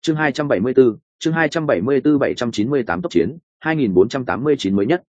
chương 274, chương 274 798 tốc chiến 2489 mới nhất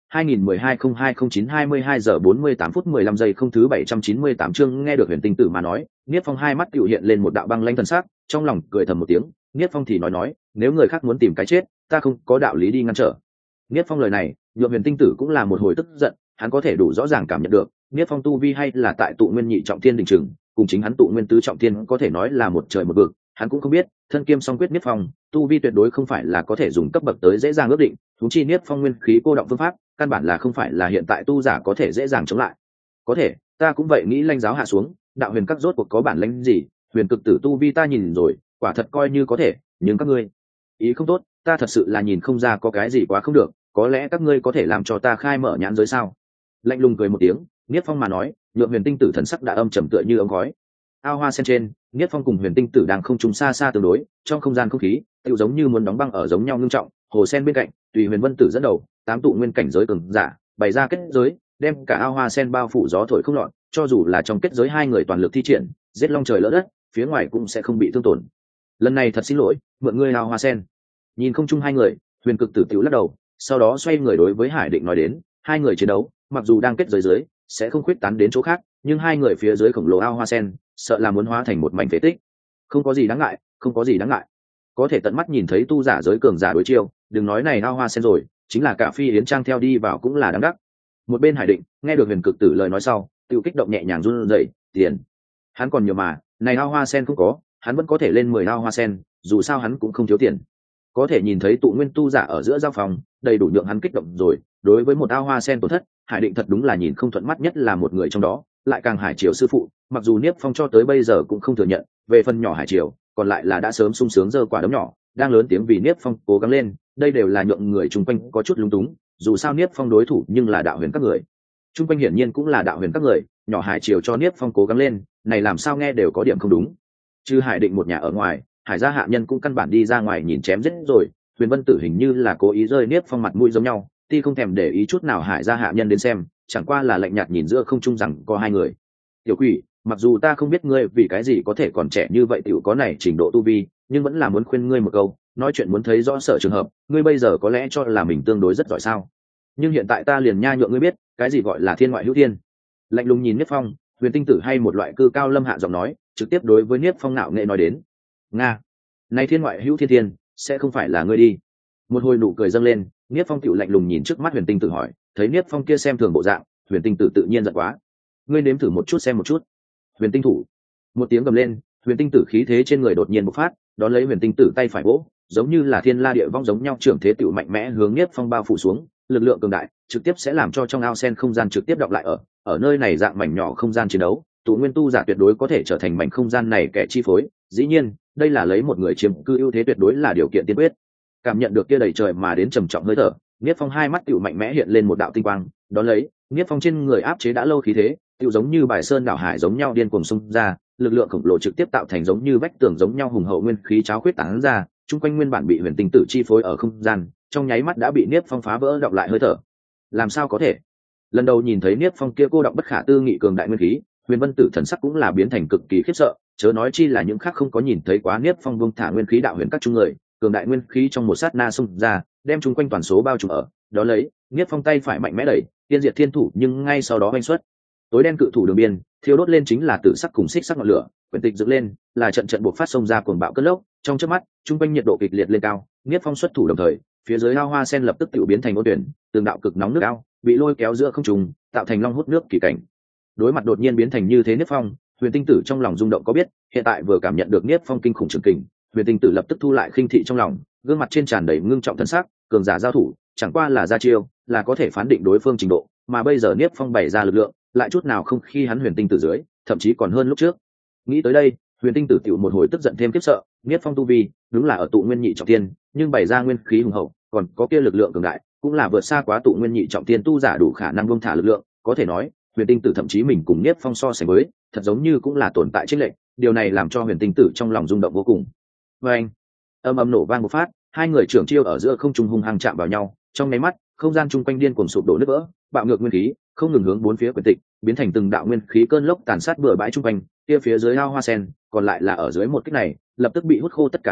2012-02-09-22 giờ 48 phút 15 giây không thứ 798 chương. Nghe được Huyền Tinh Tử mà nói, Niết Phong hai mắt tựu hiện lên một đạo băng lãnh thần sắc, trong lòng cười thầm một tiếng. Niết Phong thì nói nếu người khác muốn tìm cái chết, ta không có đạo lý đi ngăn trở. Niết Phong lời này nhượng Huyền Tinh Tử cũng là một hồi tức giận, hắn có thể đủ rõ ràng cảm nhận được Niết Phong tu vi hay là tại tụ nguyên nhị trọng thiên đỉnh trừng, cùng chính hắn tụ nguyên tứ trọng thiên có thể nói là một trời một vực. Hắn cũng không biết thân kiêm song quyết Niết Phong tu vi tuyệt đối không phải là có thể dùng cấp bậc tới dễ dàng ước định, thú chi Niết Phong nguyên khí cô động phương pháp căn bản là không phải là hiện tại tu giả có thể dễ dàng chống lại. Có thể ta cũng vậy nghĩ lãnh giáo hạ xuống, đạo huyền các rốt cuộc có bản lãnh gì? Huyền cực tử tu vi ta nhìn rồi, quả thật coi như có thể, nhưng các ngươi ý không tốt, ta thật sự là nhìn không ra có cái gì quá không được, có lẽ các ngươi có thể làm cho ta khai mở nhãn giới sao? Lạnh lùng cười một tiếng, Niết Phong mà nói nhượng Huyền Tinh Tử thần sắc đã âm trầm tựa như ống khói. Ao hoa sen trên, Niết Phong cùng Huyền Tinh Tử đang không trùng xa xa tương đối, trong không gian không khí tựu giống như muốn đóng băng ở giống nhau ngưng trọng. Hồ sen bên cạnh, tùy Huyền Vân Tử dẫn đầu, tám tụ nguyên cảnh giới cường giả bày ra kết giới, đem cả ao hoa sen bao phủ gió thổi không lọt. Cho dù là trong kết giới hai người toàn lực thi triển, giết long trời lỡ đất, phía ngoài cũng sẽ không bị thương tổn. Lần này thật xin lỗi, mượn ngươi ao hoa sen. Nhìn không chung hai người, Huyền Cực Tử tiểu lắc đầu, sau đó xoay người đối với Hải Định nói đến, hai người chiến đấu mặc dù đang kết giới dưới sẽ không khuyết tán đến chỗ khác, nhưng hai người phía dưới khổng lồ ao hoa sen sợ là muốn hóa thành một mảnh phế tích. Không có gì đáng ngại, không có gì đáng ngại, có thể tận mắt nhìn thấy tu giả giới cường giả đối chiêu, đừng nói này ao hoa sen rồi, chính là cả Phi Yến Trang theo đi vào cũng là đáng đắc. Một bên Hải Định nghe được Huyền Cực Tử lời nói sau, tự kích động nhẹ nhàng run rẩy, tiền hắn còn nhiều mà, này ao hoa sen không có, hắn vẫn có thể lên 10 ao hoa sen, dù sao hắn cũng không thiếu tiền. Có thể nhìn thấy tụ nguyên tu giả ở giữa giao phòng, đầy đủ nhượng hắn kích động rồi. Đối với một ao hoa sen tổn thất, Hải Định thật đúng là nhìn không thuận mắt, nhất là một người trong đó lại càng Hải Triều sư phụ, mặc dù Niếp Phong cho tới bây giờ cũng không thừa nhận, về phần nhỏ Hải Triều còn lại là đã sớm sung sướng giơ quả đấm nhỏ, đang lớn tiếng vì Niếp Phong cố gắng lên, đây đều là nhượng người chung quanh có chút lung túng, dù sao Niếp Phong đối thủ nhưng là đạo huyền các người chung quanh hiển nhiên cũng là đạo huyền các người, nhỏ Hải Triều cho Niếp Phong cố gắng lên, này làm sao nghe đều có điểm không đúng. Chứ Hải Định một nhà ở ngoài, Hải gia hạ nhân cũng căn bản đi ra ngoài nhìn chém giết rồi. Huyền Vân Tử hình như là cố ý rơi Niếp Phong mặt mũi giống nhau, ti không thèm để ý chút nào Hải gia hạ nhân đến xem, chẳng qua là lạnh nhạt nhìn giữa không trung rằng có hai người. Tiểu quỷ, mặc dù ta không biết ngươi vì cái gì có thể còn trẻ như vậy tiểu có này trình độ tu vi, nhưng vẫn là muốn khuyên ngươi một câu, nói chuyện muốn thấy rõ sở trường hợp, ngươi bây giờ có lẽ cho là mình tương đối rất giỏi sao? Nhưng hiện tại ta liền nha nhượng ngươi biết, cái gì gọi là thiên ngoại hữu thiên. Lạnh lùng nhìn Niếp Phong, Huyền Tinh Tử hay một loại cư cao lâm hạ giọng nói, trực tiếp đối với Niếp Phong nạo nghệ nói đến. Nga, này thiên ngoại hữu thiên thiên, sẽ không phải là ngươi đi? Một hồi nụ cười dâng lên, Niếp Phong tiểu lạnh lùng nhìn trước mắt Huyền Tinh Tử hỏi, thấy Niếp Phong kia xem thường bộ dạng, Huyền Tinh Tử tự nhiên giận quá. Ngươi nếm thử một chút xem một chút. Huyền Tinh thủ. Một tiếng gầm lên, Huyền Tinh Tử khí thế trên người đột nhiên bộc phát, đón lấy Huyền Tinh Tử tay phải vỗ, giống như là thiên la địa vong giống nhau, trưởng thế tiểu mạnh mẽ hướng Niếp Phong bao phủ xuống, lực lượng cường đại, trực tiếp sẽ làm cho trong ao sen không gian trực tiếp đọc lại ở nơi này dạng mảnh nhỏ không gian chiến đấu, tụ nguyên tu giả tuyệt đối có thể trở thành mảnh không gian này kẻ chi phối. Dĩ nhiên, đây là lấy một người chiếm cư ưu thế tuyệt đối là điều kiện tiên quyết. Cảm nhận được kia đầy trời mà đến trầm trọng hơi thở, Niếp Phong hai mắt tiểu mạnh mẽ hiện lên một đạo tinh quang, đón lấy, Niếp Phong trên người áp chế đã lâu khí thế, tiểu giống như bài sơn đảo hải giống nhau điên cuồng xung ra, lực lượng khổng lồ trực tiếp tạo thành giống như vách tường giống nhau hùng hậu nguyên khí cháo khuyết tán ra, chung quanh nguyên bản bị Huyền Tinh Tử chi phối ở không gian, trong nháy mắt đã bị Niếp Phong phá vỡ đọc lại hơi thở. Làm sao có thể? Lần đầu nhìn thấy Niếp Phong kia cô động bất khả tư nghị cường đại nguyên khí, Huyền Vân Tử thần sắc cũng là biến thành cực kỳ khiếp sợ, chớ nói chi là những khác không có nhìn thấy quá Niếp Phong buông thả nguyên khí đạo huyền các chung người, cường đại nguyên khí trong một sát na xung ra, đem chung quanh toàn số bao trùm ở. Đó lấy, Niếp Phong tay phải mạnh mẽ đẩy, tiên diệt thiên thủ, nhưng ngay sau đó oanh xuất. Tối đen cự thủ đường biên, thiêu đốt lên chính là tử sắc cùng xích sắc ngọn lửa, quyển tịch dựng lên, là trận trận buộc phát xông ra cuồng bạo cơn lốc, trong chớp mắt, chung quanh nhiệt độ kịch liệt lên cao, Niếp Phong xuất thủ đồng thời, phía dưới ao hoa sen lập tức tự biến thành ôn tuyển, từng đạo cực nóng nước ao bị lôi kéo giữa không trung, tạo thành long hút nước kỳ cảnh. Đối mặt đột nhiên biến thành như thế Niếp Phong, Huyền Tinh Tử trong lòng rung động có biết, hiện tại vừa cảm nhận được Niếp Phong kinh khủng trường kình, Huyền Tinh Tử lập tức thu lại khinh thị trong lòng, gương mặt trên tràn đầy ngưng trọng thần sắc, cường giả giao thủ, chẳng qua là ra chiêu, là có thể phán định đối phương trình độ, mà bây giờ Niếp Phong bày ra lực lượng, lại chút nào không khi hắn Huyền Tinh Tử dưới, thậm chí còn hơn lúc trước. Nghĩ tới đây, Huyền Tinh Tử tiểu một hồi tức giận thêm kiếp sợ, Niếp Phong tu vi, đúng là ở tụ nguyên nhị trọng thiên, nhưng bày ra nguyên khí hùng hậu, còn có kia lực lượng cường đại, cũng là vượt xa quá tụ nguyên nhị trọng thiên tu giả đủ khả năng buông thả lực lượng, có thể nói, Huyền Tinh Tử thậm chí mình cùng Niếp Phong so sánh với, thật giống như cũng là tồn tại chênh lệch, điều này làm cho Huyền Tinh Tử trong lòng rung động vô cùng. Oeng, âm âm nổ vang một phát, hai người trưởng chiêu ở giữa không trung hung hăng chạm vào nhau, trong nháy mắt, không gian chung quanh điên cuồng sụp đổ nứt vỡ, bạo ngược nguyên khí, không ngừng hướng bốn phía quyển tịch, biến thành từng đạo nguyên khí cơn lốc tàn sát bừa bãi chung quanh, kia phía dưới ao hoa sen, còn lại là ở dưới một kích này, lập tức bị hút khô tất cả nước,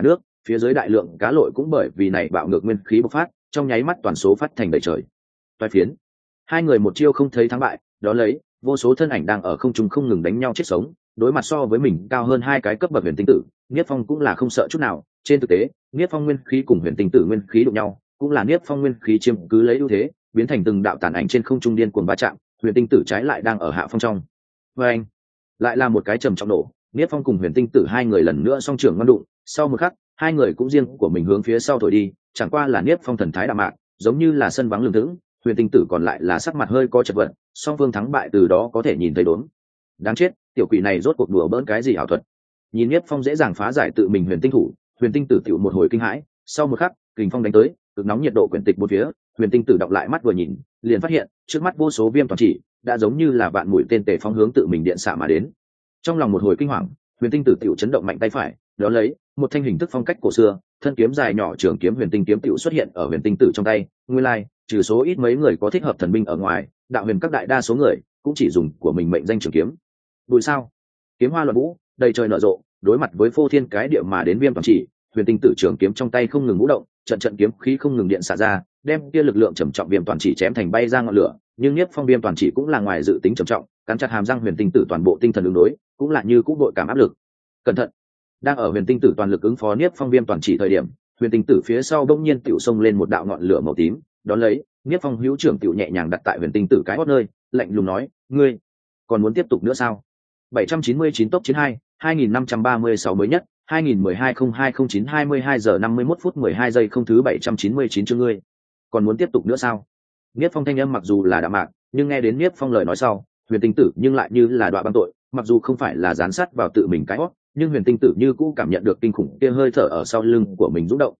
phía dưới đại lượng cá lội cũng bởi vì này bạo ngược nguyên khí bộc phát, trong nháy mắt toàn số phát thành đầy trời. Toái phiến, hai người một chiêu không thấy thắng bại, đó lấy vô số thân ảnh đang ở không trung không ngừng đánh nhau chết sống, đối mặt so với mình cao hơn hai cái cấp bậc huyền tinh tử, Niết Phong cũng là không sợ chút nào. Trên thực tế, Niết Phong nguyên khí cùng huyền tinh tử nguyên khí đụng nhau, cũng là Niết Phong nguyên khí chiếm cứ lấy ưu thế, biến thành từng đạo tàn ảnh trên không trung điên cuồng va chạm, huyền tinh tử trái lại đang ở hạ phong trong. Và anh lại là một cái trầm trọng nổ, Niết Phong cùng huyền tinh tử hai người lần nữa song trưởng ngăn đụng, sau một khắc, hai người cũng riêng của mình hướng phía sau thổi đi, chẳng qua là Niết Phong thần thái đạm mạc, giống như là sân vắng lưng thững, huyền tinh tử còn lại là sắc mặt hơi có chật vật, song phương thắng bại từ đó có thể nhìn thấy đốn. Đáng chết, tiểu quỷ này rốt cuộc đùa bỡn cái gì ảo thuật? Nhìn Niết Phong dễ dàng phá giải tự mình huyền tinh thủ, huyền tinh tử tiểu một hồi kinh hãi, sau một khắc, kình phong đánh tới, cực nóng nhiệt độ quyển tịch bốn phía, huyền tinh tử đọc lại mắt vừa nhìn, liền phát hiện trước mắt vô số viêm toàn chỉ, đã giống như là vạn mũi tên tề phóng hướng tự mình điện xạ mà đến. Trong lòng một hồi kinh hoàng, huyền tinh tử tiểu chấn động mạnh tay phải, đó lấy một thanh hình thức phong cách cổ xưa, thân kiếm dài nhỏ trường kiếm huyền tinh kiếm tiểu xuất hiện ở huyền tinh tử trong tay. Nguyên lai, trừ số ít mấy người có thích hợp thần binh ở ngoài, đạo huyền các đại đa số người cũng chỉ dùng của mình mệnh danh trường kiếm. Bùi sao? Kiếm hoa loạn vũ, đầy trời nở rộ, đối mặt với phô thiên cái địa mà đến viêm toàn chỉ, huyền tinh tử trường kiếm trong tay không ngừng vũ động, trận trận kiếm khí không ngừng điện xả ra, đem kia lực lượng trầm trọng viêm toàn chỉ chém thành bay ra ngọn lửa. Nhưng Niết Phong viêm toàn chỉ cũng là ngoài dự tính trầm trọng, cắn chặt hàm răng huyền tinh tử toàn bộ tinh thần ứng đối, cũng là như cũng đội cảm áp lực. Cẩn thận! Đang ở huyền tinh tử toàn lực ứng phó Niết Phong viêm toàn chỉ thời điểm, huyền tinh tử phía sau bỗng nhiên tiểu xông lên một đạo ngọn lửa màu tím, đón lấy Niết Phong hữu trưởng tiểu nhẹ nhàng đặt tại huyền tinh tử cái hót nơi, lạnh lùng nói: ngươi còn muốn tiếp tục nữa sao? 799 tốc chiến 2, 2536 mới nhất, 2012-02-09 22 giờ 51 phút 12 giây không thứ 799 chương ngươi còn muốn tiếp tục nữa sao? Niết Phong thanh âm mặc dù là đạm mạc, nhưng nghe đến Niết Phong lời nói sau, huyền tinh tử nhưng lại như là đọa băng tội, mặc dù không phải là gián sát vào tự mình cái hót, nhưng huyền tinh tử như cũ cảm nhận được kinh khủng kia hơi thở ở sau lưng của mình rung động.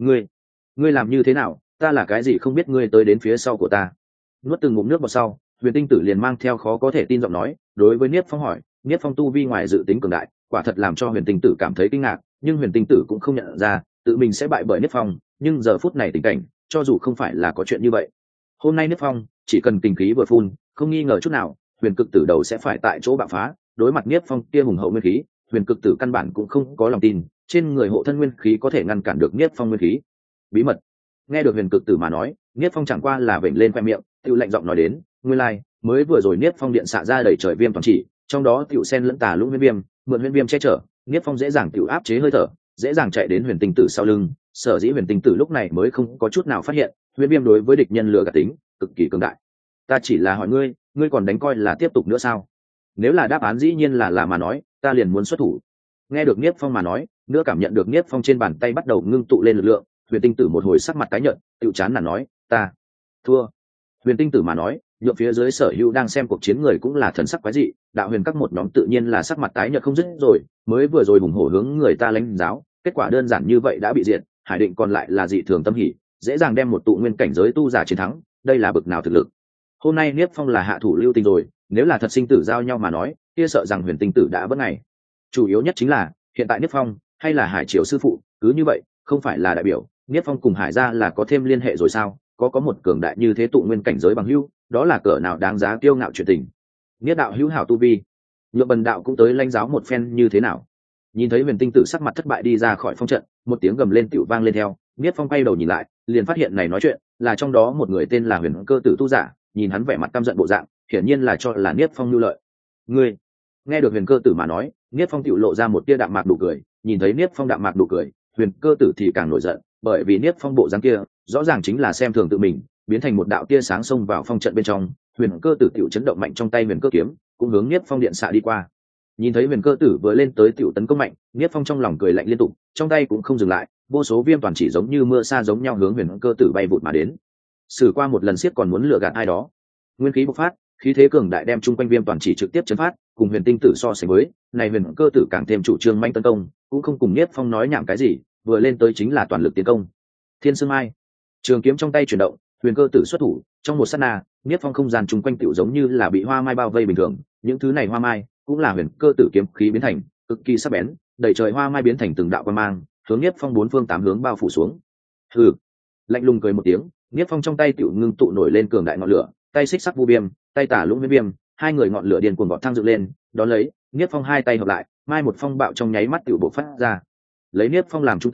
Ngươi làm như thế nào? Ta là cái gì không biết ngươi tới đến phía sau của ta? Nuốt từng ngụm nước vào sau, huyền tinh tử liền mang theo khó có thể tin giọng nói, đối với Niết Phong hỏi. Niết Phong tu vi ngoài dự tính cường đại, quả thật làm cho huyền tinh tử cảm thấy kinh ngạc, nhưng huyền tinh tử cũng không nhận ra tự mình sẽ bại bởi Niết Phong. Nhưng giờ phút này tình cảnh, cho dù không phải là có chuyện như vậy, hôm nay Niết Phong chỉ cần kinh khí vừa phun, không nghi ngờ chút nào, huyền cực tử đầu sẽ phải tại chỗ bạo phá. Đối mặt Niết Phong kia hùng hậu nguyên khí, huyền cực tử căn bản cũng không có lòng tin trên người hộ thân nguyên khí có thể ngăn cản được Niết Phong nguyên khí. Bí mật. Nghe được huyền cực tử mà nói, Niết Phong chẳng qua là vểnh lên khoe miệng, tự lạnh giọng nói đến: nguyên lai mới vừa rồi Niết Phong điện xạ ra đầy trời viêm toàn chỉ, trong đó tiểu sen lẫn tà lũ nguyên viêm, mượn nguyên viêm che chở, Niết Phong dễ dàng tiểu áp chế hơi thở, dễ dàng chạy đến huyền tinh tử sau lưng. Sở dĩ huyền tinh tử lúc này mới không có chút nào phát hiện nguyên viêm đối với địch nhân lừa gạt tính cực kỳ cường đại. Ta chỉ là hỏi ngươi còn đánh coi là tiếp tục nữa sao? Nếu là đáp án dĩ nhiên là mà nói, ta liền muốn xuất thủ. Nghe được Niết Phong mà nói, nữa cảm nhận được Niết Phong trên bàn tay bắt đầu ngưng tụ lên lực lượng, huyền tinh tử một hồi sắc mặt tái nhợt, tự chán là nói: ta thua. Huyền tinh tử mà nói, nhượng phía dưới sở hữu đang xem cuộc chiến người cũng là thần sắc quái dị, đạo huyền các một nhóm tự nhiên là sắc mặt tái nhợt không dứt rồi, mới vừa rồi hùng hổ hướng người ta lãnh giáo, kết quả đơn giản như vậy đã bị diệt. Hải Định còn lại là dị thường tâm hỉ, dễ dàng đem một tụ nguyên cảnh giới tu giả chiến thắng, đây là bực nào thực lực. Hôm nay Niết Phong là hạ thủ lưu tình rồi, nếu là thật sinh tử giao nhau mà nói, kia sợ rằng huyền tinh tử đã vỡ ngày. Chủ yếu nhất chính là hiện tại Niết Phong hay là Hải Triều sư phụ, cứ như vậy không phải là đại biểu Niết Phong cùng Hải gia là có thêm liên hệ rồi sao? Có một cường đại như thế tụ nguyên cảnh giới bằng hữu, đó là cỡ nào đáng giá kiêu ngạo chuyện tình. Niết đạo hữu hảo tu vi, nhựa bần đạo cũng tới lãnh giáo một phen như thế nào. Nhìn thấy huyền tinh tử sắc mặt thất bại đi ra khỏi phong trận, một tiếng gầm lên tựu vang lên theo. Niết Phong quay đầu nhìn lại, liền phát hiện này nói chuyện là trong đó một người tên là huyền cơ tử tu giả. Nhìn hắn vẻ mặt căm giận bộ dạng, hiển nhiên là cho là Niết Phong nhu lợi. Ngươi nghe được huyền cơ tử mà nói, Niết Phong tựu lộ ra một tia đạm mạc nụ cười. Nhìn thấy Niết Phong đạm mạc nụ cười, huyền cơ tử thì càng nổi giận, bởi vì Niết Phong bộ dáng kia rõ ràng chính là xem thường tự mình, biến thành một đạo tia sáng xông vào phong trận bên trong. Huyền cơ tử tiểu chấn động mạnh trong tay huyền cơ kiếm, cũng hướng Niết Phong điện xạ đi qua. Nhìn thấy huyền cơ tử vừa lên tới tiểu tấn công mạnh, Niết Phong trong lòng cười lạnh liên tục, trong tay cũng không dừng lại, vô số viêm toàn chỉ giống như mưa sa giống nhau hướng huyền cơ tử bay vụt mà đến. Sử qua một lần siết còn muốn lừa gạt ai đó. Nguyên khí bộc phát, khí thế cường đại đem chung quanh viêm toàn chỉ trực tiếp chấn phát, cùng huyền tinh tử so sánh với, này huyền cơ tử càng thêm chủ trương manh tấn công, cũng không cùng Niết Phong nói nhảm cái gì, vừa lên tới chính là toàn lực tiến công. Thiên Sương Mai, trường kiếm trong tay chuyển động, huyền cơ tử xuất thủ, trong một sát na, Niết Phong không gian chung quanh tiểu giống như là bị hoa mai bao vây bình thường, những thứ này hoa mai cũng là huyền cơ tử kiếm khí biến thành, cực kỳ sắc bén, đầy trời hoa mai biến thành từng đạo quang mang, hướng Niết Phong bốn phương tám hướng bao phủ xuống. Hừ, lạnh lùng cười một tiếng, Niết Phong trong tay tiểu ngưng tụ nổi lên cường đại ngọn lửa, tay xích sắc vu viêm, tay tả lũng viêm viêm, hai người ngọn lửa điên cuồng vọt thăng dựng lên, đón lấy, Niết Phong hai tay hợp lại, mai một phong bạo trong nháy mắt tiểu bộc phát ra. Lấy Niết Phong làm trung tâm,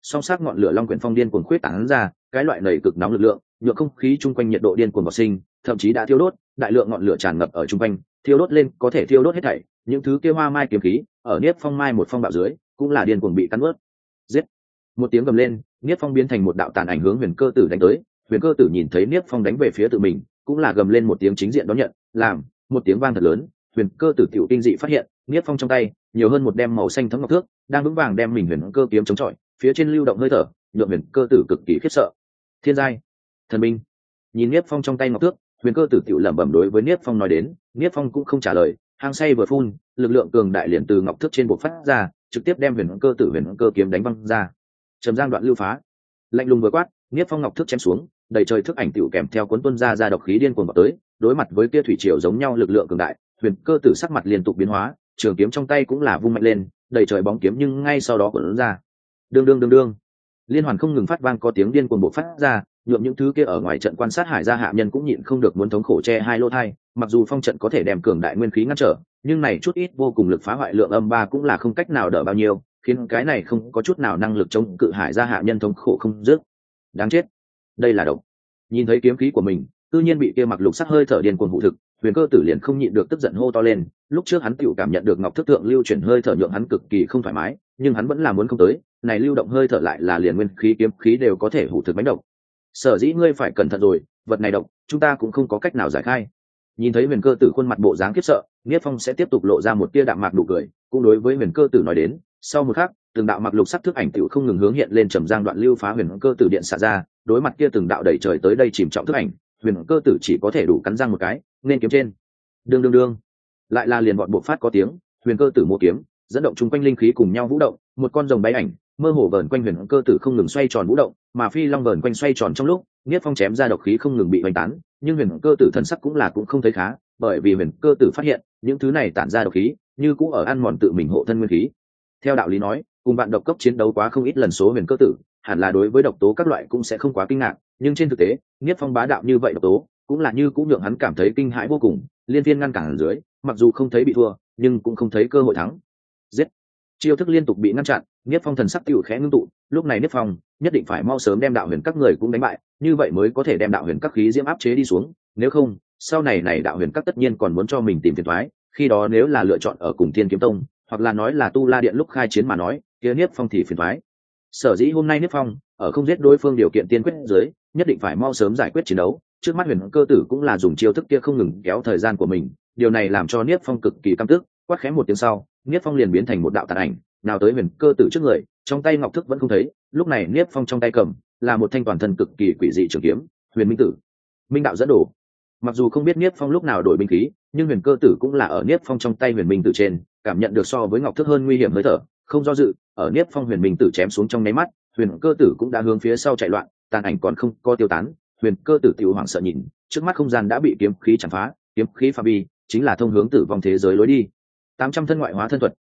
song sắc ngọn lửa long quyển phong điên cuồng khuyết tán ra, cái loại nầy cực nóng lực lượng nhựa không khí chung quanh nhiệt độ điên cuồng bộc sinh, thậm chí đã thiêu đốt, đại lượng ngọn lửa tràn ngập ở chung quanh, thiêu đốt lên có thể thiêu đốt hết thảy, những thứ kia hoa mai kiếm khí ở Niếp Phong mai một phong bạo dưới cũng là điên cuồng bị cắn nuốt. Giết! Một tiếng gầm lên, Niếp Phong biến thành một đạo tàn ảnh hướng Huyền Cơ Tử đánh tới. Huyền Cơ Tử nhìn thấy Niếp Phong đánh về phía tự mình, cũng là gầm lên một tiếng chính diện đón nhận, làm một tiếng vang thật lớn. Huyền Cơ Tử tiểu kinh dị phát hiện, Niếp Phong trong tay nhiều hơn một đem màu xanh thấm ngọc thước, đang vững vàng đem mình Huyền Cơ kiếm chống chọi, phía trên lưu động hơi thở, nhượng Huyền Cơ Tử cực kỳ khiếp sợ. Thiên giai, thần binh. Nhìn Niếp Phong trong tay ngọc thước, Huyền Cơ Tử tiểu lẩm bẩm đối với Niếp Phong nói đến. Niếp Phong cũng không trả lời, hang say vừa phun, lực lượng cường đại liền từ ngọc thước trên bộc phát ra, trực tiếp đem Huyền Cơ Tử Huyền Cơ kiếm đánh văng ra. Trầm giang đoạn lưu phá, lạnh lùng vừa quát, Niếp Phong ngọc thước chém xuống, đầy trời thức ảnh tiểu kèm theo cuốn tuôn ra độc khí điên cuồng vào tới. Đối mặt với kia thủy triều giống nhau lực lượng cường đại, Huyền Cơ Tử sắc mặt liên tục biến hóa, trường kiếm trong tay cũng là vung mạnh lên, đầy trời bóng kiếm nhưng ngay sau đó cuốn ra. Đương đương đương đương, liên hoàn không ngừng phát vang có tiếng điên cuồng bộc phát ra, nhuộm những thứ kia ở ngoài trận quan sát Hải gia hạ nhân cũng nhịn không được muốn thống khổ che hai lỗ tai. Mặc dù phong trận có thể đem cường đại nguyên khí ngăn trở, nhưng này chút ít vô cùng lực phá hoại lượng âm ba cũng là không cách nào đỡ bao nhiêu, khiến cái này không có chút nào năng lực chống cự Hải gia hạ nhân thống khổ không dứt. Đáng chết, đây là độc. Nhìn thấy kiếm khí của mình tự nhiên bị kia mặc lục sắc hơi thở điên cuồng hụ thực, Huyền Cơ Tử liền không nhịn được tức giận hô to lên. Lúc trước hắn tiểu cảm nhận được ngọc thức tượng lưu chuyển hơi thở nhượng hắn cực kỳ không thoải mái, nhưng hắn vẫn là muốn không tới, này lưu động hơi thở lại là liền nguyên khí kiếm khí đều có thể hủ thực bánh độc. Sở dĩ ngươi phải cẩn thận rồi, vật này độc, chúng ta cũng không có cách nào giải khai. Nhìn thấy Huyền Cơ Tử khuôn mặt bộ dáng khiếp sợ, Niết Phong sẽ tiếp tục lộ ra một tia đạm mạc nụ cười, cũng đối với Huyền Cơ Tử nói đến. Sau một khắc, từng đạo mặc lục sắc thức ảnh tiểu không ngừng hướng hiện lên trầm giang đoạn lưu phá Huyền Cơ Tử điện xạ ra, đối mặt kia từng đạo đẩy trời tới đây chìm trọng thức ảnh, Huyền Cơ Tử chỉ có thể đủ cắn răng một cái, nên kiếm trên. Đương đương đương, lại là liền bọn bộ phát có tiếng, Huyền Cơ Tử mua kiếm, dẫn động chung quanh linh khí cùng nhau vũ động, một con rồng bay ảnh mơ hồ vờn quanh Huyền Cơ Tử không ngừng xoay tròn vũ động, mà phi long vờn quanh xoay tròn trong lúc Niết Phong chém ra độc khí không ngừng bị hoành tán, nhưng Huyền Cơ Tử thần sắc cũng không thấy khá, bởi vì Huyền Cơ Tử phát hiện những thứ này tản ra độc khí như cũng ở ăn mòn tự mình hộ thân nguyên khí. Theo đạo lý nói, cùng bạn độc cấp chiến đấu quá không ít lần số Huyền Cơ Tử hẳn là đối với độc tố các loại cũng sẽ không quá kinh ngạc, nhưng trên thực tế Niết Phong bá đạo như vậy độc tố cũng là như cũng nhượng hắn cảm thấy kinh hãi vô cùng. Liên viên ngăn cản ở dưới, mặc dù không thấy bị thua nhưng cũng không thấy cơ hội thắng. Giết! Chiêu thức liên tục bị ngăn chặn, Niết Phong thần sắc tiểu khẽ ngưng tụ, lúc này Niết Phong nhất định phải mau sớm đem đạo huyền các người cũng đánh bại, như vậy mới có thể đem đạo huyền các khí diễm áp chế đi xuống, nếu không sau này đạo huyền các tất nhiên còn muốn cho mình tìm phiền toái, khi đó nếu là lựa chọn ở cùng Thiên Kiếm Tông hoặc là nói là Tu La Điện lúc khai chiến mà nói, kia Niết Phong thì phiền toái. Sở dĩ hôm nay Niết Phong ở không giết đối phương điều kiện tiên quyết dưới, nhất định phải mau sớm giải quyết chiến đấu. Trước mắt Huyền Cơ Tử cũng là dùng chiêu thức kia không ngừng kéo thời gian của mình, điều này làm cho Niết Phong cực kỳ căm tức. Quát khẽ một tiếng sau, Niết Phong liền biến thành một đạo tàn ảnh, nào tới Huyền Cơ Tử trước người, trong tay ngọc thức vẫn không thấy. Lúc này Niết Phong trong tay cầm là một thanh toàn thân cực kỳ quỷ dị trường kiếm, Huyền Minh Tử, Minh đạo dẫn đổ. Mặc dù không biết Niết Phong lúc nào đổi binh khí, nhưng Huyền Cơ Tử cũng là ở Niết Phong trong tay Huyền Minh Tử trên cảm nhận được so với ngọc thức hơn nguy hiểm hơi thở, không do dự, ở Niết Phong Huyền Minh Tử chém xuống trong nháy mắt, Huyền Cơ Tử cũng đã hướng phía sau chạy loạn, tàn ảnh còn không có tiêu tán. Huyền Cơ Tử tiểu hoảng sợ nhìn, trước mắt không gian đã bị kiếm khí chặn phá, kiếm khí pha bi chính là thông hướng tử vong thế giới lối đi. 800 thân ngoại hóa thân thuật,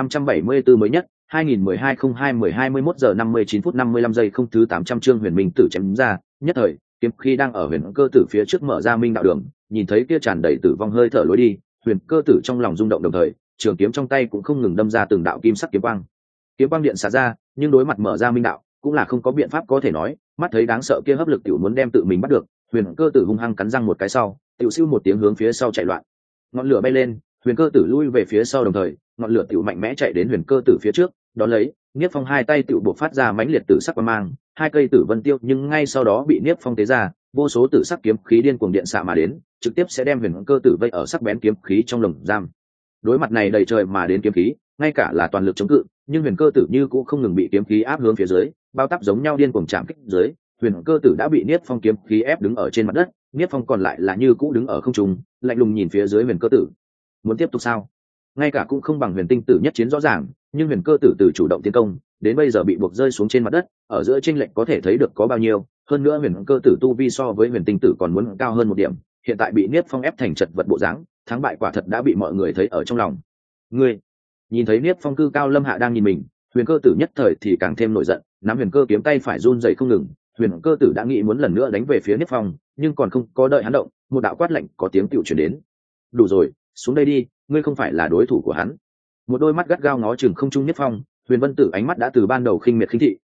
2574 mới nhất, 2012-02-10-21 giờ 59 phút 55 giây không thứ 800 chương Huyền Minh Tử chém ra, nhất thời, kiếm khí đang ở Huyền Cơ Tử phía trước mở ra minh đạo đường, nhìn thấy kia tràn đầy tử vong hơi thở lối đi, Huyền Cơ Tử trong lòng rung động đồng thời, trường kiếm trong tay cũng không ngừng đâm ra từng đạo kim sắc kiếm quang. Kiếm quang điện xả ra, nhưng đối mặt mở ra minh đạo, cũng là không có biện pháp có thể nói, mắt thấy đáng sợ kia hấp lực tiểu muốn đem tự mình bắt được, Huyền Cơ Tử hung hăng cắn răng một cái sau, tiểu siêu một tiếng hướng phía sau chạy loạn. Ngọn lửa bay lên, Huyền Cơ Tử lui về phía sau đồng thời, ngọn lửa tiểu mạnh mẽ chạy đến Huyền Cơ Tử phía trước, đón lấy, Niết Phong hai tay tiểu bộc phát ra mãnh liệt tử sắc quang mang, hai cây tử vân tiêu nhưng ngay sau đó bị Niết Phong tế ra, vô số tử sắc kiếm khí điên cuồng điện xạ mà đến, trực tiếp sẽ đem Huyền Cơ Tử vây ở sắc bén kiếm khí trong lồng giam. Đối mặt này đầy trời mà đến kiếm khí, ngay cả là toàn lực chống cự, nhưng Huyền Cơ Tử như cũng không ngừng bị kiếm khí áp hướng phía dưới, bao táp giống nhau điên cuồng chạm kích dưới, Huyền Cơ Tử đã bị Niết Phong kiếm khí ép đứng ở trên mặt đất, Niết Phong còn lại là như cũ đứng ở không trung, lạnh lùng nhìn phía dưới Huyền Cơ Tử. Muốn tiếp tục sao? Ngay cả cũng không bằng Huyền Tinh Tử nhất chiến rõ ràng, nhưng Huyền Cơ Tử từ chủ động tiến công, đến bây giờ bị buộc rơi xuống trên mặt đất, ở giữa chênh lệch có thể thấy được có bao nhiêu, hơn nữa Huyền Cơ Tử tu vi so với Huyền Tinh Tử còn muốn cao hơn một điểm, hiện tại bị Niết Phong ép thành chật vật bộ dáng, thắng bại quả thật đã bị mọi người thấy ở trong lòng. Ngươi, nhìn thấy Niết Phong cư cao lâm hạ đang nhìn mình, Huyền Cơ Tử nhất thời thì càng thêm nổi giận, nắm huyền cơ kiếm tay phải run rẩy không ngừng. Huyền Cơ Tử đã nghĩ muốn lần nữa đánh về phía Niết Phong, nhưng còn không có đợi hắn động, một đạo quát lạnh có tiếng tựu truyền đến. Đủ rồi, xuống đây đi, ngươi không phải là đối thủ của hắn. Một đôi mắt gắt gao ngó chừng không trung Niết Phong, Huyền Vân Tử ánh mắt đã từ ban đầu khinh miệt khinh thị,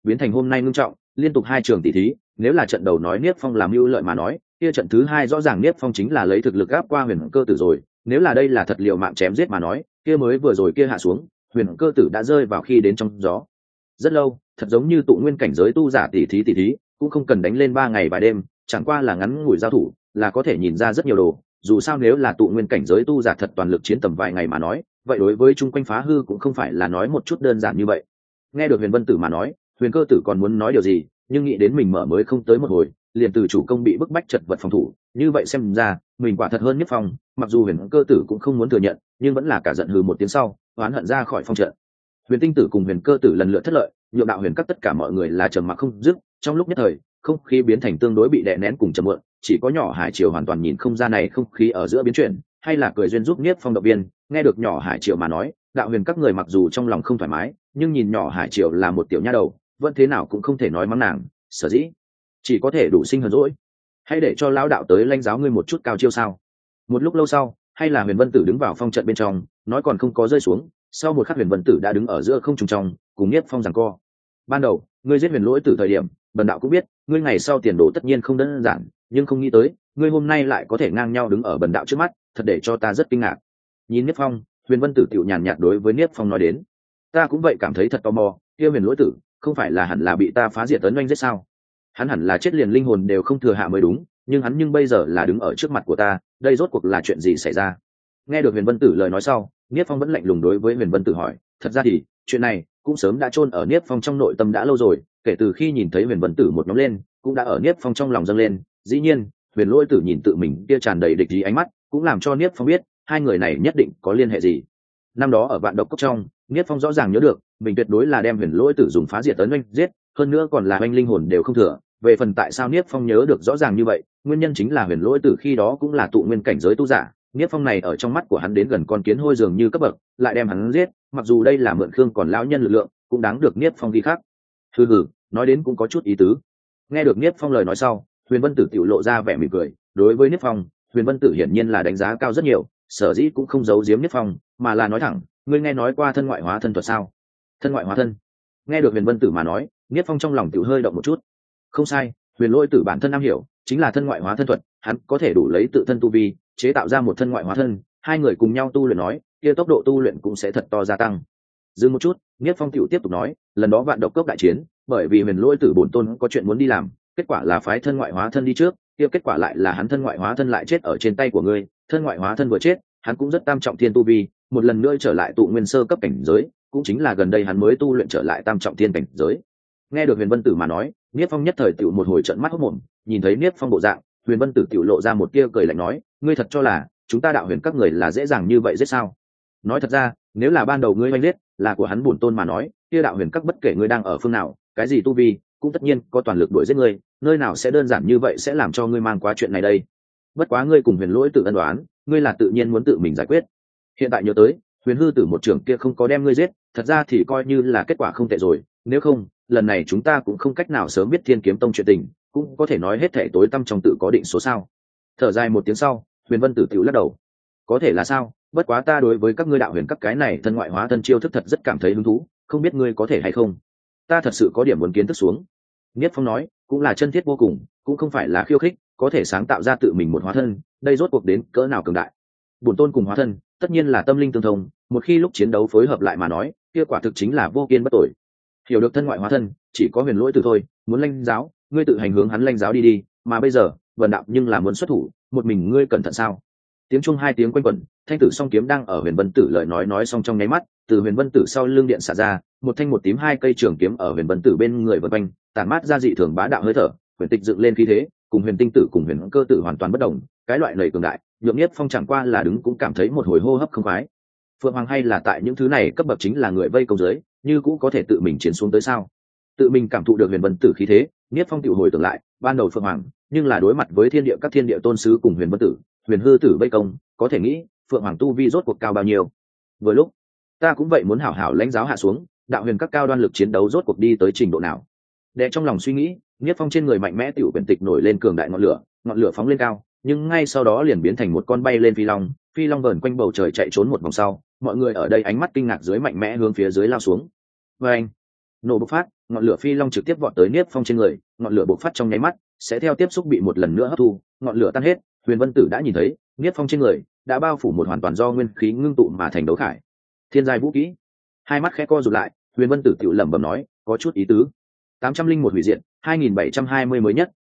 biến thành hôm nay ngưng trọng, liên tục hai trường tỷ thí, nếu là trận đầu nói Niếp Phong làm ưu lợi mà nói, kia trận thứ hai rõ ràng Niếp Phong chính là lấy thực lực áp qua Huyền Cơ Tử rồi, nếu là đây là thật liệu mạng chém giết mà nói, kia mới vừa rồi kia hạ xuống, Huyền Cơ Tử đã rơi vào khi đến trong gió. Rất lâu, thật giống như tụ nguyên cảnh giới tu giả tỷ thí, cũng không cần đánh lên 3 ngày vài đêm, chẳng qua là ngắn ngủi giao thủ, là có thể nhìn ra rất nhiều đồ, dù sao nếu là tụ nguyên cảnh giới tu giả thật toàn lực chiến tầm vài ngày mà nói, vậy đối với chung quanh phá hư cũng không phải là nói một chút đơn giản như vậy. Nghe được Huyền Vân Tử mà nói, Huyền Cơ Tử còn muốn nói điều gì, nhưng nghĩ đến mình mở mới không tới một hồi, liền từ chủ công bị bức bách chật vật phòng thủ, như vậy xem ra, mình quả thật hơn Niếp Phong, mặc dù Huyền Cơ Tử cũng không muốn thừa nhận, nhưng vẫn là cả giận hừ một tiếng sau, oán hận ra khỏi phong trận. Huyền Tinh Tử cùng Huyền Cơ Tử lần lượt thất lợi, nhượng đạo huyền các tất cả mọi người là trầm mặc không dứt, trong lúc nhất thời, không khí biến thành tương đối bị đè nén cùng trầm muộn, chỉ có nhỏ Hải Triều hoàn toàn nhìn không ra này không khí ở giữa biến chuyển, hay là cười duyên giúp Niếp Phong động viên, nghe được nhỏ Hải Triều mà nói, đạo huyền các người mặc dù trong lòng không thoải mái, nhưng nhìn nhỏ Hải Triều là một tiểu nha đầu, vẫn thế nào cũng không thể nói mắng nàng, sở dĩ chỉ có thể đủ sinh hờn dỗi. Hãy để cho lão đạo tới lãnh giáo ngươi một chút cao chiêu sao? Một lúc lâu sau, hay là Huyền Vân Tử đứng vào phong trận bên trong, nói còn không có rơi xuống, sau một khắc Huyền Vân Tử đã đứng ở giữa không trung trong, cùng Niếp Phong giằng co. Ban đầu, ngươi giết Huyền Lỗi Tử thời điểm, bần đạo cũng biết, ngươi ngày sau tiền đồ tất nhiên không đơn giản, nhưng không nghĩ tới, ngươi hôm nay lại có thể ngang nhau đứng ở bần đạo trước mắt, thật để cho ta rất kinh ngạc. Nhìn Niếp Phong, Huyền Vân Tử tiểu nhàn nhạt đối với Niếp Phong nói đến, ta cũng vậy cảm thấy thật tò mò, kia Huyền Lỗi Tử, không phải là hẳn là bị ta phá diệt tấn oanh giết sao? Hắn hẳn là chết liền linh hồn đều không thừa hạ mới đúng, nhưng hắn nhưng bây giờ là đứng ở trước mặt của ta, đây rốt cuộc là chuyện gì xảy ra? Nghe được Huyền Vân Tử lời nói sau, Niếp Phong vẫn lạnh lùng đối với Huyền Vân Tử hỏi, thật ra thì chuyện này cũng sớm đã chôn ở Niếp Phong trong nội tâm đã lâu rồi, kể từ khi nhìn thấy Huyền Vân Tử một nhóm lên, cũng đã ở Niếp Phong trong lòng dâng lên. Dĩ nhiên, Huyền Lỗi Tử nhìn tự mình kia tràn đầy địch ý ánh mắt, cũng làm cho Niếp Phong biết hai người này nhất định có liên hệ gì. Năm đó ở Vạn Độc Cốc trong, Niếp Phong rõ ràng nhớ được, mình tuyệt đối là đem Huyền Lỗi Tử dùng phá diệt tấn oanh giết, hơn nữa còn là oanh linh hồn đều không thừa. Về phần tại sao Niếp Phong nhớ được rõ ràng như vậy, nguyên nhân chính là Huyền Lỗi Tử khi đó cũng là tụ nguyên cảnh giới tu giả, Niếp Phong này ở trong mắt của hắn đến gần con kiến hôi dường như cấp bậc, lại đem hắn giết, mặc dù đây là mượn Khương còn lão nhân lực lượng, cũng đáng được Niếp Phong ghi khác. Hừ, nói đến cũng có chút ý tứ. Nghe được Niếp Phong lời nói sau, Huyền Vân Tử tiểu lộ ra vẻ mỉm cười, đối với Niếp Phong, Huyền Vân Tử hiển nhiên là đánh giá cao rất nhiều, sở dĩ cũng không giấu giếm Niếp Phong, mà là nói thẳng, ngươi nghe nói qua thân ngoại hóa thân thuật sao? Thân ngoại hóa thân? Nghe được Huyền Vân Tử mà nói, Niếp Phong trong lòng tiểu hơi động một chút. Không sai, Huyền Lỗi Tử bản thân am hiểu, chính là thân ngoại hóa thân thuật, hắn có thể đủ lấy tự thân tu vi, chế tạo ra một thân ngoại hóa thân, hai người cùng nhau tu luyện nói, kia tốc độ tu luyện cũng sẽ thật to gia tăng. Dừng một chút, Niếp Phong tiểu tiếp tục nói, lần đó Vạn Độc Cốc đại chiến, bởi vì Huyền Lỗi Tử bổn tôn có chuyện muốn đi làm, kết quả là phái thân ngoại hóa thân đi trước, kia kết quả lại là hắn thân ngoại hóa thân lại chết ở trên tay của ngươi, thân ngoại hóa thân vừa chết, hắn cũng rất tam trọng thiên tu vi, một lần nữa trở lại tụ nguyên sơ cấp cảnh giới, cũng chính là gần đây hắn mới tu luyện trở lại tam trọng thiên cảnh giới. Nghe được Huyền Vân Tử mà nói, Niếp Phong nhất thời tiểu một hồi trợn mắt hốt mồm, nhìn thấy Niếp Phong bộ dạng, Huyền Vân Tử tiểu lộ ra một tia cười lạnh nói, ngươi thật cho là chúng ta đạo huyền các người là dễ dàng như vậy giết sao? Nói thật ra, nếu là ban đầu ngươi oanh giết là của hắn bổn tôn mà nói, kia đạo huyền các bất kể ngươi đang ở phương nào, cái gì tu vi, cũng tất nhiên có toàn lực đuổi giết ngươi, nơi nào sẽ đơn giản như vậy sẽ làm cho ngươi mang quá chuyện này đây. Bất quá ngươi cùng Huyền Lỗi Tử ân đoán, ngươi là tự nhiên muốn tự mình giải quyết. Hiện tại nhớ tới, Huyền Hư Tử một trưởng kia không có đem ngươi giết, thật ra thì coi như là kết quả không tệ rồi, nếu không, lần này chúng ta cũng không cách nào sớm biết Thiên Kiếm Tông chuyện tình, cũng có thể nói hết thể tối tăm trong tự có định số sao. Thở dài một tiếng sau, Huyền Vân Tử tiểu lắc đầu. Có thể là sao, bất quá ta đối với các ngươi đạo huyền các cái này thân ngoại hóa thân chiêu thức thật rất cảm thấy hứng thú, không biết ngươi có thể hay không. Ta thật sự có điểm muốn kiến thức xuống. Niết Phong nói, cũng là chân thiết vô cùng, cũng không phải là khiêu khích, có thể sáng tạo ra tự mình một hóa thân, đây rốt cuộc đến cỡ nào cường đại. Bổn tôn cùng hóa thân, tất nhiên là tâm linh tương thông, một khi lúc chiến đấu phối hợp lại mà nói, kia quả thực chính là vô kiên bất tồi. Hiểu được thân ngoại hóa thân, chỉ có Huyền Lỗi Tử thôi, muốn lãnh giáo, ngươi tự hành hướng hắn lãnh giáo đi, mà bây giờ, Vân đạo nhưng là muốn xuất thủ, một mình ngươi cẩn thận sao? Tiếng chuông hai tiếng quanh quẩn, thanh tử song kiếm đang ở Huyền Vân Tử lời nói xong trong nháy mắt, từ Huyền Vân Tử sau lưng điện xả ra, một thanh một tím hai cây trường kiếm ở Huyền Vân Tử bên người vần quanh, tản mát ra dị thường bá đạo hơi thở, huyền tịch dựng lên khí thế, cùng Huyền Tinh Tử cùng Huyền Cơ Tử hoàn toàn bất đồng, cái loại lầy cường đại, nhượng Niếp Phong chẳng qua là đứng cũng cảm thấy một hồi hô hấp không khoái. Phượng Hoàng hay là tại những thứ này cấp bậc chính là người vây công dưới, như cũng có thể tự mình chiến xuống tới sao? Tự mình cảm thụ được Huyền Vân Tử khí thế, Niếp Phong tiểu hồi tưởng lại, ban đầu Phượng Hoàng, nhưng là đối mặt với thiên địa các thiên địa tôn sứ cùng Huyền Vân Tử, Huyền Hư Tử vây công, có thể nghĩ, Phượng Hoàng tu vi rốt cuộc cao bao nhiêu. Vừa lúc, ta cũng vậy muốn hảo hảo lãnh giáo hạ xuống, đạo huyền các cao đoan lực chiến đấu rốt cuộc đi tới trình độ nào. Để trong lòng suy nghĩ, Niếp Phong trên người mạnh mẽ tiểu quyển tịch nổi lên cường đại ngọn lửa phóng lên cao, nhưng ngay sau đó liền biến thành một con bay lên phi long vờn quanh bầu trời chạy trốn một vòng sau, mọi người ở đây ánh mắt kinh ngạc dưới mạnh mẽ hướng phía dưới lao xuống. Và anh, nổ bộc phát, ngọn lửa phi long trực tiếp vọt tới Niếp Phong trên người, ngọn lửa bộc phát trong nháy mắt sẽ theo tiếp xúc bị một lần nữa hấp thu, ngọn lửa tan hết. Huyền Vân Tử đã nhìn thấy Niếp Phong trên người đã bao phủ một hoàn toàn do nguyên khí ngưng tụ mà thành đấu khải, thiên giai vũ kỹ. Hai mắt khẽ co rụt lại, Huyền Vân Tử tự lẩm bẩm nói, có chút ý tứ. 801 hủy diệt, 2720 mới nhất,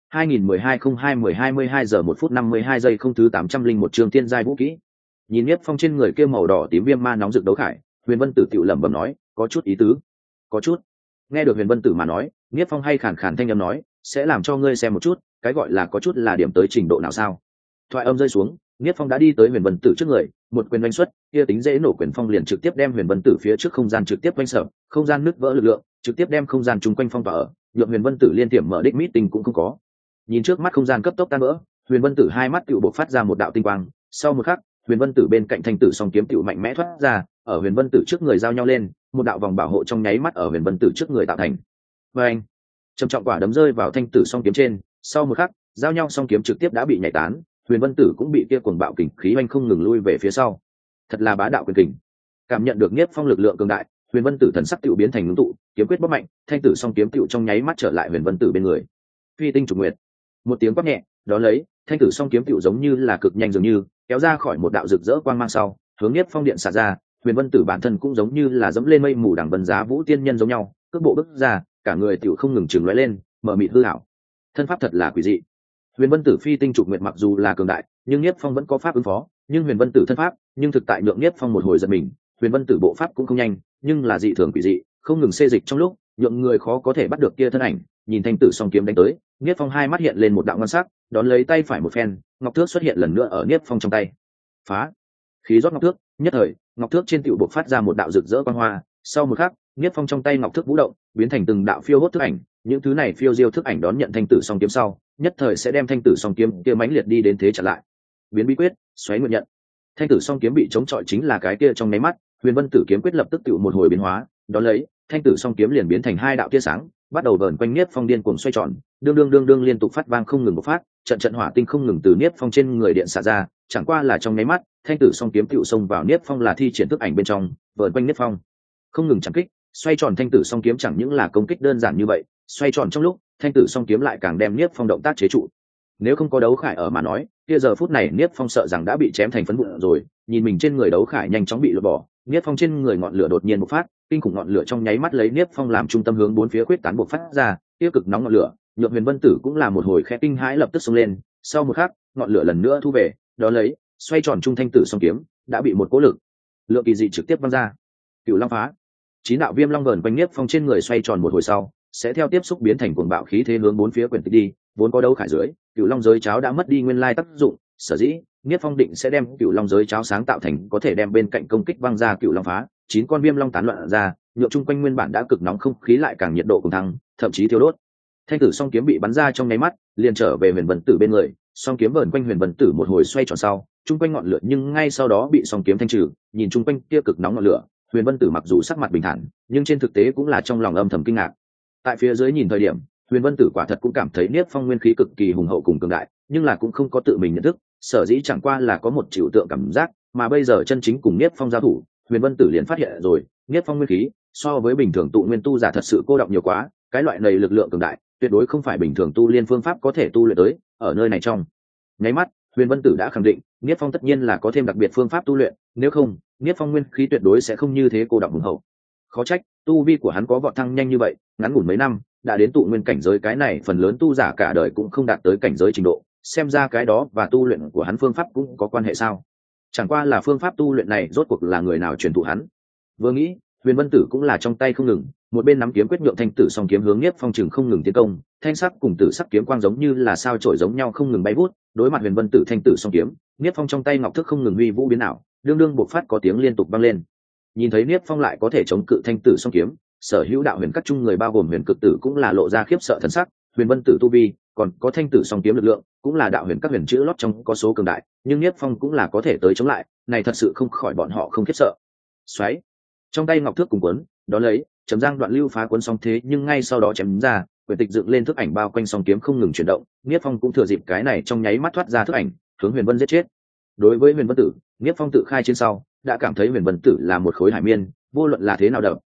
2012-02-10-22 giờ 1 phút 52 giây không thứ 801 chương thiên giai vũ kỹ. Nhìn Niếp Phong trên người kia màu đỏ tím viêm ma nóng rực đấu khải, Huyền Vân Tử tự lẩm bẩm nói, có chút ý tứ. Có chút. Nghe được Huyền Vân Tử mà nói, Niếp Phong hay khàn khàn thanh âm nói, sẽ làm cho ngươi xem một chút, cái gọi là có chút là điểm tới trình độ nào sao? Thoại âm rơi xuống, Niếp Phong đã đi tới Huyền Vân Tử trước người, một quyền đánh xuất, kia tính dễ nổ quyền phong liền trực tiếp đem Huyền Vân Tử phía trước không gian trực tiếp quanh sở, không gian nứt vỡ lực lượng, trực tiếp đem không gian chung quanh phong tỏa ở, nhượng Huyền Vân Tử liên tiệm mở đích meeting cũng không có. Nhìn trước mắt không gian cấp tốc tan vỡ, Huyền Vân Tử hai mắt tựu bộc phát ra một đạo tinh quang, sau một khắc, Huyền Vân Tử bên cạnh thanh tử song kiếm tựu mạnh mẽ thoát ra, ở Huyền Vân Tử trước người giao nhau lên, một đạo vòng bảo hộ trong nháy mắt ở Huyền Vân Tử trước người tạo thành. Oeng! Trầm trọng quả đấm rơi vào thanh tử song kiếm trên, sau một khắc, giao nhau song kiếm trực tiếp đã bị nhảy tán, Huyền Vân Tử cũng bị kia cuồng bạo kình khí oanh không ngừng lui về phía sau. Thật là bá đạo quyền kình. Cảm nhận được Niếp Phong lực lượng cường đại, Huyền Vân Tử thần sắc tựu biến thành ngưng tụ, kiếm quyết bóp mạnh, thanh tử song kiếm tựu trong nháy mắt trở lại Huyền Vân Tử bên người. Phi tinh trục nguyệt. Một tiếng quát nhẹ, đó lấy, thanh tử song kiếm tựu giống như là cực nhanh dường như, kéo ra khỏi một đạo rực rỡ quang mang sau, hướng Niếp Phong điện xả ra. Huyền Vân Tử bản thân cũng giống như là dẫm lên mây mù đằng vân giá vũ tiên nhân giống nhau, cước bộ bước ra, cả người tựu không ngừng chừng lóe lên, mở mịt hư ảo. Thân pháp thật là quỷ dị. Huyền Vân Tử phi tinh trục nguyệt mặc dù là cường đại, nhưng Niếp Phong vẫn có pháp ứng phó, nhưng Huyền Vân Tử thân pháp, nhưng thực tại nhượng Niếp Phong một hồi giật mình. Huyền Vân Tử bộ pháp cũng không nhanh, nhưng là dị thường quỷ dị, không ngừng xê dịch trong lúc, nhượng người khó có thể bắt được kia thân ảnh. Nhìn thanh tử song kiếm đánh tới, Niếp Phong hai mắt hiện lên một đạo ngân sắc, đón lấy tay phải một phen, ngọc thước xuất hiện lần nữa ở Niếp Phong trong tay. Phá! Khí rót ngọc thước, nhất thời, ngọc thước trên tựu bộc phát ra một đạo rực rỡ quang hoa, sau một khắc, Niếp Phong trong tay ngọc thước vũ động, biến thành từng đạo phiêu hốt thức ảnh, những thứ này phiêu diêu thức ảnh đón nhận thanh tử song kiếm sau, nhất thời sẽ đem thanh tử song kiếm kia mãnh liệt đi đến thế chặn lại. Biến bí quyết, xoáy nguyện nhận. Thanh tử song kiếm bị chống chọi chính là cái kia trong nháy mắt, Huyền Vân Tử kiếm quyết lập tức tựu một hồi biến hóa, đó lấy, thanh tử song kiếm liền biến thành hai đạo tia sáng, bắt đầu vờn quanh Niếp Phong điên cuồng xoay tròn, đương liên tục phát vang không ngừng bộc phát, trận hỏa tinh không ngừng từ Niếp Phong trên người điện xả ra, chẳng qua là trong nháy mắt, thanh tử song kiếm tựu xông vào Niếp Phong là thi triển thức ảnh bên trong, vờn quanh Niếp Phong, không ngừng chẳng kích, xoay tròn thanh tử song kiếm chẳng những là công kích đơn giản như vậy, xoay tròn trong lúc, thanh tử song kiếm lại càng đem Niếp Phong động tác chế trụ. Nếu không có đấu khải ở mà nói, kia giờ phút này Niếp Phong sợ rằng đã bị chém thành phấn vụn rồi. Nhìn mình trên người đấu khải nhanh chóng bị lột bỏ, Niếp Phong trên người ngọn lửa đột nhiên bộc phát, kinh khủng ngọn lửa trong nháy mắt lấy Niếp Phong làm trung tâm hướng bốn phía quyết tán bộc phát ra, tiêu cực nóng ngọn lửa, nhượng Huyền Vân Tử cũng là một hồi khẽ kinh hãi lập tức xông lên. Sau một khắc, ngọn lửa lần nữa thu về, đó lấy, xoay tròn trung thanh tử song kiếm đã bị một cỗ lực lượng kỳ dị trực tiếp văng ra. Cửu Long phá. Chín đạo viêm long vờn quanh Niếp Phong trên người xoay tròn một hồi sau, sẽ theo tiếp xúc biến thành cuồng bạo khí thế hướng bốn phía quyển tịch đi, vốn có đấu khải dưới, Cửu Long giới cháo đã mất đi nguyên lai tác dụng, sở dĩ Niếp Phong định sẽ đem Cửu Long giới cháo sáng tạo thành có thể đem bên cạnh công kích văng ra Cửu Long phá, chín con viêm long tán loạn ra, nhượng chung quanh nguyên bản đã cực nóng không khí lại càng nhiệt độ cùng thăng, thậm chí thiêu đốt. Thanh tử song kiếm bị bắn ra trong nháy mắt, liền trở về Huyền Vân Tử bên người, song kiếm vờn quanh Huyền Vân Tử một hồi xoay tròn sau, chung quanh ngọn lửa nhưng ngay sau đó bị song kiếm thanh trừ. Nhìn chung quanh kia cực nóng ngọn lửa, Huyền Vân Tử mặc dù sắc mặt bình thản, nhưng trên thực tế cũng là trong lòng âm thầm kinh ngạc. Tại phía dưới nhìn thời điểm, Huyền Vân Tử quả thật cũng cảm thấy Niếp Phong nguyên khí cực kỳ hùng hậu cùng cường đại, nhưng là cũng không có tự mình nhận thức, sở dĩ chẳng qua là có một chịu tượng cảm giác, mà bây giờ chân chính cùng Niếp Phong giao thủ, Huyền Vân Tử liền phát hiện rồi, Niếp Phong nguyên khí so với bình thường tụ nguyên tu giả thật sự cô đọng nhiều quá, cái loại này lực lượng cường đại, tuyệt đối không phải bình thường tu liên phương pháp có thể tu luyện tới, ở nơi này trong nháy mắt, Huyền Vân Tử đã khẳng định, Niếp Phong tất nhiên là có thêm đặc biệt phương pháp tu luyện, nếu không, Niếp Phong nguyên khí tuyệt đối sẽ không như thế cô đọng hùng hậu. Khó trách, tu vi của hắn có vọt thăng nhanh như vậy, ngắn ngủn mấy năm, đã đến tụ nguyên cảnh giới, cái này phần lớn tu giả cả đời cũng không đạt tới cảnh giới trình độ, xem ra cái đó và tu luyện của hắn phương pháp cũng có quan hệ sao? Chẳng qua là phương pháp tu luyện này rốt cuộc là người nào truyền thụ hắn? Vừa nghĩ, Huyền Vân Tử cũng là trong tay không ngừng, một bên nắm kiếm quyết nhượng thanh tử song kiếm hướng Niếp Phong chừng không ngừng tiến công, thanh sắc cùng tử sắc kiếm quang giống như là sao chổi giống nhau không ngừng bay vút, đối mặt Huyền Vân Tử thanh tử song kiếm, Niếp Phong trong tay ngọc thức không ngừng huy vũ biến ảo, đương bộc phát có tiếng liên tục vang lên. Nhìn thấy Niếp Phong lại có thể chống cự thanh tử song kiếm, sở hữu đạo huyền các chung người bao gồm Huyền Cực Tử cũng là lộ ra khiếp sợ thần sắc. Huyền Vân Tử tu vi, còn có thanh tử song kiếm lực lượng, cũng là đạo huyền các huyền chữ lót trong có số cường đại, nhưng Niếp Phong cũng là có thể tới chống lại, này thật sự không khỏi bọn họ không khiếp sợ. Xoáy, trong tay ngọc thước cùng cuốn, đó lấy, chấm giang đoạn lưu phá cuốn song thế, nhưng ngay sau đó chém ra, quyển tịch dựng lên thức ảnh bao quanh song kiếm không ngừng chuyển động, Niếp Phong cũng thừa dịp cái này trong nháy mắt thoát ra thức ảnh, hướng Huyền Vân giết chết. Đối với Huyền Vân Tử, Niếp Phong tự khai trên sau, đã cảm thấy Huyền Vân Tử là một khối hải miên, vô luận là thế nào đập,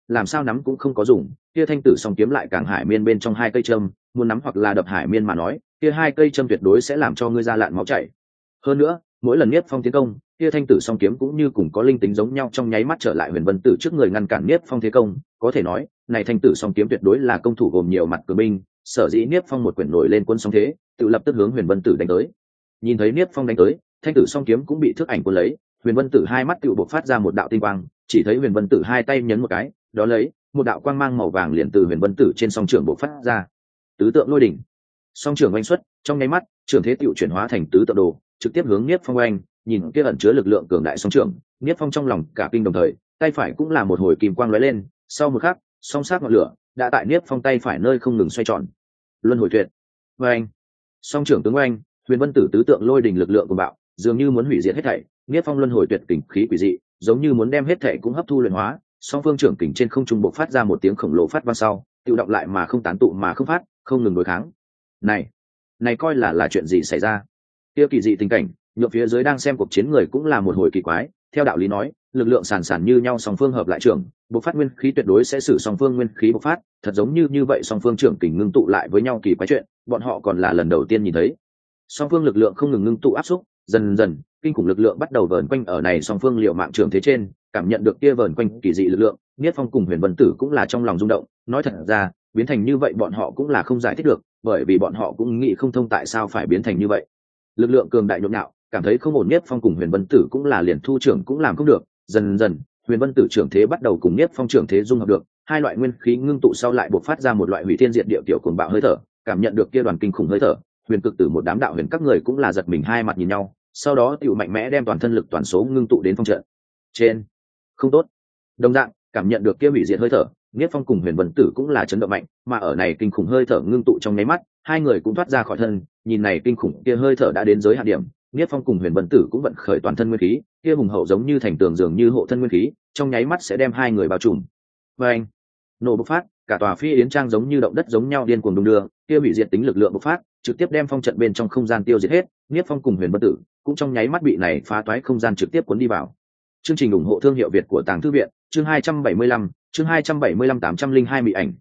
làm sao nắm cũng không có dùng, kia thanh tử song kiếm lại càng hải miên bên trong hai cây châm, muốn nắm hoặc là đập hải miên mà nói, kia hai cây châm tuyệt đối sẽ làm cho ngươi ra lạn máu chảy. Hơn nữa, mỗi lần Niếp Phong tiến công, kia thanh tử song kiếm cũng như cùng có linh tính giống nhau, trong nháy mắt trở lại Huyền Vân Tử trước người ngăn cản Niếp Phong thế công, có thể nói, này thanh tử song kiếm tuyệt đối là công thủ gồm nhiều mặt cường binh, sở dĩ Niếp Phong một quyển nổi lên quân song thế, tự lập tức hướng Huyền Vân Tử đánh tới. Nhìn thấy Niếp Phong đánh tới, thanh tử song kiếm cũng bị thước ảnh cuốn lấy, Huyền Vân Tử hai mắt tự bộc phát ra một đạo tinh quang, chỉ thấy Huyền Vân Tử hai tay nhấn một cái, đó lấy một đạo quang mang màu vàng liền từ Huyền Vân Tử trên song trưởng bộc phát ra. Tứ tượng lôi đỉnh. Song trưởng oanh xuất, trong nháy mắt, trưởng thế tựu chuyển hóa thành tứ tượng đồ, trực tiếp hướng Niếp Phong oanh, nhìn kia ẩn chứa lực lượng cường đại song trưởng, Niếp Phong trong lòng cả kinh đồng thời, tay phải cũng là một hồi kim quang lóe lên, sau một khắc, song sát ngọn lửa đã tại Niếp Phong tay phải nơi không ngừng xoay tròn. Luân hồi tuyệt. Oanh. Song trưởng tướng oanh, Huyền Vân Tử tứ tượng lôi đỉnh lực lượng của bạo, dường như muốn hủy diệt hết thảy, Niếp Phong luân hồi tuyệt kình khí quỷ dị, giống như muốn đem hết thảy cũng hấp thu luyện hóa, song phương trưởng kình trên không trung bộc phát ra một tiếng khổng lồ phát vang sau, tự động lại mà không tán tụ mà không phát, không ngừng đối kháng. Này coi là chuyện gì xảy ra? Tiêu kỳ dị tình cảnh, nhượng phía dưới đang xem cuộc chiến người cũng là một hồi kỳ quái. Theo đạo lý nói, lực lượng sàn sàn như nhau song phương hợp lại trưởng, bộc phát nguyên khí tuyệt đối sẽ sử song phương nguyên khí bộc phát, thật giống như vậy song phương trưởng kình ngưng tụ lại với nhau kỳ quái chuyện, bọn họ còn là lần đầu tiên nhìn thấy. Song phương lực lượng không ngừng ngưng tụ áp xúc, dần dần, kinh khủng lực lượng bắt đầu vờn quanh ở này song phương liều mạng trưởng thế trên, cảm nhận được kia vờn quanh kỳ dị lực lượng, Niết Phong cùng Huyền Vân Tử cũng là trong lòng rung động, nói thật ra, biến thành như vậy bọn họ cũng là không giải thích được, bởi vì bọn họ cũng nghĩ không thông tại sao phải biến thành như vậy. Lực lượng cường đại nhộn nhạo, cảm thấy không ổn, Niết Phong cùng Huyền Vân Tử cũng là liền thu trưởng cũng làm không được, dần dần, Huyền Vân Tử trưởng thế bắt đầu cùng Niết Phong trưởng thế dung hợp được, hai loại nguyên khí ngưng tụ sau lại bộc phát ra một loại hủy thiên diệt địa tiểu cuồng bạo hơi thở, cảm nhận được kia đoàn kinh khủng hơi thở, Huyền Cực Tử một đám đạo huyền các người cũng là giật mình hai mặt nhìn nhau, sau đó tiểu mạnh mẽ đem toàn thân lực toàn số ngưng tụ đến phong trận. Trên, không tốt. Đồng dạng, cảm nhận được kia hủy diệt hơi thở, Niết Phong cùng Huyền Vân Tử cũng là chấn động mạnh, mà ở này kinh khủng hơi thở ngưng tụ trong nháy mắt, hai người cũng thoát ra khỏi thân, nhìn này kinh khủng kia hơi thở đã đến giới hạn điểm, Niết Phong cùng Huyền Vân Tử cũng vận khởi toàn thân nguyên khí, kia hùng hậu giống như thành tường dường như hộ thân nguyên khí, trong nháy mắt sẽ đem hai người bao trùm. Oeng! Nổ bộc phát, cả tòa Phi Yến Trang giống như động đất giống nhau điên cuồng đung đưa, kia hủy diệt tính lực lượng bộc phát, trực tiếp đem phong trận bên trong không gian tiêu diệt hết, Niết Phong cùng Huyền Vân Tử cũng trong nháy mắt bị này phá toái không gian trực tiếp cuốn đi vào. Chương trình ủng hộ thương hiệu Việt của Tàng Thư viện, chương 275, chương 275 802 mỹ ảnh,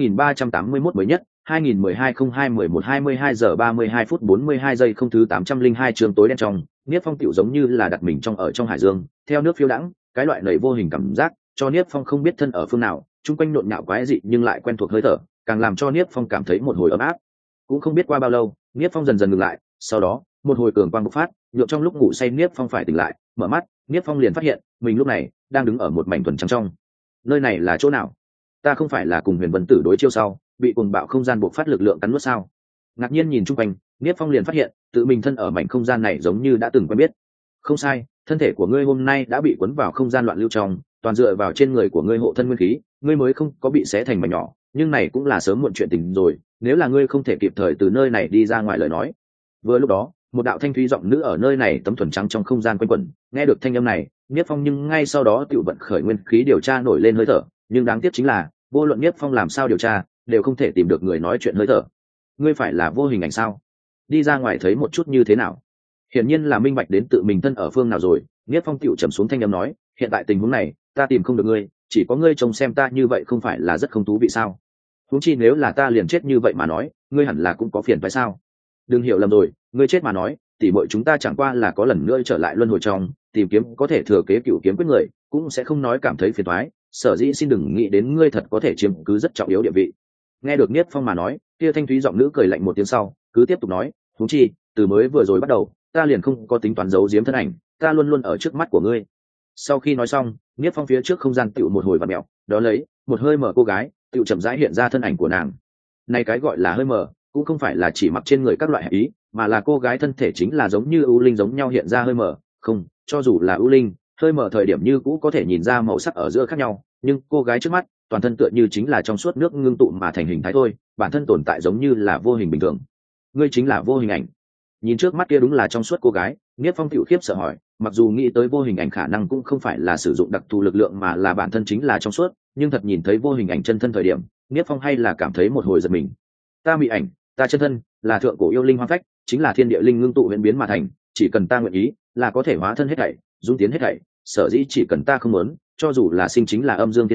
2381 mới nhất, 2012-02-11-22 giờ 32 phút 42 giây không thứ 802 chương tối đen trong, Niết Phong tiểu giống như là đặt mình trong ở trong hải dương, theo nước phiêu đãng, cái loại nảy vô hình cảm giác, cho Niết Phong không biết thân ở phương nào, chung quanh nhộn nhạo quái dị nhưng lại quen thuộc hơi thở, càng làm cho Niết Phong cảm thấy một hồi ấm áp. Cũng không biết qua bao lâu, Niết Phong dần dần ngừng lại, sau đó, một hồi cường quang bộc phát, nhượng trong lúc ngủ say Niết Phong phải tỉnh lại, mở mắt, Niết Phong liền phát hiện, mình lúc này đang đứng ở một mảnh thuần trắng trong. Nơi này là chỗ nào? Ta không phải là cùng Huyền Vân Tử đối chiêu sau, bị cuồng bạo không gian bộc phát lực lượng cắn nuốt sao? Ngạc nhiên nhìn chung quanh, Niết Phong liền phát hiện, tự mình thân ở mảnh không gian này giống như đã từng quen biết. Không sai, thân thể của ngươi hôm nay đã bị cuốn vào không gian loạn lưu trong, toàn dựa vào trên người của ngươi hộ thân nguyên khí, ngươi mới không có bị xé thành mảnh nhỏ, nhưng này cũng là sớm muộn chuyện tình rồi, nếu là ngươi không thể kịp thời từ nơi này đi ra ngoài lời nói. Vừa lúc đó, một đạo thanh thúy giọng nữ ở nơi này tấm thuần trắng trong không gian quanh quẩn, nghe được thanh âm này, Niết Phong nhưng ngay sau đó tự vận khởi nguyên khí điều tra nổi lên hơi thở, nhưng đáng tiếc chính là, vô luận Niết Phong làm sao điều tra, đều không thể tìm được người nói chuyện hơi thở. Ngươi phải là vô hình ảnh sao? Đi ra ngoài thấy một chút như thế nào? Hiển nhiên là minh bạch đến tự mình thân ở phương nào rồi, Niết Phong tiểu trầm xuống thanh âm nói, hiện tại tình huống này, ta tìm không được ngươi, chỉ có ngươi trông xem ta như vậy không phải là rất không thú vị sao? Huống chi nếu là ta liền chết như vậy mà nói, ngươi hẳn là cũng có phiền phải sao? Đừng hiểu lầm rồi, ngươi chết mà nói, tỉ muội chúng ta chẳng qua là có lần nữa trở lại luân hồi trong, tìm kiếm có thể thừa kế cựu kiếm quyết người, cũng sẽ không nói cảm thấy phiền toái, sở dĩ xin đừng nghĩ đến ngươi thật có thể chiếm cứ rất trọng yếu địa vị. Nghe được Niết Phong mà nói, kia thanh thúy giọng nữ cười lạnh một tiếng sau, cứ tiếp tục nói, huống chi, từ mới vừa rồi bắt đầu, ta liền không có tính toán giấu giếm thân ảnh, ta luôn luôn ở trước mắt của ngươi. Sau khi nói xong, Niết Phong phía trước không gian tựu một hồi vặn mèo, đó lấy một hơi mở cô gái, tựu chậm rãi hiện ra thân ảnh của nàng. Này cái gọi là hơi mở, cũng không phải là chỉ mặc trên người các loại ý, mà là cô gái thân thể chính là giống như ưu linh giống nhau hiện ra hơi mở, không, cho dù là ưu linh, hơi mở thời điểm như cũ có thể nhìn ra màu sắc ở giữa khác nhau, nhưng cô gái trước mắt, toàn thân tựa như chính là trong suốt nước ngưng tụ mà thành hình thái thôi, bản thân tồn tại giống như là vô hình bình thường. Ngươi chính là vô hình ảnh. Nhìn trước mắt kia đúng là trong suốt cô gái, Niết Phong tiểu khiếp sợ hỏi, mặc dù nghĩ tới vô hình ảnh khả năng cũng không phải là sử dụng đặc thù lực lượng mà là bản thân chính là trong suốt, nhưng thật nhìn thấy vô hình ảnh chân thân thời điểm, Niết Phong hay là cảm thấy một hồi giật mình. Ta mị ảnh, ta chân thân, là thượng cổ yêu linh hoang phách, chính là thiên địa linh ngưng tụ huyễn biến mà thành, chỉ cần ta nguyện ý, là có thể hóa thân hết thảy, dung tiến hết thảy, sở dĩ chỉ cần ta không muốn, cho dù là sinh chính là âm dương thiên nhãn,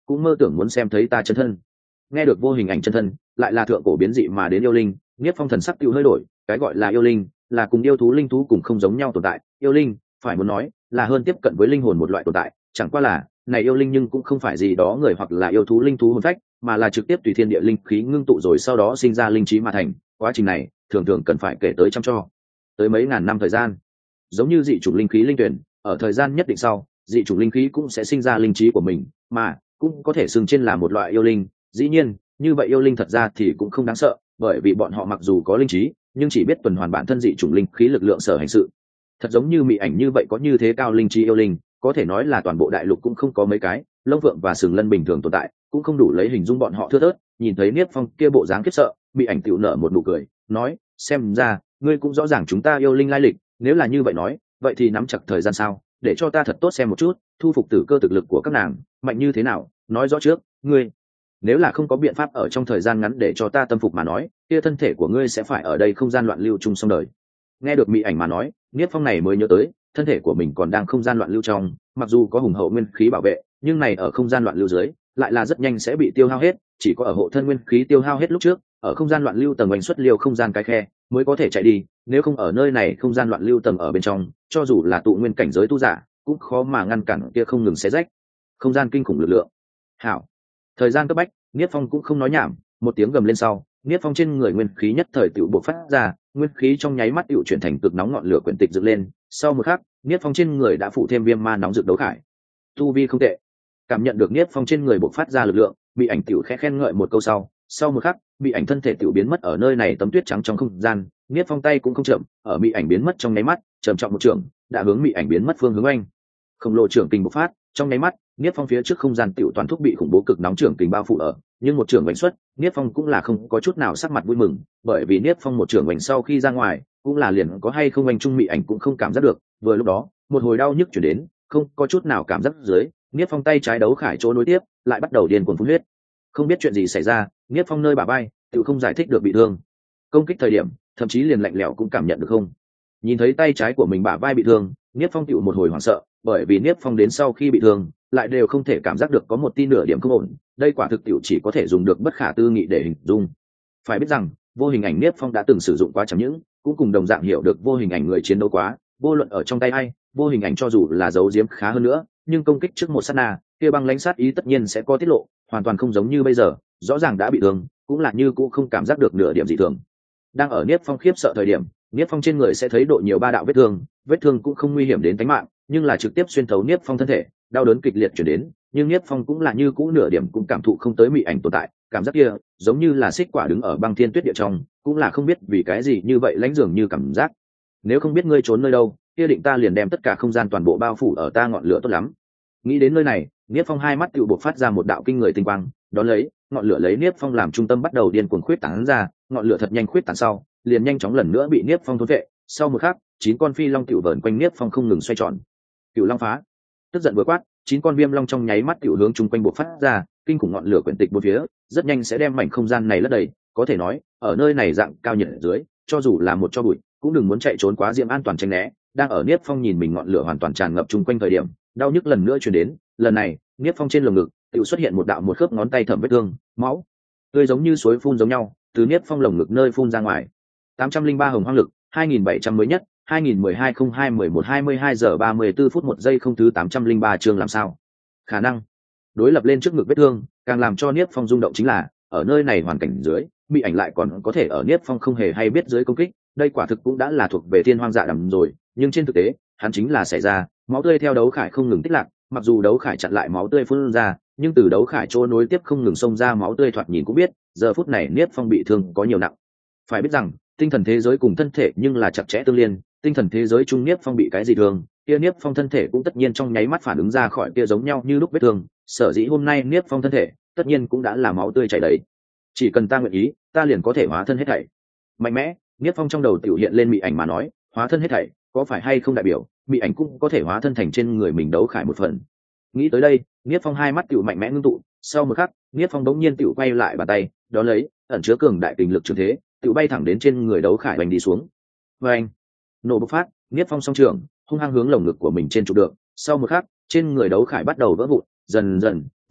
cũng mơ tưởng muốn xem thấy ta chân thân. Nghe được vô hình ảnh chân thân lại là thượng cổ biến dị mà đến yêu linh, Niết Phong thần sắc tiêu hơi đổi. Cái gọi là yêu linh là cùng yêu thú linh thú cùng không giống nhau tồn tại. Yêu linh phải muốn nói là hơn tiếp cận với linh hồn một loại tồn tại, chẳng qua là này yêu linh nhưng cũng không phải gì đó người hoặc là yêu thú linh thú hồn phách, mà là trực tiếp tùy thiên địa linh khí ngưng tụ rồi sau đó sinh ra linh trí mà thành. Quá trình này thường thường cần phải kể tới trăm cho tới mấy ngàn năm thời gian. Giống như dị chủng linh khí linh tuyển, ở thời gian nhất định sau dị chủng linh khí cũng sẽ sinh ra linh trí của mình, mà cũng có thể xưng trên là một loại yêu linh. Dĩ nhiên như vậy yêu linh thật ra thì cũng không đáng sợ, bởi vì bọn họ mặc dù có linh trí nhưng chỉ biết tuần hoàn bản thân dị chủng linh khí lực lượng sở hành sự. Thật giống như mị ảnh như vậy có như thế cao linh trí yêu linh, có thể nói là toàn bộ đại lục cũng không có mấy cái. Lông Phượng và Sừng Lân bình thường tồn tại cũng không đủ lấy hình dung bọn họ thưa thớt. Nhìn thấy Niết Phong kia bộ dáng khiếp sợ, mị ảnh tiểu nở một nụ cười, nói: xem ra ngươi cũng rõ ràng chúng ta yêu linh lai lịch. Nếu là như vậy nói, vậy thì nắm chặt thời gian sao, để cho ta thật tốt xem một chút thu phục tử cơ thực lực của các nàng mạnh như thế nào. Nói rõ trước, ngươi nếu là không có biện pháp ở trong thời gian ngắn để cho ta tâm phục mà nói, kia thân thể của ngươi sẽ phải ở đây không gian loạn lưu chung xong đời. Nghe được mị ảnh mà nói, Niết Phong này mới nhớ tới thân thể của mình còn đang không gian loạn lưu trong, mặc dù có hùng hậu nguyên khí bảo vệ, nhưng này ở không gian loạn lưu dưới lại là rất nhanh sẽ bị tiêu hao hết. Chỉ có ở hộ thân nguyên khí tiêu hao hết lúc trước, ở không gian loạn lưu tầng oanh xuất liều không gian cái khe mới có thể chạy đi. Nếu không ở nơi này không gian loạn lưu tầng ở bên trong, cho dù là tụ nguyên cảnh giới tu giả cũng khó mà ngăn cản kia không ngừng xé rách không gian kinh khủng lực lượng. Hảo, thời gian cấp bách, Niết Phong cũng không nói nhảm, một tiếng gầm lên sau, Niết Phong trên người nguyên khí nhất thời tựu bộc phát ra, nguyên khí trong nháy mắt tựu chuyển thành cực nóng ngọn lửa quyển tịch dựng lên. Sau một khắc, Niết Phong trên người đã phụ thêm viêm ma nóng rực đấu khải. Tu vi không tệ. Cảm nhận được Niết Phong trên người bộc phát ra lực lượng, bị ảnh tựu khẽ khen ngợi một câu sau một khắc, bị ảnh thân thể tựu biến mất ở nơi này tấm tuyết trắng trong không gian. Niết Phong tay cũng không chậm, ở bị ảnh biến mất trong nháy mắt, trầm trọng một trường đã hướng bị ảnh biến mất phương hướng anh. Khổng lồ trưởng kình bộc phát, trong nháy mắt, Niết Phong phía trước không gian tựu toàn thúc bị khủng bố cực nóng trưởng kình bao phủ ở. Nhưng một trưởng đánh xuất, Niết Phong cũng là không có chút nào sắc mặt vui mừng, bởi vì Niết Phong một trưởng đánh sau khi ra ngoài, cũng là liền có hay không anh trung mị ảnh cũng không cảm giác được. Vừa lúc đó, một hồi đau nhức chuyển đến, không có chút nào cảm giác dưới, Niết Phong tay trái đấu khải chỗ nối tiếp, lại bắt đầu điên cuồng phun huyết. Không biết chuyện gì xảy ra, Niết Phong nơi bả vai, tựu không giải thích được bị thương. Công kích thời điểm, thậm chí liền lạnh lẽo cũng cảm nhận được không. Nhìn thấy tay trái của mình bả vai bị thương, Niết Phong tựu một hồi hoảng sợ, bởi vì Niết Phong đến sau khi bị thương, lại đều không thể cảm giác được có một tin nửa điểm không ổn. Đây quả thực tiểu chỉ có thể dùng được bất khả tư nghị để hình dung. Phải biết rằng vô hình ảnh Niết Phong đã từng sử dụng quá chẳng những cũng cùng đồng dạng hiểu được vô hình ảnh người chiến đấu quá, vô luận ở trong tay ai, vô hình ảnh cho dù là giấu giếm khá hơn nữa, nhưng công kích trước một sát na, kia băng lãnh sát ý tất nhiên sẽ có tiết lộ, hoàn toàn không giống như bây giờ, rõ ràng đã bị thương, cũng là như cũng không cảm giác được nửa điểm dị thường. Đang ở Niết Phong khiếp sợ thời điểm, Niết Phong trên người sẽ thấy độ nhiều ba đạo vết thương cũng không nguy hiểm đến tính mạng, nhưng là trực tiếp xuyên thấu Niết Phong thân thể, đau đớn kịch liệt chuyển đến. Nhưng Niết Phong cũng là như cũ nửa điểm cũng cảm thụ không tới mị ảnh tồn tại, cảm giác kia giống như là xích quả đứng ở băng thiên tuyết địa trong, cũng là không biết vì cái gì như vậy lãnh dường như cảm giác. Nếu không biết ngươi trốn nơi đâu, kia định ta liền đem tất cả không gian toàn bộ bao phủ ở ta ngọn lửa tốt lắm. Nghĩ đến nơi này, Niết Phong hai mắt tựu bộc phát ra một đạo kinh người tinh quang, đón lấy ngọn lửa lấy Niết Phong làm trung tâm bắt đầu điên cuồng khuyết tán ra, ngọn lửa thật nhanh khuyết tán sau, liền nhanh chóng lần nữa bị Niết Phong thôn vệ. Sau một khắc, 9 con phi long tựu vờn quanh Niết Phong không ngừng xoay tròn. Cửu Long phá. Tức giận vừa quát, 9 con viêm long trong nháy mắt tựu hướng chung quanh bộc phát ra, kinh khủng ngọn lửa quyển tịch bốn phía, rất nhanh sẽ đem mảnh không gian này lấp đầy. Có thể nói, ở nơi này dạng cao nhiệt ở dưới, cho dù là một cho bụi, cũng đừng muốn chạy trốn quá diệm an toàn tránh né. Đang ở Niết Phong nhìn mình ngọn lửa hoàn toàn tràn ngập chung quanh thời điểm, đau nhức lần nữa truyền đến. Lần này, Niết Phong trên lồng ngực tựu xuất hiện một đạo một khớp ngón tay thẩm vết thương, máu tươi giống như suối phun giống nhau, từ Niết Phong lồng ngực nơi phun ra ngoài. 803 hồng hoang lực, 2700 mới nhất, 2012-02-11-22 giờ 34 phút 1 giây không thứ 803 chương làm sao? Khả năng đối lập lên trước ngực vết thương, càng làm cho Niết Phong rung động chính là, ở nơi này hoàn cảnh dưới, bị ảnh lại còn có thể ở Niết Phong không hề hay biết dưới công kích, đây quả thực cũng đã là thuộc về thiên hoang dạ đầm rồi, nhưng trên thực tế, hắn chính là xảy ra, máu tươi theo đấu khải không ngừng tích lạc, mặc dù đấu khải chặn lại máu tươi phun ra, nhưng từ đấu khải chỗ nối tiếp không ngừng xông ra máu tươi thoạt nhìn cũng biết, giờ phút này Niết Phong bị thương có nhiều nặng. Phải biết rằng, tinh thần thế giới cùng thân thể nhưng là chặt chẽ tương liên, tinh thần thế giới trung Niết Phong bị cái gì thương, kia Niết Phong thân thể cũng tất nhiên trong nháy mắt phản ứng ra khỏi kia giống nhau như lúc vết thương, sở dĩ hôm nay Niết Phong thân thể, tất nhiên cũng đã là máu tươi chảy đầy. Chỉ cần ta nguyện ý, ta liền có thể hóa thân hết thảy. Mạnh mẽ, Niết Phong trong đầu tiểu hiện lên mị ảnh mà nói, hóa thân hết thảy, có phải hay không đại biểu, mị ảnh cũng có thể hóa thân thành trên người mình đấu khải một phần. Nghĩ tới đây, Niết Phong hai mắt tiểu mạnh mẽ ngưng tụ, sau một khắc, Niết Phong đống nhiên tiểu quay lại bàn tay, đó lấy, ẩn chứa cường đại kình lực trường thế, tiểu bay thẳng đến trên người đấu khải bành đi xuống. Oeng! Nổ bộc phát, Niết Phong song trường, hung hăng hướng lồng ngực của mình trên trụ được, sau một khắc, trên người đấu khải bắt đầu vỡ vụn, dần dần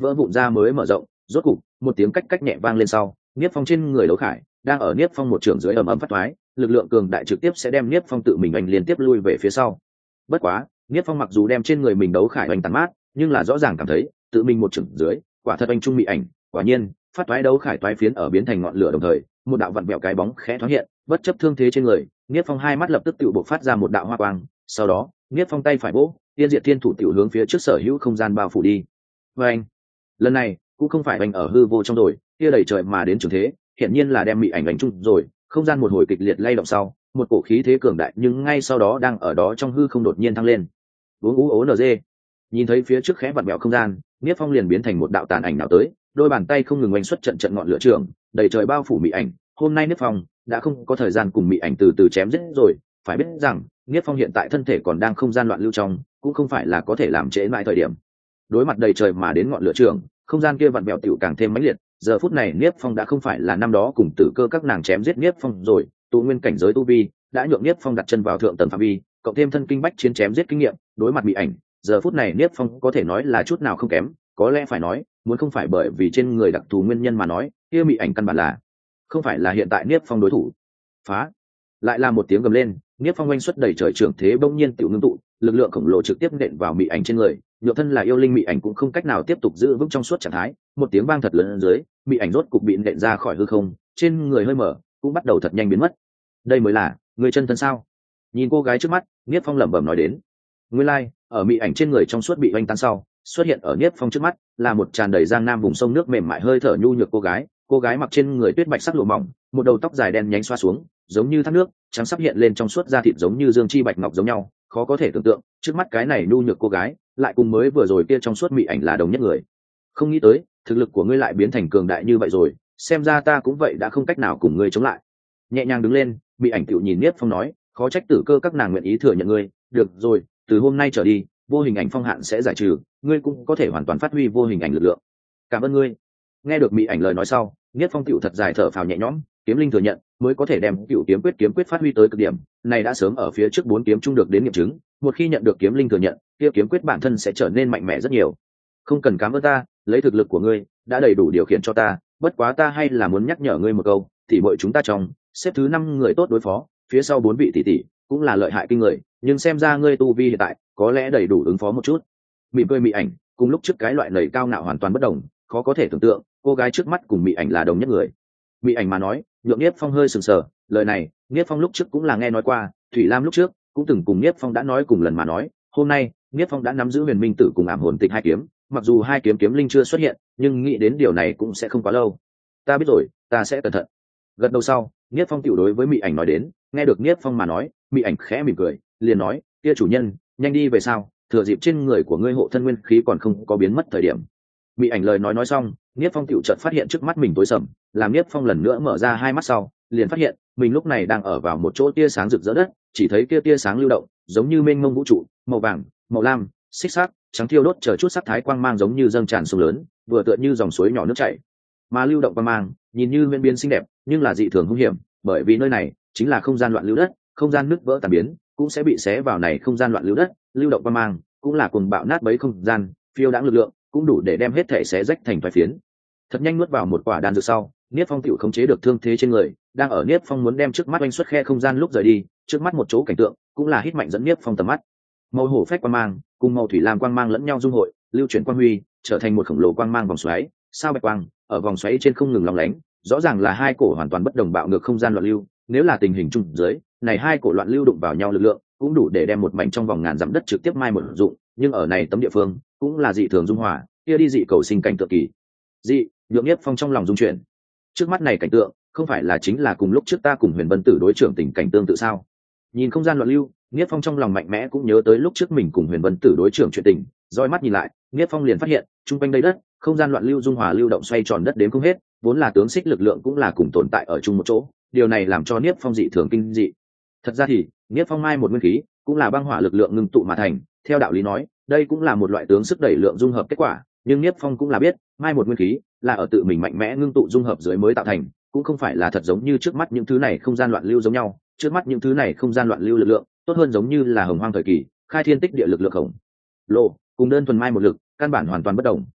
vỡ vụn ra mới mở rộng. Rốt cục một tiếng cách cách nhẹ vang lên sau, Niếp Phong trên người đấu khải đang ở Niếp Phong một trường dưới ầm ầm phát thoái, lực lượng cường đại trực tiếp sẽ đem Niếp Phong tự mình anh liên tiếp lui về phía sau. Bất quá Niếp Phong mặc dù đem trên người mình đấu khải anh tàn mát, nhưng là rõ ràng cảm thấy tự mình một trường dưới quả thật anh trung bị ảnh. Quả nhiên phát thoái đấu khải toái phiến ở biến thành ngọn lửa đồng thời, một đạo vặn vẹo cái bóng khẽ thoáng hiện, bất chấp thương thế trên người, Niếp Phong hai mắt lập tức tự bộc phát ra một đạo hoa quang. Sau đó Niếp Phong tay phải vỗ, tiên diệt thiên thủ tiểu hướng phía trước sở hữu không gian bao phủ đi. Và anh lần này cũng không phải anh ở hư vô trong rồi, kia đầy trời mà đến trường thế hiển nhiên là đem bị ảnh đánh trung rồi. Không gian một hồi kịch liệt lay động sau, một cổ khí thế cường đại nhưng ngay sau đó đang ở đó trong hư không đột nhiên thăng lên. Uống ú ố nd nhìn thấy phía trước khẽ vặn vẹo không gian, Niếp Phong liền biến thành một đạo tàn ảnh nào tới, đôi bàn tay không ngừng oanh xuất trận trận ngọn lửa trường, đầy trời bao phủ mị ảnh. Hôm nay Niếp Phong đã không có thời gian cùng mị ảnh từ từ chém giết rồi. Phải biết rằng Niếp Phong hiện tại thân thể còn đang không gian loạn lưu trong, cũng không phải là có thể làm trễ mãi thời điểm. Đối mặt đầy trời mà đến ngọn lửa trường, không gian kia vặn vẹo tiểu càng thêm mãnh liệt. Giờ phút này Niếp Phong đã không phải là năm đó cùng tử cơ các nàng chém giết Niếp Phong rồi, tu nguyên cảnh giới tu vi đã nhượng Niếp Phong đặt chân vào thượng tầng phạm vi, cộng thêm thân kinh bách chiến chém giết kinh nghiệm, đối mặt mị ảnh, giờ phút này Niếp Phong có thể nói là chút nào không kém. Có lẽ phải nói, muốn không phải bởi vì trên người đặc thù nguyên nhân mà nói, kia mị ảnh căn bản là không phải là hiện tại Niếp Phong đối thủ. Phá! Lại là một tiếng gầm lên, Niếp Phong oanh xuất đầy trời trưởng thế bỗng nhiên tiểu ngưng tụ, lực lượng khổng lồ trực tiếp nện vào mị ảnh trên người, nhược thân là yêu linh mị ảnh cũng không cách nào tiếp tục giữ vững trong suốt trạng thái. Một tiếng vang thật lớn ở dưới, mị ảnh rốt cục bị nện ra khỏi hư không, trên người hơi mở, cũng bắt đầu thật nhanh biến mất. Đây mới là người chân thân sao? Nhìn cô gái trước mắt, Niếp Phong lẩm bẩm nói đến. Nguyên lai, ở mị ảnh trên người trong suốt bị oanh tan sau, xuất hiện ở Niếp Phong trước mắt là một tràn đầy giang nam vùng sông nước mềm mại hơi thở nhu nhược cô gái. Cô gái mặc trên người tuyết bạch sắc lụa mỏng, một đầu tóc dài đen nhánh xoa xuống, giống như thác nước, trắng sắp hiện lên trong suốt da thịt giống như dương chi bạch ngọc giống nhau. Khó có thể tưởng tượng, trước mắt cái này nhu nhược cô gái, lại cùng mới vừa rồi kia trong suốt mị ảnh là đồng nhất người. Không nghĩ tới, thực lực của ngươi lại biến thành cường đại như vậy rồi, xem ra ta cũng vậy đã không cách nào cùng ngươi chống lại. Nhẹ nhàng đứng lên, mị ảnh tiểu nhìn Niếp Phong nói, khó trách tử cơ các nàng nguyện ý thừa nhận ngươi. Được rồi, từ hôm nay trở đi, vô hình ảnh phong hạn sẽ giải trừ, ngươi cũng có thể hoàn toàn phát huy vô hình ảnh lực lượng. Cảm ơn ngươi. Nghe được mị ảnh lời nói sau, Niếp Phong tiểu thật dài thở phào nhẹ nhõm, kiếm linh thừa nhận mới có thể đem cựu kiếm quyết phát huy tới cực điểm. Này đã sớm ở phía trước 4 kiếm trung được đến nghiệm chứng, một khi nhận được kiếm linh thừa nhận, kia kiếm quyết bản thân sẽ trở nên mạnh mẽ rất nhiều. Không cần cảm ơn ta, lấy thực lực của ngươi đã đầy đủ điều khiển cho ta, bất quá ta hay là muốn nhắc nhở ngươi một câu, tỷ muội chúng ta trong xếp thứ 5 người tốt đối phó, phía sau 4 vị tỷ tỷ cũng là lợi hại kinh người, nhưng xem ra ngươi tu vi hiện tại có lẽ đầy đủ ứng phó một chút. Mị cười mị ảnh cùng lúc trước cái loại lời cao ngạo hoàn toàn bất đồng, khó có thể tưởng tượng cô gái trước mắt cùng mị ảnh là đồng nhất người. Mị ảnh mà nói nhượng Niếp Phong hơi sừng sờ, lời này Niếp Phong lúc trước cũng là nghe nói qua, Thủy Lam lúc trước cũng từng cùng Niếp Phong đã nói cùng lần mà nói. Hôm nay Niếp Phong đã nắm giữ Huyền Minh Tử cùng Ảm Hồn Tịch hai kiếm, mặc dù hai kiếm kiếm linh chưa xuất hiện, nhưng nghĩ đến điều này cũng sẽ không quá lâu. Ta biết rồi, ta sẽ cẩn thận. Gật đầu sau, Niếp Phong tiểu đối với mị ảnh nói đến. Nghe được Niếp Phong mà nói, mị ảnh khẽ mỉm cười, liền nói, kia chủ nhân, nhanh đi về sao, thừa dịp trên người của ngươi hộ thân nguyên khí còn không có biến mất thời điểm. Mị ảnh lời nói xong, Niếp Phong tiểu chợt phát hiện trước mắt mình tối sầm, làm Niếp Phong lần nữa mở ra hai mắt sau, liền phát hiện mình lúc này đang ở vào một chỗ tia sáng rực rỡ đất, chỉ thấy kia tia sáng lưu động, giống như mênh mông vũ trụ, màu vàng, màu lam, xích sắc, trắng thiêu đốt chờ chút sắc thái quang mang giống như dâng tràn sông lớn, vừa tựa như dòng suối nhỏ nước chảy. Mà lưu động quang mang, nhìn như nguyên biên xinh đẹp, nhưng là dị thường hung hiểm, bởi vì nơi này chính là không gian loạn lưu đất, không gian nứt vỡ tàn biến, cũng sẽ bị xé vào này không gian loạn lưu đất, lưu động quang mang, cũng là cuồng bạo nát bấy không gian, phiêu đãng lực lượng, cũng đủ để đem hết thể xé rách thành vài phiến. Thật nhanh nuốt vào một quả đan dược sau, Niếp Phong tiểu khống chế được thương thế trên người, đang ở Niếp Phong muốn đem trước mắt oanh xuất khe không gian lúc rời đi, trước mắt một chỗ cảnh tượng, cũng là hít mạnh dẫn Niếp Phong tầm mắt. Màu hổ phách quang mang cùng màu thủy lam quang mang lẫn nhau dung hội, lưu chuyển quang huy, trở thành một khổng lồ quang mang vòng xoáy, sao bạch quang, ở vòng xoáy trên không ngừng lóng lánh, rõ ràng là hai cổ hoàn toàn bất đồng bạo ngược không gian loạn lưu. Nếu là tình hình chung dưới, này hai cổ loạn lưu đụng vào nhau lực lượng, cũng đủ để đem một mảnh trong vòng ngàn dặm đất trực tiếp mai một dụng, nhưng ở này tấm địa phương, cũng là dị thường dung hòa, kia đi dị cầu sinh cảnh tượng kỳ dị, nhượng Niếp Phong trong lòng dung chuyển. Trước mắt này cảnh tượng, không phải là chính là cùng lúc trước ta cùng Huyền Vân Tử đối trưởng tình cảnh tương tự sao? Nhìn không gian loạn lưu, Niếp Phong trong lòng mạnh mẽ cũng nhớ tới lúc trước mình cùng Huyền Vân Tử đối trưởng chuyện tình, dõi mắt nhìn lại, Niếp Phong liền phát hiện, trung quanh đây đất, không gian loạn lưu dung hòa lưu động xoay tròn đất đến không hết, vốn là tướng xích lực lượng cũng là cùng tồn tại ở chung một chỗ, điều này làm cho Niếp Phong dị thường kinh dị. Thật ra thì, Niếp Phong mai một nguyên khí, cũng là băng hỏa lực lượng ngưng tụ mà thành, theo đạo lý nói, đây cũng là một loại tướng sức đẩy lượng dung hợp kết quả, nhưng Niếp Phong cũng là biết, mai một nguyên khí là ở tự mình mạnh mẽ ngưng tụ dung hợp dưới mới tạo thành, cũng không phải là thật giống như trước mắt những thứ này không gian loạn lưu giống nhau. Trước mắt những thứ này không gian loạn lưu lực lượng tốt hơn giống như là hồng hoang thời kỳ khai thiên tích địa lực lượng khổng lồ, cùng đơn thuần mai một lực căn bản hoàn toàn bất đồng.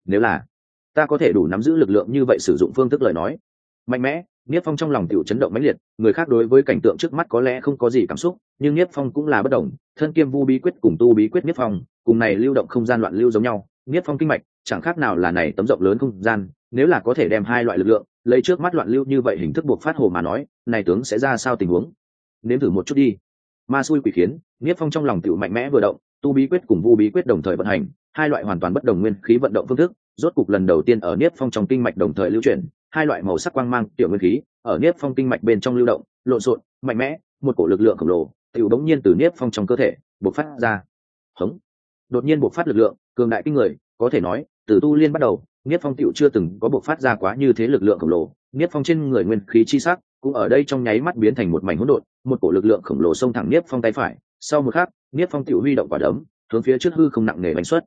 nếu là ta có thể đủ nắm giữ lực lượng như vậy sử dụng phương thức lời nói mạnh mẽ. Niếp Phong trong lòng tiểu chấn động mãnh liệt, người khác đối với cảnh tượng trước mắt có lẽ không có gì cảm xúc, nhưng Niếp Phong cũng là bất đồng, thân kiêm vu bí quyết cùng tu bí quyết Niếp Phong, cùng này lưu động không gian loạn lưu giống nhau, Niếp Phong kinh mạch chẳng khác nào là này tấm rộng lớn không gian, nếu là có thể đem hai loại lực lượng, lấy trước mắt loạn lưu như vậy hình thức buộc phát hồ mà nói, này tướng sẽ ra sao tình huống. Nếm thử một chút đi. Ma xui quỷ khiến, Niếp Phong trong lòng tiểu mạnh mẽ vừa động, tu bí quyết cùng vu bí quyết đồng thời vận hành, hai loại hoàn toàn bất đồng nguyên khí vận động phương thức, rốt cục lần đầu tiên ở Niếp Phong trong kinh mạch đồng thời lưu chuyển, hai loại màu sắc quang mang tiểu nguyên khí ở Niếp Phong kinh mạch bên trong lưu động, lộn xộn, mạnh mẽ, một cổ lực lượng khổng lồ, tiểu đống nhiên từ Niếp Phong trong cơ thể bộc phát ra. Hống! Đột nhiên bộc phát lực lượng, cường đại kinh người, có thể nói, từ tu liên bắt đầu, Niếp Phong tiểu chưa từng có bộc phát ra quá như thế lực lượng khổng lồ, Niếp Phong trên người nguyên khí chi sắc cũng ở đây trong nháy mắt biến thành một mảnh hỗn độn, một cổ lực lượng khổng lồ xông thẳng Niếp Phong tay phải, sau một khắc, Niếp Phong tiểu huy động quả đấm, hướng phía trước hư không nặng nề đánh xuất.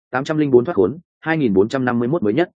804 thoát khốn, 2451 mới nhất,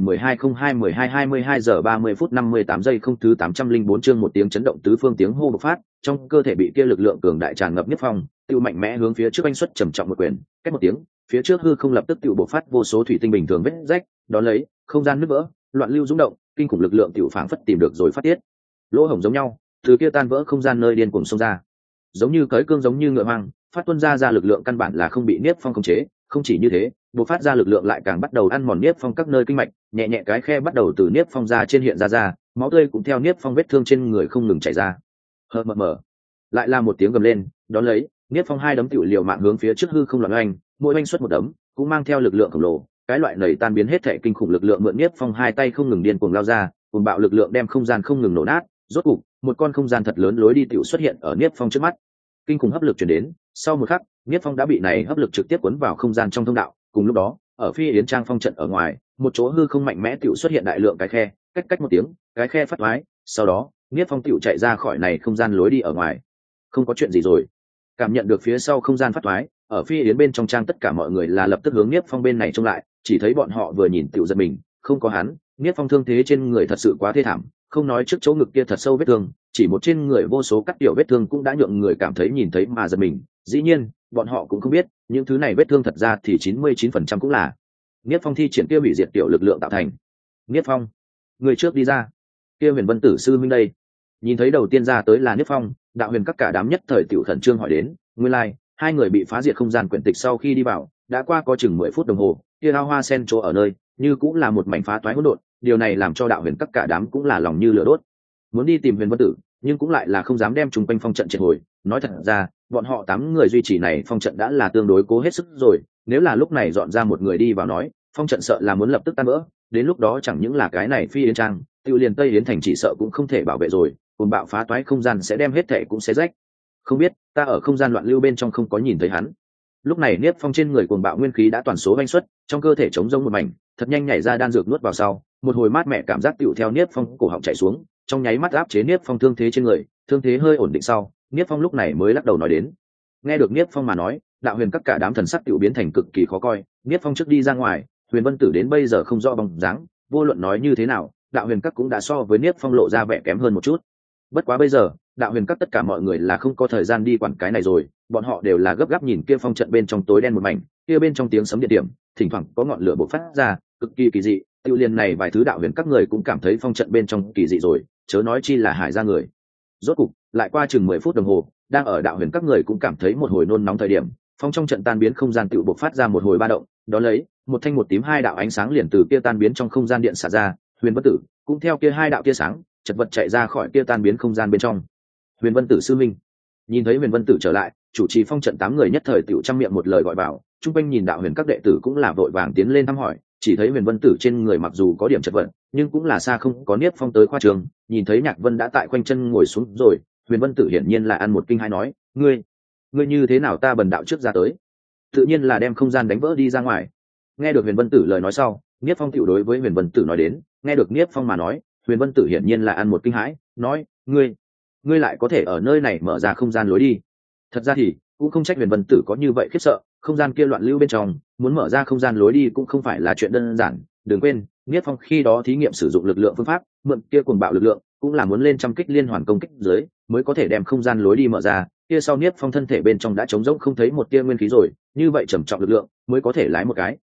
2012-02-12-22 giờ 30 phút 58 giây không thứ 804 chương một tiếng chấn động tứ phương tiếng hô bộc phát, trong cơ thể bị kia lực lượng cường đại tràn ngập Niếp Phong, tiêu mạnh mẽ hướng phía trước anh xuất trầm trọng một quyền, cách một tiếng, phía trước hư không lập tức tiêu bộc phát vô số thủy tinh bình thường vết rách, đón lấy, không gian nứt vỡ, loạn lưu rung động, kinh khủng lực lượng tiểu phảng phất tìm được rồi phát tiết. Lỗ hổng giống nhau, từ kia tan vỡ không gian nơi điên cuồng xông ra. Giống như cởi cương giống như ngựa hoang, phát tuôn ra lực lượng căn bản là không bị Niếp Phong khống chế, không chỉ như thế, bộc phát ra lực lượng lại càng bắt đầu ăn mòn Niếp Phong các nơi kinh mạch, nhẹ nhẹ cái khe bắt đầu từ Niếp Phong ra trên hiện ra, máu tươi cũng theo Niếp Phong vết thương trên người không ngừng chảy ra. Hờ mờ mờ, lại là một tiếng gầm lên, đón lấy, Niếp Phong hai đấm tiểu liều mạng hướng phía trước hư không loạn oanh, mỗi oanh xuất một đấm, cũng mang theo lực lượng khổng lồ, cái loại nảy tan biến hết thảy kinh khủng lực lượng mượn Niếp Phong hai tay không ngừng điên cuồng lao ra, cuồng bạo lực lượng đem không gian không ngừng nổ nát, rốt cục, một con không gian thật lớn lối đi tiểu xuất hiện ở Niếp Phong trước mắt. Kinh khủng hấp lực truyền đến, sau một khắc, Niếp Phong đã bị này hấp lực trực tiếp cuốn vào không gian trong thông đạo, cùng lúc đó, ở Phi Yến Trang phong trận ở ngoài, một chỗ hư không mạnh mẽ tiểu xuất hiện đại lượng cái khe, cách một tiếng, cái khe phát thoái, sau đó, Niếp Phong tiểu chạy ra khỏi này không gian lối đi ở ngoài. Không có chuyện gì rồi. Cảm nhận được phía sau không gian phát thoái, ở Phi Yến bên trong trang tất cả mọi người là lập tức hướng Niếp Phong bên này trông lại, chỉ thấy bọn họ vừa nhìn tiểu giật mình, không có hắn, Niếp Phong thương thế trên người thật sự quá thê thảm, không nói trước chỗ ngực kia thật sâu vết thương, chỉ một trên người vô số cắt tiểu vết thương cũng đã nhượng người cảm thấy nhìn thấy mà giật mình. Dĩ nhiên, bọn họ cũng không biết, những thứ này vết thương thật ra thì 99% cũng là Niếp Phong thi triển kia hủy diệt tiểu lực lượng tạo thành. Niếp Phong, người trước đi ra. Kia Huyền Vân Tử sư minh đây. Nhìn thấy đầu tiên ra tới là Niếp Phong, Đạo Huyền các cả đám nhất thời tiểu khẩn trương hỏi đến, nguyên lai, hai người bị phá diệt không gian quyển tịch sau khi đi vào, đã qua có chừng 10 phút đồng hồ, kia ao hoa sen chỗ ở nơi, như cũng là một mảnh phá toái hỗn độn, điều này làm cho Đạo Huyền các cả đám cũng là lòng như lửa đốt. Muốn đi tìm Huyền Vân Tử, nhưng cũng lại là không dám đem trùng quanh phong trận triệt hồi, nói thật ra, bọn họ 8 người duy trì này phong trận đã là tương đối cố hết sức rồi, nếu là lúc này dọn ra một người đi vào nói, phong trận sợ là muốn lập tức tan vỡ, đến lúc đó chẳng những là cái này Phi Yến Trang, tiêu liền Tây Yến thành chỉ sợ cũng không thể bảo vệ rồi, cuồng bạo phá toái không gian sẽ đem hết thảy cũng xé rách. Không biết, ta ở không gian loạn lưu bên trong không có nhìn thấy hắn. Lúc này Niếp Phong trên người cuồng bạo nguyên khí đã toàn số vanh xuất, trong cơ thể trống rỗng một mảnh, thật nhanh nhảy ra đan dược nuốt vào sau, một hồi mát mẻ cảm giác tựu theo Niếp Phong cổ họng chảy xuống, trong nháy mắt áp chế Niếp Phong thương thế trên người, thương thế hơi ổn định sau, Niếp Phong lúc này mới lắc đầu nói đến. Nghe được Niếp Phong mà nói, Đạo Huyền các cả đám thần sắc tựu biến thành cực kỳ khó coi, Niếp Phong trước đi ra ngoài, Huyền Vân Tử đến bây giờ không rõ bóng dáng, vô luận nói như thế nào, Đạo Huyền các cũng đã so với Niếp Phong lộ ra vẻ kém hơn một chút. Bất quá bây giờ, Đạo Huyền các tất cả mọi người là không có thời gian đi quản cái này rồi, bọn họ đều là gấp gáp nhìn kia phong trận bên trong tối đen một mảnh, kia bên trong tiếng sấm điện điểm, thỉnh thoảng có ngọn lửa bộc phát ra, cực kỳ kỳ dị. Tiêu liên này vài thứ Đạo Huyền các người cũng cảm thấy phong trận bên trong kỳ dị rồi, chớ nói chi là Hải gia người. Rốt cục, lại qua chừng 10 phút đồng hồ, đang ở Đạo Huyền các người cũng cảm thấy một hồi nôn nóng thời điểm, phong trong trận tan biến không gian tựu bộc phát ra một hồi ba động, đó lấy một thanh một tím hai đạo ánh sáng liền từ kia tan biến trong không gian điện xả ra, Huyền Vân Tử cũng theo kia hai đạo tia sáng chật vật chạy ra khỏi kia tan biến không gian bên trong. Huyền Vân Tử sư minh. Nhìn thấy Huyền Vân Tử trở lại, chủ trì phong trận 8 người nhất thời tiểu trăm miệng một lời gọi vào, trung quanh nhìn Đạo Huyền các đệ tử cũng là vội vàng tiến lên thăm hỏi, chỉ thấy Huyền Vân Tử trên người mặc dù có điểm chật vật, nhưng cũng là xa không có Niếp Phong tới khoa trường. Nhìn thấy Nhạc Vân đã tại quanh chân ngồi xuống rồi, Huyền Vân Tử hiển nhiên là ăn một kinh hai nói, ngươi như thế nào ta bần đạo trước ra tới? Tự nhiên là đem không gian đánh vỡ đi ra ngoài. Nghe được Huyền Vân Tử lời nói sau, Niếp Phong tiểu đối với Huyền Vân Tử nói đến, nghe được Niếp Phong mà nói, Huyền Vân Tử hiển nhiên là ăn một kinh hãi, nói, ngươi lại có thể ở nơi này mở ra không gian lối đi. Thật ra thì cũng không trách Huyền Vân Tử có như vậy khiếp sợ, không gian kia loạn lưu bên trong, muốn mở ra không gian lối đi cũng không phải là chuyện đơn giản. Đừng quên, Niếp Phong khi đó thí nghiệm sử dụng lực lượng phương pháp, mượn kia cuồng bạo lực lượng, cũng là muốn lên trăm kích liên hoàn công kích dưới, mới có thể đem không gian lối đi mở ra. Kia sau Niếp Phong thân thể bên trong đã trống rỗng không thấy một tia nguyên khí rồi, như vậy trầm trọng lực lượng mới có thể lái một cái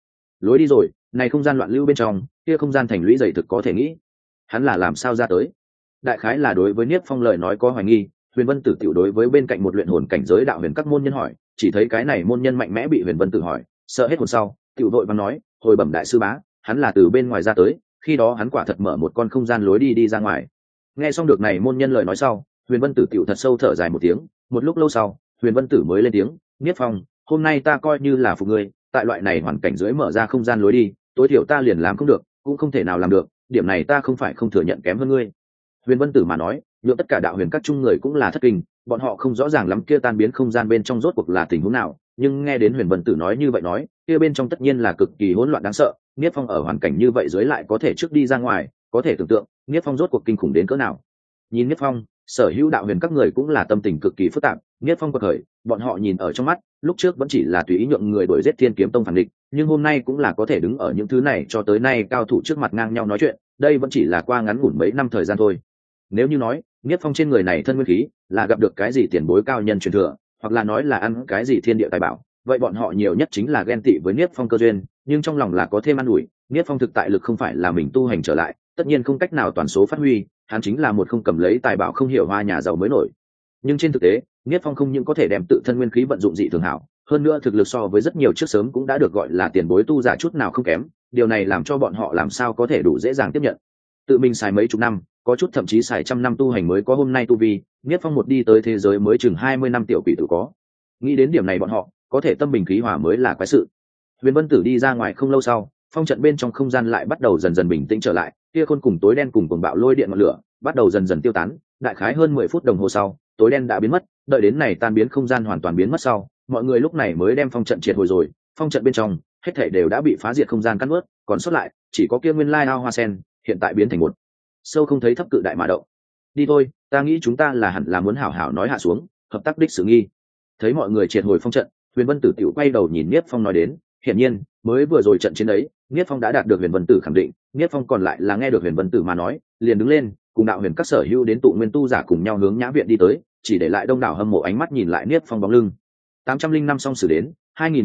lối đi rồi, này không gian loạn lưu bên trong, kia không gian thành lũy dày thực có thể nghĩ hắn là làm sao ra tới. Đại khái là đối với Niếp Phong lời nói có hoài nghi, Huyền Vân Tử tiểu đối với bên cạnh một luyện hồn cảnh giới đạo huyền các môn nhân hỏi, chỉ thấy cái này môn nhân mạnh mẽ bị Huyền Vân Tử hỏi sợ hết hồn sau, tiểu đội vàng nói, hồi bẩm đại sư bá, hắn là từ bên ngoài ra tới, khi đó hắn quả thật mở một con không gian lối đi đi ra ngoài. Nghe xong được này môn nhân lời nói sau, Huyền Vân Tử tiểu thật sâu thở dài một tiếng, một lúc lâu sau, Huyền Vân Tử mới lên tiếng, Niếp Phong, hôm nay ta coi như là phục ngươi, tại loại này hoàn cảnh dưới mở ra không gian lối đi, tối thiểu ta liền làm không được, cũng không thể nào làm được, điểm này ta không phải không thừa nhận kém hơn ngươi. Huyền Vân Tử mà nói, nhượng tất cả đạo huyền các trung người cũng là thất kinh, bọn họ không rõ ràng lắm kia tan biến không gian bên trong rốt cuộc là tình huống nào, nhưng nghe đến Huyền Vân Tử nói như vậy nói, kia bên trong tất nhiên là cực kỳ hỗn loạn đáng sợ. Niếp Phong ở hoàn cảnh như vậy dưới lại có thể trước đi ra ngoài, có thể tưởng tượng Niếp Phong rốt cuộc kinh khủng đến cỡ nào. Nhìn Niếp Phong, sở hữu đạo huyền các người cũng là tâm tình cực kỳ phức tạp. Niếp Phong bậc khởi, bọn họ nhìn ở trong mắt, lúc trước vẫn chỉ là tùy ý nhượng người đuổi giết Thiên Kiếm Tông phản địch, nhưng hôm nay cũng là có thể đứng ở những thứ này cho tới nay cao thủ trước mặt ngang nhau nói chuyện, đây vẫn chỉ là qua ngắn ngủn mấy năm thời gian thôi. Nếu như nói Niếp Phong trên người này thân nguyên khí là gặp được cái gì tiền bối cao nhân truyền thừa, hoặc là nói là ăn cái gì thiên địa tài bảo, vậy bọn họ nhiều nhất chính là ghen tị với Niếp Phong cơ duyên, nhưng trong lòng là có thêm an ủi. Niếp Phong thực tại lực không phải là mình tu hành trở lại, tất nhiên không cách nào toàn số phát huy, hắn chính là một không cầm lấy tài bảo không hiểu hoa nhà giàu mới nổi. Nhưng trên thực tế, Niếp Phong không những có thể đem tự thân nguyên khí vận dụng dị thường hảo, hơn nữa thực lực so với rất nhiều trước sớm cũng đã được gọi là tiền bối tu giả chút nào không kém, điều này làm cho bọn họ làm sao có thể đủ dễ dàng tiếp nhận. Tự mình xài mấy chục năm, có chút thậm chí xài trăm năm tu hành mới có hôm nay tu vi, Niếp Phong một đi tới thế giới mới chừng 20 năm tiểu quỷ tử có. Nghĩ đến điểm này bọn họ có thể tâm bình khí hòa mới là quái sự. Huyền Vân Tử đi ra ngoài không lâu sau, phong trận bên trong không gian lại bắt đầu dần dần bình tĩnh trở lại, kia khôn cùng tối đen cùng cuồng bạo lôi điện ngọn lửa bắt đầu dần dần tiêu tán, đại khái hơn 10 phút đồng hồ sau, tối đen đã biến mất, đợi đến này tan biến không gian hoàn toàn biến mất sau, mọi người lúc này mới đem phong trận triệt hồi rồi, phong trận bên trong hết thảy đều đã bị phá diệt không gian cắt nuốt, còn sót lại chỉ có kia nguyên lai ao hoa sen, hiện tại biến thành một sâu không thấy thấp cự đại mã động. Đi thôi, ta nghĩ chúng ta là hẳn là muốn hảo hảo nói hạ xuống, hợp tác đích sự nghi. Thấy mọi người triệt hồi phong trận, Huyền Vân Tử tiểu quay đầu nhìn Niếp Phong nói đến, hiển nhiên mới vừa rồi trận chiến ấy, Niếp Phong đã đạt được Huyền Vân Tử khẳng định, Niếp Phong còn lại là nghe được Huyền Vân Tử mà nói, liền đứng lên, cùng đạo huyền các sở hữu đến tụ nguyên tu giả cùng nhau hướng nhã viện đi tới, chỉ để lại đông đảo hâm mộ ánh mắt nhìn lại Niếp Phong bóng lưng. 805 song sử đến,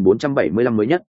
2475 mới nhất,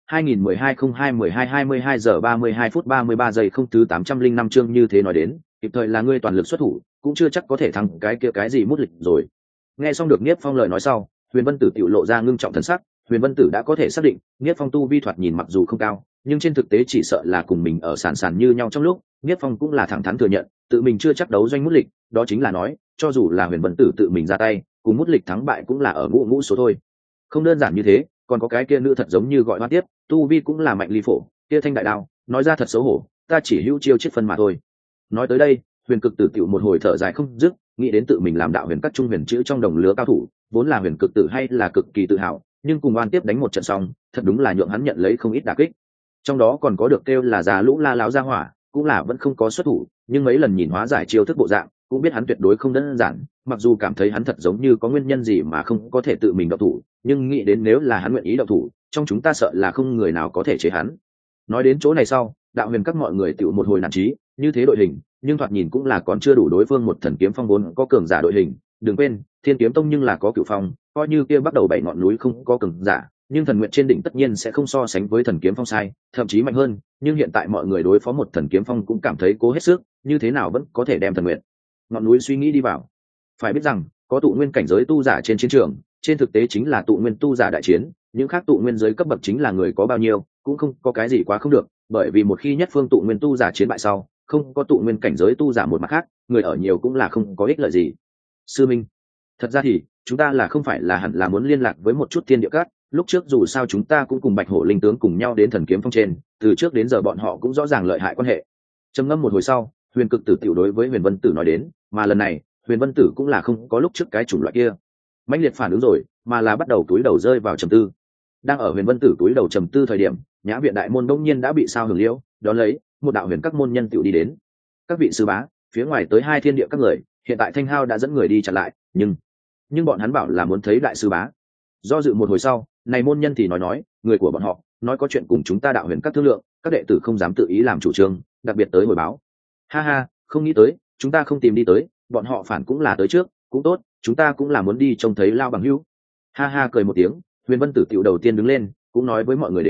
2012-02-12 giờ 32 phút 33 giây không thứ 805 chương như thế nói đến, kịp thời là ngươi toàn lực xuất thủ, cũng chưa chắc có thể thắng cái kia cái gì mút lịch rồi. Nghe xong được Niếp Phong lời nói sau, Huyền Vân Tử tiểu lộ ra ngưng trọng thần sắc, Huyền Vân Tử đã có thể xác định, Niếp Phong tu vi thoạt nhìn mặc dù không cao, nhưng trên thực tế chỉ sợ là cùng mình ở sàn sàn như nhau trong lúc, Niếp Phong cũng là thẳng thắn thừa nhận, tự mình chưa chắc đấu doanh mút lịch, đó chính là nói, cho dù là Huyền Vân Tử tự mình ra tay, cùng mút lịch thắng bại cũng là ở ngũ ngũ số thôi. Không đơn giản như thế, còn có cái kia nữ thật giống như gọi hoa tiếp, tu vi cũng là mạnh ly phổ, kia thanh đại đao, nói ra thật xấu hổ, ta chỉ hữu chiêu chết phân mà thôi. Nói tới đây, Huyền Cực Tử tiểu một hồi thở dài không dứt, nghĩ đến tự mình làm đạo huyền các trung huyền chữ trong đồng lứa cao thủ, vốn là Huyền Cực Tử hay là cực kỳ tự hào, nhưng cùng oan tiếp đánh một trận xong, thật đúng là nhượng hắn nhận lấy không ít đả kích. Trong đó còn có được kêu là già lũ la láo ra hỏa, cũng là vẫn không có xuất thủ, nhưng mấy lần nhìn hóa giải chiêu thức bộ dạng, cũng biết hắn tuyệt đối không đơn giản, mặc dù cảm thấy hắn thật giống như có nguyên nhân gì mà không có thể tự mình động thủ, nhưng nghĩ đến nếu là hắn nguyện ý động thủ, trong chúng ta sợ là không người nào có thể chế hắn. Nói đến chỗ này sau, đạo huyền các mọi người tựu một hồi nản chí, như thế đội hình, nhưng thoạt nhìn cũng là còn chưa đủ đối phương một thần kiếm phong vốn có cường giả đội hình, đừng quên, Thiên Kiếm Tông nhưng là có cửu phong, coi như kia bắt đầu bảy ngọn núi không có cường giả, nhưng thần nguyện trên đỉnh tất nhiên sẽ không so sánh với thần kiếm phong sai, thậm chí mạnh hơn, nhưng hiện tại mọi người đối phó một thần kiếm phong cũng cảm thấy cố hết sức, như thế nào vẫn có thể đem thần nguyện ngọn núi suy nghĩ đi vào. Phải biết rằng, có tụ nguyên cảnh giới tu giả trên chiến trường, trên thực tế chính là tụ nguyên tu giả đại chiến, những khác tụ nguyên giới cấp bậc chính là người có bao nhiêu, cũng không có cái gì quá không được, bởi vì một khi nhất phương tụ nguyên tu giả chiến bại sau, không có tụ nguyên cảnh giới tu giả một mặt khác, người ở nhiều cũng là không có ích lợi gì. Sư Minh, thật ra thì chúng ta là không phải là hẳn là muốn liên lạc với một chút thiên địa các, lúc trước dù sao chúng ta cũng cùng Bạch Hổ linh tướng cùng nhau đến thần kiếm phong trên, từ trước đến giờ bọn họ cũng rõ ràng lợi hại quan hệ. Trầm ngâm một hồi sau, Huyền Cực Tử tiểu đối với Huyền Vân Tử nói đến, mà lần này Huyền Vân Tử cũng là không có lúc trước cái chủng loại kia mãnh liệt phản ứng rồi, mà là bắt đầu túi đầu rơi vào trầm tư. Đang ở Huyền Vân Tử túi đầu trầm tư thời điểm, nhã viện đại môn đông nhiên đã bị sao hưởng liễu, đón lấy một đạo huyền các môn nhân tiểu đi đến. Các vị sư bá, phía ngoài tới hai thiên địa các người, hiện tại Thanh Hao đã dẫn người đi chặn lại, nhưng bọn hắn bảo là muốn thấy đại sư bá. Do dự một hồi sau, này môn nhân thì nói người của bọn họ nói có chuyện cùng chúng ta đạo huyền các thương lượng, các đệ tử không dám tự ý làm chủ trương, đặc biệt tới hồi báo. Ha ha, không nghĩ tới, chúng ta không tìm đi tới, bọn họ phản cũng là tới trước, cũng tốt, chúng ta cũng là muốn đi trông thấy lao bằng hữu. Ha ha cười một tiếng, Huyền Vân Tử tiểu đầu tiên đứng lên, cũng nói với mọi người đến,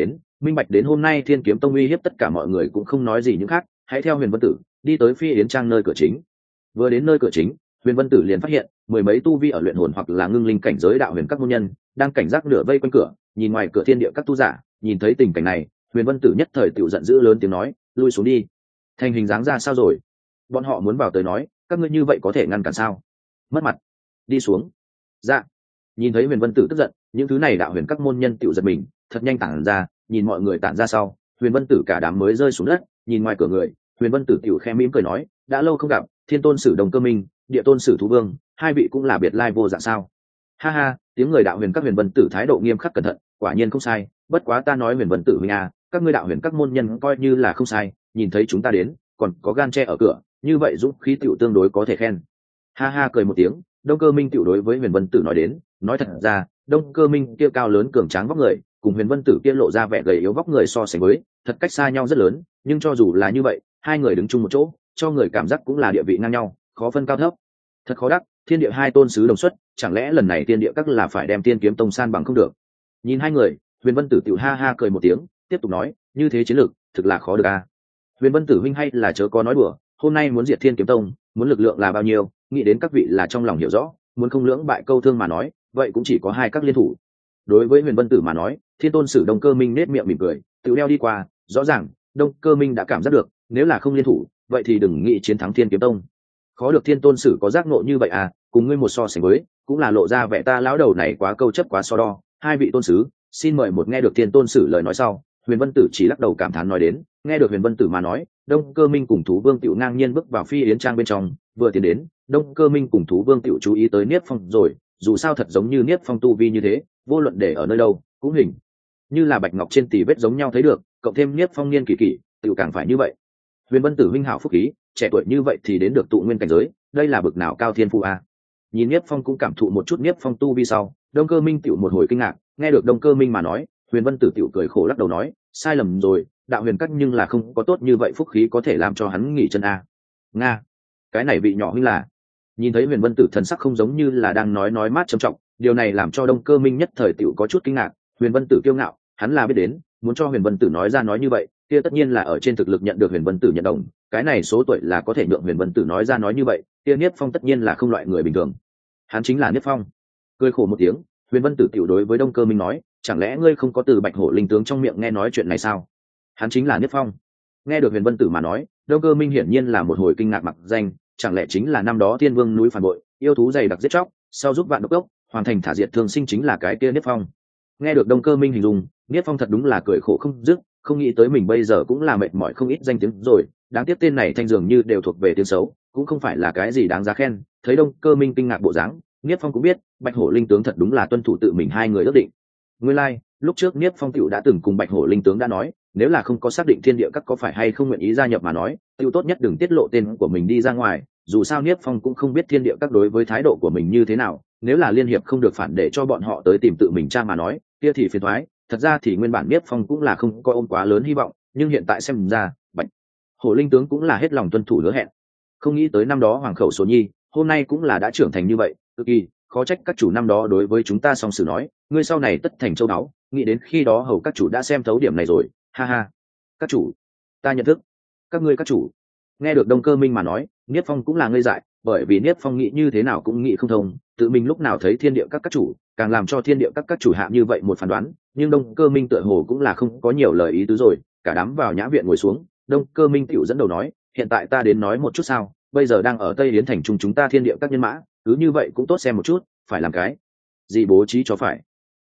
minh bạch đến hôm nay thiên kiếm tông uy hiếp tất cả mọi người cũng không nói gì những khác, hãy theo Huyền Vân Tử đi tới Phi Yến Trang nơi cửa chính. Vừa đến nơi cửa chính, Huyền Vân Tử liền phát hiện mười mấy tu vi ở luyện hồn hoặc là ngưng linh cảnh giới đạo huyền các môn nhân đang cảnh giác nửa vây quanh cửa, nhìn ngoài cửa thiên địa các tu giả. Nhìn thấy tình cảnh này, Huyền Vân Tử nhất thời tiểu giận dữ lớn tiếng nói, lui xuống đi. Thành hình dáng ra sao rồi? Bọn họ muốn vào tới nói, các ngươi như vậy có thể ngăn cản sao? Mất mặt, đi xuống. Dạ. Nhìn thấy Huyền Vân Tử tức giận, những thứ này đạo huyền các môn nhân tiểu giật mình, thật nhanh tản ra. Nhìn mọi người tản ra sau, Huyền Vân Tử cả đám mới rơi xuống đất. Nhìn ngoài cửa người, Huyền Vân Tử tiểu khẽ mỉm cười nói, đã lâu không gặp, Thiên Tôn Sử Đồng Cơ Minh, Địa Tôn Sử Thú Vương, hai vị cũng là biệt lai vô dạng sao? Ha ha, tiếng người đạo huyền các Huyền Vân Tử thái độ nghiêm khắc cẩn thận, quả nhiên không sai. Bất quá ta nói Huyền Vân Tử huynh à, các ngươi đạo huyền các môn nhân coi như là không sai, nhìn thấy chúng ta đến, còn có gan che ở cửa, như vậy dũng khí tiểu tương đối có thể khen. Ha ha cười một tiếng, Đông Cơ Minh tiểu đối với Huyền Vân Tử nói đến, nói thật ra, Đông Cơ Minh kia cao lớn cường tráng vóc người, cùng Huyền Vân Tử kia lộ ra vẻ gầy yếu vóc người so sánh với, thật cách xa nhau rất lớn, nhưng cho dù là như vậy, hai người đứng chung một chỗ, cho người cảm giác cũng là địa vị ngang nhau, khó phân cao thấp. Thật khó đắc, thiên địa hai tôn sứ đồng xuất, chẳng lẽ lần này tiên địa các là phải đem Tiên Kiếm Tông san bằng không được? Nhìn hai người, Huyền Vân Tử tiểu ha ha cười một tiếng, tiếp tục nói, như thế chiến lược, thực là khó được a. Huyền Vân Tử huynh hay là chớ có nói đùa, hôm nay muốn diệt Thiên Kiếm Tông, muốn lực lượng là bao nhiêu, nghĩ đến các vị là trong lòng hiểu rõ, muốn không lưỡng bại câu thương mà nói, vậy cũng chỉ có hai các liên thủ. Đối với Huyền Vân Tử mà nói, Thiên Tôn Sử Đông Cơ Minh nét miệng mỉm cười, tự đeo đi qua, rõ ràng Đông Cơ Minh đã cảm giác được, nếu là không liên thủ, vậy thì đừng nghĩ chiến thắng Thiên Kiếm Tông. Khó được Thiên Tôn Sử có giác ngộ như vậy à, cùng ngươi một so sánh với, cũng là lộ ra vẻ ta lão đầu này quá câu chấp quá so đo. Hai vị tôn sứ, xin mời một. Nghe được Thiên Tôn Sử lời nói sau, Huyền Vân Tử chỉ lắc đầu cảm thán nói đến, nghe được Huyền Vân Tử mà nói, Đông Cơ Minh cùng Thú Vương tiểu ngang nhiên bước vào Phi Yến Trang bên trong, vừa tiến đến, Đông Cơ Minh cùng Thú Vương tiểu chú ý tới Niết Phong rồi, dù sao thật giống như Niết Phong tu vi như thế, vô luận để ở nơi đâu, cũng hình như là bạch ngọc trên tỉ vết giống nhau thấy được, cộng thêm Niết Phong niên kỳ kỳ, tiểu càng phải như vậy. Huyền Vân Tử huynh hảo phúc khí, trẻ tuổi như vậy thì đến được tụ nguyên cảnh giới, đây là bực nào cao thiên phú a. Nhìn Niết Phong cũng cảm thụ một chút Niết Phong tu vi sau, Đông Cơ Minh tiểu một hồi kinh ngạc, nghe được Đông Cơ Minh mà nói, Huyền Vân Tử tiểu cười khổ lắc đầu nói, sai lầm rồi, đạo huyền các nhưng là không có tốt như vậy phúc khí có thể làm cho hắn nghỉ chân a. Nga, cái này vị nhỏ huynh là. Nhìn thấy Huyền Vân Tử thần sắc không giống như là đang nói mát trầm trọng, điều này làm cho Đông Cơ Minh nhất thời tiểu có chút kinh ngạc. Huyền Vân Tử kiêu ngạo, hắn là biết đến, muốn cho Huyền Vân Tử nói ra nói như vậy, kia tất nhiên là ở trên thực lực nhận được Huyền Vân Tử nhận đồng, cái này số tuổi là có thể nhượng Huyền Vân Tử nói ra nói như vậy, kia Niết Phong tất nhiên là không loại người bình thường. Hắn chính là Niết Phong. Cười khổ một tiếng, Huyền Vân Tử tiểu đối với Đông Cơ Minh nói, chẳng lẽ ngươi không có từ Bạch Hổ linh tướng trong miệng nghe nói chuyện này sao? Hắn chính là Niết Phong. Nghe được Huyền Vân Tử mà nói, Đông Cơ Minh hiển nhiên là một hồi kinh ngạc mặc danh, chẳng lẽ chính là năm đó Thiên Vương núi phản bội, yêu thú dày đặc giết chóc, sau giúp vạn độc cốc, hoàn thành thả diệt thương sinh chính là cái kia Niết Phong. Nghe được Đông Cơ Minh hình dung, Niết Phong thật đúng là cười khổ không dứt, không nghĩ tới mình bây giờ cũng là mệt mỏi không ít danh tiếng rồi, đáng tiếc tên này thanh dường như đều thuộc về tiếng xấu, cũng không phải là cái gì đáng giá khen. Thấy Đông Cơ Minh kinh ngạc bộ dáng, Niết Phong cũng biết, Bạch Hổ linh tướng thật đúng là tuân thủ tự mình hai người ước định. Nguyên lai, lúc trước Niết Phong tiểu đã từng cùng Bạch Hổ linh tướng đã nói, nếu là không có xác định thiên địa các có phải hay không nguyện ý gia nhập mà nói, tiêu tốt nhất đừng tiết lộ tên của mình đi ra ngoài, dù sao Niết Phong cũng không biết thiên địa các đối với thái độ của mình như thế nào, nếu là liên hiệp không được phản để cho bọn họ tới tìm tự mình tra mà nói, kia thì phiền toái. Thật ra thì nguyên bản Niết Phong cũng là không có ôm quá lớn hy vọng, nhưng hiện tại xem ra, Bạch Hổ linh tướng cũng là hết lòng tuân thủ hứa hẹn. Không nghĩ tới năm đó Hoàng Khẩu Số Nhi, hôm nay cũng là đã trưởng thành như vậy, cực kỳ khó trách các chủ năm đó đối với chúng ta song sử nói, ngươi sau này tất thành châu đáo, nghĩ đến khi đó hầu các chủ đã xem thấu điểm này rồi, ha ha. Các chủ, ta nhận thức. Các ngươi các chủ. Nghe được Đông Cơ Minh mà nói, Niết Phong cũng là ngây dại, bởi vì Niết Phong nghĩ như thế nào cũng nghĩ không thông, tự mình lúc nào thấy thiên địa các chủ, càng làm cho thiên địa các chủ hạ như vậy một phán đoán, nhưng Đông Cơ Minh tựa hồ cũng là không có nhiều lời ý tứ rồi, cả đám vào nhã viện ngồi xuống, Đông Cơ Minh tiểu dẫn đầu nói, hiện tại ta đến nói một chút sao, bây giờ đang ở Tây Yến thành trung chúng ta thiên địa các nhân mã, cứ như vậy cũng tốt xem một chút, phải làm cái gì bố trí cho phải.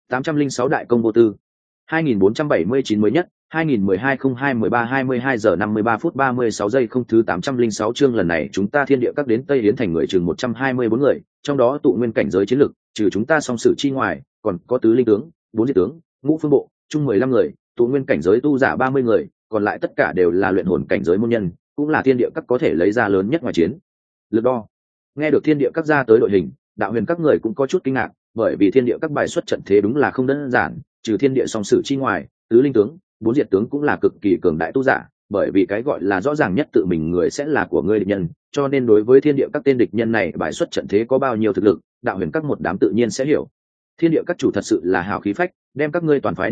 806 đại công vô tư. 2479 mới nhất, 2012-02-13-22 giờ 53 phút 36 giây không thứ 806 chương lần này chúng ta thiên địa các đến Tây Yến thành người chừng 124 người, trong đó tụ nguyên cảnh giới chiến lực, trừ chúng ta song sử chi ngoài, còn có tứ linh tướng, bốn diệt tướng, ngũ phương bộ, chung 15 người, tụ nguyên cảnh giới tu giả 30 người, còn lại tất cả đều là luyện hồn cảnh giới môn nhân, cũng là thiên địa các có thể lấy ra lớn nhất ngoài chiến. Lực đo. Nghe được thiên địa các ra tới đội hình, đạo huyền các người cũng có chút kinh ngạc, bởi vì thiên địa các bài xuất trận thế đúng là không đơn giản, trừ thiên địa song sử chi ngoài, tứ linh tướng, bốn diệt tướng cũng là cực kỳ cường đại tu giả, bởi vì cái gọi là rõ ràng nhất tự mình người sẽ là của ngươi địch nhân, cho nên đối với thiên địa các tên địch nhân này bài xuất trận thế có bao nhiêu thực lực, đạo huyền các một đám tự nhiên sẽ hiểu. Thiên địa các chủ thật sự là hào khí phách, đem các ngươi toàn phái đi ra,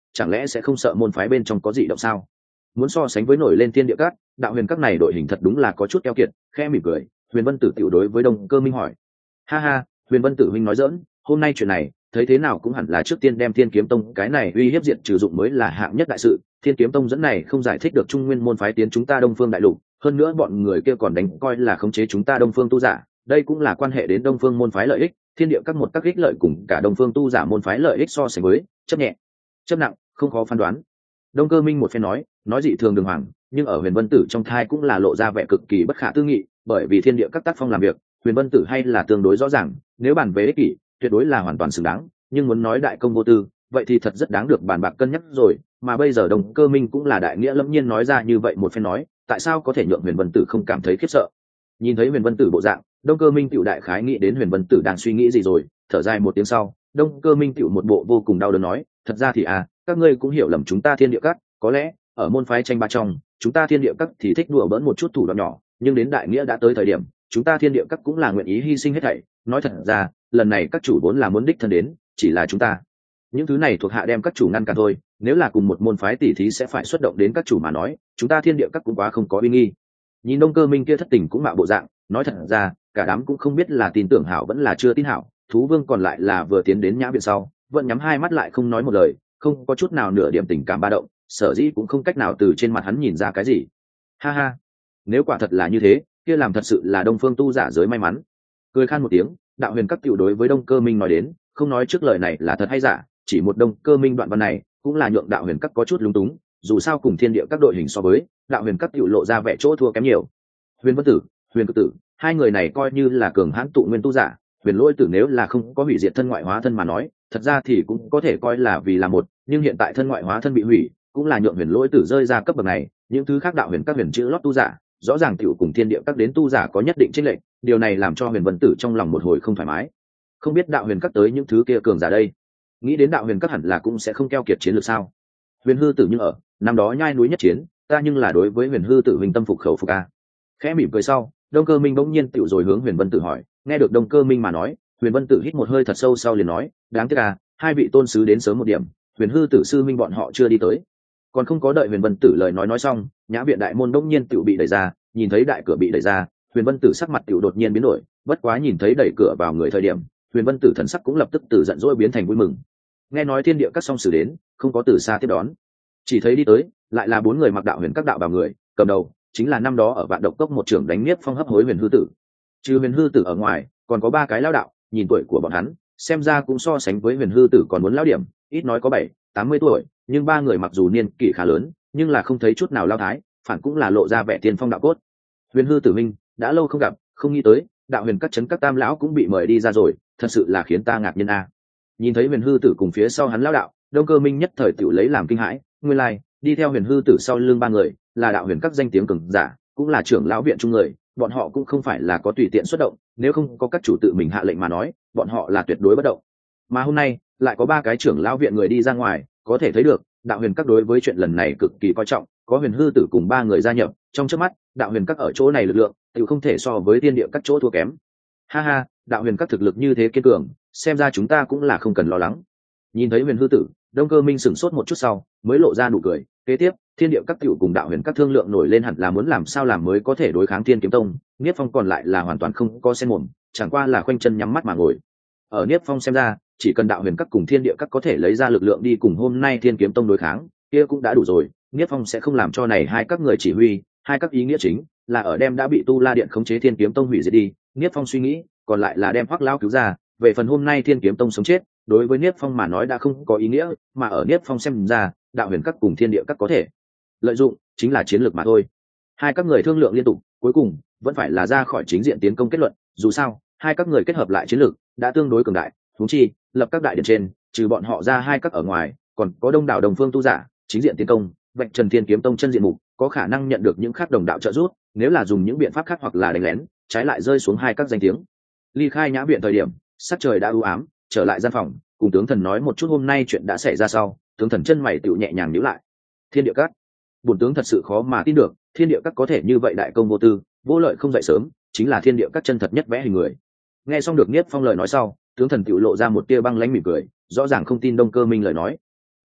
chẳng lẽ sẽ không sợ môn phái bên trong có dị động sao? Muốn so sánh với nổi lên thiên địa các, đạo huyền các này đội hình thật đúng là có chút keo kiệt. Khẽ mỉm cười, Huyền Vân Tử tiểu đối với Đông Cơ Minh hỏi: ha ha, Huyền Vân Tử huynh nói giỡn, hôm nay chuyện này thấy thế nào cũng hẳn là trước tiên đem Thiên Kiếm Tông cái này uy hiếp diện trừ dụng mới là hạng nhất đại sự. Thiên Kiếm Tông dẫn này không giải thích được Trung Nguyên môn phái tiến chúng ta Đông Phương đại lục, hơn nữa bọn người kia còn đánh coi là khống chế chúng ta Đông Phương tu giả, đây cũng là quan hệ đến Đông Phương môn phái lợi ích. Thiên địa các một các ích lợi cùng cả Đông Phương tu giả môn phái lợi ích so sánh với, chấp nhẹ chấp nặng không khó phán đoán. Đông Cơ Minh một phen nói dị thường đường hoàng, nhưng ở Huyền Vân Tử trong thai cũng là lộ ra vẻ cực kỳ bất khả tư nghị, bởi vì thiên địa các tác phong làm việc, Huyền Vân Tử hay là tương đối rõ ràng, nếu bàn về ích kỷ, tuyệt đối là hoàn toàn xứng đáng, nhưng muốn nói đại công vô tư, vậy thì thật rất đáng được bàn bạc cân nhắc rồi. Mà bây giờ Đông Cơ Minh cũng là đại nghĩa lâm nhiên nói ra như vậy một phen tại sao có thể nhượng Huyền Vân Tử không cảm thấy khiếp sợ? Nhìn thấy Huyền Vân Tử bộ dạng, Đông Cơ Minh tiểu đại khái nghĩ đến Huyền Vân Tử đang suy nghĩ gì rồi, thở dài một tiếng sau, Đông Cơ Minh tiểu một bộ vô cùng đau đớn nói: thật ra thì các ngươi cũng hiểu lầm chúng ta thiên địa các, có lẽ ở môn phái tranh ba trong, chúng ta thiên địa các thì thích đùa bỡn một chút thủ đoạn nhỏ, nhưng đến đại nghĩa đã tới thời điểm, chúng ta thiên địa các cũng là nguyện ý hy sinh hết thảy. Nói thật ra, lần này các chủ vốn là muốn đích thân đến, chỉ là chúng ta những thứ này thuộc hạ đem các chủ ngăn cản thôi. Nếu là cùng một môn phái tỷ thí sẽ phải xuất động đến các chủ mà nói, chúng ta thiên địa các cũng quá không có uy nghi. Nhìn Đông Cơ Minh kia thất tình cũng mạo bộ dạng, nói thật ra, cả đám cũng không biết là tin tưởng hảo vẫn là chưa tin hảo. Thú Vương còn lại là vừa tiến đến nhã viện sau, vẫn nhắm hai mắt lại không nói một lời, không có chút nào nửa điểm tình cảm ba động, sở dĩ cũng không cách nào từ trên mặt hắn nhìn ra cái gì. Ha ha, nếu quả thật là như thế, kia làm thật sự là Đông Phương tu giả giới may mắn. Cười khan một tiếng, đạo huyền các tiểu đối với Đông Cơ Minh nói đến, không nói trước lời này là thật hay giả, chỉ một Đông Cơ Minh đoạn văn này cũng là nhượng đạo huyền các có chút lúng túng, dù sao cùng thiên địa các đội hình so với, đạo huyền các tiểu lộ ra vẻ chỗ thua kém nhiều. Huyền Vân Tử, Huyền Cực Tử, hai người này coi như là cường hãn tụ nguyên tu giả, Huyền Lỗi Tử nếu là không có hủy diệt thân ngoại hóa thân mà nói, thật ra thì cũng có thể coi là vì là một, nhưng hiện tại thân ngoại hóa thân bị hủy, cũng là nhượng Huyền Lỗi Tử rơi ra cấp bậc này. Những thứ khác đạo huyền các huyền chữ lót tu giả, rõ ràng tiểu cùng thiên địa các đến tu giả có nhất định chênh lệch, điều này làm cho Huyền Vân Tử trong lòng một hồi không thoải mái. Không biết đạo huyền các tới những thứ kia cường giả đây, nghĩ đến đạo huyền các hẳn là cũng sẽ không keo kiệt chiến lược sao? Huyền Hư Tử nhưng ở năm đó nhai núi nhất chiến, ta nhưng là đối với Huyền Hư Tử huynh tâm phục khẩu phục khẽ mỉm cười sau, Đông Cơ Minh bỗng nhiên tiểu rồi hướng Huyền Vân Tử hỏi. Nghe được Đông Cơ Minh mà nói, Huyền Vân Tử hít một hơi thật sâu sau liền nói: đáng tiếc hai vị tôn sứ đến sớm một điểm, Huyền Hư Tử sư minh bọn họ chưa đi tới. Còn không có đợi Huyền Vân Tử lời nói xong, nhã viện đại môn bỗng nhiên tiểu bị đẩy ra. Nhìn thấy đại cửa bị đẩy ra, Huyền Vân Tử sắc mặt tiểu đột nhiên biến đổi, bất quá nhìn thấy đẩy cửa vào người thời điểm, Huyền Vân Tử thần sắc cũng lập tức từ giận dỗi biến thành vui mừng. Nghe nói thiên địa các song sử đến, không có từ xa tiếp đón, chỉ thấy đi tới lại là bốn người mặc đạo huyền các đạo bào người, cầm đầu chính là năm đó ở Vạn Độc Cốc một trưởng đánh Niếp Phong hấp hối Huyền Hư Tử. Trừ Huyền Hư Tử ở ngoài, còn có ba cái lão đạo, nhìn tuổi của bọn hắn, xem ra cũng so sánh với Huyền Hư Tử còn muốn lão điểm, ít nói có 70-80 tuổi, nhưng ba người mặc dù niên kỷ khá lớn, nhưng là không thấy chút nào lao thái, phản cũng là lộ ra vẻ tiên phong đạo cốt. Huyền Hư Tử minh, đã lâu không gặp, không nghĩ tới đạo huyền các trấn các tam lão cũng bị mời đi ra rồi, thật sự là khiến ta ngạc nhiên Nhìn thấy Huyền Hư Tử cùng phía sau hắn lão đạo, Đông Cơ Minh nhất thời tiểu lấy làm kinh hãi, nguyên lai đi theo Huyền Hư Tử sau lưng ba người là đạo huyền các danh tiếng cường giả, cũng là trưởng lão viện trung người, bọn họ cũng không phải là có tùy tiện xuất động, nếu không có các chủ tự mình hạ lệnh mà nói, bọn họ là tuyệt đối bất động. Mà hôm nay lại có ba cái trưởng lão viện người đi ra ngoài, có thể thấy được đạo huyền các đối với chuyện lần này cực kỳ coi trọng. Có Huyền Hư Tử cùng ba người gia nhập, trong chớp mắt đạo huyền các ở chỗ này lực lượng tự không thể so với thiên địa các chỗ thua kém. Ha ha, đạo huyền các thực lực như thế kiên cường, xem ra chúng ta cũng là không cần lo lắng. Nhìn thấy Huyền Hư Tử, Đông Cơ Minh sửng sốt một chút sau mới lộ ra nụ cười. Kế tiếp thiên địa các tiểu cùng đạo huyền các thương lượng nổi lên hẳn là muốn làm sao làm mới có thể đối kháng Thiên Kiếm Tông. Niếp Phong còn lại là hoàn toàn không có sen mồm, chẳng qua là khoanh chân nhắm mắt mà ngồi. Ở Niếp Phong xem ra, chỉ cần đạo huyền các cùng thiên địa các có thể lấy ra lực lượng đi cùng hôm nay Thiên Kiếm Tông đối kháng, kia cũng đã đủ rồi. Niếp Phong sẽ không làm cho này hai các người chỉ huy, hai các ý nghĩa chính là ở đem đã bị Tu La Điện khống chế Thiên Kiếm Tông hủy diệt đi. Niếp Phong suy nghĩ còn lại là đem Hoắc lão cứu ra. Về phần hôm nay Thiên Kiếm Tông sống chết, đối với Niếp Phong mà nói đã không có ý nghĩa, mà ở Niếp Phong xem ra, đạo huyền các cùng thiên địa các có thể lợi dụng chính là chiến lược mà thôi. Hai các người thương lượng liên tục, cuối cùng vẫn phải là ra khỏi chính diện tiến công kết luận. Dù sao hai các người kết hợp lại chiến lược đã tương đối cường đại, huống chi lập các đại điện trên, trừ bọn họ ra hai các ở ngoài, còn có đông đảo đồng phương tu giả chính diện tiến công, vạch trần Thiên Kiếm Tông chân diện mục, có khả năng nhận được những khác đồng đạo trợ giúp. Nếu là dùng những biện pháp khác hoặc là đánh lén, trái lại rơi xuống hai các danh tiếng. Ly khai nhã viện thời điểm, sắc trời đã u ám, trở lại gian phòng, cùng tướng thần nói một chút hôm nay chuyện đã xảy ra sau, tướng thần chân mày tựu nhẹ nhàng nhíu lại. Thiên địa các, bổn tướng thật sự khó mà tin được, thiên địa các có thể như vậy đại công vô tư, vô lợi không dậy sớm, chính là thiên địa các chân thật nhất vẽ hình người. Nghe xong được Niếp Phong lời nói sau, tướng thần tựu lộ ra một tia băng lãnh mỉm cười, rõ ràng không tin Đông Cơ Minh lời nói.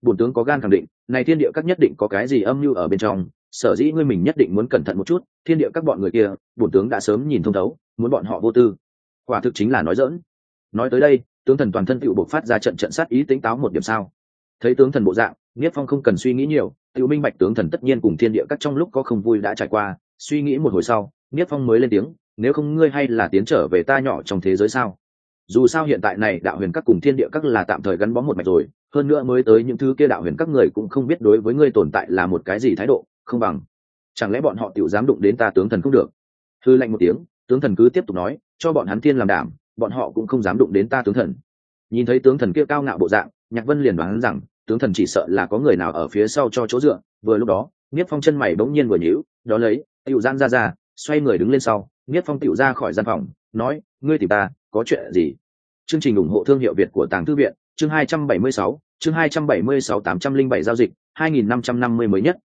bổn tướng có gan khẳng định này thiên địa các nhất định có cái gì âm mưu ở bên trong, sở dĩ ngươi mình nhất định muốn cẩn thận một chút, thiên địa các bọn người kia bổn tướng đã sớm nhìn thông thấu, muốn bọn họ vô tư quả thực chính là nói dỡn. Nói tới đây tướng thần toàn thân tựu bộc phát ra trận trận sát ý, tính táo một điểm sao. Thấy tướng thần bộ dạng, Niết Phong không cần suy nghĩ nhiều, tựu minh bạch tướng thần tất nhiên cùng thiên địa các trong lúc có không vui đã trải qua. Suy nghĩ một hồi sau, Niết Phong mới lên tiếng, nếu không ngươi hay là tiến trở về ta nhỏ trong thế giới sao? Dù sao hiện tại này đạo huyền các cùng thiên địa các là tạm thời gắn bó một mạch rồi, hơn nữa mới tới những thứ kia đạo huyền các người cũng không biết đối với ngươi tồn tại là một cái gì thái độ, không bằng chẳng lẽ bọn họ tiểu dám đụng đến ta tướng thần không được? Hư lạnh một tiếng, tướng thần cứ tiếp tục nói, cho bọn hắn thiên làm đảm, bọn họ cũng không dám đụng đến ta tướng thần. Nhìn thấy tướng thần kia cao ngạo bộ dạng, Nhạc Vân liền đoán rằng tướng thần chỉ sợ là có người nào ở phía sau cho chỗ dựa. Vừa lúc đó Niết Phong chân mày bỗng nhiên vừa nhíu, đó lấy tiểu gian ra xoay người đứng lên sau, Niết Phong tiểu ra khỏi gian phòng, nói, ngươi tìm ta có chuyện gì? Chương trình ủng hộ thương hiệu Việt của Tàng Thư Viện, chương 276, chương 276 807 giao dịch, 2550 mới nhất,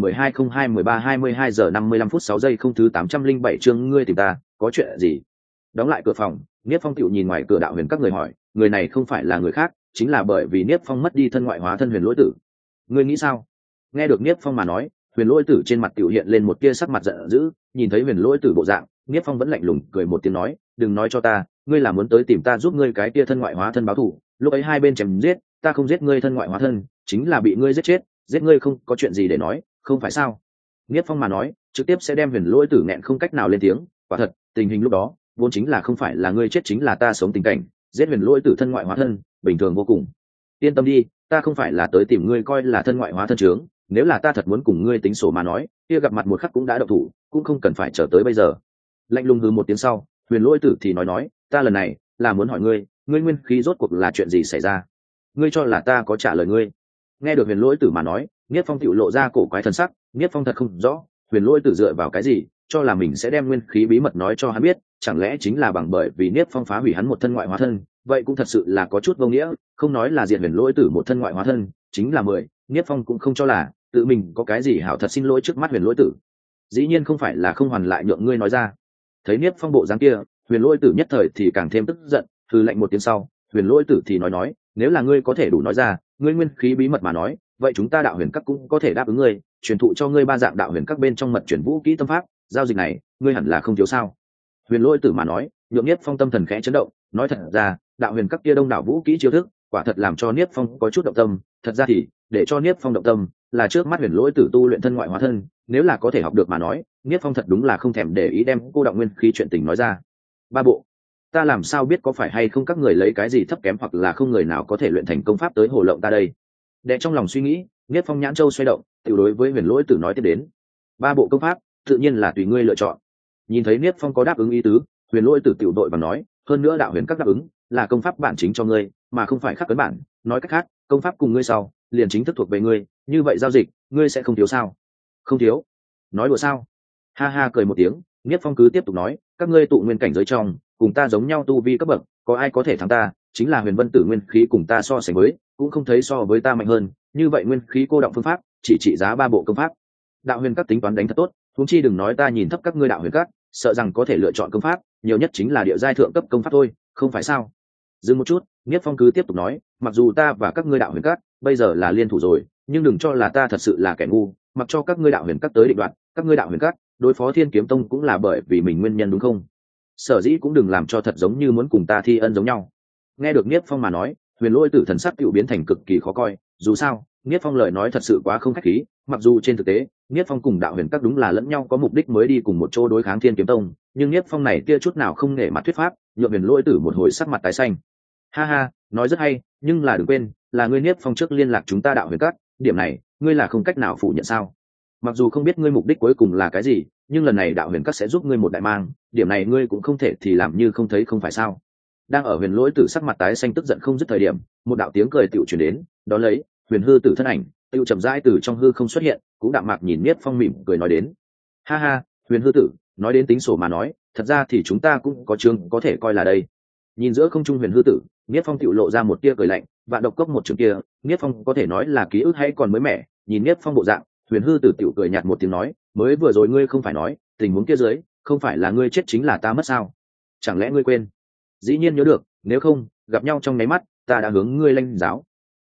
2012-02-13-22 giờ 55 phút 6 giây không thứ 807 chương ngươi tìm ta có chuyện gì? Đóng lại cửa phòng, Niết Phong tiểu nhìn ngoài cửa đạo huyền các người hỏi, người này không phải là người khác, chính là bởi vì Niết Phong mất đi thân ngoại hóa thân Huyền Lỗi Tử. Ngươi nghĩ sao? Nghe được Niết Phong mà nói, Huyền Lỗi Tử trên mặt tiểu hiện lên một tia sắc mặt giận dữ, nhìn thấy Huyền Lỗi Tử bộ dạng, Niết Phong vẫn lạnh lùng cười một tiếng nói, đừng nói cho ta, ngươi là muốn tới tìm ta giúp ngươi cái tia thân ngoại hóa thân báo thù, lúc ấy hai bên chém giết, ta không giết ngươi thân ngoại hóa thân, chính là bị ngươi giết chết, giết ngươi không có chuyện gì để nói, không phải sao? Niết Phong mà nói, trực tiếp sẽ đem Huyền Lỗi Tử nghẹn không cách nào lên tiếng, quả thật, tình hình lúc đó, vốn chính là không phải là ngươi chết chính là ta sống tình cảnh, giết Huyền Lỗi Tử thân ngoại hóa thân, bình thường vô cùng. Yên tâm đi, ta không phải là tới tìm ngươi coi là thân ngoại hóa thân trướng, nếu là ta thật muốn cùng ngươi tính sổ mà nói, kia gặp mặt một khắc cũng đã động thủ, cũng không cần phải chờ tới bây giờ. Lạnh lùng hừ một tiếng sau, Huyền Lỗi Tử thì nói, ta lần này là muốn hỏi ngươi, ngươi nguyên khí rốt cuộc là chuyện gì xảy ra? Ngươi cho là ta có trả lời ngươi? Nghe được Huyền Lỗi Tử mà nói, Niết Phong tiểu lộ ra cổ quái thần sắc, Niết Phong thật không rõ, Huyền Lỗi Tử dựa vào cái gì, cho là mình sẽ đem nguyên khí bí mật nói cho hắn biết, chẳng lẽ chính là bằng bởi vì Niết Phong phá hủy hắn một thân ngoại hóa thân, vậy cũng thật sự là có chút vô nghĩa, không nói là diệt Huyền Lỗi Tử một thân ngoại hóa thân, chính là 10, Niết Phong cũng không cho là tự mình có cái gì hảo thật xin lỗi trước mắt Huyền Lỗi Tử. Dĩ nhiên không phải là không hoàn lại nhượng ngươi nói ra. Thấy Niết Phong bộ dáng kia, Huyền Lỗi Tử nhất thời thì càng thêm tức giận, hừ lạnh một tiếng sau, Huyền Lỗi Tử thì nói, nếu là ngươi có thể đủ nói ra, ngươi nguyên khí bí mật mà nói, vậy chúng ta đạo huyền các cũng có thể đáp ứng ngươi, truyền thụ cho ngươi ba dạng đạo huyền các bên trong mật truyền vũ kỹ tâm pháp, giao dịch này, ngươi hẳn là không thiếu sao? Huyền Lỗi Tử mà nói, nhượng Niết Phong tâm thần khẽ chấn động, nói thật ra, đạo huyền các kia đông đảo vũ kỹ chiêu thức, quả thật làm cho Niết Phong có chút động tâm, thật ra thì, để cho Niết Phong động tâm, là trước mắt Huyền Lỗi Tử tu luyện thân ngoại hóa thân, nếu là có thể học được mà nói, Niết Phong thật đúng là không thèm để ý đem cô đạo nguyên khí chuyện tình nói ra. Ba bộ, ta làm sao biết có phải hay không các người lấy cái gì thấp kém hoặc là không người nào có thể luyện thành công pháp tới hồ lộng ta đây? Để trong lòng suy nghĩ, Niết Phong nhãn châu xoay động, tiểu đối với Huyền Lỗi Tử nói tiếp đến, ba bộ công pháp, tự nhiên là tùy ngươi lựa chọn. Nhìn thấy Niết Phong có đáp ứng ý tứ, Huyền Lỗi Tử tiểu đội và nói, hơn nữa đạo huyền các đáp ứng là công pháp bản chính cho ngươi, mà không phải khắc cấn bản, nói cách khác, công pháp cùng ngươi sau, liền chính thức thuộc về ngươi, như vậy giao dịch, ngươi sẽ không thiếu sao? Không thiếu. Nói đùa sao? Ha ha cười một tiếng, Niết Phong cứ tiếp tục nói, các ngươi tụ nguyên cảnh giới trong, cùng ta giống nhau tu vi cấp bậc, có ai có thể thắng ta, chính là Huyền Vân Tử nguyên khí cùng ta so sánh với, cũng không thấy so với ta mạnh hơn, như vậy nguyên khí cô động phương pháp, chỉ trị giá ba bộ công pháp. Đạo huyền các tính toán đánh thật tốt, huống chi đừng nói ta nhìn thấp các ngươi đạo huyền các, sợ rằng có thể lựa chọn công pháp, nhiều nhất chính là địa giai thượng cấp công pháp thôi, không phải sao? Dừng một chút, Niết Phong cứ tiếp tục nói, mặc dù ta và các ngươi đạo huyền các bây giờ là liên thủ rồi, nhưng đừng cho là ta thật sự là kẻ ngu, mặc cho các ngươi đạo huyền các tới định đoạt, các ngươi đạo huyền các đối phó Thiên Kiếm Tông cũng là bởi vì mình nguyên nhân đúng không? Sở dĩ cũng đừng làm cho thật giống như muốn cùng ta thi ân giống nhau. Nghe được Niết Phong mà nói, Huyền Lỗi Tử thần sắc tiểu biến thành cực kỳ khó coi, dù sao, Niết Phong lời nói thật sự quá không khách khí, mặc dù trên thực tế, Niết Phong cùng đạo huyền các đúng là lẫn nhau có mục đích mới đi cùng một chỗ đối kháng Thiên Kiếm Tông, nhưng Niết Phong này kia chút nào không nể mặt thuyết pháp, nhượng Huyền Lỗi Tử một hồi sắc mặt tái xanh. Ha ha, nói rất hay, nhưng là đừng quên, là ngươi Niết Phong trước liên lạc chúng ta đạo huyền các, điểm này, ngươi là không cách nào phủ nhận sao? Mặc dù không biết ngươi mục đích cuối cùng là cái gì, nhưng lần này đạo huyền các sẽ giúp ngươi một đại mang, điểm này ngươi cũng không thể thì làm như không thấy không phải sao? Đang ở Huyền Lỗi Tử sắc mặt tái xanh tức giận không dứt thời điểm, một đạo tiếng cười tiểu truyền đến, đó lấy Huyền Hư Tử thân ảnh, tiêu chậm rãi từ trong hư không xuất hiện, cũng đạm mạc nhìn Niết Phong mỉm cười nói đến, ha ha, Huyền Hư Tử, nói đến tính sổ mà nói, thật ra thì chúng ta cũng có chương có thể coi là đây. Nhìn giữa không trung Huyền Hư Tử, Niết Phong tiểu lộ ra một tia cười lạnh, vạn độc cốc một trường kia, Niết Phong có thể nói là ký ức hay còn mới mẻ, nhìn Niết Phong bộ dạng, Huyền Hư Tử tiểu cười nhạt một tiếng nói, mới vừa rồi ngươi không phải nói, tình huống kia dưới, không phải là ngươi chết chính là ta mất sao? Chẳng lẽ ngươi quên? Dĩ nhiên nhớ được, nếu không, gặp nhau trong nháy mắt, ta đã hướng ngươi lanh giáo.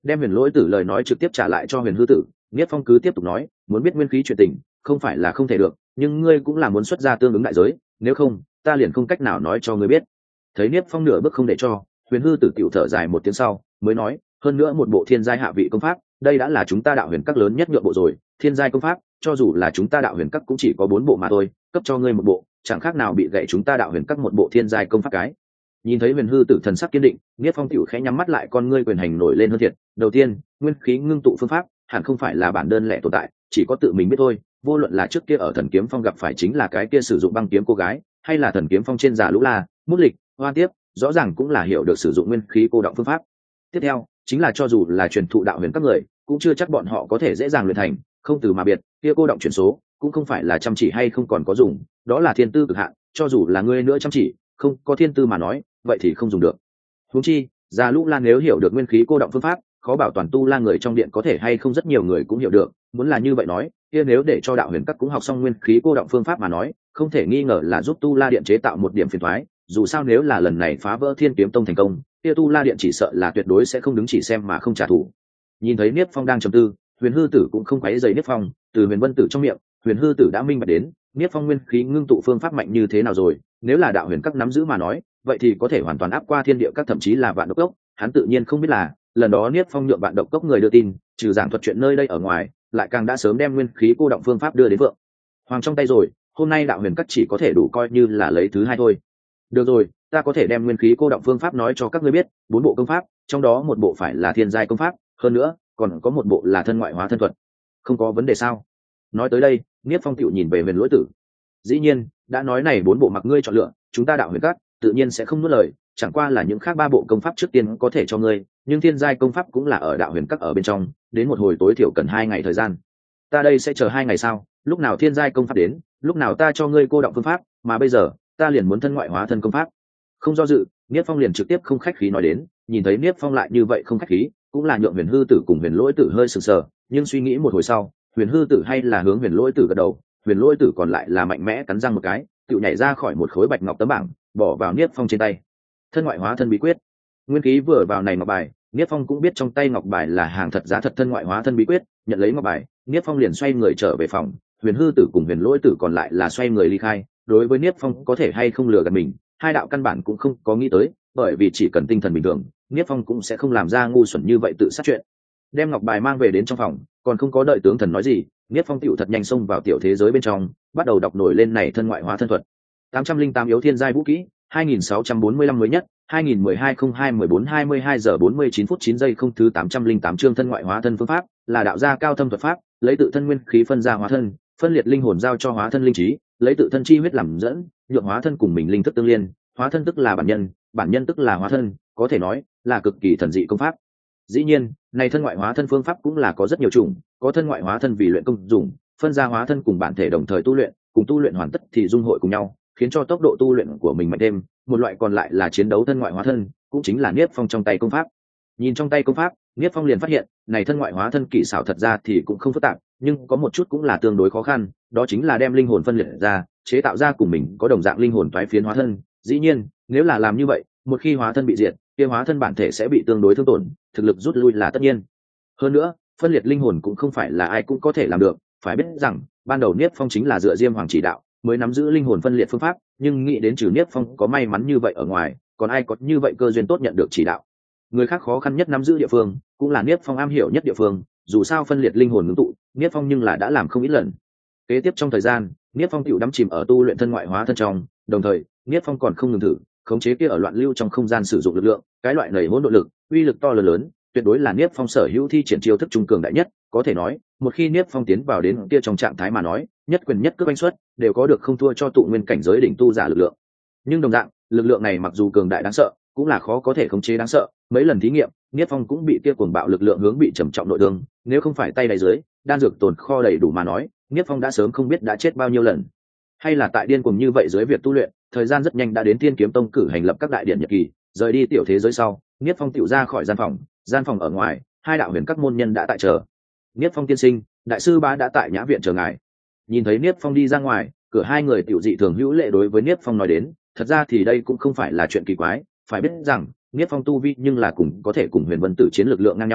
Đem huyền lỗi tử lời nói trực tiếp trả lại cho huyền hư tử. Niết Phong cứ tiếp tục nói, muốn biết nguyên khí chuyện tình không phải là không thể được, nhưng ngươi cũng là muốn xuất ra tương ứng đại giới, nếu không ta liền không cách nào nói cho ngươi biết. Thấy Niết Phong nửa bước không để cho, huyền hư tử tiểu thở dài một tiếng sau mới nói, hơn nữa một bộ thiên giai hạ vị công pháp, đây đã là chúng ta đạo huyền các lớn nhất nhượng bộ rồi. Thiên giai công pháp cho dù là chúng ta đạo huyền các cũng chỉ có 4 bộ mà thôi, cấp cho ngươi một bộ chẳng khác nào bị gãy chúng ta đạo huyền các một bộ thiên giai công pháp cái. Nhìn thấy huyền hư tử thần sắc kiên định, Niết Phong tiểu khẽ nhắm mắt lại, con ngươi quyền hành nổi lên hơn thiệt. Đầu tiên, nguyên khí ngưng tụ phương pháp hẳn không phải là bản đơn lẻ tồn tại, chỉ có tự mình biết thôi. Vô luận là trước kia ở thần kiếm phong gặp phải chính là cái kia sử dụng băng kiếm cô gái, hay là thần kiếm phong trên giả lũ la mút lịch hoa tiếp, rõ ràng cũng là hiểu được sử dụng nguyên khí cô động phương pháp. Tiếp theo chính là cho dù là truyền thụ đạo huyền các người cũng chưa chắc bọn họ có thể dễ dàng luyện thành, không từ mà biệt kia cô động chuyển số cũng không phải là chăm chỉ hay không còn có dùng, đó là thiên tư cực hạn, cho dù là ngươi nữa chăm chỉ không có thiên tư mà nói vậy thì không dùng được. Huống chi già lũ lan nếu hiểu được nguyên khí cô động phương pháp, khó bảo toàn tu la người trong điện có thể hay không rất nhiều người cũng hiểu được. Muốn là như vậy nói, kia nếu để cho đạo huyền các cũng học xong nguyên khí cô động phương pháp mà nói, không thể nghi ngờ là giúp tu la điện chế tạo một điểm phiền toái. Dù sao nếu là lần này phá vỡ thiên kiếm tông thành công, kia tu la điện chỉ sợ là tuyệt đối sẽ không đứng chỉ xem mà không trả thù. Nhìn thấy Niết Phong đang trầm tư, huyền hư tử cũng không quấy rầy Niết Phong, từ huyền vân tử trong miệng huyền hư tử đã minh bạch đến Niết Phong nguyên khí ngưng tụ phương pháp mạnh như thế nào rồi. Nếu là đạo huyền các nắm giữ mà nói, vậy thì có thể hoàn toàn áp qua thiên địa các, thậm chí là vạn độc cốc. Hắn tự nhiên không biết là lần đó Niết Phong nhượng vạn độc cốc người đưa tin, trừ giảng thuật chuyện nơi đây ở ngoài, lại càng đã sớm đem nguyên khí cô động phương pháp đưa đến vượng hoàng trong tay rồi. Hôm nay đạo huyền các chỉ có thể đủ coi như là lấy thứ hai thôi. Được rồi, ta có thể đem nguyên khí cô động phương pháp nói cho các ngươi biết. 4 bộ công pháp, trong đó một bộ phải là thiên giai công pháp, hơn nữa còn có một bộ là thân ngoại hóa thân thuật. Không có vấn đề sao? Nói tới đây, Niết Phong tựu nhìn về huyền lỗi tử. Dĩ nhiên, đã nói này 4 bộ mặc ngươi chọn lựa, chúng ta đạo huyền các tự nhiên sẽ không nuốt lời, chẳng qua là những khác 3 bộ công pháp trước tiên có thể cho ngươi, nhưng thiên giai công pháp cũng là ở đạo huyền các ở bên trong, đến một hồi tối thiểu cần 2 ngày thời gian. Ta đây sẽ chờ 2 ngày sau, lúc nào thiên giai công pháp đến, lúc nào ta cho ngươi cô động phương pháp, mà bây giờ ta liền muốn thân ngoại hóa thân công pháp. Không do dự, Niết Phong liền trực tiếp không khách khí nói đến. Nhìn thấy Niết Phong lại như vậy không khách khí, cũng là nhượng huyền hư tử cùng huyền lỗi tử hơi sừng sờ, nhưng suy nghĩ một hồi sau, huyền hư tử hay là hướng huyền lỗi tử gật đầu, huyền lỗi tử còn lại là mạnh mẽ cắn răng một cái, tự nhảy ra khỏi một khối bạch ngọc tấm bảng, bỏ vào Niết Phong trên tay. Thân ngoại hóa thân bí quyết. Nguyên khí vừa vào này ngọc bài, Niết Phong cũng biết trong tay ngọc bài là hàng thật giá thật thân ngoại hóa thân bí quyết. Nhận lấy ngọc bài, Niết Phong liền xoay người trở về phòng, huyền hư tử cùng huyền lỗi tử còn lại là xoay người ly khai. Đối với Niết Phong có thể hay không lừa gạt mình, hai đạo căn bản cũng không có nghĩ tới, bởi vì chỉ cần tinh thần bình thường, Niết Phong cũng sẽ không làm ra ngu xuẩn như vậy tự sát chuyện. Đem ngọc bài mang về đến trong phòng, còn không có đợi tướng thần nói gì, Niết Phong tựu thật nhanh xông vào tiểu thế giới bên trong, bắt đầu đọc nổi lên này thân ngoại hóa thân thuật. 808 yếu thiên giai vũ kỹ, 2645 mới nhất, 2012-02-14-22 giờ 49 phút 9 giây không thứ 808 chương thân ngoại hóa thân phương pháp, là đạo gia cao thâm thuật pháp, lấy tự thân nguyên khí phân ra hóa thân, phân liệt linh hồn giao cho hóa thân linh trí, lấy tự thân chi huyết làm dẫn, nhượng hóa thân cùng mình linh thức tương liên, hóa thân tức là bản nhân tức là hóa thân, có thể nói là cực kỳ thần dị công pháp. Dĩ nhiên, này thân ngoại hóa thân phương pháp cũng là có rất nhiều chủng, có thân ngoại hóa thân vì luyện công dùng, phân ra hóa thân cùng bản thể đồng thời tu luyện, cùng tu luyện hoàn tất thì dung hội cùng nhau, khiến cho tốc độ tu luyện của mình mạnh thêm. Một loại còn lại là chiến đấu thân ngoại hóa thân, cũng chính là Niết Phong trong tay công pháp. Nhìn trong tay công pháp, Niết Phong liền phát hiện, này thân ngoại hóa thân kỹ xảo thật ra thì cũng không phức tạp, nhưng có một chút cũng là tương đối khó khăn, đó chính là đem linh hồn phân liệt ra, chế tạo ra cùng mình có đồng dạng linh hồn toái phiến hóa thân. Dĩ nhiên, nếu là làm như vậy, một khi hóa thân bị diệt, kia hóa thân bản thể sẽ bị tương đối thương tổn, thực lực rút lui là tất nhiên. Hơn nữa, phân liệt linh hồn cũng không phải là ai cũng có thể làm được, phải biết rằng, ban đầu Niết Phong chính là dựa Diêm Hoàng chỉ đạo, mới nắm giữ linh hồn phân liệt phương pháp, nhưng nghĩ đến trừ Niết Phong có may mắn như vậy ở ngoài, còn ai có như vậy cơ duyên tốt nhận được chỉ đạo. Người khác khó khăn nhất nắm giữ địa phương, cũng là Niết Phong am hiểu nhất địa phương, dù sao phân liệt linh hồn ngưng tụ, Niết Phong nhưng là đã làm không ít lần. Kế tiếp trong thời gian, Niết Phong tiểu đắm chìm ở tu luyện thân ngoại hóa thân trong, đồng thời, Niết Phong còn không ngừng thử khống chế kia ở loạn lưu trong không gian sử dụng lực lượng, cái loại nảy hỗn độn lực, uy lực to lớn, tuyệt đối là Niết Phong sở hữu thi triển chiêu thức trung cường đại nhất, có thể nói, một khi Niết Phong tiến vào đến kia trong trạng thái mà nói, nhất quyền nhất cước anh xuất, đều có được không thua cho tụ nguyên cảnh giới đỉnh tu giả lực lượng. Nhưng đồng dạng, lực lượng này mặc dù cường đại đáng sợ, cũng là khó có thể khống chế đáng sợ, mấy lần thí nghiệm, Niết Phong cũng bị kia cuồng bạo lực lượng hướng bị trầm trọng nội thương, nếu không phải tay đáy dưới, đan dược tồn kho đầy đủ mà nói, Niết Phong đã sớm không biết đã chết bao nhiêu lần. Hay là tại điên cuồng như vậy dưới việc tu luyện, thời gian rất nhanh đã đến Thiên Kiếm Tông cử hành lập các đại điện nhật kỳ, rời đi tiểu thế giới sau, Niết Phong tiểu ra khỏi gian phòng ở ngoài, hai đạo huyền các môn nhân đã tại chờ. Niết Phong tiên sinh, đại sư bá đã tại nhã viện chờ ngài. Nhìn thấy Niết Phong đi ra ngoài, cửa hai người tiểu dị thường hữu lệ đối với Niết Phong nói đến, thật ra thì đây cũng không phải là chuyện kỳ quái, phải biết rằng Niết Phong tu vi nhưng là cùng có thể cùng Huyền Vân Tử chiến lực lượng ngang nhau,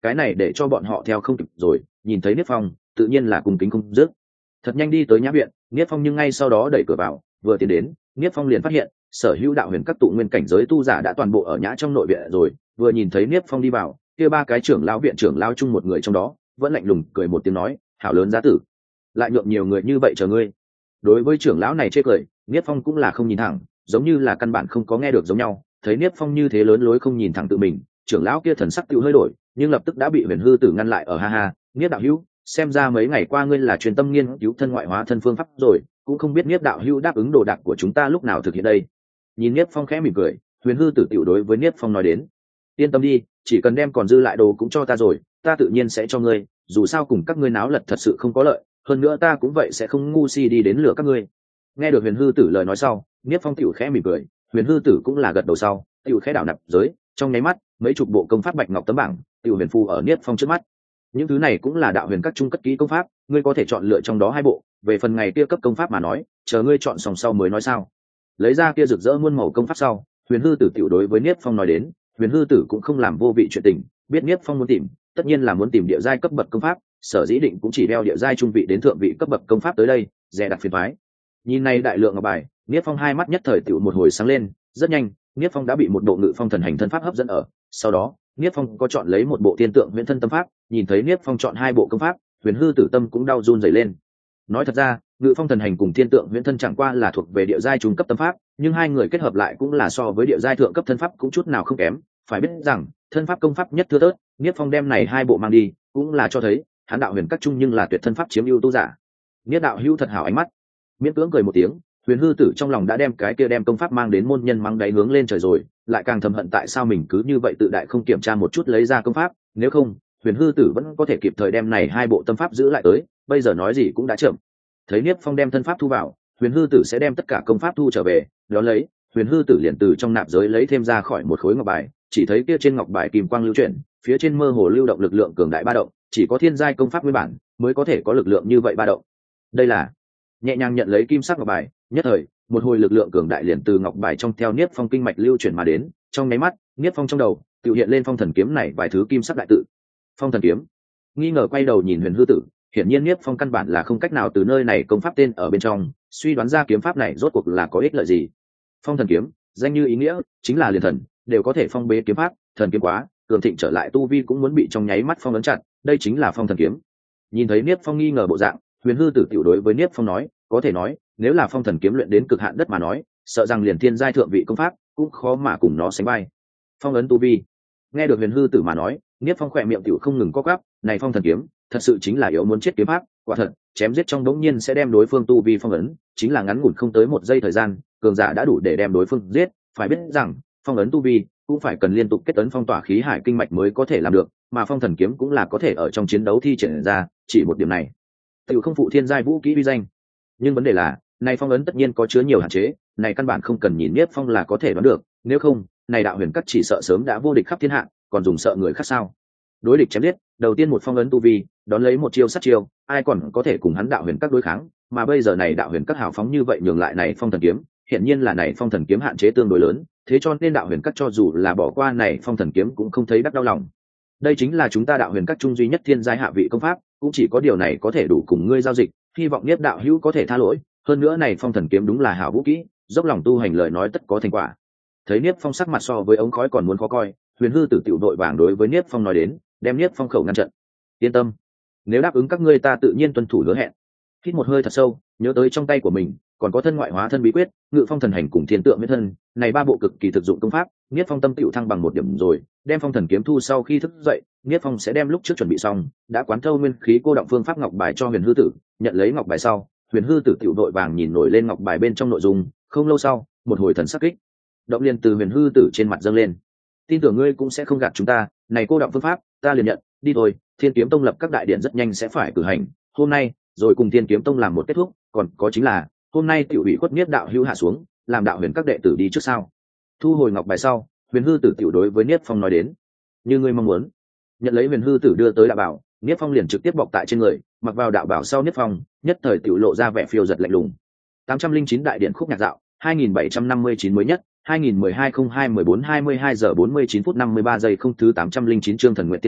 cái này để cho bọn họ theo không kịp rồi, nhìn thấy Niếp Phong tự nhiên là cùng kính không dứt. Thật nhanh đi tới nhã viện, Niếp Phong nhưng ngay sau đó đẩy cửa vào, vừa tiến đến Niếp Phong liền phát hiện sở hữu đạo huyền các tụ nguyên cảnh giới tu giả đã toàn bộ ở nhã trong nội viện rồi. Vừa nhìn thấy Niếp Phong đi vào, kia ba cái trưởng lão viện trưởng lão chung một người trong đó vẫn lạnh lùng cười một tiếng nói, hảo lớn giá tử, lại nhượng nhiều người như vậy chờ ngươi. Đối với trưởng lão này chê cười, Niếp Phong cũng là không nhìn thẳng, giống như là căn bản không có nghe được giống nhau. Thấy Niếp Phong như thế lớn lối không nhìn thẳng tự mình, trưởng lão kia thần sắc tựu hơi đổi, nhưng lập tức đã bị Huyền Hư Tử ngăn lại ở. Ha ha, Niếp đạo hữu, xem ra mấy ngày qua ngươi là truyền tâm nghiên cứu thân ngoại hóa thân phương pháp rồi, cũng không biết Niếp đạo hữu đáp ứng đồ đạc của chúng ta lúc nào thực hiện đây. Nhìn Niếp Phong khẽ mỉm cười, Huyền Hư Tử tiểu đối với Niếp Phong nói đến, yên tâm đi, chỉ cần đem còn dư lại đồ cũng cho ta rồi, ta tự nhiên sẽ cho ngươi, dù sao cùng các ngươi náo lật thật sự không có lợi, hơn nữa ta cũng vậy sẽ không ngu si đi đến lừa các ngươi. Nghe được Huyền Hư Tử lời nói sau, Niếp Phong tiểu khẽ mỉm cười, Huyền Hư Tử cũng là gật đầu sau, tiểu khẽ đảo nạp giới, trong nháy mắt mấy chục bộ công pháp bạch ngọc tấm bảng tiểu huyền phù ở Niếp Phong trước mắt. Những thứ này cũng là đạo huyền các trung cất kỹ công pháp, ngươi có thể chọn lựa trong đó 2 bộ, về phần ngày kia cấp công pháp mà nói, chờ ngươi chọn xong sau mới nói sao. Lấy ra kia rực rỡ muôn màu công pháp sau, Huyền Hư Tử tiểu đối với Niếp Phong nói đến, Huyền Hư Tử cũng không làm vô vị chuyện tình, biết Niếp Phong muốn tìm, tất nhiên là muốn tìm địa giai cấp bậc công pháp, sở dĩ định cũng chỉ đeo địa giai trung vị đến thượng vị cấp bậc công pháp tới đây, dè đặt phiền toái. Nhìn này đại lượng ngọc bài, Niếp Phong hai mắt nhất thời tiểu một hồi sáng lên, rất nhanh, Niếp Phong đã bị một bộ ngự phong thần hành thân pháp hấp dẫn ở. Sau đó, Niếp Phong có chọn lấy một bộ tiên tượng huyễn thân tâm pháp, nhìn thấy Niếp Phong chọn 2 bộ công pháp, Huyền Hư Tử tâm cũng đau run rẩy lên. Nói thật ra, ngự phong thần hành cùng tiên tượng huyễn thân chẳng qua là thuộc về địa giai trung cấp tâm pháp, nhưng hai người kết hợp lại cũng là so với địa giai thượng cấp thân pháp cũng chút nào không kém. Phải biết rằng, thân pháp công pháp nhất thưa thớt, Niếp Phong đem này 2 bộ mang đi, cũng là cho thấy hắn đạo huyền các trung nhưng là tuyệt thân pháp chiếm ưu tu giả. Niếp đạo hữu thật hảo ánh mắt. Miễn cưỡng cười một tiếng, Huyền Hư Tử trong lòng đã đem cái kia đem công pháp mang đến môn nhân mắng đáy hướng lên trời rồi, lại càng thầm hận tại sao mình cứ như vậy tự đại không kiểm tra một chút lấy ra công pháp, nếu không, Huyền Hư Tử vẫn có thể kịp thời đem này 2 bộ tâm pháp giữ lại tới, bây giờ nói gì cũng đã chậm. Thấy Niếp Phong đem thân pháp thu vào, Huyền Hư Tử sẽ đem tất cả công pháp thu trở về, đó lấy, Huyền Hư Tử liền từ trong nạp giới lấy thêm ra khỏi một khối ngọc bài, chỉ thấy kia trên ngọc bài kim quang lưu chuyển, phía trên mơ hồ lưu động lực lượng cường đại ba động, chỉ có thiên giai công pháp nguyên bản mới có thể có lực lượng như vậy ba động. Đây là nhẹ nhàng nhận lấy kim sắc ngọc bài, nhất thời một hồi lực lượng cường đại liền từ ngọc bài trong theo Niếp Phong kinh mạch lưu chuyển mà đến, trong nháy mắt Niếp Phong trong đầu tự hiện lên phong thần kiếm này vài thứ kim sắc đại tự. Phong thần kiếm. Nghi ngờ quay đầu nhìn Huyền Hư Tử, hiển nhiên Niếp Phong căn bản là không cách nào từ nơi này công pháp tên ở bên trong suy đoán ra kiếm pháp này rốt cuộc là có ích lợi gì. Phong thần kiếm, danh như ý nghĩa, chính là liền thần đều có thể phong bế kiếm pháp, thần kiếm quá cường thịnh trở lại tu vi cũng muốn bị trong nháy mắt phong ấn chặt, đây chính là phong thần kiếm. Nhìn thấy Niếp Phong nghi ngờ bộ dạng, Huyền Hư Tử tiểu đối với Niếp Phong nói, có thể nói, nếu là phong thần kiếm luyện đến cực hạn đất mà nói, sợ rằng liền thiên giai thượng vị công pháp cũng khó mà cùng nó sánh vai. Phong ấn tu vi. Nghe được Huyền Hư Tử mà nói, Niếp Phong khỏe miệng tiểu không ngừng co quắp, này phong thần kiếm, thật sự chính là yếu muốn chết kiếm pháp, quả thật, chém giết trong đống nhiên sẽ đem đối phương tu vi phong ấn, chính là ngắn ngủn không tới 1 giây thời gian, cường giả đã đủ để đem đối phương giết, phải biết rằng, phong ấn tu vi cũng phải cần liên tục kết ấn phong tỏa khí hải kinh mạch mới có thể làm được, mà phong thần kiếm cũng là có thể ở trong chiến đấu thi triển ra, chỉ một điểm này, tiểu không phụ thiên giai vũ kỹ uy danh. Nhưng vấn đề là, này phong ấn tất nhiên có chứa nhiều hạn chế, này căn bản không cần nhìn Niếp Phong là có thể đoán được, nếu không, này đạo huyền các chỉ sợ sớm đã vô địch khắp thiên hạ, còn dùng sợ người khác sao? Đối địch chém giết, đầu tiên một phong ấn tu vi, đón lấy một chiêu sát chiêu, ai còn có thể cùng hắn đạo huyền các đối kháng, mà bây giờ này đạo huyền các hào phóng như vậy nhường lại này phong thần kiếm, hiển nhiên là này phong thần kiếm hạn chế tương đối lớn, thế cho nên đạo huyền các cho dù là bỏ qua này phong thần kiếm cũng không thấy đắc đau lòng. Đây chính là chúng ta đạo huyền các trung duy nhất thiên giai hạ vị công pháp, cũng chỉ có điều này có thể đủ cùng ngươi giao dịch, hy vọng Niếp đạo hữu có thể tha lỗi, hơn nữa này phong thần kiếm đúng là hảo vũ kỹ, dốc lòng tu hành lời nói tất có thành quả. Thấy Niếp Phong sắc mặt so với ống khói còn muốn khó coi, Huyền Hư Tử tiểu đội vàng đối với Niếp Phong nói đến, đem Niếp Phong khẩu ngăn trận. Yên tâm, nếu đáp ứng các ngươi ta tự nhiên tuân thủ hứa hẹn. Hít một hơi thật sâu, nhớ tới trong tay của mình còn có thân ngoại hóa thân bí quyết, ngự phong thần hành cùng thiên tượng huyễn thân, này 3 bộ cực kỳ thực dụng công pháp, Niếp Phong tâm tiểu thăng bằng 1 điểm rồi, đem phong thần kiếm thu sau khi thức dậy, Niếp Phong sẽ đem lúc trước chuẩn bị xong, đã quán thâu nguyên khí cô động phương pháp ngọc bài cho Huyền Hư Tử, nhận lấy ngọc bài sau, Huyền Hư Tử tiểu đội vàng nhìn nổi lên ngọc bài bên trong nội dung, không lâu sau, một hồi thần sắc kích động liền từ Huyền Hư Tử trên mặt dâng lên. Tin tưởng ngươi cũng sẽ không gạt chúng ta, này cô động phương pháp, ta liền nhận, đi thôi, Thiên Kiếm Tông lập các đại điện rất nhanh sẽ phải cử hành, hôm nay, rồi cùng Thiên Kiếm Tông làm một kết thúc, còn có chính là, hôm nay tiểu ủy khuất Niếp đạo hữu hạ xuống, làm đạo huyền các đệ tử đi trước sau. Thu hồi ngọc bài sau, Huyền Hư Tử tiểu đối với Niếp Phong nói đến, như ngươi mong muốn. Nhận lấy Huyền Hư Tử đưa tới đạo bảo, Niếp Phong liền trực tiếp bọc tại trên người, mặc vào đạo bảo sau Niếp Phong, nhất thời tiểu lộ ra vẻ phiêu giật lạnh lùng. 809 đại điện khúc nhạc dạo, 2759 mới nhất, 2012-02-14-22 giờ 49 phút 53 giây không thứ 809 chương thần nguyện tiên cảnh,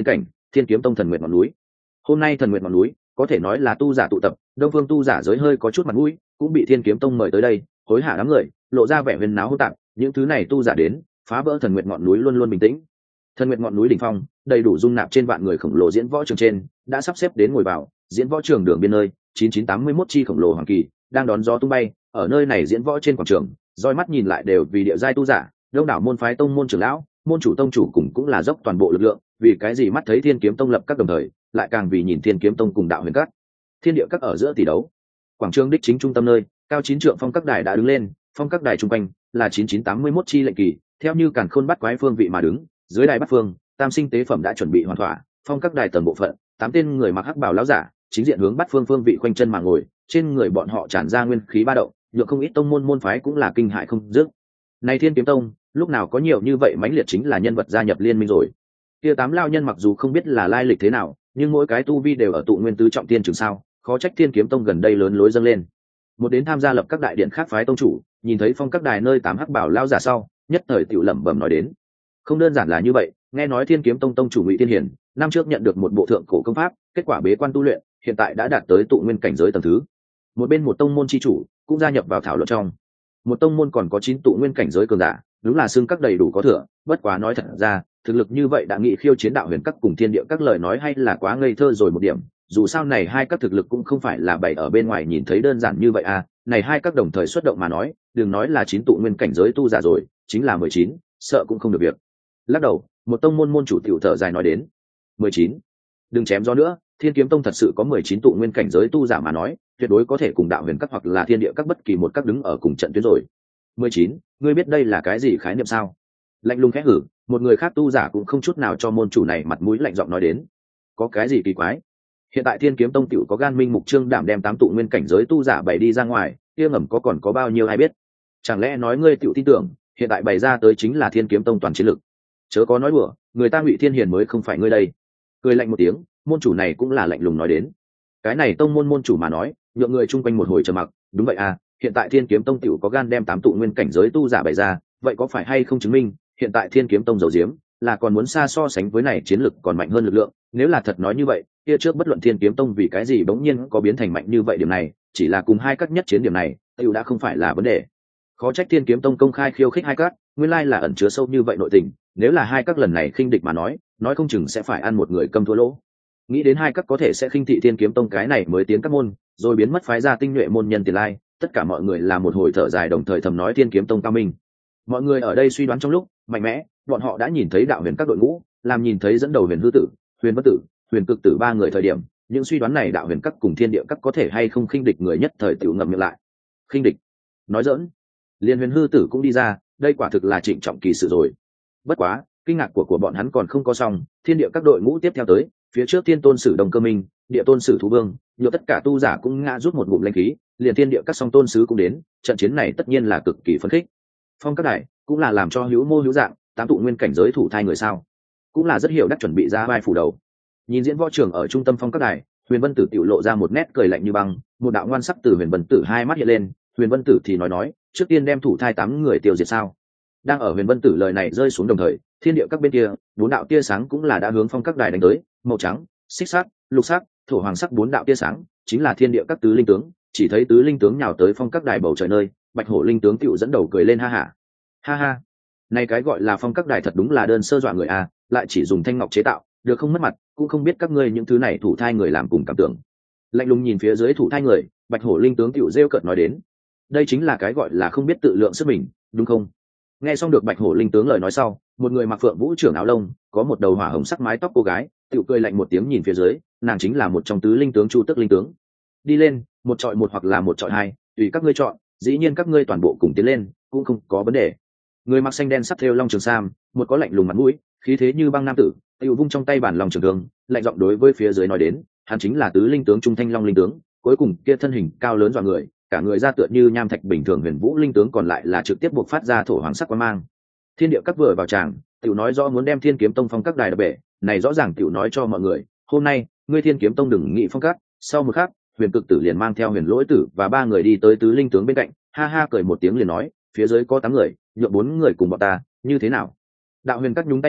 thiên kiếm tông thần nguyện ngọn núi. Hôm nay thần nguyện ngọn núi có thể nói là tu giả tụ tập, đông phương tu giả giới hơi có chút mặt mũi, cũng bị thiên kiếm tông mời tới đây hối hả đám người, lộ ra vẻ huyền náo hỗn tạp. Những thứ này tu giả đến phá vỡ thần nguyện ngọn núi luôn luôn bình tĩnh. Thần nguyện ngọn núi đỉnh phong đầy đủ dung nạp trên vạn người khổng lồ diễn võ trường trên đã sắp xếp đến ngồi vào diễn võ trường đường biên nơi 9981 chi khổng lồ hoàng kỳ đang đón gió tung bay ở nơi này diễn võ trên quảng trường, roi mắt nhìn lại đều vì địa giai tu giả, đông đảo môn phái tông môn trưởng lão, môn chủ tông chủ cùng cũng là dốc toàn bộ lực lượng. Vì cái gì mắt thấy thiên kiếm tông lập các đồng thời, lại càng vì nhìn thiên kiếm tông cùng đạo huyền các. Thiên địa các ở giữa tỷ đấu, quảng trường đích chính trung tâm nơi cao 9 trượng phong các đài đã đứng lên, phong các đài trung quanh là 9981 chi lệnh kỳ theo như càn khôn bắt quái phương vị mà đứng, dưới đài bắt phương tam sinh tế phẩm đã chuẩn bị hoàn thỏa. Phong các đài tầng bộ phận 8 tên người mặc hắc bào lão giả chính diện hướng bắt phương phương vị khoanh chân mà ngồi, trên người bọn họ tràn ra nguyên khí ba động, nhượng không ít tông môn môn phái cũng là kinh hại không dứt. Này thiên kiếm tông lúc nào có nhiều như vậy mãnh liệt chính là nhân vật gia nhập liên minh rồi. Kia 8 lao nhân mặc dù không biết là lai lịch thế nào, nhưng mỗi cái tu vi đều ở tụ nguyên tứ trọng tiên trường sao, khó trách thiên kiếm tông gần đây lớn lối dâng lên. Một đến tham gia lập các đại điện khác phái tông chủ, nhìn thấy phong các đài nơi 8 hắc bảo lao giả sau, nhất thời tiểu lẩm bẩm nói đến. Không đơn giản là như vậy, nghe nói thiên kiếm tông tông chủ Ngụy Tiên Hiển năm trước nhận được một bộ thượng cổ công pháp, kết quả bế quan tu luyện, hiện tại đã đạt tới tụ nguyên cảnh giới tầng thứ. Một bên một tông môn chi chủ cũng gia nhập vào thảo luận trong. Một tông môn còn có 9 tụ nguyên cảnh giới cường giả, đúng là xương các đầy đủ có thừa, bất quá nói thật ra, thực lực như vậy đã nghị khiêu chiến đạo huyền các cùng thiên địa các lời nói hay là quá ngây thơ rồi một điểm. Dù sao này hai các thực lực cũng không phải là bày ở bên ngoài nhìn thấy đơn giản như vậy à, này hai các đồng thời xuất động mà nói, đừng nói là 9 tụ nguyên cảnh giới tu giả rồi, chính là 19, sợ cũng không được việc. Lắc đầu, một tông môn môn chủ tiểu thở dài nói đến. 19. Đừng chém gió nữa, thiên kiếm tông thật sự có 19 tụ nguyên cảnh giới tu giả mà nói, tuyệt đối có thể cùng đạo huyền các hoặc là thiên địa các bất kỳ một các đứng ở cùng trận tuyến rồi. 19, ngươi biết đây là cái gì khái niệm sao? Lạnh lùng khẽ hử, một người khác tu giả cũng không chút nào cho môn chủ này mặt mũi lạnh giọng nói đến. Có cái gì kỳ quái? Hiện tại thiên kiếm tông tiểu có gan minh mục trương đảm đem 8 tụ nguyên cảnh giới tu giả bày đi ra ngoài, kia ngầm có còn có bao nhiêu ai biết? Chẳng lẽ nói ngươi tiểu tin tưởng, hiện tại bày ra tới chính là thiên kiếm tông toàn chiến lực? Chớ có nói đùa, người ta Ngụy Thiên Hiền mới không phải ngươi đây. Cười lạnh một tiếng, môn chủ này cũng là lạnh lùng nói đến. Cái này tông môn môn chủ mà nói, nhượng người chung quanh một hồi trầm mặc. Đúng vậy à, hiện tại thiên kiếm tông tiểu có gan đem 8 tụ nguyên cảnh giới tu giả bày ra, vậy có phải hay không chứng minh hiện tại thiên kiếm tông dầu diếm là còn muốn xa so sánh với này chiến lực còn mạnh hơn lực lượng? Nếu là thật nói như vậy, kia trước bất luận thiên kiếm tông vì cái gì bỗng nhiên có biến thành mạnh như vậy, điểm này chỉ là cùng hai các nhất chiến điểm này tiểu đã không phải là vấn đề. Khó trách thiên kiếm tông công khai khiêu khích hai các, nguyên lai là ẩn chứa sâu như vậy nội tình. Nếu là hai các lần này khinh địch mà nói không chừng sẽ phải ăn một người câm thua lỗ. Nghĩ đến hai các có thể sẽ khinh thị thiên kiếm tông cái này mới tiến các môn, rồi biến mất phái ra tinh nhuệ môn nhân tiền lai, tất cả mọi người là một hồi thở dài, đồng thời thầm nói thiên kiếm tông cao minh. Mọi người ở đây suy đoán trong lúc mạnh mẽ, bọn họ đã nhìn thấy đạo huyền các đội ngũ, làm nhìn thấy dẫn đầu huyền hư tử, huyền bất tử, huyền cực tử ba người thời điểm, những suy đoán này đạo huyền các cùng thiên địa các có thể hay không khinh địch người nhất thời tiểu ngậm miệng lại. Khinh địch? Nói giỡn. Liên huyền hư tử cũng đi ra, đây quả thực là trịnh trọng kỳ sự rồi. Bất quá, kinh ngạc của bọn hắn còn không có xong, thiên địa các đội ngũ tiếp theo tới, phía trước thiên tôn sử Đông Cơ Minh, địa tôn sử Thú Vương, nhiều tất cả tu giả cũng ngã rút một ngụm linh khí, liền thiên địa các song tôn sứ cũng đến, trận chiến này tất nhiên là cực kỳ phấn khích. Phong các đại cũng là làm cho hữu mô hữu dạng, 8 tụ nguyên cảnh giới thủ thai người sao, cũng là rất hiểu đắc chuẩn bị ra vai phủ đầu. Nhìn diễn võ trường ở trung tâm phong các đài, Huyền Vân Tử tiểu lộ ra một nét cười lạnh như băng, một đạo ngoan sắc từ Huyền Vân Tử hai mắt hiện lên. Huyền Vân Tử thì nói, trước tiên đem thủ thai 8 người tiêu diệt sao? Đang ở Huyền Vân Tử lời này rơi xuống đồng thời, thiên địa các bên kia, 4 đạo tia sáng cũng là đã hướng phong các đài đánh tới, màu trắng, xích sắc, lục sắc, thổ hoàng sắc 4 đạo tia sáng, chính là thiên địa các tứ linh tướng. Chỉ thấy tứ linh tướng nhào tới phong các đài bầu trời nơi, Bạch Hổ linh tướng tiểu dẫn đầu cười lên ha ha. Ha ha, này cái gọi là phong các đài thật đúng là đơn sơ dọa người à, lại chỉ dùng thanh ngọc chế tạo, được không mất mặt, cũng không biết các ngươi những thứ này thủ thai người làm cùng cảm tưởng. Lạnh lùng nhìn phía dưới thủ thai người, Bạch Hổ linh tướng tiểu rêu cợt nói đến, đây chính là cái gọi là không biết tự lượng sức mình, đúng không? Nghe xong được Bạch Hổ linh tướng lời nói sau, một người mặc phượng vũ trưởng áo lông, có một đầu hỏa hồng sắc mái tóc cô gái, tiểu cười lạnh một tiếng nhìn phía dưới, nàng chính là một trong tứ linh tướng Chu Tức linh tướng. Đi lên, một chọi một hoặc là một chọi hai, tùy các ngươi chọn, dĩ nhiên các ngươi toàn bộ cùng tiến lên, cũng không có vấn đề. Người mặc xanh đen sắp thêu long trường sam, một có lạnh lùng mặt mũi, khí thế như băng nam tử, tiểu vung trong tay bản lòng trường thương, lạnh giọng đối với phía dưới nói đến, hắn chính là tứ linh tướng Trung Thanh Long linh tướng, cuối cùng kia thân hình cao lớn dọa người, cả người ra tựa như nham thạch bình thường Huyền Vũ linh tướng còn lại là trực tiếp buộc phát ra thổ hoàng sắc quang mang. Thiên địa các vừa vào tràng, tiểu nói rõ muốn đem Thiên Kiếm Tông phong các đài đập bể, này rõ ràng tiểu nói cho mọi người, hôm nay, ngươi Thiên Kiếm Tông đừng nghĩ phong các. Sau một khắc, Huyền Cực Tử liền mang theo Huyền Lỗi Tử và 3 người đi tới tứ linh tướng bên cạnh, ha ha cười một tiếng liền nói, phía dưới có 8 người, nhượng 4 người cùng bọn ta, như thế nào? Đạo huyền các nhúng tay vào,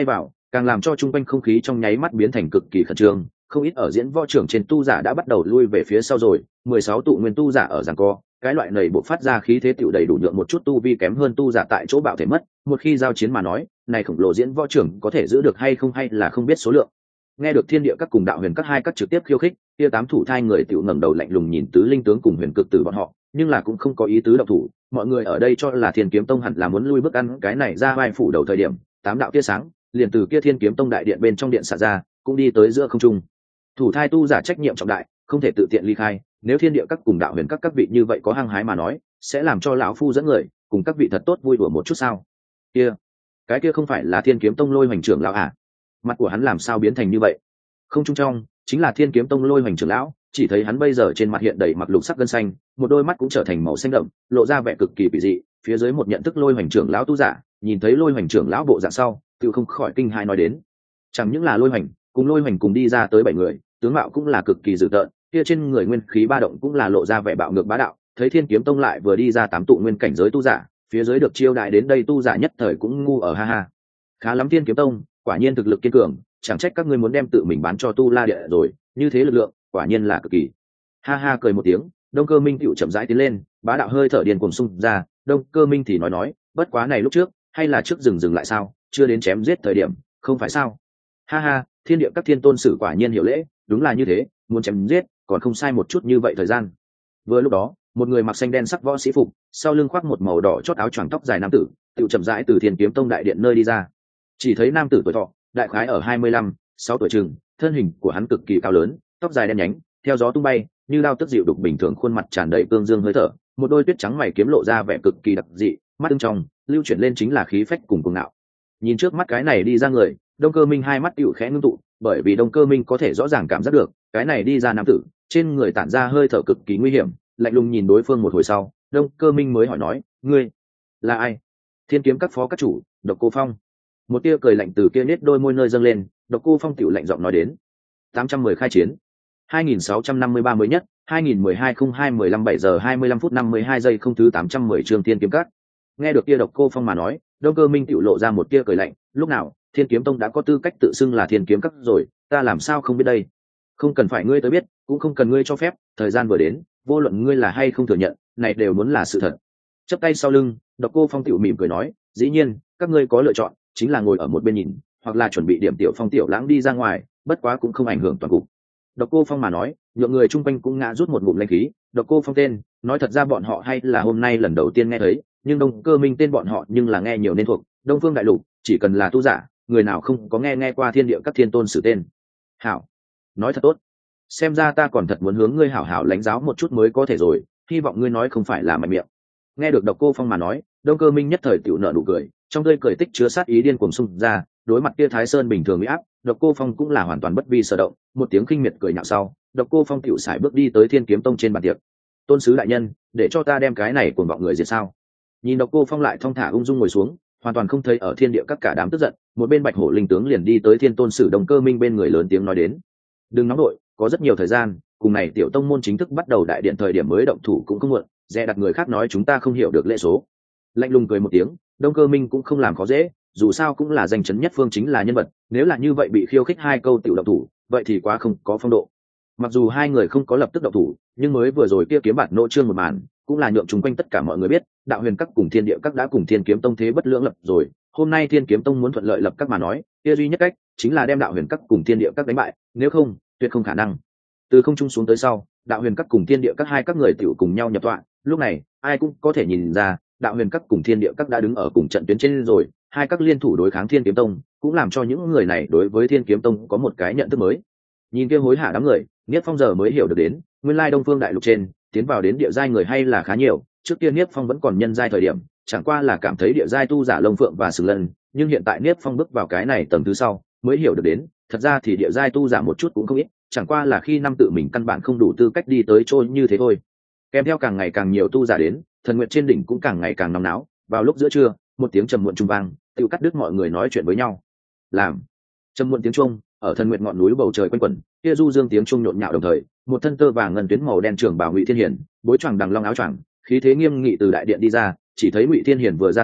càng làm cho chung quanh không khí trong nháy mắt biến thành cực kỳ khẩn trương. Không ít ở diễn võ trưởng trên tu giả đã bắt đầu lui về phía sau rồi, 16 tụ nguyên tu giả ở giằng co, cái loại này bộc phát ra khí thế tựu đầy đủ nhượng một chút tu vi kém hơn tu giả tại chỗ bạo thể mất. Một khi giao chiến mà nói, này khổng lồ diễn võ trưởng có thể giữ được hay không hay là không biết số lượng. Nghe được thiên địa các cùng đạo huyền các hai các trực tiếp khiêu khích, kia 8 thủ thai người tựu ngẩng đầu lạnh lùng nhìn tứ linh tướng cùng huyền cực tử bọn họ, nhưng là cũng không có ý tứ động thủ. Mọi người ở đây cho là Thiên Kiếm Tông hẳn là muốn lui bước ăn cái này ra vai phủ đầu thời điểm, 8 đạo tia sáng liền từ kia Thiên Kiếm Tông đại điện bên trong điện xả ra, cũng đi tới giữa không trung. Thủ thai tu giả trách nhiệm trọng đại, không thể tự tiện ly khai, nếu thiên địa các cùng đạo huyền các vị như vậy có hăng hái mà nói, sẽ làm cho lão phu dẫn người cùng các vị thật tốt vui đùa một chút sao? Cái kia không phải là Thiên Kiếm Tông Lôi Hoành trưởng lão à? Mặt của hắn làm sao biến thành như vậy? Không trung trong chính là Thiên Kiếm Tông Lôi Hoành trưởng lão, chỉ thấy hắn bây giờ trên mặt hiện đầy mặc lục sắc gân xanh, một đôi mắt cũng trở thành màu xanh đậm, lộ ra vẻ cực kỳ kỳ dị. Phía dưới một nhận thức Lôi Hoành trưởng lão tu giả, nhìn thấy Lôi Hoành trưởng lão bộ dạng sau, tự không khỏi kinh hãi nói đến, chẳng những là Lôi Hoành, cùng Lôi Hoành cùng đi ra tới 7 người, tướng mạo cũng là cực kỳ dữ tợn, kia trên người nguyên khí ba động cũng là lộ ra vẻ bạo ngược bá đạo. Thấy Thiên Kiếm Tông lại vừa đi ra 8 tụ nguyên cảnh giới tu giả, phía dưới được chiêu đại đến đây tu giả nhất thời cũng ngu ở ha ha. Khá lắm Thiên Kiếm Tông, quả nhiên thực lực kiên cường, chẳng trách các ngươi muốn đem tự mình bán cho Tu La Địa rồi, như thế lực lượng, quả nhiên là cực kỳ. Ha ha cười một tiếng, Đông Cơ Minh tựu chậm rãi tiến lên, bá đạo hơi thở điên cuồng xung ra. Đông Cơ Minh thì nói, bất quá này lúc trước, hay là trước dừng lại sao, chưa đến chém giết thời điểm, không phải sao? Ha ha, thiên địa các thiên tôn sử quả nhiên hiểu lễ, đúng là như thế, muốn chém giết, còn không sai một chút như vậy thời gian. Vừa lúc đó, một người mặc xanh đen sắc võ sĩ phục, sau lưng khoác một màu đỏ chót áo choàng tóc dài nam tử, tựu chậm rãi từ Thiên Kiếm Tông đại điện nơi đi ra. Chỉ thấy nam tử tuổi thọ, đại khái ở 25-6 tuổi chừng, thân hình của hắn cực kỳ cao lớn, tóc dài đen nhánh, theo gió tung bay, như đao tức dịu đục bình thường, khuôn mặt tràn đầy cương dương hơi thở, một đôi tuyết trắng mày kiếm lộ ra vẻ cực kỳ đặc dị, mắt ưng trong lưu chuyển lên chính là khí phách cùng cuồng ngạo. Nhìn trước mắt cái này đi ra người, Đông Cơ Minh hai mắt tựu khẽ ngưng tụ, bởi vì Đông Cơ Minh có thể rõ ràng cảm giác được, cái này đi ra nam tử, trên người tản ra hơi thở cực kỳ nguy hiểm. Lạnh lùng nhìn đối phương một hồi sau, Đông Cơ Minh mới hỏi nói, ngươi là ai? Thiên Kiếm các phó các chủ, Độc Cô Phong. Một tia cười lạnh từ kia nết đôi môi nơi dâng lên, Độc Cô Phong tiểu lạnh giọng nói đến. 810 khai chiến. 2653 mới nhất, 2012-02-15 7 giờ 25 phút 52 giây không thứ 810 chương Thiên Kiếm các. Nghe được kia Độc Cô Phong mà nói, Đông Cơ Minh tiểu lộ ra một tia cười lạnh, lúc nào Thiên Kiếm Tông đã có tư cách tự xưng là Thiên Kiếm các rồi, ta làm sao không biết đây? Không cần phải ngươi tới biết, cũng không cần ngươi cho phép, thời gian vừa đến, vô luận ngươi là hay không thừa nhận, này đều muốn là sự thật. Chắp tay sau lưng, Độc Cô Phong tiểu mỉm cười nói, dĩ nhiên, các ngươi có lựa chọn, chính là ngồi ở một bên nhìn, hoặc là chuẩn bị điểm tiểu phong tiểu lãng đi ra ngoài, bất quá cũng không ảnh hưởng toàn cục. Độc Cô Phong mà nói, nhượng người chung quanh cũng ngã rút một ngụm linh khí. Độc Cô Phong tên, nói thật ra bọn họ hay là hôm nay lần đầu tiên nghe thấy, nhưng Đông Cơ Minh tên bọn họ nhưng là nghe nhiều nên thuộc. Đông Phương Đại Lục, chỉ cần là tu giả, người nào không có nghe qua thiên địa các thiên tôn sử tên. Hảo, nói thật tốt. Xem ra ta còn thật muốn hướng ngươi hảo hảo lãnh giáo một chút mới có thể rồi, hy vọng ngươi nói không phải là mạnh miệng. Nghe được Độc Cô Phong mà nói, Đông Cơ Minh nhất thời tiểu nở nụ cười, trong tươi cười tích chứa sát ý điên cuồng xung ra, đối mặt kia Thái Sơn bình thường uy áp, Độc Cô Phong cũng là hoàn toàn bất vi sở động, một tiếng khinh miệt cười nhạo sau, Độc Cô Phong tiểu sải bước đi tới Thiên Kiếm Tông trên bàn tiệc. Tôn sứ đại nhân, để cho ta đem cái này cuồng vọng người diệt sao? Nhìn Độc Cô Phong lại thong thả ung dung ngồi xuống, hoàn toàn không thấy ở thiên địa các cả đám tức giận, một bên Bạch Hổ linh tướng liền đi tới Thiên Tôn sử Đông Cơ Minh bên người lớn tiếng nói đến. Đừng nóng đội, có rất nhiều thời gian, cùng này tiểu tông môn chính thức bắt đầu đại điện thời điểm mới động thủ cũng không muộn, dè đặt người khác nói chúng ta không hiểu được lễ số. Lạnh lùng cười một tiếng, Đông Cơ Minh cũng không làm khó dễ, dù sao cũng là danh chấn nhất phương chính là nhân vật, nếu là như vậy bị khiêu khích hai câu tiểu động thủ, vậy thì quá không có phong độ. Mặc dù hai người không có lập tức động thủ, nhưng mới vừa rồi kia kiếm bạt nỗ trương một màn, cũng là nhượng chung quanh tất cả mọi người biết, đạo huyền các cùng thiên địa các đã cùng Thiên Kiếm Tông thế bất lưỡng lập rồi. Hôm nay Thiên Kiếm Tông muốn thuận lợi lập các mà nói, kia duy nhất cách chính là đem đạo huyền các cùng thiên địa các đánh bại, nếu không, tuyệt không khả năng. Từ không trung xuống tới sau, đạo huyền các cùng thiên địa các hai các người tiểu cùng nhau nhập tọa, lúc này ai cũng có thể nhìn ra, đạo huyền các cùng thiên địa các đã đứng ở cùng trận tuyến trên rồi, hai các liên thủ đối kháng Thiên Kiếm Tông, cũng làm cho những người này đối với Thiên Kiếm Tông có một cái nhận thức mới. Nhìn kia hối hả đám người, Niết Phong giờ mới hiểu được đến, nguyên lai Đông Phương đại lục trên, tiến vào đến địa giai người hay là khá nhiều, trước kia Niết Phong vẫn còn nhân giai thời điểm, chẳng qua là cảm thấy địa giai tu giả lông phượng và sừng lân, nhưng hiện tại Niết Phong bước vào cái này tầng thứ sau, mới hiểu được đến, thật ra thì địa giai tu giả một chút cũng không ít, chẳng qua là khi năm tự mình căn bản không đủ tư cách đi tới trôi như thế thôi. Kèm theo càng ngày càng nhiều tu giả đến, thần nguyện trên đỉnh cũng càng ngày càng nóng náo. Vào lúc giữa trưa, một tiếng trầm muộn trung vang, tự cắt đứt mọi người nói chuyện với nhau. Làm trầm muộn tiếng chuông ở thần nguyện ngọn núi bầu trời quanh quẩn, kia du dương tiếng chuông nhộn nhạo đồng thời, một thân tơ vàng ngân tuyến màu đen trưởng bảo Ngụy Thiên Hiển, bối choàng đằng long áo choàng, khí thế nghiêm nghị từ đại điện đi ra. Chỉ thấy Ngụy Thiên Hiển vừa ra tới,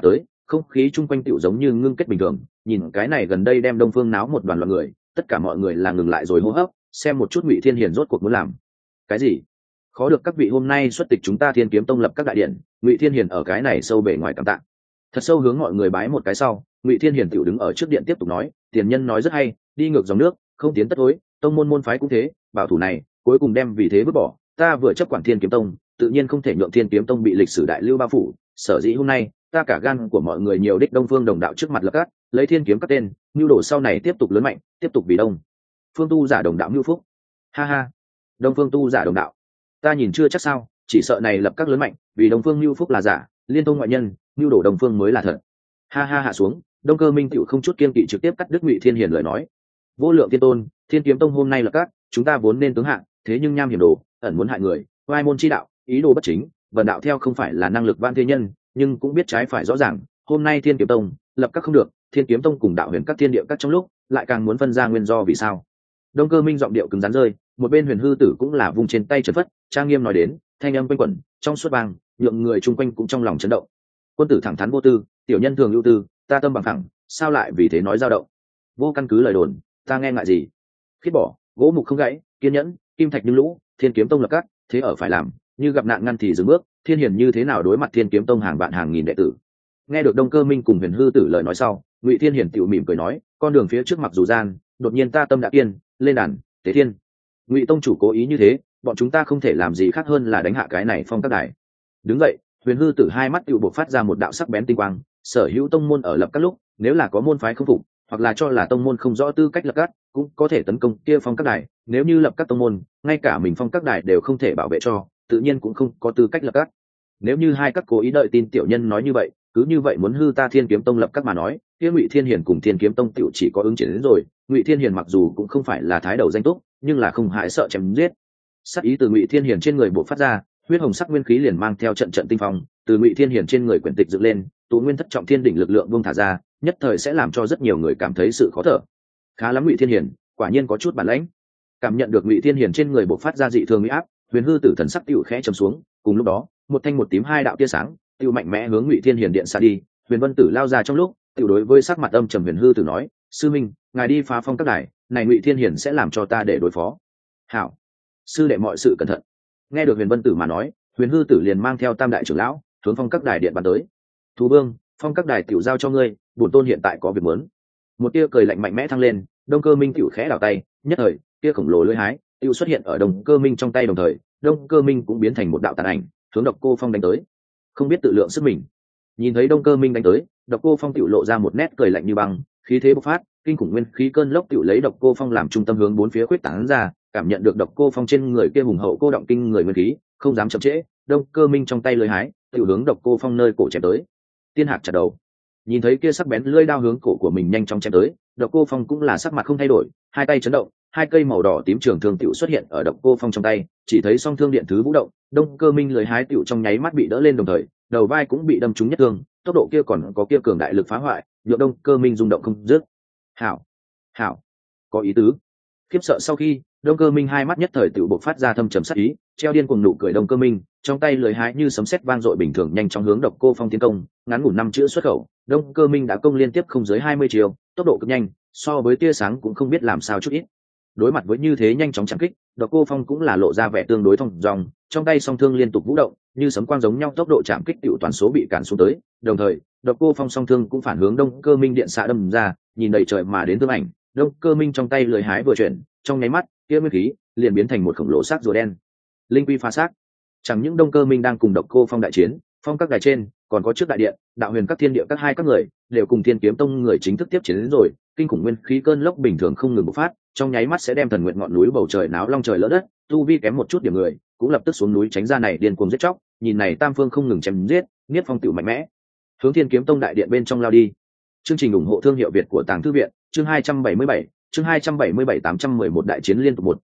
không khí chung quanh tựu giống như ngưng kết bình thường. Nhìn cái này gần đây đem Đông Phương náo một đoàn loạn người, tất cả mọi người là ngừng lại rồi hô hấp, xem một chút Ngụy Thiên Hiền rốt cuộc muốn làm cái gì. Khó được các vị hôm nay xuất tịch chúng ta Thiên Kiếm Tông lập các đại điện. Ngụy Thiên Hiền ở cái này sâu bể ngoài cảm tạ, thật sâu hướng mọi người bái một cái sau, Ngụy Thiên Hiền tiểu đứng ở trước điện tiếp tục nói, tiền nhân nói rất hay, đi ngược dòng nước không tiến tất thối, tông môn môn phái cũng thế, bảo thủ này cuối cùng đem vì thế vứt bỏ. Ta vừa chấp quản Thiên Kiếm Tông, tự nhiên không thể nhượng Thiên Kiếm Tông bị lịch sử đại lưu bao phủ. Sở dĩ hôm nay ta cả gan của mọi người nhiều đích Đông Phương đồng đạo trước mặt lập các, lấy thiên kiếm các tên, nhu đồ sau này tiếp tục lớn mạnh, tiếp tục vì Đông Phương tu giả đồng đạo nhu phúc. Ha ha, Đông Phương tu giả đồng đạo, ta nhìn chưa chắc sao, chỉ sợ này lập các lớn mạnh, vì Đông Phương nhu phúc là giả, liên thông ngoại nhân, nhu đồ Đông Phương mới là thật. Ha ha, hạ xuống, Đông Cơ Minh tựu không chút kiên kỵ trực tiếp cắt đứt Ngụy Thiên Hiền lời nói. Vô lượng thiên tôn, Thiên Kiếm Tông hôm nay lập các, chúng ta vốn nên tướng hạng, thế nhưng nham hiểm đồ, ẩn muốn hại người, oai môn chi đạo, ý đồ bất chính, vần đạo theo không phải là năng lực van thiên nhân, nhưng cũng biết trái phải rõ ràng. Hôm nay Thiên Kiếm Tông lập các không được, Thiên Kiếm Tông cùng đạo huyền các thiên địa các trong lúc lại càng muốn phân ra nguyên do vì sao. Đông Cơ Minh giọng điệu cứng rắn rơi, một bên Huyền Hư Tử cũng là vung trên tay trấn phất, trang nghiêm nói đến, thanh âm quanh quẩn trong suốt vang, nhượng người chung quanh cũng trong lòng chấn động. Quân tử thẳng thắn vô tư, tiểu nhân thường ưu tư, ta tâm bằng thẳng, sao lại vì thế nói dao động. Vô căn cứ lời đồn, ta nghe ngại gì. Khiết bỏ, gỗ mục không gãy, kiên nhẫn, kim thạch như lũ, Thiên Kiếm Tông lập các, thế ở phải làm, như gặp nạn ngăn thì dừng bước. Thiên Hiền như thế nào đối mặt Thiên Kiếm Tông hàng vạn hàng nghìn đệ tử. Nghe được Đông Cơ Minh cùng Huyền Hư Tử lời nói sau, Ngụy Thiên Hiền tiểu mỉm cười nói, con đường phía trước mặc dù gian, đột nhiên ta tâm đã kiên, lên đàn tế thiên. Ngụy tông chủ cố ý như thế, bọn chúng ta không thể làm gì khác hơn là đánh hạ cái này phong các đài. Đứng vậy, Huyền Hư Tử hai mắt tiểu bộc phát ra một đạo sắc bén tinh quang. Sở hữu tông môn ở lập các lúc, nếu là có môn phái không phục, hoặc là cho là tông môn không rõ tư cách lập các, cũng có thể tấn công kia phong các đài. Nếu như lập các tông môn, ngay cả mình phong các đài đều không thể bảo vệ cho, tự nhiên cũng không có tư cách lập các. Nếu như hai các cố ý đợi tin tiểu nhân nói như vậy, cứ như vậy muốn hư ta Thiên Kiếm Tông lập các mà nói, kia Ngụy Thiên Hiền cùng Thiên Kiếm Tông tiểu chỉ có ứng chiến đến rồi. Ngụy Thiên Hiền mặc dù cũng không phải là thái đầu danh túc, nhưng là không hại sợ chém giết. Sát ý từ Ngụy Thiên Hiền trên người bộc phát ra, huyết hồng sắc nguyên khí liền mang theo trận trận tinh phong, từ Ngụy Thiên Hiền trên người quyển tịch dựng lên, tụ nguyên thất trọng thiên đỉnh lực lượng buông thả ra, nhất thời sẽ làm cho rất nhiều người cảm thấy sự khó thở. Khá lắm Ngụy Thiên Hiền, quả nhiên có chút bản lãnh. Cảm nhận được Ngụy Thiên Hiền trên người bộc phát ra dị thường uy áp, Huyền Hư Tử thần sắc tiểu khẽ trầm xuống, cùng lúc đó, một thanh một tím hai đạo tia sáng, tiêu mạnh mẽ hướng Ngụy Thiên Hiền điện xa đi. Huyền Vân Tử lao ra trong lúc, tiểu đối với sắc mặt âm trầm Huyền Hư Tử nói, sư minh, ngài đi phá phong các đài, này Ngụy Thiên Hiền sẽ làm cho ta để đối phó. Hảo, sư đệ mọi sự cẩn thận. Nghe được Huyền Vân Tử mà nói, Huyền Hư Tử liền mang theo tam đại trưởng lão hướng phong các đài điện bắn tới. Thú Vương, phong các đài tiểu giao cho ngươi, bổn tôn hiện tại có việc muốn. Một tia cười lạnh mạnh mẽ thăng lên, Đông Cơ Minh tiểu khẽ đảo tay, nhất thời, tia khổng lồ lưỡi hái tiểu xuất hiện ở Đông Cơ Minh trong tay, đồng thời, Đông Cơ Minh cũng biến thành một đạo tàn ảnh, hướng Độc Cô Phong đánh tới. Không biết tự lượng sức mình. Nhìn thấy Đông Cơ Minh đánh tới, Độc Cô Phong tiểu lộ ra một nét cười lạnh như băng, khí thế bộc phát, kinh khủng nguyên khí cơn lốc tiểu lấy Độc Cô Phong làm trung tâm hướng bốn phía khuếch tán ra, cảm nhận được Độc Cô Phong trên người kia hùng hậu cô động kinh người nguyên khí, không dám chậm trễ, Đông Cơ Minh trong tay lưỡi hái, tiểu hướng Độc Cô Phong nơi cổ chém tới. Tiên hạc chặt đầu. Nhìn thấy kia sắc bén lưỡi đao hướng cổ của mình nhanh chóng chém tới, Độc Cô Phong cũng là sắc mặt không thay đổi, hai tay chấn động, hai cây màu đỏ tím trường thương tiểu xuất hiện ở Độc Cô Phong trong tay, chỉ thấy song thương điện thứ vũ động, Đông Cơ Minh lưỡi hái tiểu trong nháy mắt bị đỡ lên, đồng thời, đầu vai cũng bị đâm trúng nhất thương, tốc độ kia còn có kia cường đại lực phá hoại, nhượng Đông Cơ Minh rung động không dứt. Hảo, hảo, có ý tứ. Khiếp sợ sau khi, Đông Cơ Minh hai mắt nhất thời tiểu bộc phát ra thâm trầm sát ý, treo điên cuồng nụ cười Đông Cơ Minh, trong tay lưỡi hái như sấm sét vang dội bình thường nhanh chóng hướng Độc Cô Phong tiến công, ngắn ngủn năm chữ xuất khẩu, Đông Cơ Minh đã công liên tiếp không dưới 20 chiều, tốc độ cực nhanh, so với tia sáng cũng không biết làm sao chút ít. Đối mặt với như thế nhanh chóng chạm kích, Độc Cô Phong cũng là lộ ra vẻ tương đối thông dong, trong tay song thương liên tục vũ động, như sấm quang giống nhau, tốc độ chạm kích tiểu toàn số bị cản xuống tới, đồng thời, Độc Cô Phong song thương cũng phản hướng Đông Cơ Minh điện xạ đâm ra, nhìn đầy trời mà đến thương ảnh, Đông Cơ Minh trong tay lưỡi hái vừa chuyển, trong nháy mắt, kia nguyên khí liền biến thành một khổng lồ xác rùa đen. Linh quy phá xác. Chẳng những Đông Cơ Minh đang cùng Độc Cô Phong đại chiến, phong các đài trên, còn có trước đại điện, đạo huyền các thiên địa các hai các người, đều cùng Thiên Kiếm Tông người chính thức tiếp chiến đến rồi, kinh khủng nguyên khí cơn lốc bình thường không ngừng bộc phát, trong nháy mắt sẽ đem Thần Nguyện ngọn núi bầu trời náo long trời lỡ đất, tu vi kém một chút điểm người, cũng lập tức xuống núi tránh ra này điên cuồng giết chóc, nhìn này tam phương không ngừng chém giết, Niết Phong tiểu mạnh mẽ, hướng Thiên Kiếm Tông đại điện bên trong lao đi. Chương trình ủng hộ thương hiệu Việt của Tàng Thư viện, chương 277, chương 277 811 đại chiến liên tục 1,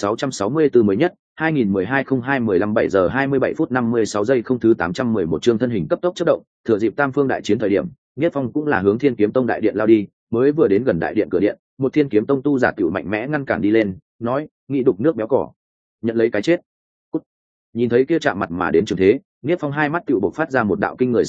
2664 mới nhất, 2012-02-15 7 giờ 27 phút 56 giây không thứ 811 chương thân hình cấp tốc chớp động, thừa dịp tam phương đại chiến thời điểm, Niết Phong cũng là hướng Thiên Kiếm Tông đại điện lao đi, mới vừa đến gần đại điện cửa điện, một Thiên Kiếm Tông tu giả tiểu mạnh mẽ ngăn cản đi lên, nói, nghị đục nước béo cỏ, nhận lấy cái chết. Cút. Nhìn thấy kia chạm mặt mà đến trường thế, Niết Phong hai mắt tiểu bộc phát ra một đạo kinh người sát ý,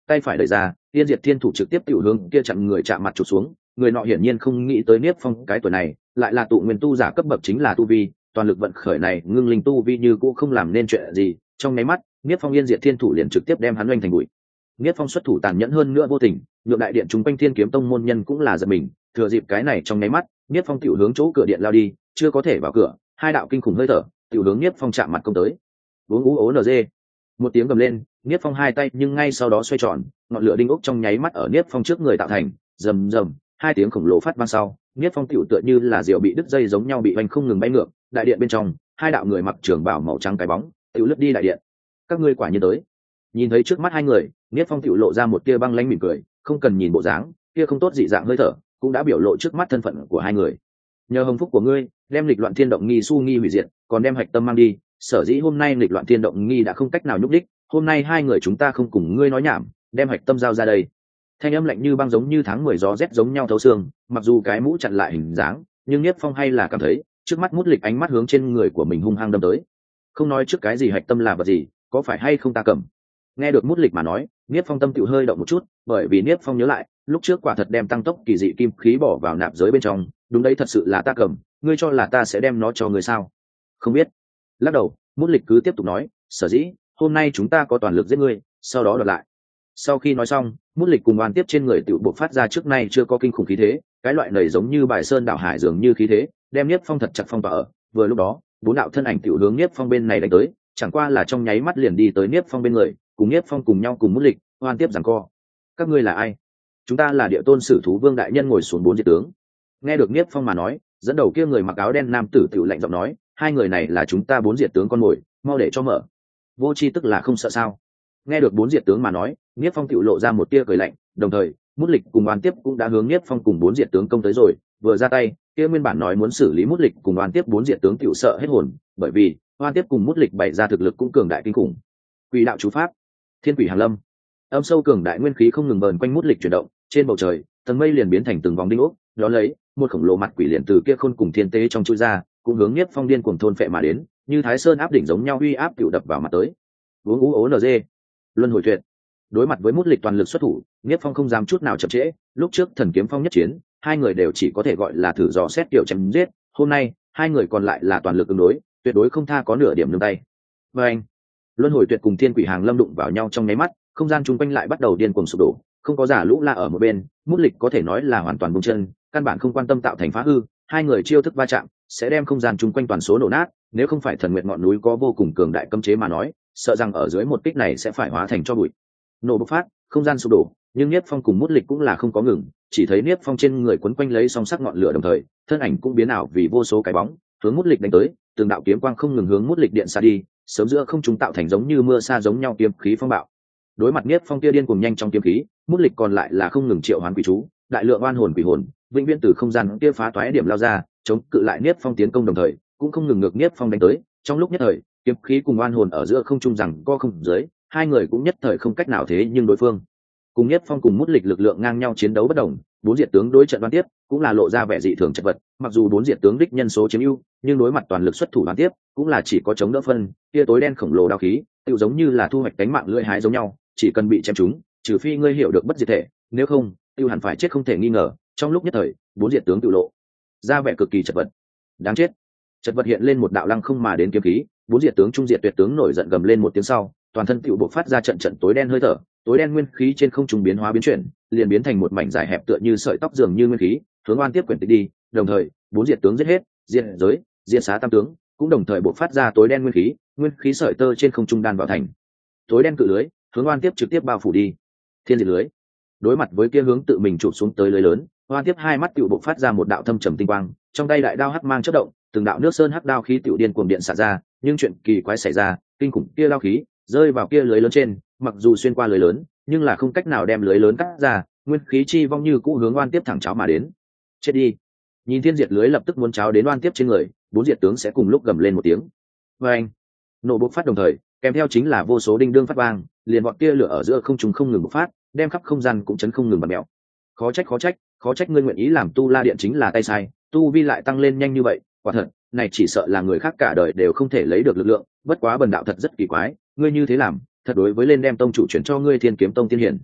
tay phải đẩy ra, Yên Diệt Thiên Thủ trực tiếp tiểu hướng kia chặn người chạm mặt chụp xuống. Người nọ hiển nhiên không nghĩ tới Niếp Phong cái tuổi này lại là tụ nguyên tu giả cấp bậc, chính là tu vi toàn lực vận khởi này ngưng linh tu vi như cũng không làm nên chuyện gì. Trong nháy mắt, Niếp Phong Yên Diệt Thiên Thủ liền trực tiếp đem hắn oanh thành bụi. Niếp Phong xuất thủ tàn nhẫn hơn nữa vô tình, nhượng đại điện chúng quanh Thiên Kiếm Tông môn nhân cũng là giật mình. Thừa dịp cái này trong nháy mắt, Niếp Phong tiểu hướng chỗ cửa điện lao đi, chưa có thể vào cửa, hai đạo kinh khủng hơi thở tiểu hướng Niếp Phong chạm mặt công tới. Uống ú ố nz, một tiếng gầm lên, Niếp Phong hai tay nhưng ngay sau đó xoay tròn, ngọn lửa đinh ốc trong nháy mắt ở Niếp Phong trước người tạo thành, rầm rầm, hai tiếng khổng lồ phát vang sau, Niếp Phong tiểu tựa như là diều bị đứt dây giống nhau bị vành không ngừng bay ngược. Đại điện bên trong, hai đạo người mặc trường bào màu trắng cái bóng tiểu lướt đi đại điện. Các ngươi quả nhiên tới. Nhìn thấy trước mắt hai người, Niếp Phong tiểu lộ ra một tia băng lãnh mỉm cười, không cần nhìn bộ dáng kia không tốt dị dạng hơi thở cũng đã biểu lộ trước mắt thân phận của hai người. Nhờ hồng phúc của ngươi, đem lịch loạn thiên động nghi su nghi hủy diệt, còn đem hạch tâm mang đi. Sở dĩ hôm nay lịch loạn thiên động nghi đã không cách nào nhúc đích, hôm nay hai người chúng ta không cùng ngươi nói nhảm, đem hạch tâm giao ra đây. Thanh âm lạnh như băng giống như tháng 10 gió rét giống nhau thấu xương, mặc dù cái mũ chặn lại hình dáng, nhưng Niếp Phong hay là cảm thấy trước mắt Mút Lịch ánh mắt hướng trên người của mình hung hăng đâm tới. Không nói trước cái gì hạch tâm là vật gì, có phải hay không ta cầm. Nghe được Mút Lịch mà nói, Niếp Phong tâm tựu hơi động một chút, bởi vì Niếp Phong nhớ lại lúc trước quả thật đem tăng tốc kỳ dị kim khí bỏ vào nạp giới bên trong, đúng đấy, thật sự là ta cầm, ngươi cho là ta sẽ đem nó cho ngươi sao? Không biết. Lắc đầu, Mút Lịch cứ tiếp tục nói, sở dĩ hôm nay chúng ta có toàn lực giết ngươi, sau đó đoạt lại. Sau khi nói xong, Mút Lịch cùng oan tiếp trên người tựu bộc phát ra trước nay chưa có kinh khủng khí thế, cái loại này giống như bài sơn đảo hải dường như khí thế, đem Niếp Phong thật chặt phong tỏa ở. Vừa lúc đó, bốn đạo thân ảnh tựu hướng Niếp Phong bên này đánh tới, chẳng qua là trong nháy mắt liền đi tới Niếp Phong bên người, cùng Niếp Phong cùng nhau cùng Mút Lịch, oan tiếp giằng co. Các ngươi là ai? Chúng ta là Địa Tôn Sử Thú Vương đại nhân. Ngồi xuống bốn diệt tướng. Nghe được Niếp Phong mà nói, dẫn đầu kia người mặc áo đen nam tử tựu lạnh giọng nói, hai người này là chúng ta bốn diệt tướng con mồi, mau để cho mở. Vô Chi tức là không sợ sao? Nghe được bốn diệt tướng mà nói, Niếp Phong tựu lộ ra một tia cười lạnh, đồng thời Mút Lịch cùng oan tiếp cũng đã hướng Niếp Phong cùng bốn diệt tướng công tới rồi. Vừa ra tay, kia nguyên bản nói muốn xử lý Mút Lịch cùng oan tiếp bốn diệt tướng tựu sợ hết hồn, bởi vì oan tiếp cùng Mút Lịch bày ra thực lực cũng cường đại kinh khủng. Quỷ đạo chú pháp, Thiên Quỷ Hàng Lâm, âm sâu cường đại nguyên khí không ngừng vờn quanh Mút Lịch chuyển động, trên bầu trời tầng mây liền biến thành từng vòng đinh ốc, đó lấy một khổng lồ mặt quỷ liền từ kia khôn cùng thiên tế trong chui ra, cũng hướng Niếp Phong điên cuồng thôn phệ mà đến, như Thái Sơn áp đỉnh giống nhau uy áp tựu đập vào mặt tới. Uống ú ố nz, luân hồi tuyệt. Đối mặt với Mút Lịch toàn lực xuất thủ, Niếp Phong không dám chút nào chậm trễ, lúc trước Thần Kiếm Phong nhất chiến, hai người đều chỉ có thể gọi là thử dò xét tiểu chém giết, hôm nay hai người còn lại là toàn lực ứng đối, tuyệt đối không tha có nửa điểm nương tay. Và anh, luân hồi tuyệt cùng Thiên Quỷ Hàng Lâm đụng vào nhau trong nháy mắt, không gian chung quanh lại bắt đầu điên cuồng sụp đổ, không có giả lũ la ở một bên, Mút Lịch có thể nói là hoàn toàn buông chân, căn bản không quan tâm tạo thành phá hư, hai người chiêu thức va chạm sẽ đem không gian chung quanh toàn số nổ nát, nếu không phải Thần Nguyệt ngọn núi có vô cùng cường đại cấm chế mà nói, sợ rằng ở dưới một kích này sẽ phải hóa thành cho bụi. Nổ bộc phát, không gian sụp đổ, nhưng Niếp Phong cùng Mút Lịch cũng là không có ngừng, chỉ thấy Niếp Phong trên người quấn quanh lấy song sắc ngọn lửa, đồng thời thân ảnh cũng biến ảo vì vô số cái bóng hướng Mút Lịch đánh tới, từng đạo kiếm quang không ngừng hướng Mút Lịch điện xa đi, sớm giữa không trung tạo thành giống như mưa sa giống nhau kiếm khí phong bạo. Đối mặt Niếp Phong kia điên cuồng nhanh trong kiếm khí, Mút Lịch còn lại là không ngừng triệu hoán quỷ chú, đại lượng oan hồn quỷ hồn vĩnh viễn từ không gian kia phá toái điểm lao ra, chống cự lại Niếp Phong tiến công, đồng thời cũng không ngừng ngược Niếp Phong đánh tới. Trong lúc nhất thời, kiếm khí cùng oan hồn ở giữa không trung rằng co không dưới, hai người cũng nhất thời không cách nào thế nhưng đối phương. Cùng Niếp Phong cùng Mút Lịch lực lượng ngang nhau chiến đấu bất đồng, bốn diệt tướng đối trận đoán tiếp cũng là lộ ra vẻ dị thường chật vật, mặc dù bốn diệt tướng đích nhân số chiếm ưu, nhưng đối mặt toàn lực xuất thủ đoán tiếp cũng là chỉ có chống đỡ phân, kia tối đen khổng lồ đao khí tựu giống như là thu hoạch đánh mạng lưỡi hái giống nhau, chỉ cần bị chém trúng, trừ phi ngươi hiểu được bất diệt thể, nếu không tựu hẳn phải chết không thể nghi ngờ. Trong lúc nhất thời, bốn diệt tướng tự lộ ra vẻ cực kỳ chật vật. Đáng chết. Chật vật hiện lên một đạo lăng không mà đến kiếm khí, bốn diệt tướng trung diệt tuyệt tướng nổi giận gầm lên một tiếng sau, toàn thân tựu bộc phát ra trận trận tối đen hơi thở, tối đen nguyên khí trên không trung biến hóa biến chuyển, liền biến thành một mảnh dài hẹp tựa như sợi tóc dường như nguyên khí, hướng oan tiếp quyển tịch đi. Đồng thời, bốn diệt tướng giết hết, diệt giới, diệt xá tam tướng, cũng đồng thời bộc phát ra tối đen nguyên khí sợi tơ trên không trung đan vào thành tối đen cự lưới, hướng oan tiếp trực tiếp bao phủ đi. Thiên diệt lưới. Đối mặt với kia hướng tự mình chụp xuống tới lưới lớn, oan tiếp hai mắt tựu bộc phát ra một đạo thâm trầm tinh quang, trong tay đại đao hắc mang chớp động, từng đạo nước sơn hắc đao khí tựu điên cuồng điện xả ra, nhưng chuyện kỳ quái xảy ra, kinh khủng kia đao khí rơi vào kia lưới lớn trên, mặc dù xuyên qua lưới lớn, nhưng là không cách nào đem lưới lớn cắt ra, nguyên khí chi vong như cũ hướng oan tiếp thẳng cháo mà đến. Chết đi. Nhìn thiên diệt lưới lập tức muốn cháo đến oan tiếp trên người, bốn diệt tướng sẽ cùng lúc gầm lên một tiếng. Và anh, nổ bộc phát đồng thời, kèm theo chính là vô số đinh đương phát vang, liền bọn kia lửa ở giữa không trung không ngừng bộc phát, đem khắp không gian cũng chấn không ngừng bật mèo. Khó trách ngươi nguyện ý làm tu la điện chính là tay sai, tu vi lại tăng lên nhanh như vậy, quả thật, này chỉ sợ là người khác cả đời đều không thể lấy được lực lượng, bất quá bần đạo thật rất kỳ quái, ngươi như thế làm, thật đối với lên đem tông chủ chuyển cho ngươi Thiên Kiếm Tông tiên hiển,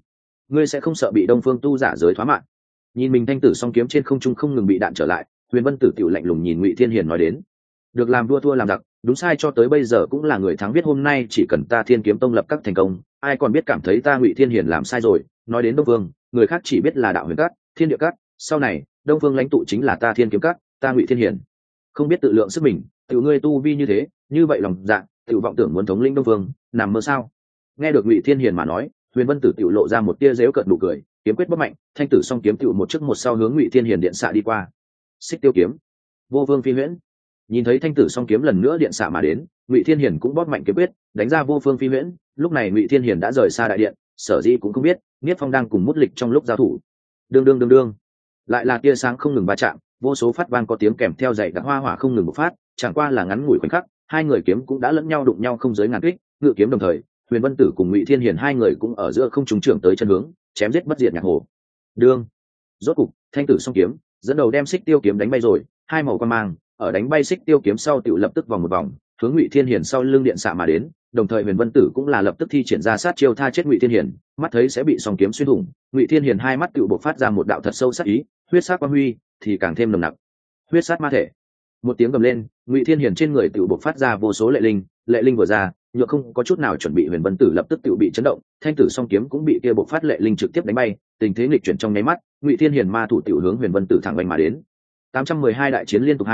ngươi sẽ không sợ bị đông phương tu giả giới thoá mạng? Nhìn mình thanh tử song kiếm trên không trung không ngừng bị đạn trở lại, huyền vân tử tiểu lạnh lùng nhìn Ngụy Thiên Hiền nói đến: được làm vua thua làm giặc, đúng sai cho tới bây giờ cũng là người thắng viết, hôm nay chỉ cần ta Thiên Kiếm Tông lập các thành công, ai còn biết cảm thấy ta Ngụy Thiên Hiền làm sai rồi. Nói đến đông vương, người khác chỉ biết là đạo huyền cát, thiên địa cát, sau này đông vương lãnh tụ chính là ta Thiên Kiếm Cát, ta Ngụy Thiên Hiền. Không biết tự lượng sức mình, tiểu ngươi tu vi như thế, như vậy lòng dạ, tiểu vọng tưởng muốn thống lĩnh đông vương, nằm mơ sao? Nghe được Ngụy Thiên Hiền mà nói, huyền vân tử tiểu lộ ra một tia dễu cợt nụ cười, kiếm quyết bất mạnh, thanh tử song kiếm tiểu một trước một sau hướng Ngụy Thiên Hiền điện xạ đi qua. Xích tiêu kiếm, vô vương phi huyễn. Nhìn thấy thanh tử song kiếm lần nữa điện xạ mà đến, Ngụy Thiên Hiền cũng bóp mạnh kiếm quyết, đánh ra vô phương phi huyễn. Lúc này Ngụy Thiên Hiền đã rời xa đại điện, sở dĩ cũng không biết Niết Phong đang cùng Mút Lịch trong lúc giao thủ. Đương đương đương đương, lại là tia sáng không ngừng va chạm, vô số phát vang có tiếng kèm theo dày đặc hoa hỏa không ngừng bộc phát. Chẳng qua là ngắn ngủi khoảnh khắc, hai người kiếm cũng đã lẫn nhau đụng nhau không dưới ngàn kích, ngự kiếm đồng thời, huyền vân tử cùng Ngụy Thiên Hiền hai người cũng ở giữa không trúng trưởng tới chân hướng, chém giết bất diệt nhạc hồ. Đương, rốt cục thanh tử song kiếm dẫn đầu đem xích tiêu kiếm đánh bay rồi, hai màu quan mang ở đánh bay xích tiêu kiếm sau tự lập tức vòng một vòng hướng Ngụy Thiên Hiền sau lưng điện xạ mà đến, đồng thời huyền vân tử cũng là lập tức thi triển ra sát chiêu tha chết Ngụy Thiên Hiền. Mắt thấy sẽ bị song kiếm xuyên thủng, Ngụy Thiên Hiền hai mắt tự bộc phát ra một đạo thật sâu sát ý, huyết sát quang huy thì càng thêm nồng nặc. Huyết sát ma thể, một tiếng gầm lên, Ngụy Thiên Hiền trên người tự bộc phát ra vô số lệ linh vừa ra, nhựa không có chút nào chuẩn bị huyền vân tử lập tức tự bị chấn động, thanh tử song kiếm cũng bị kia bộc phát lệ linh trực tiếp đánh bay, tình thế nghịch chuyển trong nháy mắt, Ngụy Thiên Hiền ma thủ tiểu hướng huyền vân tử thẳng đánh mà đến. 812 đại chiến liên tục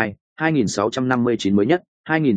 2659 mới nhất,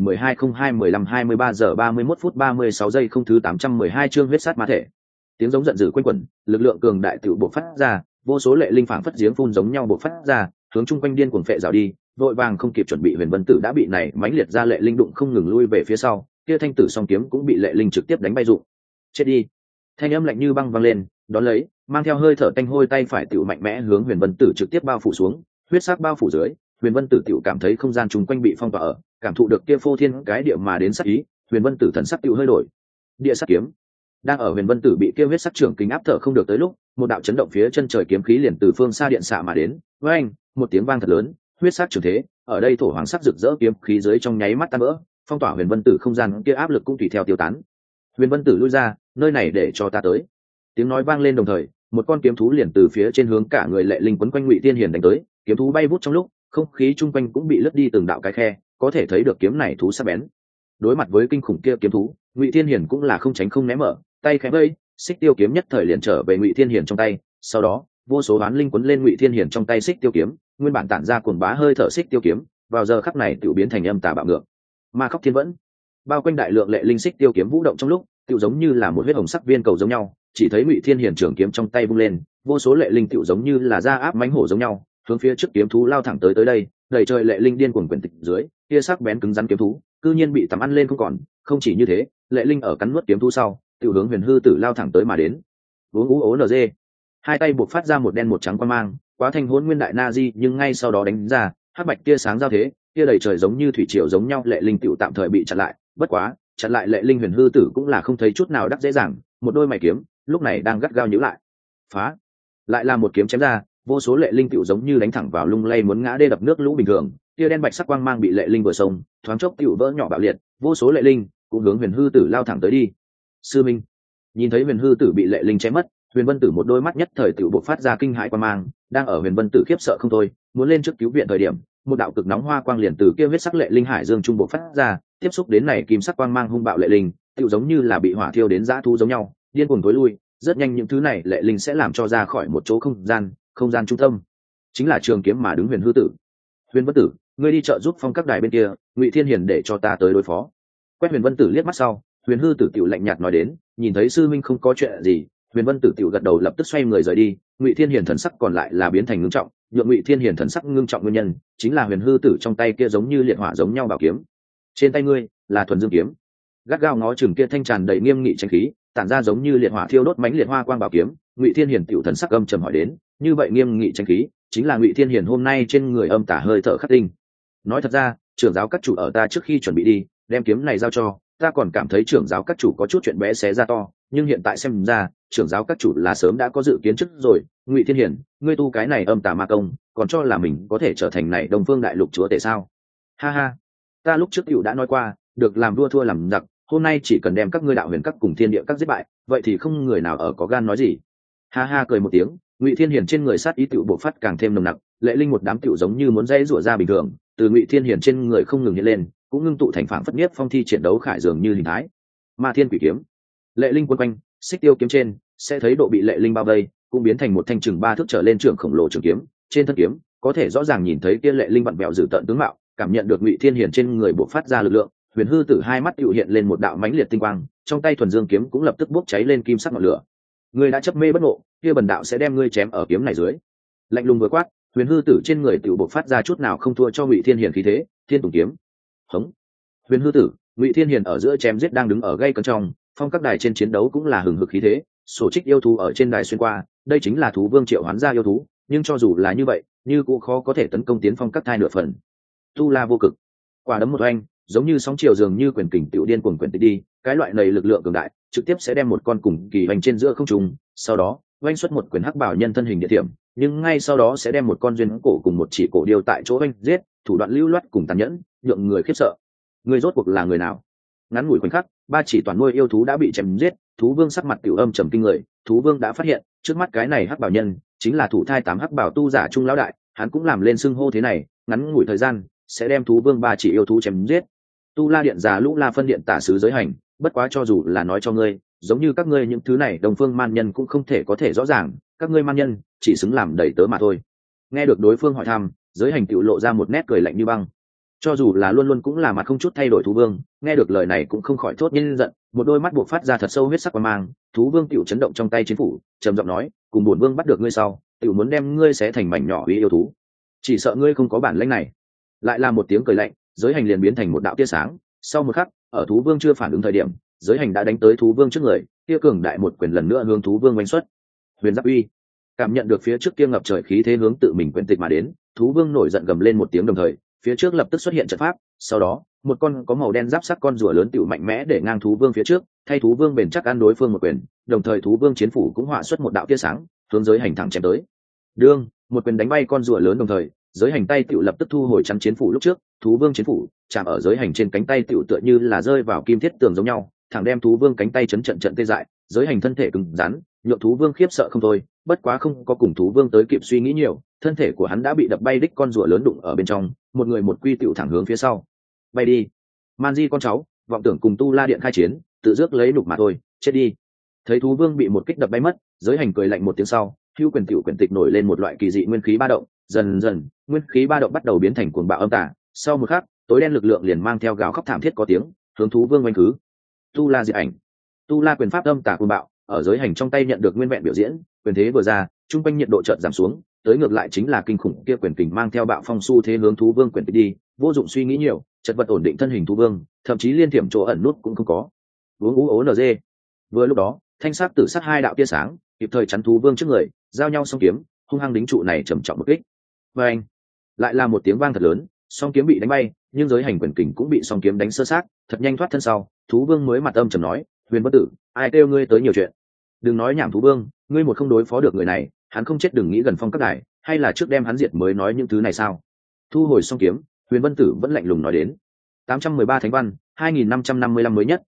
2012-02-15-23 giờ 31 phút 36 giây không thứ 812 chương huyết sát ma thể. Tiếng giống giận dữ quanh quẩn, lực lượng cường đại tiểu bộc phát ra, vô số lệ linh phảng phất giếng phun giống nhau bộc phát ra, hướng chung quanh điên cuồng phệ rào đi, vội vàng không kịp chuẩn bị huyền vân tử đã bị này mãnh liệt ra lệ linh đụng không ngừng lui về phía sau, kia thanh tử song kiếm cũng bị lệ linh trực tiếp đánh bay rụng. Chết đi! Thanh âm lạnh như băng vang lên, đón lấy, mang theo hơi thở tanh hôi tay phải tiểu mạnh mẽ hướng huyền vân tử trực tiếp bao phủ xuống, huyết sắc bao phủ dưới, huyền vân tử tiểu cảm thấy không gian chung quanh bị phong tỏa ở, cảm thụ được kia phô thiên cái địa mà đến sát ý, huyền vân tử thần sắc tiểu hơi đổi. Địa sát kiếm. Đang ở huyền vân tử bị kia huyết sắc trưởng kính áp thở không được tới lúc, một đạo chấn động phía chân trời kiếm khí liền từ phương xa điện xạ mà đến, với anh, một tiếng vang thật lớn, huyết sắc trường thế, ở đây thổ hoàng sắc rực rỡ kiếm khí dưới trong nháy mắt tan vỡ, phong tỏa huyền vân tử không gian kia áp lực cũng tùy theo tiêu tán. Huyền vân tử lui ra, nơi này để cho ta tới. Tiếng nói vang lên đồng thời, một con kiếm thú liền từ phía trên hướng cả người lệ linh quấn quanh Ngụy Thiên Hiền đánh tới, kiếm thú bay vút trong lúc, không khí chung quanh cũng bị lướt đi từng đạo cái khe, có thể thấy được kiếm này thú sắc bén. Đối mặt với kinh khủng kia kiếm thú, Ngụy Thiên Hiền cũng là không tránh không né mở, tay khẽ vây, xích tiêu kiếm nhất thời liền trở về Ngụy Thiên Hiền trong tay, sau đó, vô số oán linh quấn lên Ngụy Thiên Hiền trong tay xích tiêu kiếm, nguyên bản tản ra cuồng bá hơi thở xích tiêu kiếm, vào giờ khắc này tiểu biến thành âm tà bạo ngược. Ma khóc thiên vẫn, bao quanh đại lượng lệ linh xích tiêu kiếm vũ động trong lúc, tiểu giống như là một huyết hồng sắc viên cầu giống nhau, chỉ thấy Ngụy Thiên Hiền trường kiếm trong tay vung lên, vô số lệ linh tiểu giống như là da áp mãnh hổ giống nhau, hướng phía trước kiếm thú lao thẳng tới đây, đầy trời lệ linh điên cuồng quyển tịch dưới, kia sắc bén cứng rắn kiếm thú, cư nhiên bị tắm ăn lên không còn. Không chỉ như thế, lệ linh ở cắn nuốt kiếm thú sau, tiểu hướng huyền hư tử lao thẳng tới mà đến. UUONG, hai tay buộc phát ra một đen một trắng quang mang, quá thành hỗn nguyên đại na di, nhưng ngay sau đó đánh ra hắc bạch tia sáng giao thế, tia đầy trời giống như thủy triều giống nhau, lệ linh tiểu tạm thời bị chặn lại. Bất quá, chặn lại lệ linh huyền hư tử cũng là không thấy chút nào đắc dễ dàng, một đôi mày kiếm lúc này đang gắt gao nhíu lại. Phá, lại là một kiếm chém ra, vô số lệ linh tiểu giống như đánh thẳng vào lung lay muốn ngã đê đập nước lũ bình thường, tia đen bạch sắc quang mang bị lệ linh vừa xông, thoáng chốc tiểu vỡ nhỏ bạo liệt, vô số lệ linh cũng hướng huyền hư tử lao thẳng tới đi. Sư minh, nhìn thấy huyền hư tử bị lệ linh chém mất, huyền vân tử một đôi mắt nhất thời tiểu bộc phát ra kinh hãi quang mang, đang ở huyền vân tử khiếp sợ không thôi, muốn lên trước cứu viện thời điểm, một đạo cực nóng hoa quang liền từ kia huyết sắc lệ linh hải dương trung bộc phát ra, tiếp xúc đến này kim sắc quang mang hung bạo lệ linh, tiểu giống như là bị hỏa thiêu đến dã thú giống nhau, điên cuồng tối lui. Rất nhanh những thứ này lệ linh sẽ làm cho ra khỏi một chỗ không gian trung tâm, chính là trường kiếm mà đứng huyền hư tử. Huyền vân tử, ngươi đi trợ giúp phong các đài bên kia, Ngụy Thiên Hiền để cho ta tới đối phó. Quét huyền vân tử liếc mắt sau, huyền hư tử tiểu lạnh nhạt nói đến, nhìn thấy sư minh không có chuyện gì, huyền vân tử tiểu gật đầu lập tức xoay người rời đi. Ngụy Thiên Hiền thần sắc còn lại là biến thành ngưng trọng, nhượng Ngụy Thiên Hiền thần sắc ngưng trọng nguyên nhân chính là huyền hư tử trong tay kia giống như liệt hỏa giống nhau bảo kiếm, trên tay ngươi là thuần dương kiếm. Gắt gao ngó chừng kia thanh tràn đầy nghiêm nghị tranh khí, tản ra giống như liệt hỏa thiêu đốt mãnh liệt hoa quang bảo kiếm, Ngụy Thiên Hiền tiểu thần sắc âm trầm hỏi đến, như vậy nghiêm nghị tranh khí chính là Ngụy Thiên Hiền hôm nay trên người âm tả hơi thở khắc tinh. Nói thật ra, trưởng giáo các chủ ở ta trước khi chuẩn bị đi đem kiếm này giao cho ta, còn cảm thấy trưởng giáo các chủ có chút chuyện bé xé ra to, nhưng hiện tại xem ra trưởng giáo các chủ là sớm đã có dự kiến trước rồi. Ngụy Thiên Hiền, ngươi tu cái này âm tà ma công, còn cho là mình có thể trở thành này Đông Phương đại lục chúa tể sao? Ha ha, ta lúc trước tiểu đã nói qua, được làm vua thua làm giặc, hôm nay chỉ cần đem các ngươi đạo huyền các cùng thiên địa các giết bại, vậy thì không người nào ở có gan nói gì. Ha ha cười một tiếng, Ngụy Thiên Hiền trên người sát ý tựu bộc phát càng thêm nồng nặc, lệ linh một đám tựu giống như muốn dây rủa ra bình thường, từ Ngụy Thiên Hiền trên người không ngừng hiện lên, cũng ngưng tụ thành phảng phất nhiếp phong thi chiến đấu khải dường như hình thái. Ma Thiên Quỷ Kiếm, lệ linh quân quanh, xích tiêu kiếm trên, sẽ thấy độ bị lệ linh bao vây, cũng biến thành một thanh chừng 3 thước trở lên trường khổng lồ trường kiếm, trên thân kiếm có thể rõ ràng nhìn thấy kia lệ linh vặn vẹo dữ tợn tướng mạo, cảm nhận được Ngụy Thiên Hiền trên người bộc phát ra lực lượng, Huyền Hư Tử hai mắt tựu hiện lên một đạo mãnh liệt tinh quang, trong tay thuần dương kiếm cũng lập tức bốc cháy lên kim sắc ngọn lửa. Ngươi đã chấp mê bất ngộ, kia bần đạo sẽ đem ngươi chém ở kiếm này dưới. Lạnh lùng vừa quát, Huyền Hư Tử trên người tựu bộc phát ra chút nào không thua cho Ngụy Thiên Hiền khí thế, Thiên Tùng kiếm. Hống. Huyền Hư Tử, Ngụy Thiên Hiền ở giữa chém giết đang đứng ở gây cấn trong, phong các đài trên chiến đấu cũng là hừng hực khí thế, sổ trích yêu thú ở trên đài xuyên qua, đây chính là thú vương triệu hoán ra yêu thú, nhưng cho dù là như vậy, như cũng khó có thể tấn công tiến phong các thai nửa phần. Tu La vô cực, quả đấm một oanh, giống như sóng chiều dường như quyền kình tiểu điên cuồng quyền tịch đi, cái loại này lực lượng cường đại, trực tiếp sẽ đem một con cùng kỳ hoành trên giữa không trung, sau đó oanh xuất một quyền hắc bảo nhân thân hình địa điểm, nhưng ngay sau đó sẽ đem một con duyên cổ cùng một chỉ cổ điêu tại chỗ oanh giết, thủ đoạn lưu loát cùng tàn nhẫn, nhượng người khiếp sợ. Người rốt cuộc là người nào? Ngắn ngủi khoảnh khắc, ba chỉ toàn nuôi yêu thú đã bị chém giết, thú vương sắc mặt tiểu âm trầm kinh người, thú vương đã phát hiện, trước mắt cái này hắc bảo nhân chính là thủ thai 8 hắc bảo tu giả trung lão đại, hắn cũng làm lên xưng hô thế này, ngắn ngủi thời gian sẽ đem thú vương ba chỉ yêu thú chém giết. Tu La điện già Lũ La phân điện tả sứ giới hành, bất quá cho dù là nói cho ngươi, giống như các ngươi những thứ này đồng phương man nhân cũng không thể có thể rõ ràng, các ngươi man nhân chỉ xứng làm đầy tớ mà thôi. Nghe được đối phương hỏi thăm, giới hành tiểu lộ ra một nét cười lạnh như băng. Cho dù là luôn luôn cũng là mặt không chút thay đổi thú vương, nghe được lời này cũng không khỏi thốt nhiên giận, một đôi mắt buộc phát ra thật sâu huyết sắc quang mang, thú vương tiểu chấn động trong tay chiến phủ, trầm giọng nói, cùng bổn vương bắt được ngươi sau, tiểu muốn đem ngươi xé thành mảnh nhỏ uy yêu thú. Chỉ sợ ngươi không có bản lĩnh này. Lại là một tiếng cười lạnh, giới hành liền biến thành một đạo tia sáng, sau một khắc, ở thú vương chưa phản ứng thời điểm, giới hành đã đánh tới thú vương trước người, tia cường đại một quyền lần nữa hướng thú vương oanh xuất. Huyền Giáp Uy, cảm nhận được phía trước kia ngập trời khí thế hướng tự mình quyển tịch mà đến, thú vương nổi giận gầm lên một tiếng đồng thời, phía trước lập tức xuất hiện trận pháp, sau đó một con có màu đen giáp sắc con rùa lớn tiểu mạnh mẽ để ngang thú vương phía trước, thay thú vương bền chắc ăn đối phương một quyền, đồng thời thú vương chiến phủ cũng họa xuất một đạo tia sáng, hướng giới hành thẳng chém tới. Đương, một quyền đánh bay con rùa lớn đồng thời, giới hành tay tiểu lập tức thu hồi chắn chiến phủ lúc trước, thú vương chiến phủ chạm ở giới hành trên cánh tay tiểu tựa như là rơi vào kim thiết tường giống nhau, thẳng đem thú vương cánh tay chấn trận trận tê dại, giới hành thân thể cứng rắn, nhượng thú vương khiếp sợ không thôi, bất quá không có cùng thú vương tới kịp suy nghĩ nhiều, thân thể của hắn đã bị đập bay đích con rùa lớn đụng ở bên trong, một người một quy tiểu thẳng hướng phía sau. Bay đi, Man Di con cháu, vọng tưởng cùng Tu La điện khai chiến, tự dước lấy đục mà thôi, chết đi. Thấy thú vương bị một kích đập bay mất, giới hành cười lạnh một tiếng sau, hưu quyền tiểu quyền tịch nổi lên một loại kỳ dị nguyên khí ba động, dần dần nguyên khí ba động bắt đầu biến thành cuồng bạo âm tà, sau một khắc tối đen lực lượng liền mang theo gào khóc thảm thiết có tiếng hướng thú vương oanh khứ. Tu La diệt ảnh, Tu La quyền pháp âm tà cuồng bạo ở giới hành trong tay nhận được nguyên vẹn biểu diễn, quyền thế vừa ra, trung quanh nhiệt độ chợt giảm xuống, tới ngược lại chính là kinh khủng kia quyền kình mang theo bạo phong xu thế hướng thú vương quyền tịch đi, vô dụng suy nghĩ nhiều, chật vật ổn định thân hình thú vương, thậm chí liên tiệm chỗ ẩn nút cũng không có. Uống ú ố nz. Vừa lúc đó, thanh sắc tử sắc hai đạo tia sáng kịp thời chắn thú vương trước người, giao nhau song kiếm, hung hăng đính trụ này trầm trọng một kích. Và anh, lại là một tiếng vang thật lớn, song kiếm bị đánh bay, nhưng giới hành quyền kình cũng bị song kiếm đánh sơ sát, thật nhanh thoát thân sau, thú vương mới mặt âm trầm nói, Huyền Bất Tử, ai kêu ngươi tới nhiều chuyện? Đừng nói nhảm thú vương, ngươi một không đối phó được người này, hắn không chết đừng nghĩ gần phong các đài, hay là trước đem hắn diệt mới nói những thứ này sao? Thu hồi song kiếm, Huyền Vân Tử vẫn lạnh lùng nói đến. 813 thánh văn, 2555 mới nhất,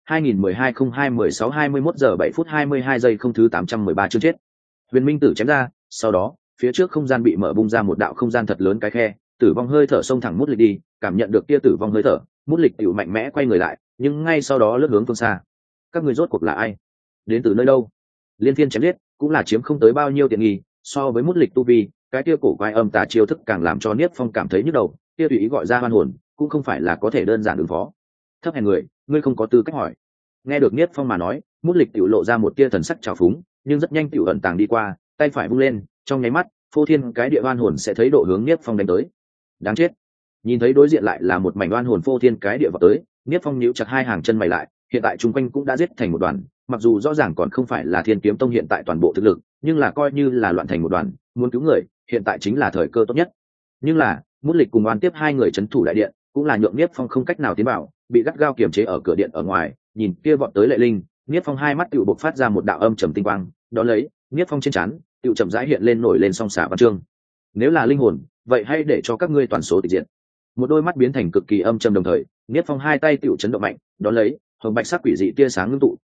2012-02-16-21 giờ 7 phút 22 giây không thứ 813 chương chết. Huyền Minh Tử chém ra, sau đó, phía trước không gian bị mở bung ra một đạo không gian thật lớn cái khe, tử vong hơi thở xông thẳng Mút Lịch đi, cảm nhận được kia tử vong hơi thở, Mút Lịch tiểu mạnh mẽ quay người lại, nhưng ngay sau đó lướt hướng phương xa. Các người rốt cuộc là ai? Đến từ nơi đâu? Liên phiên chém giết, cũng là chiếm không tới bao nhiêu tiện nghi, so với Mút Lịch tu vi, cái kia cổ quái âm tà chiêu thức càng làm cho Niết Phong cảm thấy nhức đầu, kia tùy ý gọi ra oan hồn, cũng không phải là có thể đơn giản ứng phó. Thấp hèn người, ngươi không có tư cách hỏi. Nghe được Niết Phong mà nói, Mút Lịch tiểu lộ ra một tia thần sắc trào phúng, nhưng rất nhanh tiểu ẩn tàng đi qua, tay phải vung lên, trong nháy mắt, phô thiên cái địa oan hồn sẽ thấy độ hướng Niết Phong đánh tới. Đáng chết. Nhìn thấy đối diện lại là một mảnh oan hồn phô thiên cái địa vào tới, Niết Phong nhíu chặt hai hàng chân mày lại, hiện tại chung quanh cũng đã giết thành một đoàn, mặc dù rõ ràng còn không phải là Thiên Kiếm Tông hiện tại toàn bộ thực lực, nhưng là coi như là loạn thành một đoàn, muốn cứu người, hiện tại chính là thời cơ tốt nhất. Nhưng là, Mút Lịch cùng Oan tiếp hai người trấn thủ đại điện, cũng là nhượng Niết Phong không cách nào tiến vào, bị gắt gao kiềm chế ở cửa điện ở ngoài, nhìn kia vọt tới Lệ Linh, Niết Phong hai mắt tựu bộc phát ra một đạo âm trầm tinh quang, đó lấy, Niết Phong trên trán tựu chậm rãi hiện lên nổi lên song xả văn chương. Nếu là linh hồn, vậy hãy để cho các ngươi toàn số tịch diệt. Một đôi mắt biến thành cực kỳ âm trầm đồng thời, Niết Phong hai tay tựu chấn động mạnh, đó lấy, hồng bạch sắc quỷ dị tia sáng ngưng tụ,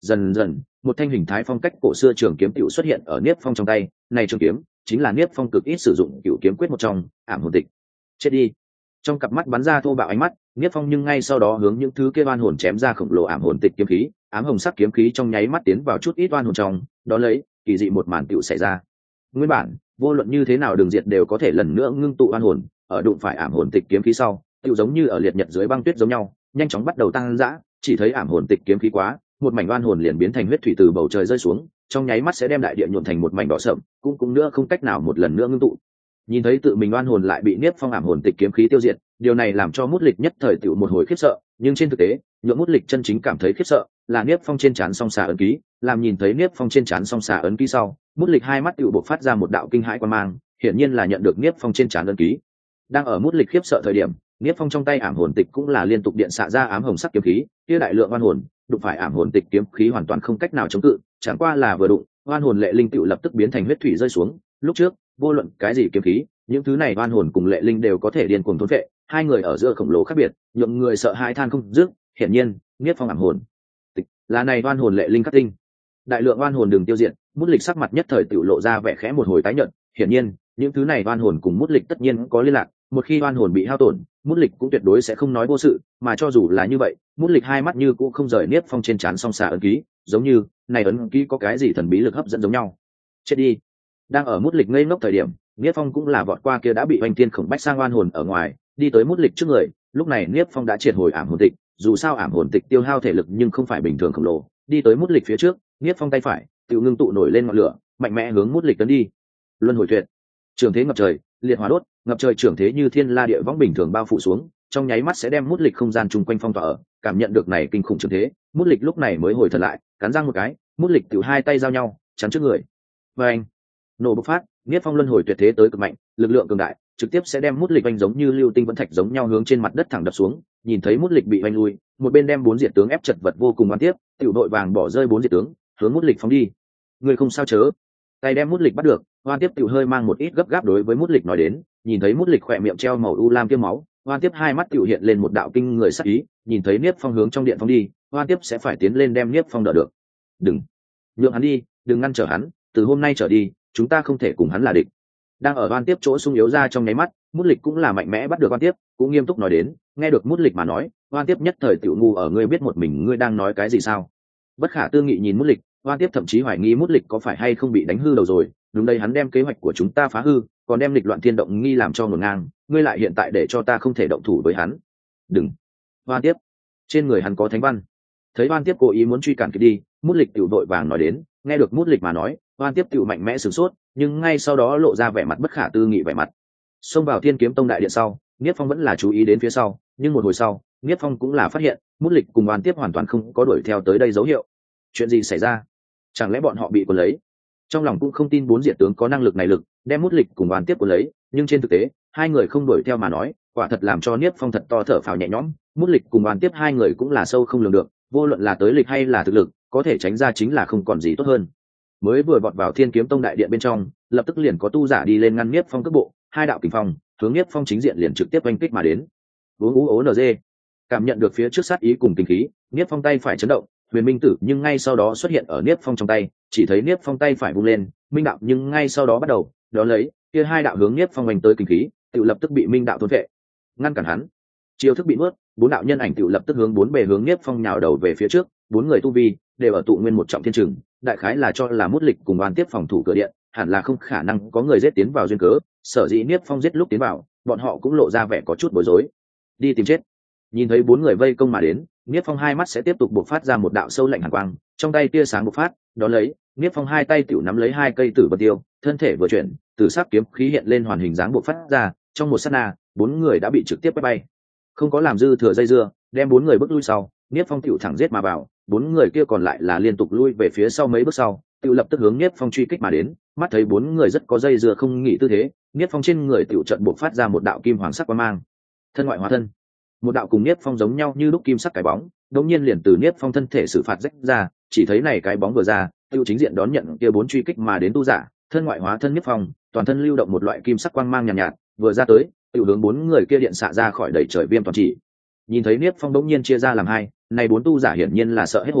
dần dần một thanh hình thái phong cách cổ xưa trường kiếm tựu xuất hiện ở Niếp Phong trong tay. Này trường kiếm chính là Niếp Phong cực ít sử dụng cựu kiếm quyết một trong, ảm hồn tịch. Chết đi. Trong cặp mắt bắn ra thô bạo ánh mắt, Niếp Phong nhưng ngay sau đó hướng những thứ kia oan hồn chém ra khổng lồ ảm hồn tịch kiếm khí, ám hồng sắc kiếm khí trong nháy mắt tiến vào chút ít oan hồn trong, đó lấy kỳ dị một màn tựu xảy ra. Nguyên bản vô luận như thế nào đường diệt đều có thể lần nữa ngưng tụ oan hồn, ở đụng phải ảm hồn tịch kiếm khí sau tựu giống như ở liệt nhật dưới băng tuyết giống nhau, nhanh chóng bắt đầu tăng dã. Chỉ thấy ảm hồn tịch kiếm khí quá, một mảnh oan hồn liền biến thành huyết thủy từ bầu trời rơi xuống, trong nháy mắt sẽ đem đại địa nhuộm thành một mảnh đỏ sậm, cũng nữa không cách nào một lần nữa ngưng tụ. Nhìn thấy tự mình oan hồn lại bị Niếp Phong ảm hồn tịch kiếm khí tiêu diệt, điều này làm cho Mút Lịch nhất thời tựu một hồi khiếp sợ, nhưng trên thực tế nhượng Mút Lịch chân chính cảm thấy khiếp sợ là Niếp Phong trên trán song xà ấn ký. Làm nhìn thấy Niếp Phong trên trán song xà ấn ký sau, Mút Lịch hai mắt tựu bộc phát ra một đạo kinh hãi quan mang, hiển nhiên là nhận được Niếp Phong trên trán ấn ký. Đang ở Mút Lịch khiếp sợ thời điểm, Niếp Phong trong tay ảm hồn tịch cũng là liên tục điện xạ ra ám hồng sắc kiếm khí, kia đại lượng oan hồn đụng phải ảm hồn tịch kiếm khí hoàn toàn không cách nào chống cự, chẳng qua là vừa đụng, oan hồn lệ linh tựu lập tức biến thành huyết thủy rơi xuống. Lúc trước vô luận cái gì kiếm khí, những thứ này oan hồn cùng lệ linh đều có thể điên cuồng thôn phệ, hai người ở giữa khổng lồ khác biệt, nhượng người sợ hãi than không dứt. Hiển nhiên Niếp Phong ảm hồn tịch là này oan hồn lệ linh khắc tinh, đại lượng oan hồn đường tiêu diệt. Mút Lịch sắc mặt nhất thời tựu lộ ra vẻ khẽ một hồi tái nhợt, hiển nhiên những thứ này oan hồn cùng Mút Lịch tất nhiên có liên lạc, một khi oan hồn bị hao tổn, Mút Lịch cũng tuyệt đối sẽ không nói vô sự. Mà cho dù là như vậy, Mút Lịch hai mắt như cũng không rời Niếp Phong trên trán song xà ấn ký, giống như này ấn ký có cái gì thần bí lực hấp dẫn giống nhau. Chết đi. Đang ở Mút Lịch ngây ngốc thời điểm, Niếp Phong cũng là vọt qua kia đã bị oanh tiên khổng bách sang oan hồn ở ngoài, đi tới Mút Lịch trước người. Lúc này Niếp Phong đã triệt hồi ảm hồn tịch, dù sao ảm hồn tịch tiêu hao thể lực nhưng không phải bình thường khổng lồ. Đi tới Mút Lịch phía trước, Niếp Phong tay phải tự ngưng tụ nổi lên ngọn lửa, mạnh mẽ hướng Mút Lịch tấn đi. Luân hồi tuyệt, trường thế ngập trời, liệt hỏa đốt, ngập trời trường thế như thiên la địa võng bình thường bao phủ xuống, trong nháy mắt sẽ đem Mút Lịch không gian chung quanh phong tỏa ở. Cảm nhận được này kinh khủng trường thế, Mút Lịch lúc này mới hồi thần lại, cắn răng một cái, Mút Lịch tự hai tay giao nhau chắn trước người. Và anh nổ bộc phát, Niếp Phong luân hồi tuyệt thế tới cực mạnh, lực lượng cường đại trực tiếp sẽ đem Mút Lịch oanh giống như lưu tinh vẫn thạch giống nhau hướng trên mặt đất thẳng đập xuống. Nhìn thấy Mút Lịch bị oanh lui, một bên đem bốn diệt tướng ép chật vật vô cùng oan tiếp, tiểu đội vàng bỏ rơi bốn diệt tướng, hướng Mút Lịch phóng đi. Người không sao chớ. Tay đem Mút Lịch bắt được, oan tiếp tiểu hơi mang một ít gấp gáp đối với Mút Lịch nói đến. Nhìn thấy Mút Lịch khỏe miệng treo màu u lam tiêm máu, oan tiếp hai mắt tiểu hiện lên một đạo kinh người sắc ý. Nhìn thấy Niếp Phong hướng trong điện phóng đi, oan tiếp sẽ phải tiến lên đem Niếp Phong đỡ được. Đừng, nhượng hắn đi, đừng ngăn trở hắn, từ hôm nay trở đi chúng ta không thể cùng hắn là địch. Đang ở oan tiếp chỗ sung yếu ra trong nháy mắt, Mút Lịch cũng là mạnh mẽ bắt được oan tiếp, cũng nghiêm túc nói đến. Nghe được Mút Lịch mà nói, oan tiếp nhất thời tiểu ngu ở, ngươi biết một mình ngươi đang nói cái gì sao? Bất khả tư nghị nhìn Mút Lịch, oan tiếp thậm chí hoài nghi Mút Lịch có phải hay không bị đánh hư đầu rồi. Đúng đây, hắn đem kế hoạch của chúng ta phá hư, còn đem Lịch Loạn Thiên Động nghi làm cho ngổn ngang, ngươi lại hiện tại để cho ta không thể động thủ với hắn. Đừng. Oan tiếp, trên người hắn có thánh văn. Thấy oan tiếp cố ý muốn truy cản kịp đi, Mút Lịch tiểu đội vàng nói đến. Nghe được Mút Lịch mà nói, oan tiếp tiểu mạnh mẽ sửng sốt, nhưng ngay sau đó lộ ra vẻ mặt bất khả tư nghị vẻ mặt. Xông vào Thiên Kiếm Tông đại điện sau, Niếp Phong vẫn là chú ý đến phía sau, nhưng một hồi sau, Niếp Phong cũng là phát hiện Mút Lịch cùng oan tiếp hoàn toàn không có đuổi theo tới đây dấu hiệu. Chuyện gì xảy ra? Chẳng lẽ bọn họ bị cuốn lấy? Trong lòng cũng không tin bốn diệt tướng có năng lực này lực đem Mút Lịch cùng oan tiếp cuốn lấy, nhưng trên thực tế hai người không đuổi theo mà nói, quả thật làm cho Niếp Phong thật to thở phào nhẹ nhõm. Mút Lịch cùng oan tiếp hai người cũng là sâu không lường được, vô luận là tới lịch hay là thực lực, có thể tránh ra chính là không còn gì tốt hơn. Mới vừa vọt vào Thiên Kiếm Tông đại điện bên trong, lập tức liền có tu giả đi lên ngăn Niếp Phong cước bộ, hai đạo kình phong hướng Niếp Phong chính diện liền trực tiếp oanh kích mà đến. UUONG cảm nhận được phía trước sát ý cùng kinh khí, Niếp Phong tay phải chấn động, huyền minh tử nhưng ngay sau đó xuất hiện ở Niếp Phong trong tay. Chỉ thấy Niếp Phong tay phải vung lên, minh đạo nhưng ngay sau đó bắt đầu đó lấy kia hai đạo hướng Niếp Phong oanh tới kinh khí, tự lập tức bị minh đạo thôn vệ, ngăn cản hắn. Chiêu thức bị nuốt, bốn đạo nhân ảnh tự lập tức hướng bốn bề hướng Niếp Phong nhào đầu về phía trước. Bốn người tu vi đều ở tụ nguyên một trọng thiên trừng, đại khái là cho là Mút Lịch cùng oan tiếp phòng thủ cửa điện, hẳn là không khả năng có người giết tiến vào duyên cớ. Sở dĩ Niếp Phong giết lúc tiến vào, bọn họ cũng lộ ra vẻ có chút bối rối. Đi tìm chết. Nhìn thấy bốn người vây công mà đến, Niếp Phong hai mắt sẽ tiếp tục bộc phát ra một đạo sâu lạnh hàn quang, trong tay tia sáng bộc phát, đó lấy Niếp Phong hai tay tiểu nắm lấy hai cây tử vân tiêu, thân thể vừa chuyển, từ sắc kiếm khí hiện lên hoàn hình dáng bộc phát ra, trong một sát na, bốn người đã bị trực tiếp bay. Không có làm dư thừa dây dưa, đem bốn người bước lui sau, Niếp Phong tiểu thẳng giết mà vào. Bốn người kia còn lại là liên tục lui về phía sau mấy bước sau, tiểu lập tức hướng Niếp Phong truy kích mà đến. Mắt thấy bốn người rất có dây dưa không nghỉ tư thế, Niếp Phong trên người tiểu trận bộc phát ra một đạo kim hoàng sắc quang mang. Thân ngoại hóa thân, một đạo cùng Niếp Phong giống nhau như lúc kim sắc cái bóng, đột nhiên liền từ Niếp Phong thân thể xử phạt rách ra. Chỉ thấy này cái bóng vừa ra, tiêu chính diện đón nhận kia bốn truy kích mà đến tu giả. Thân ngoại hóa thân Niếp Phong, toàn thân lưu động một loại kim sắc quang mang nhàn nhạt, vừa ra tới, tiêu hướng bốn người kia điện xạ ra khỏi đầy trời viêm toàn chỉ. Nhìn thấy Niếp Phong đột nhiên chia ra làm hai, này bốn tu giả hiển nhiên là sợ hết hồn,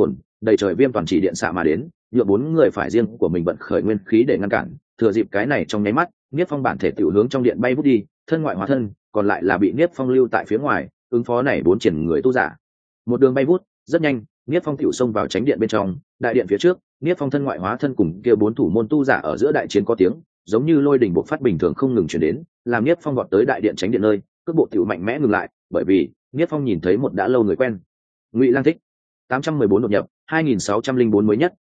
đầy trời viêm toàn chỉ điện xạ mà đến, nhựa bốn người phải riêng của mình vận khởi nguyên khí để ngăn cản. Thừa dịp cái này trong nháy mắt, Niếp Phong bản thể tiểu hướng trong điện bay vút đi, thân ngoại hóa thân, còn lại là bị Niếp Phong lưu tại phía ngoài, ứng phó này bốn triển người tu giả. Một đường bay vút, rất nhanh, Niếp Phong tiểu xông vào chánh điện bên trong, đại điện phía trước, Niếp Phong thân ngoại hóa thân cùng kia bốn thủ môn tu giả ở giữa đại chiến có tiếng, giống như lôi đình bộc phát bình thường không ngừng truyền đến, làm Niếp Phong vọt tới đại điện chánh điện nơi, cước bộ tiểu mạnh mẽ ngừng lại, bởi vì Niếp Phong nhìn thấy một đã lâu người quen. Ngụy Lang Thích, 814 đột nhập, 2604 mới nhất,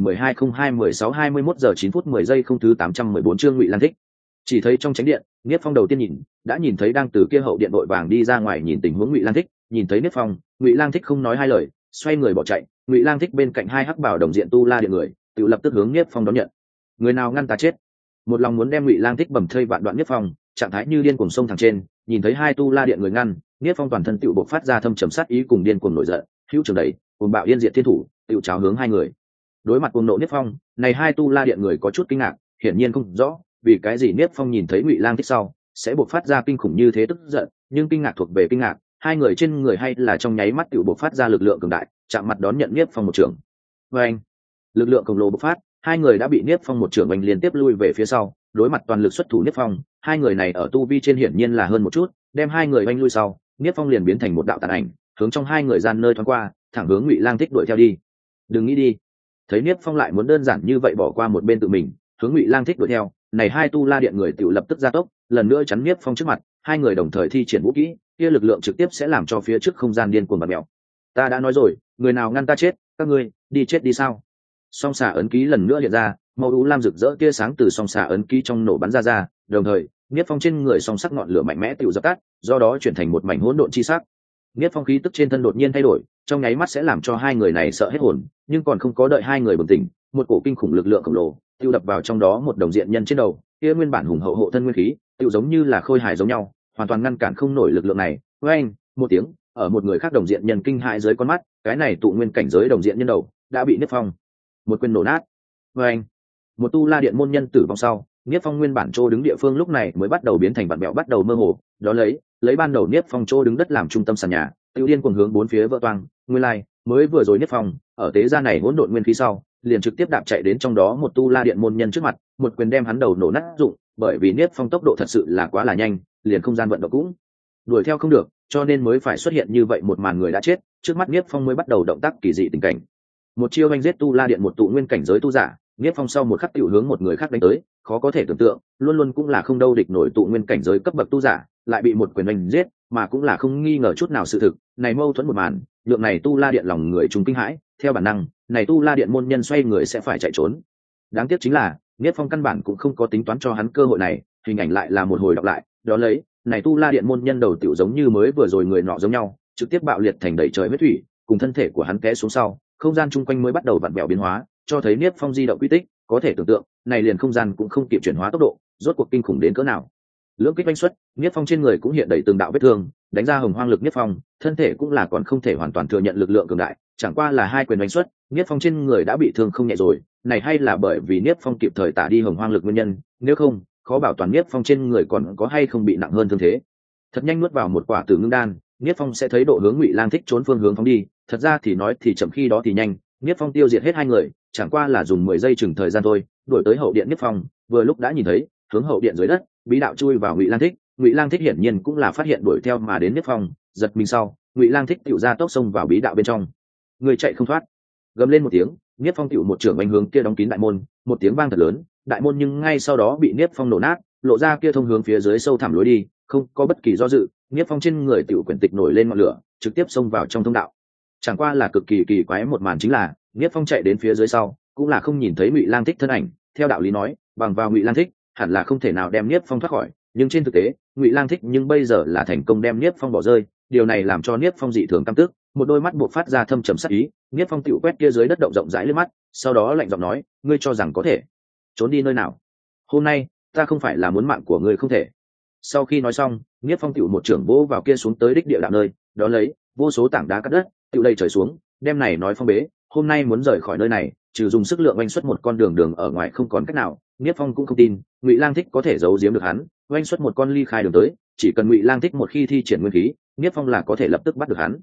2012-02-16-21 giờ 9 phút 10 giây không thứ 814 chương Ngụy Lang Thích. Chỉ thấy trong chánh điện, Niếp Phong đầu tiên đã nhìn thấy đang từ kia hậu điện đội vàng đi ra ngoài nhìn tình huống Ngụy Lang Thích, nhìn thấy Niếp Phong, Ngụy Lang Thích không nói hai lời, xoay người bỏ chạy. Ngụy Lang Thích bên cạnh hai hắc bảo đồng diện tu la điện người, tự lập tức hướng Niếp Phong đón nhận. Người nào ngăn ta chết? Một lòng muốn đem Ngụy Lang Thích bầm thây vạn đoạn Niếp Phong, trạng thái như điên cuồng sông thẳng trên, nhìn thấy hai tu la điện người ngăn, Niếp Phong toàn thân tự bộc phát ra thâm trầm sát ý cùng điên cuồng nổi giận, hữu trường đẩy, cuồng bạo yên diệt thiên thủ, tự cháo hướng hai người. Đối mặt cuồng nộ Niếp Phong, này hai tu la điện người có chút kinh ngạc, hiển nhiên không rõ vì cái gì Niếp Phong nhìn thấy Ngụy Lang Thích sau sẽ bộc phát ra kinh khủng như thế tức giận, nhưng kinh ngạc thuộc về kinh ngạc, hai người trên người hay là trong nháy mắt tự bộc phát ra lực lượng cường đại, chạm mặt đón nhận Niếp Phong một trường. Anh, lực lượng khổng lồ bộc phát, hai người đã bị Niếp Phong một trường oanh liên tiếp lui về phía sau. Đối mặt toàn lực xuất thủ Niếp Phong, hai người này ở tu vi trên hiển nhiên là hơn một chút, đem hai người oanh lui sau, Niếp Phong liền biến thành một đạo tàn ảnh, hướng trong hai người gian nơi thoáng qua, thẳng hướng Ngụy Lang Thích đuổi theo đi. Đừng nghĩ đi. Thấy Niếp Phong lại muốn đơn giản như vậy bỏ qua một bên tự mình, hướng Ngụy Lang Thích đuổi theo, này hai tu la điện người tự lập tức gia tốc, lần nữa chắn Niếp Phong trước mặt, hai người đồng thời thi triển vũ kỹ, kia lực lượng trực tiếp sẽ làm cho phía trước không gian điên cuồng bạt mèo. Ta đã nói rồi, người nào ngăn ta chết, các ngươi đi chết đi sao? Song xà ấn ký lần nữa hiện ra, màu u lam rực rỡ tia sáng từ song xà ấn ký trong nổ bắn ra, đồng thời Niếp Phong trên người song sắc ngọn lửa mạnh mẽ tự dập tắt, do đó chuyển thành một mảnh hỗn độn chi sắc. Niếp Phong khí tức trên thân đột nhiên thay đổi, trong nháy mắt sẽ làm cho hai người này sợ hết hồn, nhưng còn không có đợi hai người bừng tỉnh, một cổ kinh khủng lực lượng khổng lồ tiêu đập vào trong đó một đồng diện nhân trên đầu, kia nguyên bản hùng hậu hộ thân nguyên khí, tiêu giống như là khôi hài giống nhau, hoàn toàn ngăn cản không nổi lực lượng này. Oeng, một tiếng, ở một người khác đồng diện nhân kinh hãi dưới con mắt, cái này tụ nguyên cảnh giới đồng diện nhân đầu đã bị Niếp Phong một quyền nổ nát. Oeng, một tu la điện môn nhân tử vong sau, Niếp Phong nguyên bản chỗ đứng địa phương lúc này mới bắt đầu biến thành vặn mèo, bắt đầu mơ hồ, đó lấy ban đầu Niếp Phong chỗ đứng đất làm trung tâm sàn nhà, tiêu điên cuồng hướng bốn phía vỡ toang. Nguyên lai, mới vừa rồi Niếp Phong ở tế gia này hỗn độn nguyên khí sau, liền trực tiếp đạp chạy đến trong đó một tu la điện môn nhân trước mặt, một quyền đem hắn đầu nổ nát dụng, bởi vì Niếp Phong tốc độ thật sự là quá là nhanh, liền không gian vận động cũng đuổi theo không được, cho nên mới phải xuất hiện như vậy một màn người đã chết, trước mắt Niếp Phong mới bắt đầu động tác kỳ dị tình cảnh. Một chiêu anh giết tu la điện một tụ nguyên cảnh giới tu giả, Niếp Phong sau một khắc tiểu hướng một người khác đánh tới, khó có thể tưởng tượng, luôn luôn cũng là không đâu địch nổi tụ nguyên cảnh giới cấp bậc tu giả, lại bị một quyền đánh giết, mà cũng là không nghi ngờ chút nào sự thực, này mâu thuẫn một màn, lượng này tu la điện lòng người chúng kinh hãi, theo bản năng, này tu la điện môn nhân xoay người sẽ phải chạy trốn. Đáng tiếc chính là, Niếp Phong căn bản cũng không có tính toán cho hắn cơ hội này, hình ảnh lại là một hồi đọc lại, đó lấy, này tu la điện môn nhân đầu tiểu giống như mới vừa rồi người nọ giống nhau, trực tiếp bạo liệt thành đầy trời huyết thủy, cùng thân thể của hắn té xuống sau, không gian chung quanh mới bắt đầu vặn vẹo biến hóa, cho thấy Niếp Phong di động quy tích, có thể tưởng tượng, này liền không gian cũng không kịp chuyển hóa tốc độ, rốt cuộc kinh khủng đến cỡ nào. Lưỡng kích đánh xuất, Niếp Phong trên người cũng hiện đầy từng đạo vết thương, đánh ra hồng hoang lực Niếp Phong, thân thể cũng là còn không thể hoàn toàn thừa nhận lực lượng cường đại, chẳng qua là hai quyền đánh xuất, Niếp Phong trên người đã bị thương không nhẹ rồi, này hay là bởi vì Niếp Phong kịp thời tả đi hồng hoang lực nguyên nhân, nếu không, khó bảo toàn Niếp Phong trên người còn có hay không bị nặng hơn thương thế. Thật nhanh nuốt vào một quả tử ngưng đan, Niếp Phong sẽ thấy độ hướng Ngụy Lang Thích trốn phương hướng phóng đi, thật ra thì nói thì chậm khi đó thì nhanh, Niếp Phong tiêu diệt hết hai người, chẳng qua là dùng 10 giây chừng thời gian thôi, đuổi tới hậu điện Niếp Phong, vừa lúc đã nhìn thấy, hướng hậu điện dưới đất, bí đạo chui vào Ngụy Lang Thích, Ngụy Lang Thích hiển nhiên cũng là phát hiện đuổi theo mà đến Niếp Phong, giật mình sau, Ngụy Lang Thích tiểu ra tốc xông vào bí đạo bên trong. Người chạy không thoát. Gầm lên một tiếng, Niếp Phong tiểu một trưởng đánh hướng kia đóng kín đại môn, một tiếng vang thật lớn, đại môn nhưng ngay sau đó bị Niếp Phong nổ nát, lộ ra kia thông hướng phía dưới sâu thẳm lối đi, không có bất kỳ do dự, Niếp Phong trên người tiểu quyển tịch nổi lên ngọn lửa, trực tiếp xông vào trong thông đạo. Chẳng qua là cực kỳ kỳ quái một màn chính là, Niếp Phong chạy đến phía dưới sau, cũng là không nhìn thấy Ngụy Lang Thích thân ảnh, theo đạo lý nói, bằng vào Ngụy Lang Thích, hẳn là không thể nào đem Niếp Phong thoát khỏi, nhưng trên thực tế, Ngụy Lang Thích nhưng bây giờ là thành công đem Niếp Phong bỏ rơi, điều này làm cho Niếp Phong dị thường căm tức, một đôi mắt buộc phát ra thâm trầm sắc ý, Niếp Phong tiểu quét kia dưới đất động rộng rãi lên mắt, sau đó lạnh giọng nói, ngươi cho rằng có thể trốn đi nơi nào? Hôm nay, ta không phải là muốn mạng của ngươi không thể. Sau khi nói xong, Niếp Phong tiểu một trưởng vỗ vào kia xuống tới đích địa đạo nơi, đó lấy vô số tảng đá cắt đất, tiểu đầy trời xuống, đem này nói phong bế, hôm nay muốn rời khỏi nơi này, trừ dùng sức lượng oanh xuất một con đường ở ngoài không còn cách nào. Niếp Phong cũng không tin Ngụy Lang Thích có thể giấu giếm được hắn, oanh xuất một con ly khai đường tới, chỉ cần Ngụy Lang Thích một khi thi triển nguyên khí, Niếp Phong là có thể lập tức bắt được hắn.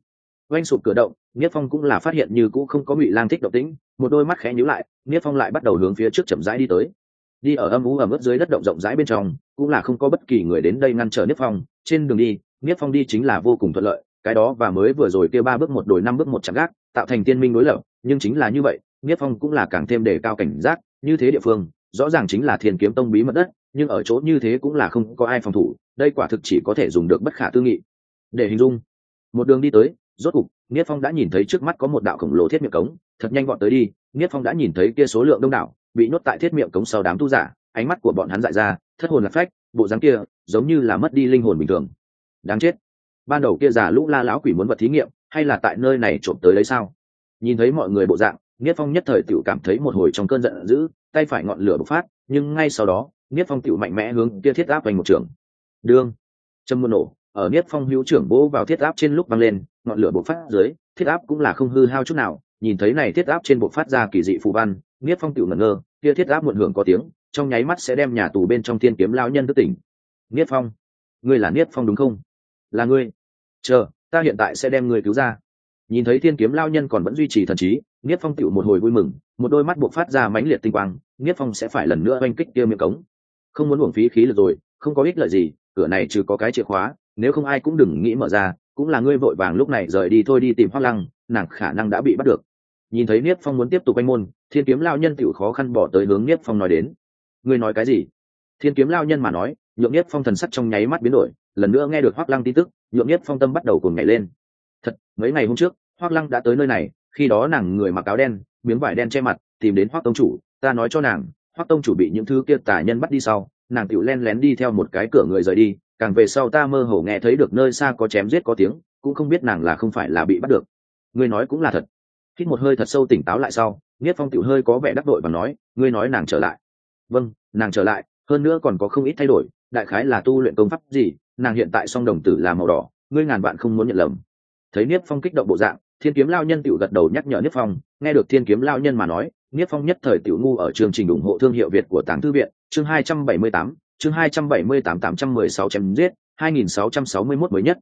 oanh sụp cửa động, Niết Phong cũng là phát hiện như cũ không có Ngụy Lang thích động tĩnh, một đôi mắt khẽ nhíu lại, Niết Phong lại bắt đầu hướng phía trước chậm rãi đi tới. Đi ở âm u ẩm ướt dưới đất động rộng rãi bên trong, cũng là không có bất kỳ người đến đây ngăn trở Niết Phong. Trên đường đi, Niết Phong đi chính là vô cùng thuận lợi, cái đó và mới vừa rồi kia 3 bước một đồi 5 bước một chạm gác, tạo thành tiên minh đối lập, nhưng chính là như vậy, Niết Phong cũng là càng thêm đề cao cảnh giác, như thế địa phương, rõ ràng chính là Thiên Kiếm Tông bí mật đất, nhưng ở chỗ như thế cũng là không có ai phòng thủ, đây quả thực chỉ có thể dùng được bất khả tư nghị để hình dung. Một đường đi tới, rốt cục Niết Phong đã nhìn thấy trước mắt có một đạo khổng lồ thiết miệng cống, thật nhanh gọn tới đi, Niết Phong đã nhìn thấy kia số lượng đông đảo bị nhốt tại thiết miệng cống sau đám tu giả, ánh mắt của bọn hắn dại ra, thất hồn lạc phách, bộ dáng kia giống như là mất đi linh hồn bình thường. Đáng chết, ban đầu kia già lũ la lão quỷ muốn vật thí nghiệm, hay là tại nơi này trộm tới đấy sao? Nhìn thấy mọi người bộ dạng, Niết Phong nhất thời tự cảm thấy một hồi trong cơn giận dữ, tay phải ngọn lửa bộc phát, nhưng ngay sau đó, Niết Phong tự mạnh mẽ hướng kia thiết áp vành một trường. Đương, châm muôn nổ, ở Niết Phong hữu trưởng vỗ vào thiết áp trên lúc văng lên, ngọn lửa bộc phát dưới, thiết áp cũng là không hư hao chút nào. Nhìn thấy này thiết áp trên bộc phát ra kỳ dị phù văn, Niết Phong tự ngẩn ngơ, kia thiết áp muộn hưởng có tiếng, trong nháy mắt sẽ đem nhà tù bên trong Thiên Kiếm lão nhân thức tỉnh. Niết Phong, ngươi là Niết Phong đúng không? Là ngươi. Chờ, ta hiện tại sẽ đem ngươi cứu ra. Nhìn thấy Thiên Kiếm lão nhân còn vẫn duy trì thần trí, Niết Phong tự một hồi vui mừng, một đôi mắt bộc phát ra mãnh liệt tinh quang, Niết Phong sẽ phải lần nữa oanh kích kia miệng cống. Không muốn uổng phí khí lực rồi, không có ích lợi gì, cửa này trừ có cái chìa khóa, nếu không ai cũng đừng nghĩ mở ra, cũng là ngươi vội vàng lúc này rời đi thôi, đi tìm Hoắc Lăng, nàng khả năng đã bị bắt được. Nhìn thấy Niết Phong muốn tiếp tục oanh môn, Thiên Kiếm lão nhân tiểu khó khăn bỏ tới hướng Niết Phong nói đến. Ngươi nói cái gì? Thiên Kiếm lão nhân mà nói, nhượng Niết Phong thần sắc trong nháy mắt biến đổi, lần nữa nghe được Hoắc Lăng tin tức, nhượng Niết Phong tâm bắt đầu cuồng nhảy lên. Thật, mấy ngày hôm trước, Hoắc Lăng đã tới nơi này, khi đó nàng người mặc áo đen, miếng vải đen che mặt, tìm đến Hoắc tông chủ, ta nói cho nàng, Hoắc tông chủ bị những thứ kia tà nhân bắt đi sau, nàng tiểu len lén đi theo một cái cửa người rời đi, càng về sau ta mơ hồ nghe thấy được nơi xa có chém giết có tiếng, cũng không biết nàng là không phải là bị bắt được. Ngươi nói cũng là thật. Hít một hơi thật sâu tỉnh táo lại sau, Niết Phong tiểu hơi có vẻ đắc đội và nói, ngươi nói nàng trở lại. Vâng, nàng trở lại, hơn nữa còn có không ít thay đổi, đại khái là tu luyện công pháp gì, nàng hiện tại song đồng tử là màu đỏ, ngươi ngàn vạn không muốn nhận lầm. Thấy Niết Phong kích động bộ dạng, Thiên Kiếm lão nhân tiểu gật đầu nhắc nhở Niết Phong, nghe được Thiên Kiếm lão nhân mà nói, Niết Phong nhất thời tiểu ngu ở chương trình ủng hộ thương hiệu Việt của Tàng Thư viện, chương 278, chương 278 816 chém giết, 2661 mới nhất,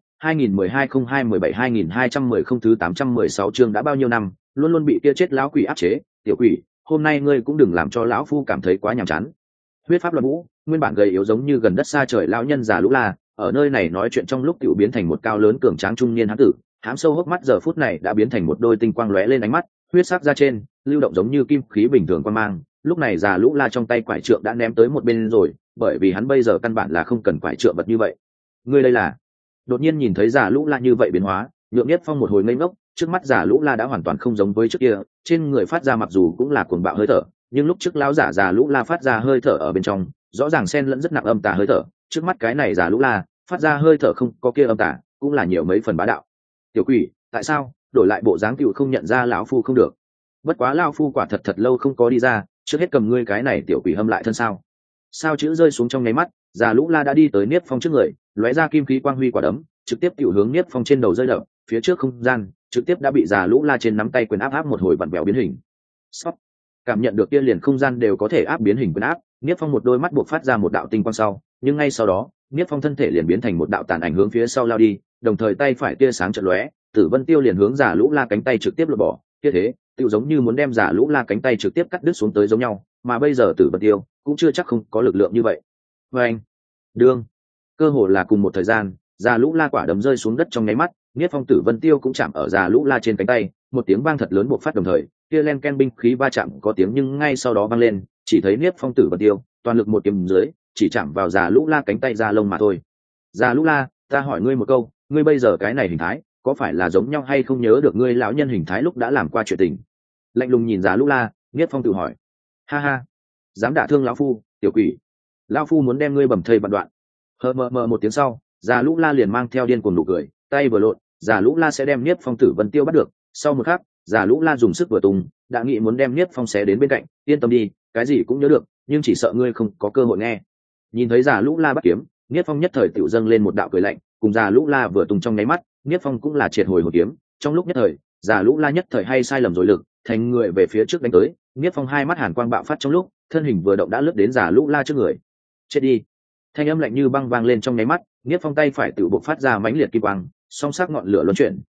2012-02-17-2210 không thứ 816 chương đã bao nhiêu năm, luôn luôn bị kia chết lão quỷ áp chế, tiểu quỷ, hôm nay ngươi cũng đừng làm cho lão phu cảm thấy quá nhàm chán. Huyết pháp luận vũ, nguyên bản gầy yếu giống như gần đất xa trời lão nhân già lũ la, ở nơi này nói chuyện trong lúc tiểu biến thành một cao lớn cường tráng trung niên hán tử, hám sâu hốc mắt giờ phút này đã biến thành một đôi tinh quang lóe lên ánh mắt, huyết sắc ra trên, lưu động giống như kim khí bình thường quan mang. Lúc này già lũ la trong tay quải trượng đã ném tới một bên rồi, bởi vì hắn bây giờ căn bản là không cần quải trượng vật như vậy. Ngươi đây là? Đột nhiên nhìn thấy già lũ la như vậy biến hóa, nhượng Niết Phong một hồi ngây ngốc, trước mắt già lũ la đã hoàn toàn không giống với trước kia, trên người phát ra mặc dù cũng là cuồng bạo hơi thở, nhưng lúc trước lão giả già lũ la phát ra hơi thở ở bên trong, rõ ràng xen lẫn rất nặng âm tà hơi thở, trước mắt cái này già lũ la phát ra hơi thở không có kia âm tà, cũng là nhiều mấy phần bá đạo. Tiểu quỷ, tại sao đổi lại bộ dáng tiểu không nhận ra lão phu không được? Bất quá lão phu quả thật thật lâu không có đi ra, trước hết cầm ngươi cái này tiểu quỷ hâm lại thân sao? Sao chữ rơi xuống trong nháy mắt, già lũ la đã đi tới Niết Phong trước người, lóe ra kim khí quang huy quả đấm, trực tiếp tiểu hướng Niết Phong trên đầu rơi đập, phía trước không gian trực tiếp đã bị già lũ la trên nắm tay quyền áp một hồi vặn vẹo biến hình. Sóc. Cảm nhận được kia liền không gian đều có thể áp biến hình quyền áp, Niết Phong một đôi mắt buộc phát ra một đạo tinh quang sau, nhưng ngay sau đó, Niết Phong thân thể liền biến thành một đạo tàn ảnh hướng phía sau lao đi, đồng thời tay phải tia sáng chợt lóe, Tử Vân Tiêu liền hướng già lũ la cánh tay trực tiếp lột bỏ, kia thế, tiêu giống như muốn đem già lũ la cánh tay trực tiếp cắt đứt xuống tới giống nhau, mà bây giờ Tử Vân Tiêu cũng chưa chắc không có lực lượng như vậy. Và anh, đương, cơ hồ là cùng một thời gian, già lũ la quả đấm rơi xuống đất trong nháy mắt, Niết Phong Tử Vân Tiêu cũng chạm ở già lũ la trên cánh tay, một tiếng vang thật lớn bộc phát đồng thời, kia len ken binh khí va chạm có tiếng nhưng ngay sau đó vang lên, chỉ thấy Niết Phong Tử Vân Tiêu toàn lực một kiếm dưới, chỉ chạm vào già lũ la cánh tay da lông mà thôi. Già lũ la, ta hỏi ngươi một câu, ngươi bây giờ cái này hình thái, có phải là giống nhau hay không, nhớ được ngươi lão nhân hình thái lúc đã làm qua chuyện tình? Lạnh lùng nhìn già lũ la, Niết Phong tự hỏi. Ha ha, dám đả thương lão phu, tiểu quỷ, lão phu muốn đem ngươi bầm thây vạn đoạn. Hờ mờ mờ một tiếng sau, già lũ la liền mang theo điên cuồng nụ cười, tay vừa lộn, già lũ la sẽ đem Niết Phong Tử Vân Tiêu bắt được. Sau một khắc, già lũ la dùng sức vừa tung, đã nghĩ muốn đem Niết Phong xé đến bên cạnh. Yên tâm đi, cái gì cũng nhớ được, nhưng chỉ sợ ngươi không có cơ hội nghe. Nhìn thấy già lũ la bắt kiếm, Niết Phong nhất thời tiểu dâng lên một đạo cười lạnh, cùng già lũ la vừa tung trong nháy mắt, Niết Phong cũng là triệt hồi một kiếm. Trong lúc nhất thời, già lũ la nhất thời hay sai lầm rồi lực, thành người về phía trước đánh tới. Niết Phong hai mắt hàn quang bạo phát trong lúc, thân hình vừa động đã lướt đến già lũ la trước người. Chết đi! Thanh âm lạnh như băng vang lên trong nháy mắt, Niết Phong tay phải tự bộc phát ra mãnh liệt kim quang, song sắc ngọn lửa luân chuyển,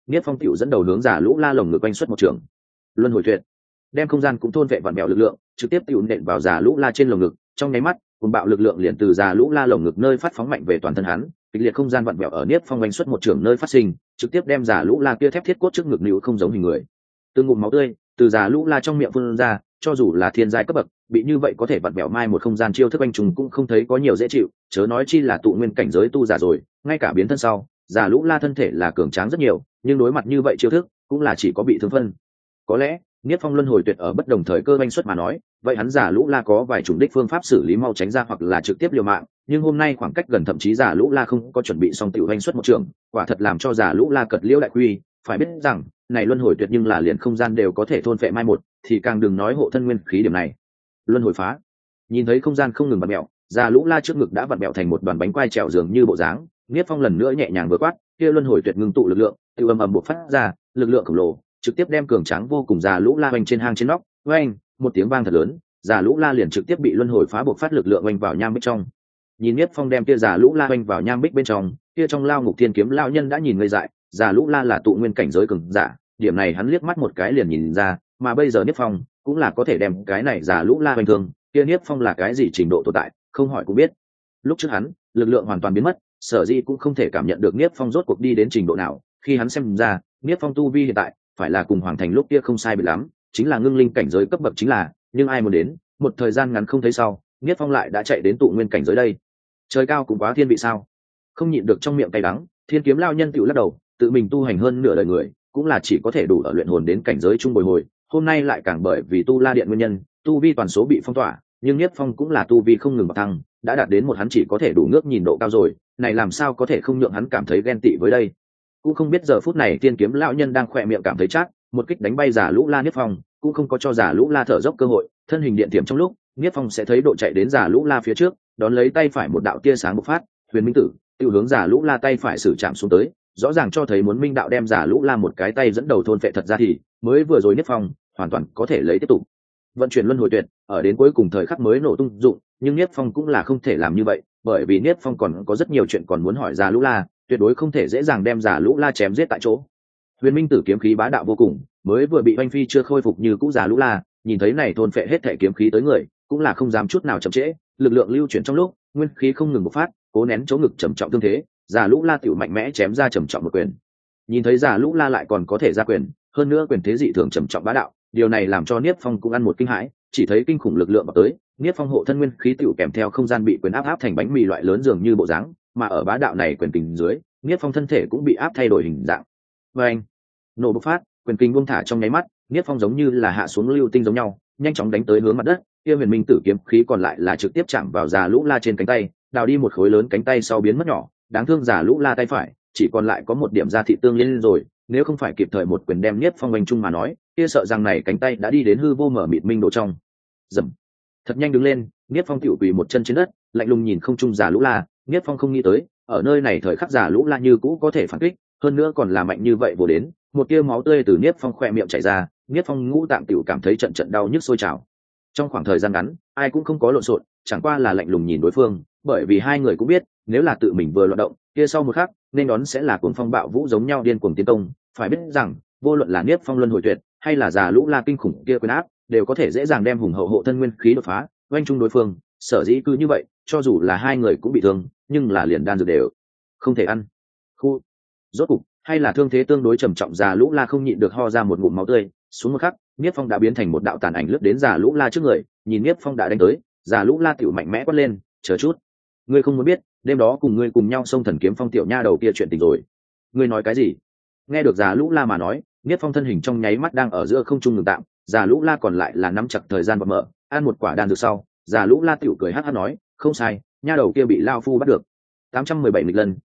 Niết Phong tiểu dẫn đầu hướng giả lũ la lồng ngực quanh xuất một trường. Luân hồi tuyệt, đem không gian cũng thôn vệ vặn bèo lực lượng, trực tiếp tiểu nện vào giả lũ la trên lồng ngực, trong nháy mắt, cuồng bạo lực lượng liền từ giả lũ la lồng ngực nơi phát phóng mạnh về toàn thân hắn, kịch liệt không gian vặn bèo ở Niết Phong quanh xuất một trường nơi phát sinh, trực tiếp đem giả lũ la kia thép thiết cốt trước ngực níu không giống hình người. Từng ngụm máu tươi từ giả lũ la trong miệng phun ra, cho dù là thiên giai cấp bậc, bị như vậy có thể vặn bèo mai một không gian chiêu thức anh trùng cũng không thấy có nhiều dễ chịu, chớ nói chi là tụ nguyên cảnh giới tu giả rồi, ngay cả biến thân sau, giả lũ la thân thể là cường tráng rất nhiều, nhưng đối mặt như vậy chiêu thức, cũng là chỉ có bị thương phân. Có lẽ, Niết Phong luân hồi tuyệt ở bất đồng thời cơ anh xuất mà nói, vậy hắn giả lũ la có vài chủng đích phương pháp xử lý mau tránh ra hoặc là trực tiếp liều mạng, nhưng hôm nay khoảng cách gần thậm chí giả lũ la không có chuẩn bị xong tiểu anh xuất một trường, quả thật làm cho giả lũ la cật liễu đại quy, phải biết rằng, này luân hồi tuyệt nhưng là liền không gian đều có thể thôn phệ mai một, thì càng đừng nói hộ thân nguyên khí điểm này. Luân hồi phá. Nhìn thấy không gian không ngừng vặn mèo, giả lũ la trước ngực đã vặn mèo thành một đoàn bánh quai trèo dường như bộ dáng, Niết Phong lần nữa nhẹ nhàng vừa quát, kia luân hồi tuyệt ngưng tụ lực lượng, tiêu ầm ầm bộc phát ra, lực lượng khổng lồ, trực tiếp đem cường tráng vô cùng giả lũ la oanh trên hang trên nóc, oanh, một tiếng vang thật lớn, giả lũ la liền trực tiếp bị luân hồi phá bộc phát lực lượng oanh vào nham bích trong. Nhìn Niết Phong đem kia giả lũ la oanh vào nham bích bên trong, kia trong lao ngục thiên kiếm lão nhân đã nhìn ngây dại, giả lũ la là tụ nguyên cảnh giới cường giả, điểm này hắn liếc mắt một cái liền nhìn ra, mà bây giờ Niết Phong cũng là có thể đem cái này giả lũ la bình thường, kia Niết Phong là cái gì trình độ tồn tại, không hỏi cũng biết. Lúc trước hắn, lực lượng hoàn toàn biến mất, sở dĩ cũng không thể cảm nhận được Niết Phong rốt cuộc đi đến trình độ nào, khi hắn xem ra, Niết Phong tu vi hiện tại phải là cùng Hoàng Thành lúc kia không sai biệt lắm, chính là ngưng linh cảnh giới cấp bậc chính là, nhưng ai muốn đến, một thời gian ngắn không thấy sau, Niết Phong lại đã chạy đến tụ nguyên cảnh giới đây. Trời cao cũng quá thiên vị sao? Không nhịn được trong miệng cay đắng, thiên kiếm lao nhân tựu lắc đầu, tự mình tu hành hơn nửa đời người, cũng là chỉ có thể đủ ở luyện hồn đến cảnh giới trung bồi hồi, hôm nay lại càng bởi vì tu la điện nguyên nhân, tu vi toàn số bị phong tỏa, nhưng Niết Phong cũng là tu vi không ngừng bậc thăng, đã đạt đến một hắn chỉ có thể đủ ngước nhìn độ cao rồi, này làm sao có thể không nhượng hắn cảm thấy ghen tị với đây. Cũng không biết giờ phút này thiên kiếm lão nhân đang khỏe miệng cảm thấy chắc, một kích đánh bay giả lũ la Niết Phong, cũng không có cho giả lũ la thở dốc cơ hội, thân hình điện tiềm trong lúc, Niết Phong sẽ thấy độ chạy đến giả lũ la phía trước, đón lấy tay phải một đạo tia sáng bộc phát, huyền minh tử tiêu hướng giả lũ la tay phải sử chạm xuống tới, rõ ràng cho thấy muốn minh đạo đem giả lũ la một cái tay dẫn đầu thôn phệ, thật ra thì mới vừa rồi Niết Phong hoàn toàn có thể lấy tiếp tục vận chuyển luân hồi tuyệt, ở đến cuối cùng thời khắc mới nổ tung dụng, nhưng Niết Phong cũng là không thể làm như vậy, bởi vì Niết Phong còn có rất nhiều chuyện còn muốn hỏi giả lũ la, tuyệt đối không thể dễ dàng đem giả lũ la chém giết tại chỗ. Huyền minh tử kiếm khí bá đạo vô cùng, mới vừa bị oanh phi chưa khôi phục như cũ giả lũ la, nhìn thấy này thôn phệ hết thể kiếm khí tới người, cũng là không dám chút nào chậm trễ, lực lượng lưu chuyển trong lúc, nguyên khí không ngừng bộc phát, cố nén chỗ ngực trầm trọng tương thế, giả lũ la tiểu mạnh mẽ chém ra trầm trọng một quyền. Nhìn thấy giả lũ la lại còn có thể ra quyền, hơn nữa quyền thế dị thường trầm trọng bá đạo, điều này làm cho Niết Phong cũng ăn một kinh hãi, chỉ thấy kinh khủng lực lượng vào tới, Niết Phong hộ thân nguyên khí tiểu kèm theo không gian bị quyền áp thành bánh mì loại lớn dường như bộ dáng, mà ở bá đạo này quyền kình dưới, Niết Phong thân thể cũng bị áp thay đổi hình dạng. Oeng! Nổ bộc phát, quyền kình buông thả trong nháy mắt, Niết Phong giống như là hạ xuống lưu tinh giống nhau, nhanh chóng đánh tới hướng mặt đất, kia huyền minh tử kiếm khí còn lại là trực tiếp chạm vào giả lũ la trên cánh tay, đào đi một khối lớn cánh tay sau biến mất nhỏ, đáng thương giả lũ la tay phải chỉ còn lại có một điểm da thịt tương liên rồi, nếu không phải kịp thời một quyền đem Niết Phong oanh chung mà nói, kia sợ rằng này cánh tay đã đi đến hư vô mở mịt minh độ trong. Dầm. Thật nhanh đứng lên, Niết Phong tiểu quỳ một chân trên đất, lạnh lùng nhìn không trung giả lũ la, Niết Phong không nghĩ tới, ở nơi này thời khắc giả lũ la như cũ có thể phản kích, hơn nữa còn là mạnh như vậy vô đến, một tia máu tươi từ Niết Phong khỏe miệng chảy ra, Niết Phong ngũ tạng tiểu cảm thấy trận trận đau nhức sôi trào. Trong khoảng thời gian ngắn, ai cũng không có lộn xộn, chẳng qua là lạnh lùng nhìn đối phương, bởi vì hai người cũng biết, nếu là tự mình vừa loạn động, kia sau một khắc, nên đón sẽ là cuồng phong bạo vũ giống nhau điên cuồng tiến công, phải biết rằng, vô luận là Niết Phong luân hồi tuyệt, hay là giả lũ la kinh khủng kia quyền áp, đều có thể dễ dàng đem hùng hậu hộ thân nguyên khí đột phá, oanh chung đối phương, sở dĩ cứ như vậy, cho dù là hai người cũng bị thương, nhưng là liền đan dược đều không thể ăn. Khu, rốt cục, hay là thương thế tương đối trầm trọng, giả lũ la không nhịn được ho ra một ngụm máu tươi, xuống một khắc, Niết Phong đã biến thành một đạo tàn ảnh lướt đến giả lũ la trước người, nhìn Niết Phong đã đánh tới, giả lũ la tiểu mạnh mẽ quát lên, chờ chút, ngươi không muốn biết, đêm đó cùng ngươi cùng nhau xông thần kiếm phong tiểu nha đầu kia chuyện tình rồi. Ngươi nói cái gì? Nghe được giả lũ la mà nói, Niết Phong thân hình trong nháy mắt đang ở giữa không trung ngừng tạm, giả lũ la còn lại là nắm chặt thời gian và mở, ăn một quả đan dược sau, giả lũ la tiểu cười hắt hắt nói, không sai, nha đầu kia bị lao phu bắt được. 817 nghịch lần,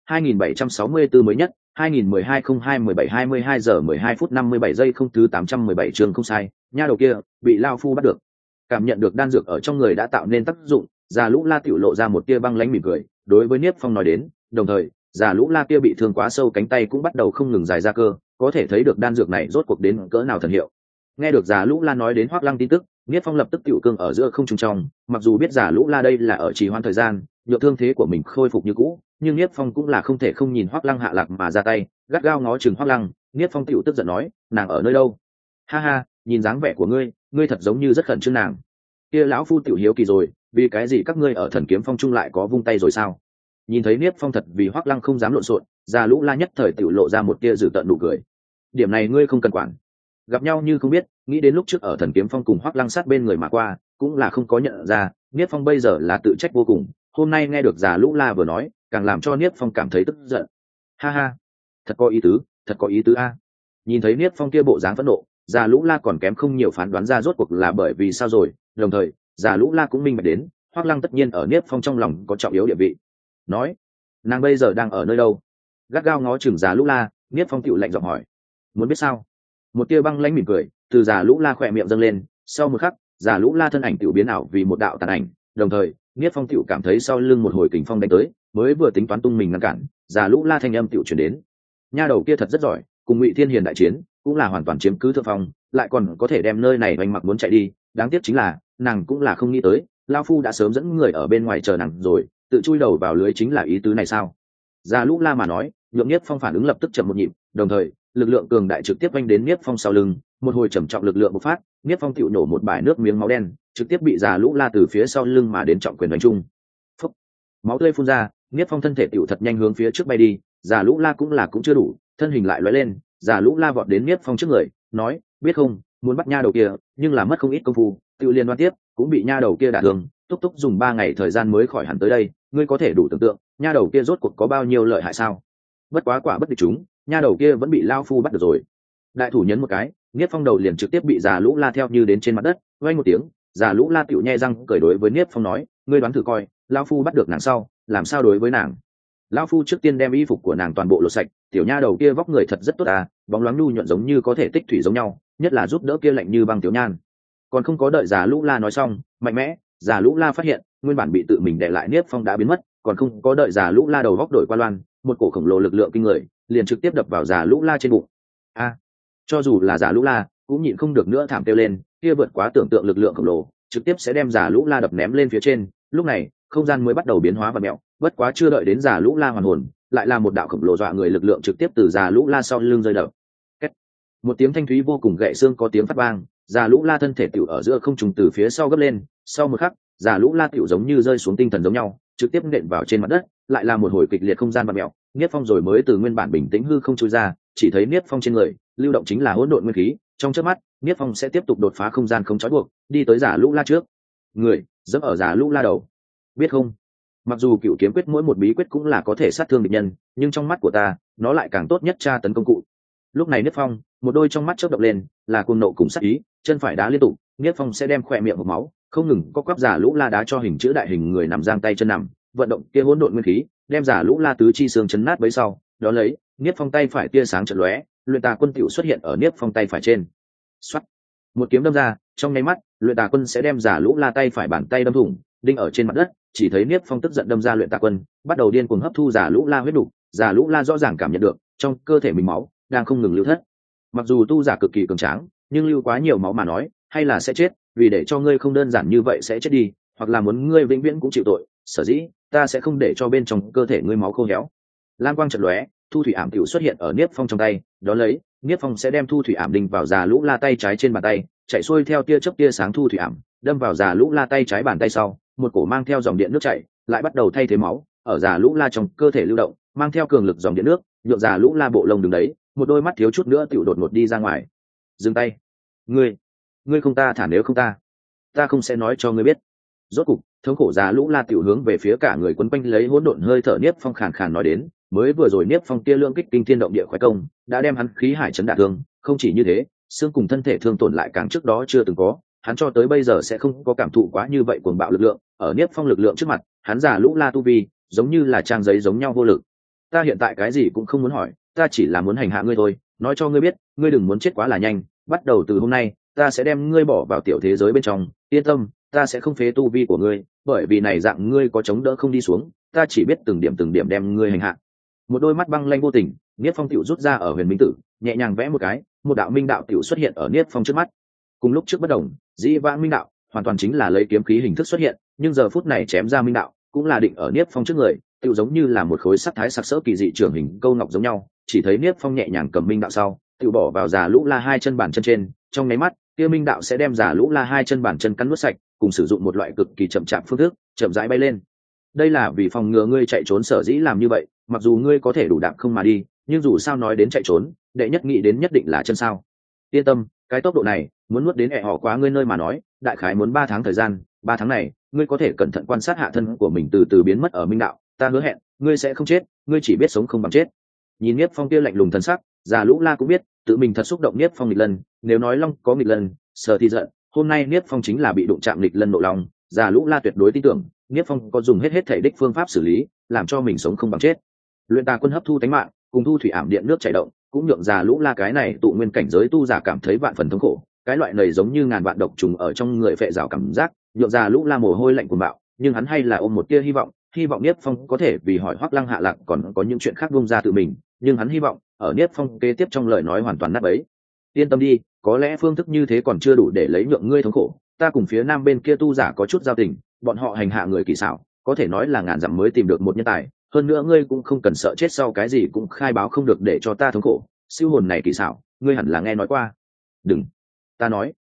2764 mới nhất, 2012-02-17-22 giờ 12 phút 57 giây không thứ 817 chương không sai, nha đầu kia bị lao phu bắt được. Cảm nhận được đan dược ở trong người đã tạo nên tác dụng, già lũ la tiểu lộ ra một tia băng lãnh mỉm cười, đối với Niết Phong nói đến, đồng thời, già lũ la kia bị thương quá sâu cánh tay cũng bắt đầu không ngừng dài ra cơ, có thể thấy được đan dược này rốt cuộc đến cỡ nào thần hiệu. Nghe được già lũ la nói đến Hoắc Lăng tin tức, Niết Phong lập tức tiểu cương ở giữa không trung trong, mặc dù biết già lũ la đây là ở trì hoãn thời gian, nhược thương thế của mình khôi phục như cũ, nhưng Niết Phong cũng là không thể không nhìn Hoắc Lăng hạ lạc mà ra tay, gắt gao ngó chừng Hoắc Lăng, Niết Phong tiểu tức giận nói, nàng ở nơi đâu? Ha ha, nhìn dáng vẻ của ngươi thật giống như rất khẩn trương nàng. Kia lão phu tiểu hiếu kỳ rồi, vì cái gì các ngươi ở Thần Kiếm Phong chung lại có vung tay rồi sao? Nhìn thấy Niết Phong thật vì Hoắc Lăng không dám lộn xộn, Già Lũ La nhất thời tiểu lộ ra một tia dữ tợn nụ cười. Điểm này ngươi không cần quản. Gặp nhau như không biết, nghĩ đến lúc trước ở Thần Kiếm Phong cùng Hoắc Lăng sát bên người mà qua, cũng là không có nhận ra, Niết Phong bây giờ là tự trách vô cùng. Hôm nay nghe được Già Lũ La vừa nói, càng làm cho Niết Phong cảm thấy tức giận. Ha ha, thật có ý tứ a. Nhìn thấy Niết Phong kia bộ dáng phẫn nộ, Già Lũ La còn kém không nhiều phán đoán ra rốt cuộc là bởi vì sao rồi. Đồng thời, Già Lũ La cũng minh bạch đến, Hoắc Lăng tất nhiên ở Niết Phong trong lòng có trọng yếu địa vị. Nói, nàng bây giờ đang ở nơi đâu? Gắt gao ngó chừng Già Lũ La, Niết Phong tựu lạnh giọng hỏi. Muốn biết sao? Một tia băng lãnh mỉm cười từ Già Lũ La khỏe miệng dâng lên, sau một khắc, Già Lũ La thân ảnh tựu biến ảo vì một đạo tàn ảnh, đồng thời, Niết Phong tựu cảm thấy sau lưng một hồi kình phong đánh tới, mới vừa tính toán tung mình ngăn cản, Già Lũ La thanh âm tựu truyền đến. Nha đầu kia thật rất giỏi, cùng Ngụy Thiên Hiền đại chiến, cũng là hoàn toàn chiếm cứ thượng phong, lại còn có thể đem nơi này oanh mặc muốn chạy đi, đáng tiếc chính là, nàng cũng là không nghĩ tới, lão phu đã sớm dẫn người ở bên ngoài chờ nàng rồi, tự chui đầu vào lưới chính là ý tứ này sao? Già Lũ La mà nói, nhượng Niết Phong phản ứng lập tức chậm một nhịp, đồng thời, lực lượng cường đại trực tiếp vanh đến Niết Phong sau lưng, một hồi trầm trọng lực lượng bộc phát, Niết Phong tựu nổ một bãi nước miếng máu đen, trực tiếp bị Già Lũ La từ phía sau lưng mà đến trọng quyền đánh trung. Phốc, máu tươi phun ra, Niết Phong thân thể tựu thật nhanh hướng phía trước bay đi, Già Lũ La cũng chưa đủ, thân hình lại lóe lên, Già Lũ La vọt đến Niết Phong trước người, nói, biết không, muốn bắt nha đầu kia, nhưng là mất không ít công phu, tựu liên đoan tiếp, cũng bị nha đầu kia đả thương, túc túc dùng 3 ngày thời gian mới khỏi hẳn tới đây, ngươi có thể đủ tưởng tượng, nha đầu kia rốt cuộc có bao nhiêu lợi hại sao? Bất quá quả bất địch chúng, nha đầu kia vẫn bị lao phu bắt được rồi. Đại thủ nhấn một cái, Niết Phong đầu liền trực tiếp bị Già Lũ La theo như đến trên mặt đất, vang một tiếng, Già Lũ La tựu nhe răng cười đối với Niết Phong nói, ngươi đoán thử coi, lao phu bắt được nàng sau, làm sao đối với nàng? Lao phu trước tiên đem y phục của nàng toàn bộ lột sạch, tiểu nha đầu kia vóc người thật rất tốt à, bóng loáng nhu nhuận giống như có thể tích thủy giống nhau, nhất là giúp đỡ kia lạnh như băng tiểu nhan. Còn không có đợi Già Lũ La nói xong, mạnh mẽ, Già Lũ La phát hiện, nguyên bản bị tự mình đè lại Niết Phong đã biến mất, còn không có đợi Già Lũ La đầu góc đổi qua loan, một cổ khổng lồ lực lượng kinh người, liền trực tiếp đập vào Già Lũ La trên bụng. A, cho dù là Già Lũ La, cũng nhịn không được nữa thảm kêu lên, kia vượt quá tưởng tượng lực lượng khổng lồ, trực tiếp sẽ đem Già Lũ La đập ném lên phía trên. Lúc này, không gian mới bắt đầu biến hóa và mẹo, bất quá chưa đợi đến Già Lũ La hoàn hồn, lại là một đạo khổng lồ dọa người lực lượng trực tiếp từ Già Lũ La sau lưng rơi đập. Một tiếng thanh thúy vô cùng gậy xương có tiếng phát vang, Già Lũ La thân thể tiểu ở giữa không trung từ phía sau gấp lên, sau một khắc, Già Lũ La tiểu giống như rơi xuống tinh thần giống nhau, trực tiếp nện vào trên mặt đất, lại là một hồi kịch liệt không gian vặn mèo. Niết Phong rồi mới từ nguyên bản bình tĩnh hư không chui ra, chỉ thấy Niết Phong trên người lưu động chính là hỗn độn nguyên khí, trong chớp mắt, Niết Phong sẽ tiếp tục đột phá không gian không trói buộc, đi tới Già Lũ La trước. Người dẫm ở Già Lũ La đầu, biết không? Mặc dù cựu kiếm quyết mỗi một bí quyết cũng là có thể sát thương địch nhân, nhưng trong mắt của ta, nó lại càng tốt nhất tra tấn công cụ. Lúc này Niết Phong, một đôi trong mắt chớp động lên, là cuồng nộ cùng sát ý, chân phải đá liên tục, Niết Phong sẽ đem khỏe miệng hộc máu, không ngừng có quắp Già Lũ La đá cho hình chữ đại hình người nằm giang tay chân nằm, vận động kia hỗn độn nguyên khí, đem Già Lũ La tứ chi xương chấn nát bấy sau, đó lấy, Niết Phong tay phải tia sáng chợt lóe, Luyện Tà Quân tiểu xuất hiện ở Niết Phong tay phải trên. Soát, một kiếm đâm ra, trong nháy mắt, Luyện Tà Quân sẽ đem Già Lũ La tay phải bàn tay đâm thủng, đinh ở trên mặt đất, chỉ thấy Niết Phong tức giận đâm ra Luyện Tà Quân, bắt đầu điên cuồng hấp thu Già Lũ La huyết đủ, Già Lũ La rõ ràng cảm nhận được, trong cơ thể mình máu đang không ngừng lưu thất. Mặc dù tu giả cực kỳ cường tráng, nhưng lưu quá nhiều máu mà nói, hay là sẽ chết, vì để cho ngươi không đơn giản như vậy sẽ chết đi, hoặc là muốn ngươi vĩnh viễn cũng chịu tội, sở dĩ ta sẽ không để cho bên trong cơ thể ngươi máu khô héo. Lam quang chợt lóe, thu thủy ảm tiểu xuất hiện ở Niết Phong trong tay, đó lấy, Niết Phong sẽ đem thu thủy ảm đinh vào Già Lũ La tay trái trên bàn tay, chạy xuôi theo tia chớp tia sáng thu thủy ảm, đâm vào Già Lũ La tay trái bàn tay sau, một cổ mang theo dòng điện nước chảy, lại bắt đầu thay thế máu, ở Già Lũ La trong cơ thể lưu động, mang theo cường lực dòng điện nước, nhượng Già Lũ La bộ lông đứng đấy, một đôi mắt thiếu chút nữa tiểu đột ngột đi ra ngoài. Dừng tay, ngươi không ta thả, nếu không ta không sẽ nói cho ngươi biết. Rốt cục, thống khổ Già Lũ La tiểu hướng về phía cả người quấn quanh lấy hỗn độn hơi thở Niết Phong khàn khàn nói đến, mới vừa rồi Niết Phong kia lượng kích kinh thiên động địa khoái công, đã đem hắn khí hải chấn đả thương, không chỉ như thế, xương cùng thân thể thương tổn lại càng trước đó chưa từng có, hắn cho tới bây giờ sẽ không có cảm thụ quá như vậy cuồng bạo lực lượng, ở Niết Phong lực lượng trước mặt, hắn Già Lũ La tu vi, giống như là trang giấy giống nhau vô lực. Ta hiện tại cái gì cũng không muốn hỏi, ta chỉ là muốn hành hạ ngươi thôi, nói cho ngươi biết, ngươi đừng muốn chết quá là nhanh, bắt đầu từ hôm nay, ta sẽ đem ngươi bỏ vào tiểu thế giới bên trong, yên tâm, ta sẽ không phế tu vi của ngươi, bởi vì này dạng ngươi có chống đỡ không đi xuống, ta chỉ biết từng điểm đem ngươi hành hạ. Một đôi mắt băng lanh vô tình, Niết Phong tiểu rút ra ở Huyền Minh Tử, nhẹ nhàng vẽ một cái, một đạo minh đạo tiểu xuất hiện ở Niết Phong trước mắt. Cùng lúc trước bất đồng, dĩ vãng minh đạo hoàn toàn chính là lấy kiếm khí hình thức xuất hiện, nhưng giờ phút này chém ra minh đạo, cũng là định ở Niết Phong trước người, tiểu giống như là một khối sắt thái sặc sỡ kỳ dị trường hình câu ngọc giống nhau, chỉ thấy Niếp Phong nhẹ nhàng cầm minh đạo sau tự bỏ vào già lũ la hai chân bàn chân trên, trong nháy mắt kia minh đạo sẽ đem già lũ la hai chân bàn chân cắn nuốt sạch, cùng sử dụng một loại cực kỳ chậm chạp phương thức chậm rãi bay lên. Đây là vì phòng ngừa ngươi chạy trốn sở dĩ làm như vậy, mặc dù ngươi có thể đủ đạp không mà đi, nhưng dù sao nói đến chạy trốn, đệ nhất nghĩ đến nhất định là chân sao. Yên tâm, cái tốc độ này muốn nuốt đến họ quá ngươi nơi mà nói, đại khái muốn 3 tháng thời gian. 3 tháng này ngươi có thể cẩn thận quan sát hạ thân của mình từ từ biến mất ở minh đạo, ta hứa hẹn ngươi sẽ không chết, ngươi chỉ biết sống không bằng chết. Nhìn Niếp Phong kia lạnh lùng thần sắc, già lũ la cũng biết tự mình thật xúc động Niếp Phong nghịch lân, nếu nói long có nghịch lân sợ thì giận, hôm nay Niếp Phong chính là bị đụng chạm nghịch lân nộ long. Già lũ la tuyệt đối tin tưởng Niếp Phong có dùng hết thể đích phương pháp xử lý, làm cho mình sống không bằng chết. Luyện tà quân hấp thu tánh mạng, cùng thu thủy ảm điện nước chảy động, cũng nhượng già lũ la cái này tụ nguyên cảnh giới tu giả cảm thấy vạn phần thống khổ. Cái loại này giống như ngàn vạn độc trùng ở trong người phệ rào cảm giác, nhượng già lũ la mồ hôi lạnh cuồng bạo, nhưng hắn hay là ôm một tia hy vọng Niếp Phong có thể vì hỏi Hoắc Lăng hạ lạc còn có những chuyện khác buông ra tự mình, nhưng hắn hy vọng ở Niếp Phong kế tiếp trong lời nói hoàn toàn nát bấy. Yên tâm đi, có lẽ phương thức như thế còn chưa đủ để lấy nhượng ngươi thống khổ, ta cùng phía nam bên kia tu giả có chút giao tình, bọn họ hành hạ người kỳ xảo, có thể nói là ngàn dặm mới tìm được một nhân tài, hơn nữa ngươi cũng không cần sợ chết sau cái gì cũng khai báo không được để cho ta thống khổ. Siêu hồn này kỳ xảo, ngươi hẳn là nghe nói qua. Đừng, ta nói,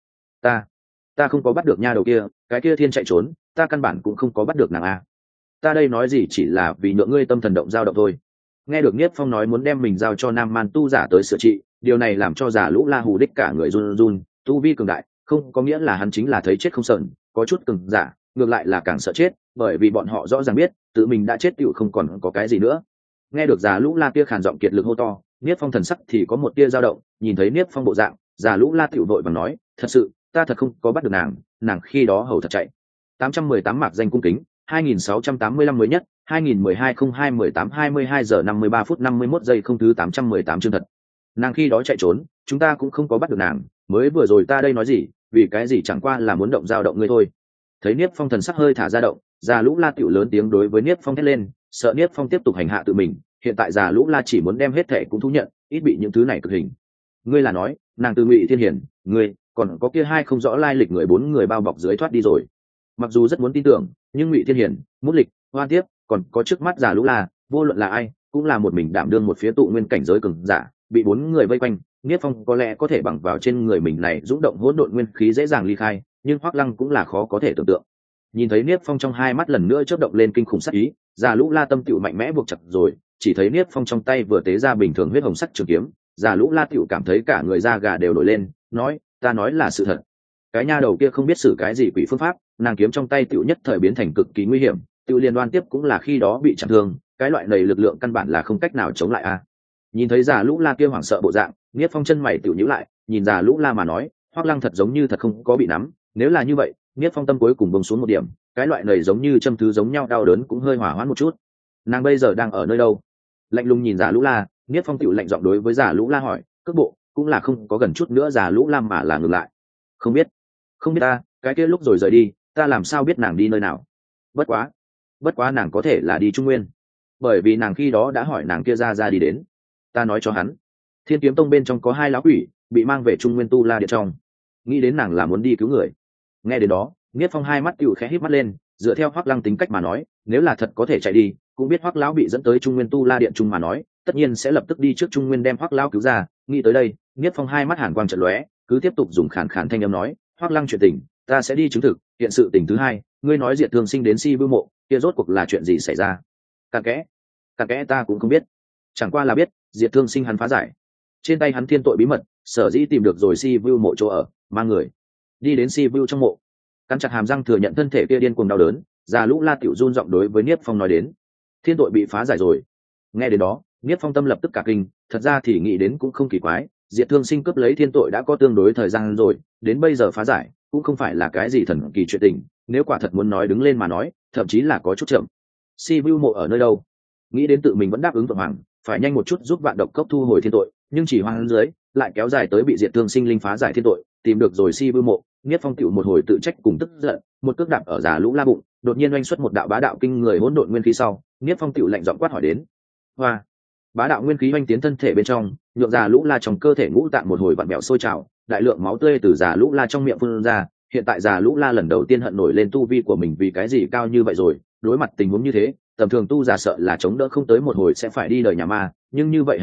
ta không có bắt được nha đầu kia, cái kia thiên chạy trốn, ta căn bản cũng không có bắt được nàng a. Ta đây nói gì chỉ là vì nhượng ngươi tâm thần động dao động thôi. Nghe được Niếp Phong nói muốn đem mình giao cho nam man tu giả tới sửa trị, điều này làm cho giả lũ la hù đích cả người run run. Tu vi cường đại không có nghĩa là hắn chính là thấy chết không sờn, có chút cường giả ngược lại là càng sợ chết, bởi vì bọn họ rõ ràng biết tự mình đã chết tựu không còn có cái gì nữa. Nghe được giả lũ la kia khàn giọng kiệt lực hô to, Niếp Phong thần sắc thì có một tia dao động, nhìn thấy Niếp Phong bộ dạng, giả lũ la tựu vội vàng nói, thật sự ta thật không có bắt được nàng khi đó hầu thật chạy. 818 mạc danh cung kính, 2685 mới nhất, 2012-02-18-22 giờ 53 phút 51 giây không thứ 818 chương thật. Nàng khi đó chạy trốn, chúng ta cũng không có bắt được nàng, mới vừa rồi ta đây nói gì, vì cái gì chẳng qua là muốn động dao động ngươi thôi. Thấy Niếp Phong thần sắc hơi thả ra động, già lũ la tiểu lớn tiếng đối với Niếp Phong thét lên, sợ Niếp Phong tiếp tục hành hạ tự mình, hiện tại già lũ la chỉ muốn đem hết thể cũng thú nhận, ít bị những thứ này cực hình. Ngươi là nói, nàng từ Ngụy Thiên Hiển, ngươi, còn có kia hai không rõ lai lịch người 4 người bao bọc dưới thoát đi rồi. Mặc dù rất muốn tin tưởng, nhưng Ngụy Thiên Hiển, Mút Lịch, Hoan Tiếp, còn có trước mắt già lũ la, vô luận là ai, cũng là một mình đảm đương một phía tụ nguyên cảnh giới cường giả, bị 4 người vây quanh, Niếp Phong có lẽ có thể bằng vào trên người mình này dũng động hỗn độn nguyên khí dễ dàng ly khai, nhưng Hoắc Lăng cũng là khó có thể tưởng tượng. Nhìn thấy Niếp Phong trong hai mắt lần nữa chớp động lên kinh khủng sát ý, già lũ la tâm tựu mạnh mẽ buộc chặt rồi, chỉ thấy Niếp Phong trong tay vừa tế ra bình thường huyết hồng sắc trường kiếm, già lũ la tựu cảm thấy cả người da gà đều nổi lên, nói, ta nói là sự thật. Cái nha đầu kia không biết xử cái gì quỷ phương pháp, nàng kiếm trong tay tựu nhất thời biến thành cực kỳ nguy hiểm, tựu liên đoan tiếp cũng là khi đó bị chặn thương, cái loại này lực lượng căn bản là không cách nào chống lại a. Nhìn thấy già lũ la kia hoảng sợ bộ dạng, Niếp Phong chân mày tựu nhíu lại, nhìn già lũ la mà nói, Hoắc Lăng thật giống như thật không có bị nắm, nếu là như vậy, Niếp Phong tâm cuối cùng bông xuống một điểm, cái loại này giống như châm thứ giống nhau đau đớn cũng hơi hỏa hoãn một chút. Nàng bây giờ đang ở nơi đâu? Lạnh lùng nhìn già lũ la, Niếp Phong tựu lạnh giọng đối với già lũ la hỏi, cước bộ cũng là không có gần chút nữa già lũ la mà là ngừng lại. Không biết ta, cái kia lúc rồi rời đi, ta làm sao biết nàng đi nơi nào? Bất quá nàng có thể là đi Trung Nguyên, bởi vì nàng khi đó đã hỏi nàng kia ra đi đến. Ta nói cho hắn, Thiên Kiếm Tông bên trong có 2 lão quỷ bị mang về Trung Nguyên tu la điện trong, nghĩ đến nàng là muốn đi cứu người. Nghe đến đó, Niếp Phong hai mắt tựu khẽ híp mắt lên, dựa theo Hoắc Lăng tính cách mà nói, nếu là thật có thể chạy đi, cũng biết Hoắc lão bị dẫn tới Trung Nguyên tu la điện chung mà nói, tất nhiên sẽ lập tức đi trước Trung Nguyên đem Hoắc lão cứu ra. Nghĩ tới đây, Niếp Phong hai mắt hàn quang chợt lóe, cứ tiếp tục dùng khàn khàn thanh âm nói, Hoắc Lăng chuyện tình, ta sẽ đi chứng thực. Hiện sự tình thứ hai, ngươi nói Diệt Thương Sinh đến Si Vưu Mộ, kia rốt cuộc là chuyện gì xảy ra? Cặn kẽ ta cũng không biết, chẳng qua là biết Diệt Thương Sinh hắn phá giải, trên tay hắn thiên tội bí mật, sở dĩ tìm được rồi Si Vưu Mộ chỗ ở, mang người đi đến Si Vưu trong mộ. Cắn chặt hàm răng thừa nhận thân thể kia điên cuồng đau đớn, già lũ la tiểu run giọng đối với Niếp Phong nói đến, thiên tội bị phá giải rồi. Nghe đến đó, Niếp Phong tâm lập tức cả kinh, thật ra thì nghĩ đến cũng không kỳ quái, Diệt Thương Sinh cướp lấy thiên tội đã có tương đối thời gian rồi, đến bây giờ phá giải cũng không phải là cái gì thần kỳ chuyện tình, nếu quả thật muốn nói đứng lên mà nói, thậm chí là có chút chậm. Si Vưu Mộ ở nơi đâu? Nghĩ đến tự mình vẫn đáp ứng Vượng Hoàng, phải nhanh một chút giúp Vạn Độc Cốc thu hồi thiên tội, nhưng chỉ hoang dưới lại kéo dài tới bị Diệt Thương Sinh linh phá giải thiên tội, tìm được rồi Si Vưu Mộ, Niếp Phong tiểu một hồi tự trách cùng tức giận, một cước đạp ở già lũ la bụng, đột nhiên oanh xuất một đạo bá đạo kinh người hỗn độn nguyên khí sau, Niếp Phong tiểu lạnh giọng quát hỏi đến. Hoa! Bá đạo nguyên khí oanh tiến thân thể bên trong, nhượng già lũ la trong cơ thể ngũ tạng một hồi vặn vẹo sôi trào, đại lượng máu tươi từ già lũ la trong miệng phun ra. Hiện tại già lũ la lần đầu tiên hận nổi lên tu vi của mình vì cái gì cao như vậy rồi, đối mặt tình huống như thế, tầm thường tu giả sợ là chống đỡ không tới một hồi sẽ phải đi đời nhà ma, nhưng như vậy hành hạ,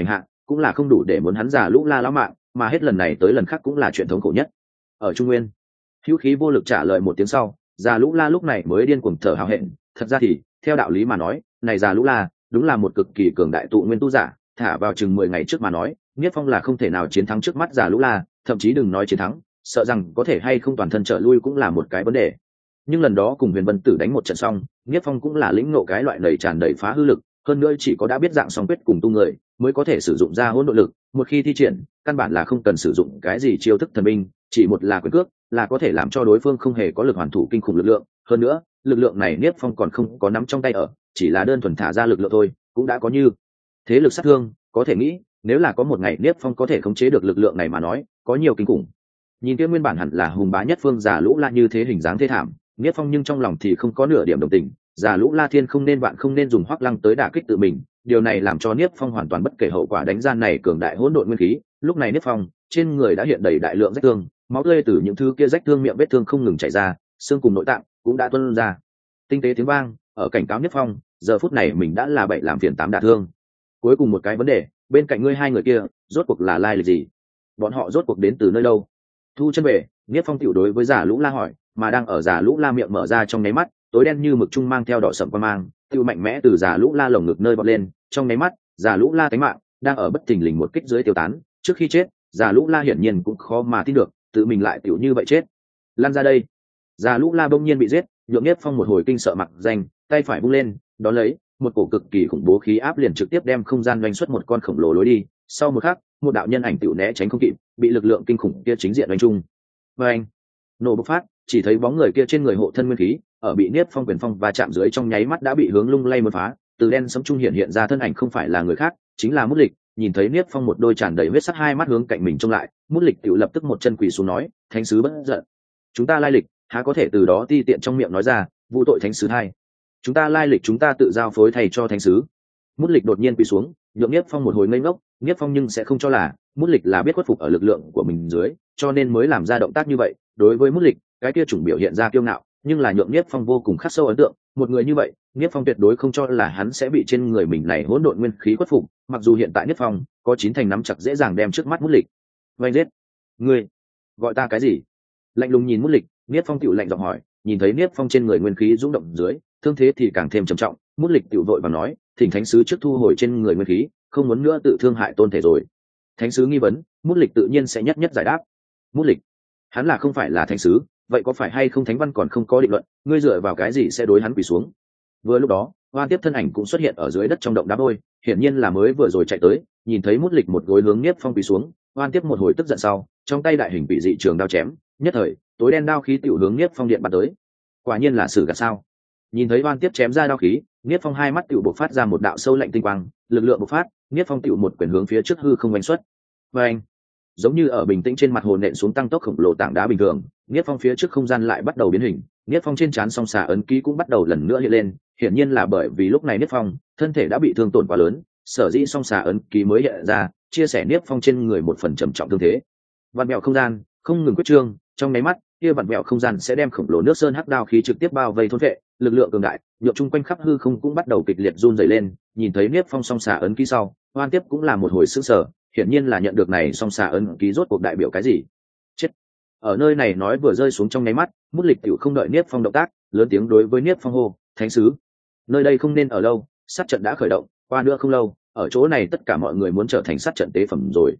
cũng là không đủ để muốn hắn già lũ la lão mạng, mà hết lần này tới lần khác cũng là chuyện thống khổ nhất. Ở Trung Nguyên, hữu khí vô lực trả lời một tiếng sau, già lũ la lúc này mới điên cuồng thở hào hẹn. Thật ra thì theo đạo lý mà nói, này già lũ la đúng là một cực kỳ cường đại tụ nguyên tu giả, thả vào chừng 10 ngày trước mà nói, Niết Phong là không thể nào chiến thắng trước mắt già lũ la, thậm chí đừng nói chiến thắng, sợ rằng có thể hay không toàn thân trở lui cũng là một cái vấn đề. Nhưng lần đó cùng Huyền Vân Tử đánh một trận xong, Niết Phong cũng là lĩnh ngộ cái loại đầy tràn đầy phá hư lực, hơn nữa chỉ có đã biết dạng song quyết cùng tu người mới có thể sử dụng ra hỗn độn lực, một khi thi triển, căn bản là không cần sử dụng cái gì chiêu thức thần binh, chỉ một là quyền cước là có thể làm cho đối phương không hề có lực hoàn thủ kinh khủng lực lượng, hơn nữa, lực lượng này Niết Phong còn không có nắm trong tay ở, chỉ là đơn thuần thả ra lực lượng thôi, cũng đã có như thế lực sát thương, có thể nghĩ, nếu là có một ngày Niết Phong có thể khống chế được lực lượng này mà nói, có nhiều kinh khủng. Nhìn kia nguyên bản hẳn là hùng bá nhất phương già lũ la như thế hình dáng thê thảm, Niết Phong nhưng trong lòng thì không có nửa điểm đồng tình, già lũ la thiên không nên bạn không nên dùng Hoắc Lăng tới đả kích tự mình, điều này làm cho Niết Phong hoàn toàn bất kể hậu quả đánh gian này cường đại hỗn độn nguyên khí. Lúc này Niết Phong trên người đã hiện đầy đại lượng rách thương, máu tươi từ những thứ kia rách thương miệng vết thương không ngừng chảy ra, xương cùng nội tạng cũng đã tuôn ra. Tinh tế tiếng vang ở cảnh cáo Niết Phong, giờ phút này mình đã là 7 làm phiền 8 đả thương. Cuối cùng một cái vấn đề, bên cạnh ngươi hai người kia, rốt cuộc là lai lịch gì? Bọn họ rốt cuộc đến từ nơi đâu? Thu chân về, Niết Phong tiểu đối với giả lũ la hỏi, mà đang ở giả lũ la miệng mở ra trong nháy mắt, tối đen như mực trung mang theo đỏ sẫm qua mang, tiêu mạnh mẽ từ giả lũ la lồng ngực nơi bật lên, trong nháy mắt, giả lũ la tánh mạng đang ở bất thình lình một kích dưới tiêu tán. Trước khi chết, giả lũ la hiển nhiên cũng khó mà tin được, tự mình lại tiểu như vậy chết. Lăn ra đây! Giả lũ la bỗng nhiên bị giết, nhượng Niết Phong một hồi kinh sợ mặc danh, tay phải vung lên, đón lấy một cổ cực kỳ khủng bố khí áp liền trực tiếp đem không gian doanh xuất một con khổng lồ lối đi. Sau một khắc, một đạo nhân ảnh tiểu né tránh không kịp, bị lực lượng kinh khủng kia chính diện đánh trúng. Và anh nổ bộc phát, chỉ thấy bóng người kia trên người hộ thân nguyên khí ở bị Niết Phong quyền phong và chạm dưới trong nháy mắt đã bị hướng lung lay một phá, từ đen sẫm trung hiện ra thân ảnh không phải là người khác, chính là Mút Lịch. Nhìn thấy Niết Phong một đôi tràn đầy huyết sắc hai mắt hướng cạnh mình trông lại, Mút Lịch tiểu lập tức một chân quỳ xuống nói, thánh sứ bất giận, chúng ta lai lịch há có thể từ đó ti tiện trong miệng nói ra, vụ tội thánh sứ hai, chúng ta lai lịch chúng ta tự giao phối thầy cho thánh sứ. Mút Lịch đột nhiên quỳ xuống, nhượng Niết Phong một hồi ngây ngốc. Niết Phong nhưng sẽ không cho là Mút Lịch là biết khuất phục ở lực lượng của mình dưới, cho nên mới làm ra động tác như vậy. Đối với Mút Lịch, cái kia chủng biểu hiện ra kiêu ngạo, nhưng là nhượng Niết Phong vô cùng khắc sâu ấn tượng. Một người như vậy, Niết Phong tuyệt đối không cho là hắn sẽ bị trên người mình này hỗn độn nguyên khí khuất phục. Mặc dù hiện tại Niết Phong có 9 thành nắm chặt dễ dàng đem trước mắt Mút Lịch vây giết. Ngươi gọi ta cái gì? Lạnh lùng nhìn Mút Lịch, Niết Phong tiểu lạnh giọng hỏi. Nhìn thấy Niết Phong trên người nguyên khí rung động dưới, thương thế thì càng thêm trầm trọng. Mút Lịch tiểu vội và nói, thỉnh thánh sứ trước thu hồi trên người nguyên khí, không muốn nữa tự thương hại tôn thể rồi. Thánh sứ nghi vấn, Mút Lịch tự nhiên sẽ nhất nhất giải đáp. Mút Lịch, hắn là không phải là thánh sứ, vậy có phải hay không thánh văn còn không có định luận, ngươi dựa vào cái gì sẽ đối hắn quỳ xuống? Vừa lúc đó, Hoan Tiếp thân ảnh cũng xuất hiện ở dưới đất trong động đá vôi, hiển nhiên là mới vừa rồi chạy tới, nhìn thấy Mút Lịch một gối hướng Niết Phong quỳ xuống, Hoan Tiếp một hồi tức giận sau, trong tay đại hình bị dị trường đao chém, nhất thời, tối đen đao khí tiểu hướng Niết Phong điện bắn tới. Quả nhiên là sử gạt sao? Nhìn thấy Hoan Tiếp chém ra đao khí, Niết Phong hai mắt tiểu bộc phát ra một đạo sâu lạnh tinh quang, lực lượng bộc phát, Niết Phong tiểu một quyền hướng phía trước hư không đánh xuất. Và anh, giống như ở bình tĩnh trên mặt hồ nện xuống tăng tốc khổng lồ tảng đá bình thường, Niết Phong phía trước không gian lại bắt đầu biến hình, Niết Phong trên trán song xà ấn ký cũng bắt đầu lần nữa hiện lên, hiển nhiên là bởi vì lúc này Niết Phong thân thể đã bị thương tổn quá lớn, sở dĩ song xà ấn ký mới hiện ra, chia sẻ Niết Phong trên người một phần trầm trọng thương thế. Vạn mèo không gian không ngừng quyết trương, trong nháy mắt kia vạn mèo không gian sẽ đem khổng lồ nước sơn hắc đao khí trực tiếp bao vây thôn vệ, lực lượng cường đại nhộn chung quanh khắp hư không cũng bắt đầu kịch liệt run rẩy lên. Nhìn thấy Niết Phong song xà ấn ký sau, Hoan Tiếp cũng là một hồi sững sờ, hiển nhiên là nhận được này song xà ấn ký rốt cuộc đại biểu cái gì. Chết! Ở nơi này nói vừa rơi xuống trong nháy mắt, Mút Lịch tiểu không đợi Niết Phong động tác, lớn tiếng đối với Niết Phong hô, thánh sứ, nơi đây không nên ở lâu, sát trận đã khởi động, qua nữa không lâu, ở chỗ này tất cả mọi người muốn trở thành sát trận tế phẩm rồi.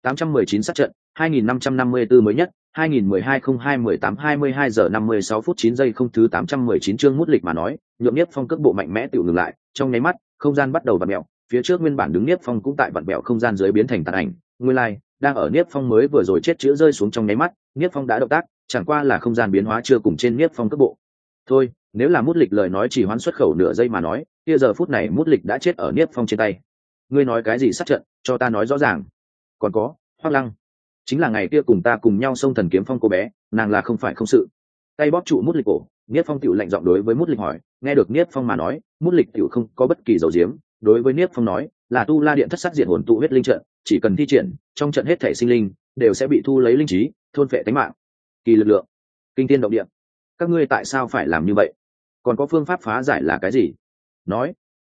819 sát trận, 2554 mới nhất, 2012-02-18-22 giờ 56 phút 9 giây không thứ 819 chương Mút Lịch mà nói, nhượng Niết Phong cước bộ mạnh mẽ tiểu ngừng lại, trong nháy mắt, không gian bắt đầu vặn mèo, phía trước nguyên bản đứng Niết Phong cũng tại vặn mèo không gian dưới biến thành tàn ảnh, nguyên lai, đang ở Niết Phong mới vừa rồi chết chữa rơi xuống trong nháy mắt, Niết Phong đã động tác, chẳng qua là không gian biến hóa chưa cùng trên Niết Phong cước bộ. Thôi, nếu là Mút Lịch lời nói chỉ hoán xuất khẩu nửa giây mà nói, kia giờ phút này Mút Lịch đã chết ở Niết Phong trên tay. Ngươi nói cái gì sát trận, cho ta nói rõ ràng. Còn có, Hoắc Lăng, chính là ngày kia cùng ta cùng nhau xông Thần Kiếm Phong cô bé, nàng là không phải không sự. Tay bóp trụ Mút Lịch cổ, Niết Phong tiểu lạnh giọng đối với Mút Lịch hỏi. Nghe được Niết Phong mà nói, Mút Lịch tiểu không có bất kỳ dầu diếm, đối với Niết Phong nói, là Tu La Điện thất sắc diệt hồn tụ huyết linh trận, chỉ cần thi triển, trong trận hết thể sinh linh đều sẽ bị thu lấy linh trí, thôn phệ tánh mạng. Kỳ lực lượng, kinh thiên động địa. Các ngươi tại sao phải làm như vậy? Còn có phương pháp phá giải là cái gì? Nói.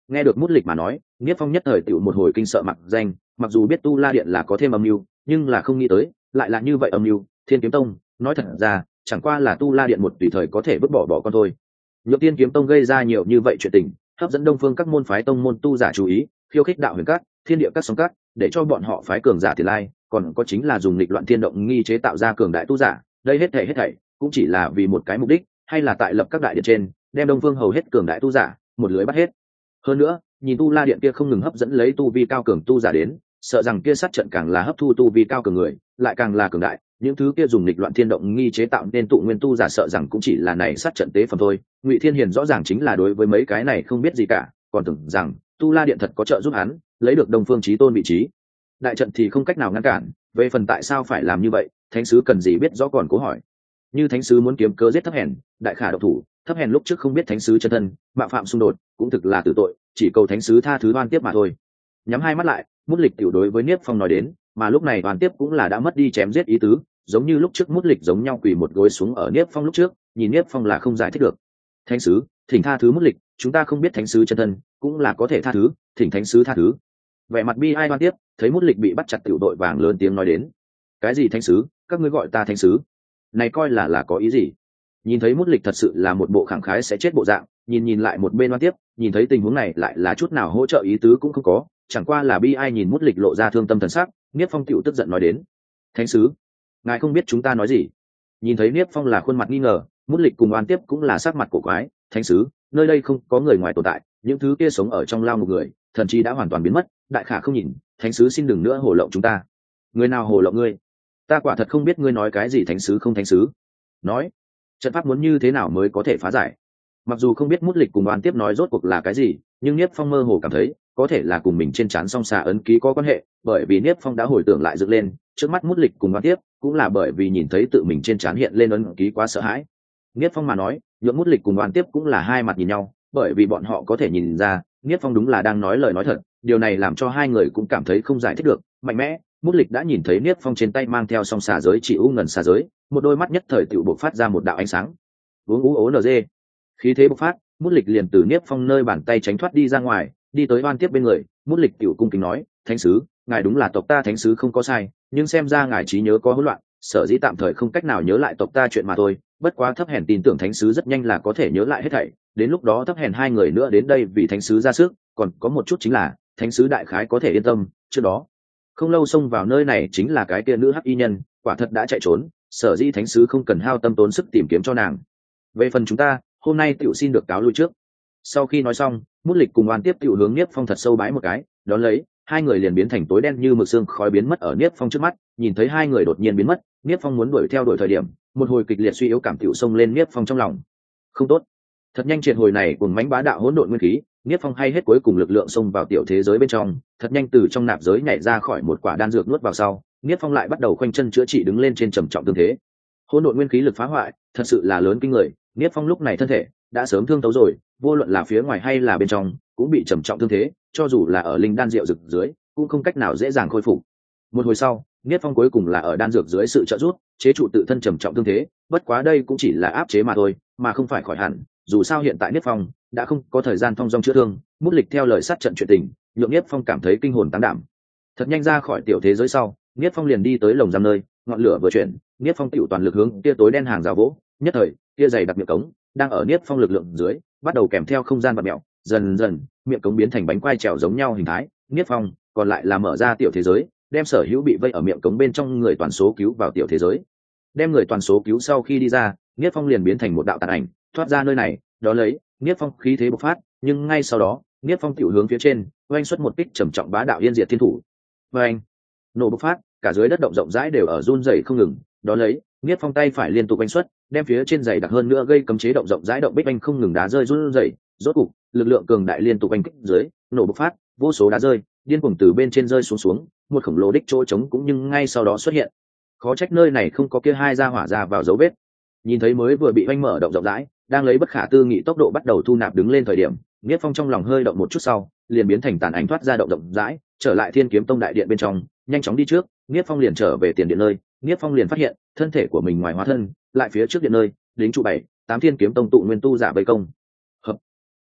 Nghe được Mút Lịch mà nói, Niếp Phong nhất thời tựu một hồi kinh sợ mặc danh, mặc dù biết Tu La Điện là có thêm âm mưu, nhưng là không nghĩ tới lại là như vậy âm mưu. Thiên Kiếm Tông nói thật ra chẳng qua là Tu La Điện một tùy thời có thể vứt bỏ con thôi. Nhược Thiên Kiếm Tông gây ra nhiều như vậy chuyện tình, hấp dẫn đông phương các môn phái tông môn tu giả chú ý, khiêu khích đạo huyền các, thiên địa các sóng các, để cho bọn họ phái cường giả tiền lai, còn có chính là dùng nghịch loạn thiên động nghi chế tạo ra cường đại tu giả. Đây hết thảy cũng chỉ là vì một cái mục đích, hay là tại lập các đại điện trên đem đông phương hầu hết cường đại tu giả một lưới bắt hết. Hơn nữa nhìn Tu La Điện kia không ngừng hấp dẫn lấy tu vi cao cường tu giả đến, sợ rằng kia sát trận càng là hấp thu tu vi cao cường người lại càng là cường đại. Những thứ kia dùng nghịch loạn thiên động nghi chế tạo nên tụ nguyên tu giả sợ rằng cũng chỉ là này sát trận tế phẩm thôi. Ngụy Thiên Hiền rõ ràng chính là đối với mấy cái này không biết gì cả, còn tưởng rằng Tu La Điện thật có trợ giúp hắn lấy được đông phương chí tôn vị trí. Đại trận thì không cách nào ngăn cản, về phần tại sao phải làm như vậy, thánh sứ cần gì biết rõ, còn cố hỏi. Như thánh sứ muốn kiếm cớ giết Thấp Hèn, đại khả độc thủ. Thấp Hèn lúc trước không biết thánh sứ chân thân, mạo phạm xung đột cũng thực là tử tội, chỉ cầu thánh sứ tha thứ oan tiếp mà thôi. Nhắm hai mắt lại, Mút Lịch tiểu đối với Niếp Phong nói đến, mà lúc này oan tiếp cũng là đã mất đi chém giết ý tứ, giống như lúc trước Mút Lịch giống nhau quỳ một gối xuống ở Niếp Phong lúc trước, nhìn Niếp Phong là không giải thích được. Thánh sứ, thỉnh tha thứ Mút Lịch, chúng ta không biết thánh sứ chân thân, cũng là có thể tha thứ, thỉnh thánh sứ tha thứ. Vẻ mặt bi ai oan tiếp, thấy Mút Lịch bị bắt chặt tiểu đội vàng lớn tiếng nói đến. Cái gì thánh sứ, các ngươi gọi ta thánh sứ? Này coi là có ý gì? Nhìn thấy Mút Lịch thật sự là một bộ khẳng khái sẽ chết bộ dạng, nhìn lại một bên oan tiếp, nhìn thấy tình huống này lại là chút nào hỗ trợ ý tứ cũng không có, chẳng qua là bi ai nhìn Mút Lịch lộ ra thương tâm thần sắc. Niếp Phong tiểu tức giận nói đến, thánh sứ, ngài không biết chúng ta nói gì? Nhìn thấy Niếp Phong là khuôn mặt nghi ngờ, Mút Lịch cùng oan tiếp cũng là sắc mặt cổ quái. Thánh sứ, nơi đây không có người ngoài tồn tại, những thứ kia sống ở trong lao một người thần trí đã hoàn toàn biến mất, đại khả không nhìn. Thánh sứ xin đừng nữa hồ lộng chúng ta. Người nào hồ lộng ngươi? Ta quả thật không biết ngươi nói cái gì thánh sứ không thánh sứ. Nói trận pháp muốn như thế nào mới có thể phá giải? Mặc dù không biết Mút Lịch cùng oan tiếp nói rốt cuộc là cái gì, nhưng Niếp Phong mơ hồ cảm thấy có thể là cùng mình trên trán song xà ấn ký có quan hệ, bởi vì Niếp Phong đã hồi tưởng lại dựng lên trước mắt Mút Lịch cùng oan tiếp, cũng là bởi vì nhìn thấy tự mình trên trán hiện lên ấn ký quá sợ hãi. Niếp Phong mà nói nhượng Mút Lịch cùng oan tiếp cũng là hai mặt nhìn nhau, bởi vì bọn họ có thể nhìn ra Niếp Phong đúng là đang nói lời nói thật. Điều này làm cho hai người cũng cảm thấy không giải thích được. Mạnh mẽ, Mút Lịch đã nhìn thấy Niếp Phong trên tay mang theo song xà giới chỉ u ngần xà giới, một đôi mắt nhất thời tựu bộc phát ra một đạo ánh sáng. Uống ú ố nz, khí thế bộc phát, Mút Lịch liền từ Niếp Phong nơi bàn tay tránh thoát đi ra ngoài, đi tới oan tiếp bên người. Mút Lịch tiểu cung kính nói, thánh sứ, ngài đúng là tộc ta thánh sứ không có sai, nhưng xem ra ngài trí nhớ có hỗn loạn, sở dĩ tạm thời không cách nào nhớ lại tộc ta chuyện mà thôi. Bất quá Thấp Hèn tin tưởng thánh sứ rất nhanh là có thể nhớ lại hết thảy, đến lúc đó Thấp Hèn hai người nữa đến đây vì thánh sứ ra sức. Còn có một chút chính là thánh sứ đại khái có thể yên tâm, trước đó không lâu xông vào nơi này chính là cái kia nữ hắc y nhân, quả thật đã chạy trốn, sở dĩ thánh sứ không cần hao tâm tốn sức tìm kiếm cho nàng. Về phần chúng ta hôm nay tiểu xin được cáo lui trước. Sau khi nói xong, Mút Lịch cùng oan tiếp tiểu hướng Niếp Phong thật sâu bái một cái, đón lấy hai người liền biến thành tối đen như mực xương khói biến mất ở Niếp Phong trước mắt. Nhìn thấy hai người đột nhiên biến mất, Niếp Phong muốn đuổi theo đuổi thời điểm, một hồi kịch liệt suy yếu cảm tiểu xông lên Niếp Phong trong lòng. Không tốt, thật nhanh triệt hồi này cùng mãnh bá đạo hỗn độn nguyên khí. Niếp Phong hay hết cuối cùng lực lượng xông vào tiểu thế giới bên trong, thật nhanh từ trong nạp giới nhảy ra khỏi một quả đan dược nuốt vào sau, Niếp Phong lại bắt đầu khoanh chân chữa trị đứng lên trên trầm trọng tương thế. Hỗn độn nguyên khí lực phá hoại thật sự là lớn kinh người. Niếp Phong lúc này thân thể đã sớm thương tấu rồi, vô luận là phía ngoài hay là bên trong cũng bị trầm trọng thương thế, cho dù là ở linh đan rượu rực dưới cũng không cách nào dễ dàng khôi phục. Một hồi sau, Niếp Phong cuối cùng là ở đan dược dưới sự trợ giúp chế trụ tự thân trầm trọng thương thế, bất quá đây cũng chỉ là áp chế mà thôi, mà không phải khỏi hẳn. Dù sao hiện tại Niếp Phong đã không có thời gian thong dong chữa thương. Mút Lịch theo lời sát trận chuyện tình nhượng Niếp Phong cảm thấy kinh hồn tán đảm. Thật nhanh ra khỏi tiểu thế giới sau, Niếp Phong liền đi tới lồng giam nơi, ngọn lửa vừa chuyển, Niếp Phong tiểu toàn lực hướng kia tối đen hàng rào vỗ. Nhất thời kia dày đặc miệng cống đang ở Niếp Phong lực lượng dưới bắt đầu kèm theo không gian bạt mèo, dần dần miệng cống biến thành bánh quai trèo giống nhau hình thái. Niếp Phong còn lại là mở ra tiểu thế giới, đem sở hữu bị vây ở miệng cống bên trong người toàn số cứu vào tiểu thế giới. Đem người toàn số cứu sau khi đi ra, Niếp Phong liền biến thành một đạo tàn ảnh thoát ra nơi này. Đó lấy Niếp Phong khí thế bộc phát, nhưng ngay sau đó Niếp Phong tiểu hướng phía trên oanh xuất một kích trầm trọng bá đạo yên diệt thiên thủ. Oanh nổ bộc phát, cả dưới đất động rộng rãi đều ở run rẩy không ngừng. Đó lấy Niếp Phong tay phải liên tục oanh xuất, đem phía trên dày đặc hơn nữa gây cấm chế động rộng rãi động bích oanh không ngừng đá rơi run rẩy. Rốt cục lực lượng cường đại liên tục oanh kích dưới nổ bộc phát, vô số đá rơi điên cuồng từ bên trên rơi xuống, một khổng lồ đích chỗ trống cũng nhưng ngay sau đó xuất hiện. Khó trách nơi này không có kia hai gia hỏa ra vào dấu vết. Nhìn thấy mới vừa bị oanh mở động rộng rãi đang lấy bất khả tư nghị tốc độ bắt đầu thu nạp đứng lên thời điểm, Niếp Phong trong lòng hơi động một chút sau liền biến thành tàn ảnh thoát ra động rộng rãi, trở lại Thiên Kiếm Tông đại điện bên trong, nhanh chóng đi trước. Niếp Phong liền trở về tiền điện nơi, Niếp Phong liền phát hiện thân thể của mình ngoài hóa thân lại phía trước điện nơi đính trụ 7, 8 Thiên Kiếm Tông tụ nguyên tu giả vây công. Hợp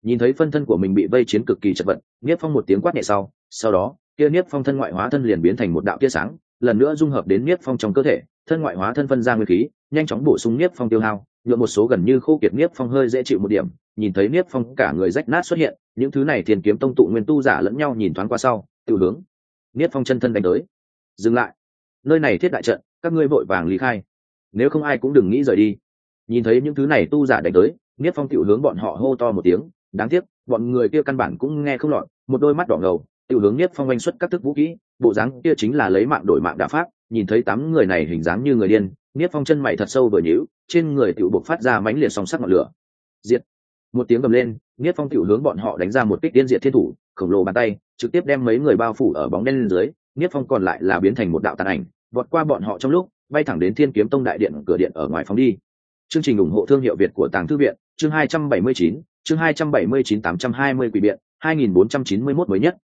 Nhìn thấy phân thân của mình bị vây chiến cực kỳ chật vật, Niếp Phong một tiếng quát nhẹ sau đó kia Niếp Phong thân ngoại hóa thân liền biến thành một đạo tia sáng, lần nữa dung hợp đến Niếp Phong trong cơ thể, thân ngoại hóa thân phân ra nguyên khí, nhanh chóng bổ sung Niếp Phong tiêu hao, nhượng một số gần như khô kiệt Niếp Phong hơi dễ chịu một điểm. Nhìn thấy Niếp Phong cả người rách nát xuất hiện, những thứ này Thiên Kiếm Tông tụ nguyên tu giả lẫn nhau nhìn thoáng qua sau, tự hướng Niếp Phong chân thân đánh tới. Dừng lại, nơi này thiết đại trận, các ngươi vội vàng lý khai, nếu không ai cũng đừng nghĩ rời đi. Nhìn thấy những thứ này tu giả đánh tới, Niếp Phong tự hướng bọn họ hô to một tiếng, đáng tiếc bọn người kia căn bản cũng nghe không lọt, một đôi mắt đỏ ngầu tự hướng Niếp Phong oanh xuất các thức vũ kỹ, bộ dáng kia chính là lấy mạng đổi mạng đả pháp. Nhìn thấy 8 người này hình dáng như người điên, Niếp Phong chân mày thật sâu vừa nhíu, trên người tự bộc phát ra mãnh liệt song sắc ngọn lửa. Diệt! Một tiếng gầm lên, Niếp Phong tự hướng bọn họ đánh ra một kích tiên diệt thiên thủ, khổng lồ bàn tay trực tiếp đem mấy người bao phủ ở bóng đen lên dưới. Niếp Phong còn lại là biến thành một đạo tàn ảnh, vọt qua bọn họ trong lúc bay thẳng đến Thiên Kiếm Tông đại điện cửa điện ở ngoài phóng đi. Chương trình ủng hộ thương hiệu Việt của Tàng Thư viện, chương 279, chương 279 820 quỷ biện, 2491 mới nhất,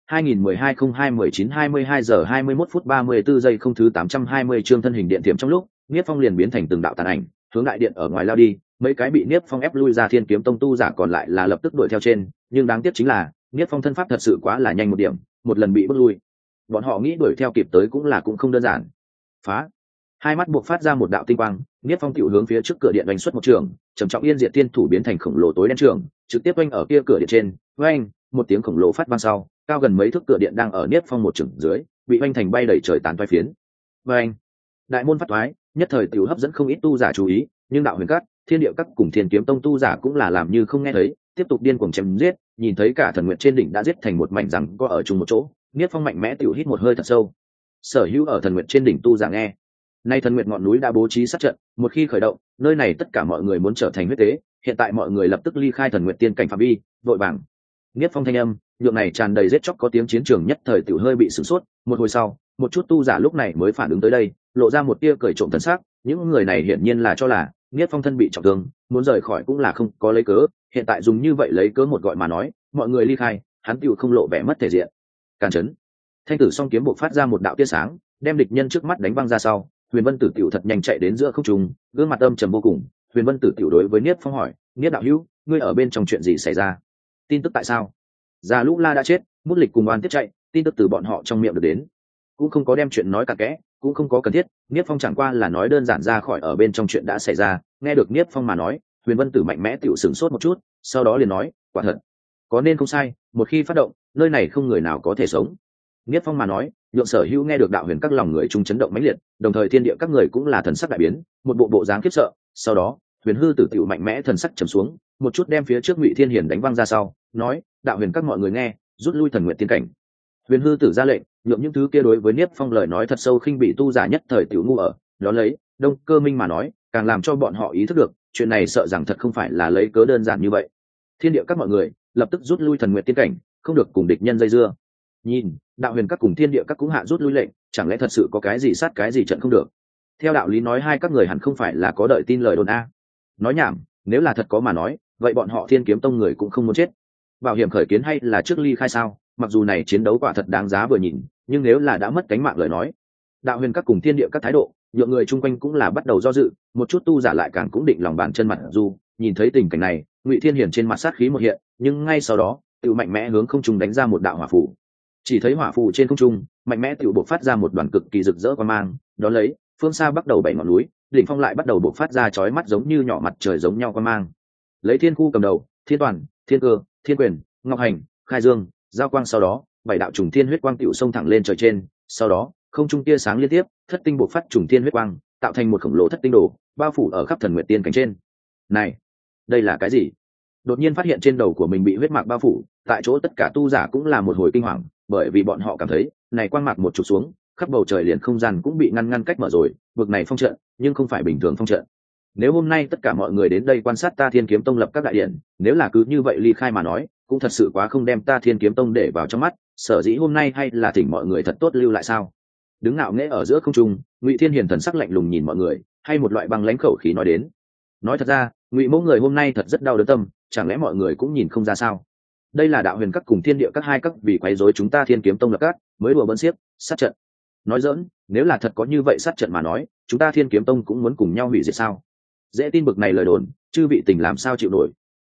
2012-02-19-22 giờ 21 phút 34 giây không thứ 820 chương thân hình điện thiểm trong lúc, Niếp Phong liền biến thành từng đạo tàn ảnh, hướng đại điện ở ngoài lao đi. Mấy cái bị Niếp Phong ép lui ra Thiên Kiếm Tông tu giả còn lại là lập tức đuổi theo trên, nhưng đáng tiếc chính là Niếp Phong thân pháp thật sự quá là nhanh một điểm, một lần bị bước lui. Bọn họ nghĩ đuổi theo kịp tới cũng không đơn giản. Phá! Hai mắt buộc phát ra một đạo tinh quang, Niếp Phong tiểu hướng phía trước cửa điện đánh xuất một trường, trầm trọng yên diệt tiên thủ biến thành khổng lồ tối đen trường, trực tiếp oanh ở kia cửa điện trên. Oanh! Một tiếng khổng lồ phát vang sau, cao gần mấy thước cửa điện đang ở Niếp Phong một trường dưới, bị oanh thành bay đầy trời tàn toái phiến. Oanh! Đại môn phát thoái, nhất thời tiểu hấp dẫn không ít tu giả chú ý, nhưng đạo huyền các, thiên địa các cùng Thiên Kiếm Tông tu giả cũng là làm như không nghe thấy, tiếp tục điên cuồng chém giết. Nhìn thấy cả thần nguyện trên đỉnh đã giết thành một mảnh rằng có ở chung một chỗ, Niếp Phong mạnh mẽ tiểu hít một hơi thật sâu. Sở hữu ở thần nguyện trên đỉnh tu giả nghe, nay thần nguyệt ngọn núi đã bố trí sát trận, một khi khởi động, nơi này tất cả mọi người muốn trở thành huyết tế. Hiện tại mọi người lập tức ly khai thần nguyệt tiên cảnh phạm vi, vội vàng. Niếp Phong thanh âm, nhượng này tràn đầy giết chóc có tiếng chiến trường nhất thời tiểu hơi bị sửng sốt. Một hồi sau, một chút tu giả lúc này mới phản ứng tới đây, lộ ra một tia cười trộm thần sắc. Những người này hiển nhiên là cho là Niếp Phong thân bị trọng thương, muốn rời khỏi cũng là không có lấy cớ. Hiện tại dùng như vậy lấy cớ một gọi mà nói, mọi người ly khai, hắn tiểu không lộ vẻ mất thể diện. Càn chấn, thanh tử song kiếm bộc phát ra một đạo tia sáng, đem địch nhân trước mắt đánh văng ra sau. Huyền Vân Tử Tiểu thật nhanh chạy đến giữa không trung, gương mặt âm trầm vô cùng. Huyền Vân Tử Tiểu đối với Niếp Phong hỏi: "Niếp đạo hữu, ngươi ở bên trong chuyện gì xảy ra? Tin tức tại sao?" Già Lũ La đã chết, Mút Lịch cùng Oan tiếp chạy, tin tức từ bọn họ trong miệng được đến, cũng không có đem chuyện nói cặn kẽ, cũng không có cần thiết. Niếp Phong chẳng qua là nói đơn giản ra khỏi ở bên trong chuyện đã xảy ra. Nghe được Niếp Phong mà nói, Huyền Vân Tử mạnh mẽ tiểu sửng sốt một chút, sau đó liền nói: "Quả thật, có nên không sai, một khi phát động, nơi này không người nào có thể sống." Niếp Phong mà nói, nhượng sở hữu nghe được đạo huyền các lòng người trung chấn động mãnh liệt, đồng thời thiên địa các người cũng là thần sắc đại biến, một bộ dáng khiếp sợ. Sau đó, Huyền Hư Tử tiểu mạnh mẽ thần sắc trầm xuống, một chút đem phía trước Ngụy Thiên Hiền đánh văng ra sau, nói: "Đạo huyền các mọi người nghe, rút lui thần nguyện tiên cảnh." Huyền Hư Tử ra lệnh, nhượng những thứ kia đối với Niếp Phong lời nói thật sâu khinh bị tu giả nhất thời tiểu ngu ở, đó lấy Đông Cơ Minh mà nói, càng làm cho bọn họ ý thức được, chuyện này sợ rằng thật không phải là lấy cớ đơn giản như vậy. Thiên địa các mọi người lập tức rút lui thần nguyện tiên cảnh, không được cùng địch nhân dây dưa. Nhìn, đạo huyền các cùng thiên địa các cũng hạ rút lui lệnh, chẳng lẽ thật sự có cái gì sát cái gì trận không được? Theo đạo lý nói hai các người hẳn không phải là có đợi tin lời đồn a. Nói nhảm, nếu là thật có mà nói, vậy bọn họ Thiên Kiếm Tông người cũng không muốn chết. Bảo hiểm khởi kiến hay là trước ly khai sao? Mặc dù này chiến đấu quả thật đáng giá vừa nhìn, nhưng nếu là đã mất cánh mạng lời nói, đạo huyền các cùng thiên địa các thái độ, nhượng người chung quanh cũng là bắt đầu do dự, một chút tu giả lại càng cũng định lòng bàn chân mặt dù, nhìn thấy tình cảnh này, Ngụy Thiên Hiển trên mặt sát khí một hiện, nhưng ngay sau đó, tự mạnh mẽ hướng không trung đánh ra một đạo hỏa phù. Chỉ thấy hỏa phù trên không trung mạnh mẽ tự bộc phát ra một đoàn cực kỳ rực rỡ quang mang, đó lấy phương xa bắt đầu 7 ngọn núi, đỉnh phong lại bắt đầu bộc phát ra chói mắt giống như nhỏ mặt trời giống nhau quang mang. Lấy Thiên Khu cầm đầu, Thiên Toàn, Thiên Cơ, Thiên Quyền, Ngọc Hành, Khai Dương, giao quang, sau đó 7 đạo trùng thiên huyết quang tiểu xông thẳng lên trời trên, sau đó không trung tia sáng liên tiếp, thất tinh bộc phát trùng thiên huyết quang, tạo thành một khổng lồ thất tinh đồ, bao phủ ở khắp thần nguyệt tiên cảnh trên. Này, đây là cái gì? Đột nhiên phát hiện trên đầu của mình bị huyết mạc bao phủ, tại chỗ tất cả tu giả cũng là một hồi kinh hoàng, bởi vì bọn họ cảm thấy này quang mạc một chụp xuống, khắp bầu trời liền không gian cũng bị ngăn cách mở rồi, vực này phong trận, nhưng không phải bình thường phong trận. Nếu hôm nay tất cả mọi người đến đây quan sát ta Thiên Kiếm Tông lập các đại điện, nếu là cứ như vậy ly khai mà nói, cũng thật sự quá không đem ta Thiên Kiếm Tông để vào trong mắt. Sở dĩ hôm nay hay là thỉnh mọi người thật tốt lưu lại sao? Đứng ngạo nghễ ở giữa không trung, Ngụy Thiên Hiền thần sắc lạnh lùng nhìn mọi người, hay một loại băng lãnh khẩu khí nói đến. Nói thật ra, Ngụy mẫu người hôm nay thật rất đau đớn tâm, chẳng lẽ mọi người cũng nhìn không ra sao? Đây là đạo huyền các cùng thiên địa các hai các vì quấy rối chúng ta Thiên Kiếm Tông lập các, mới đùa bỡn xiếc, sát trận. Nói giỡn, nếu là thật có như vậy sát trận mà nói, chúng ta Thiên Kiếm Tông cũng muốn cùng nhau hủy diệt sao? Dễ tin bực này lời đồn, chư vị tình làm sao chịu nổi?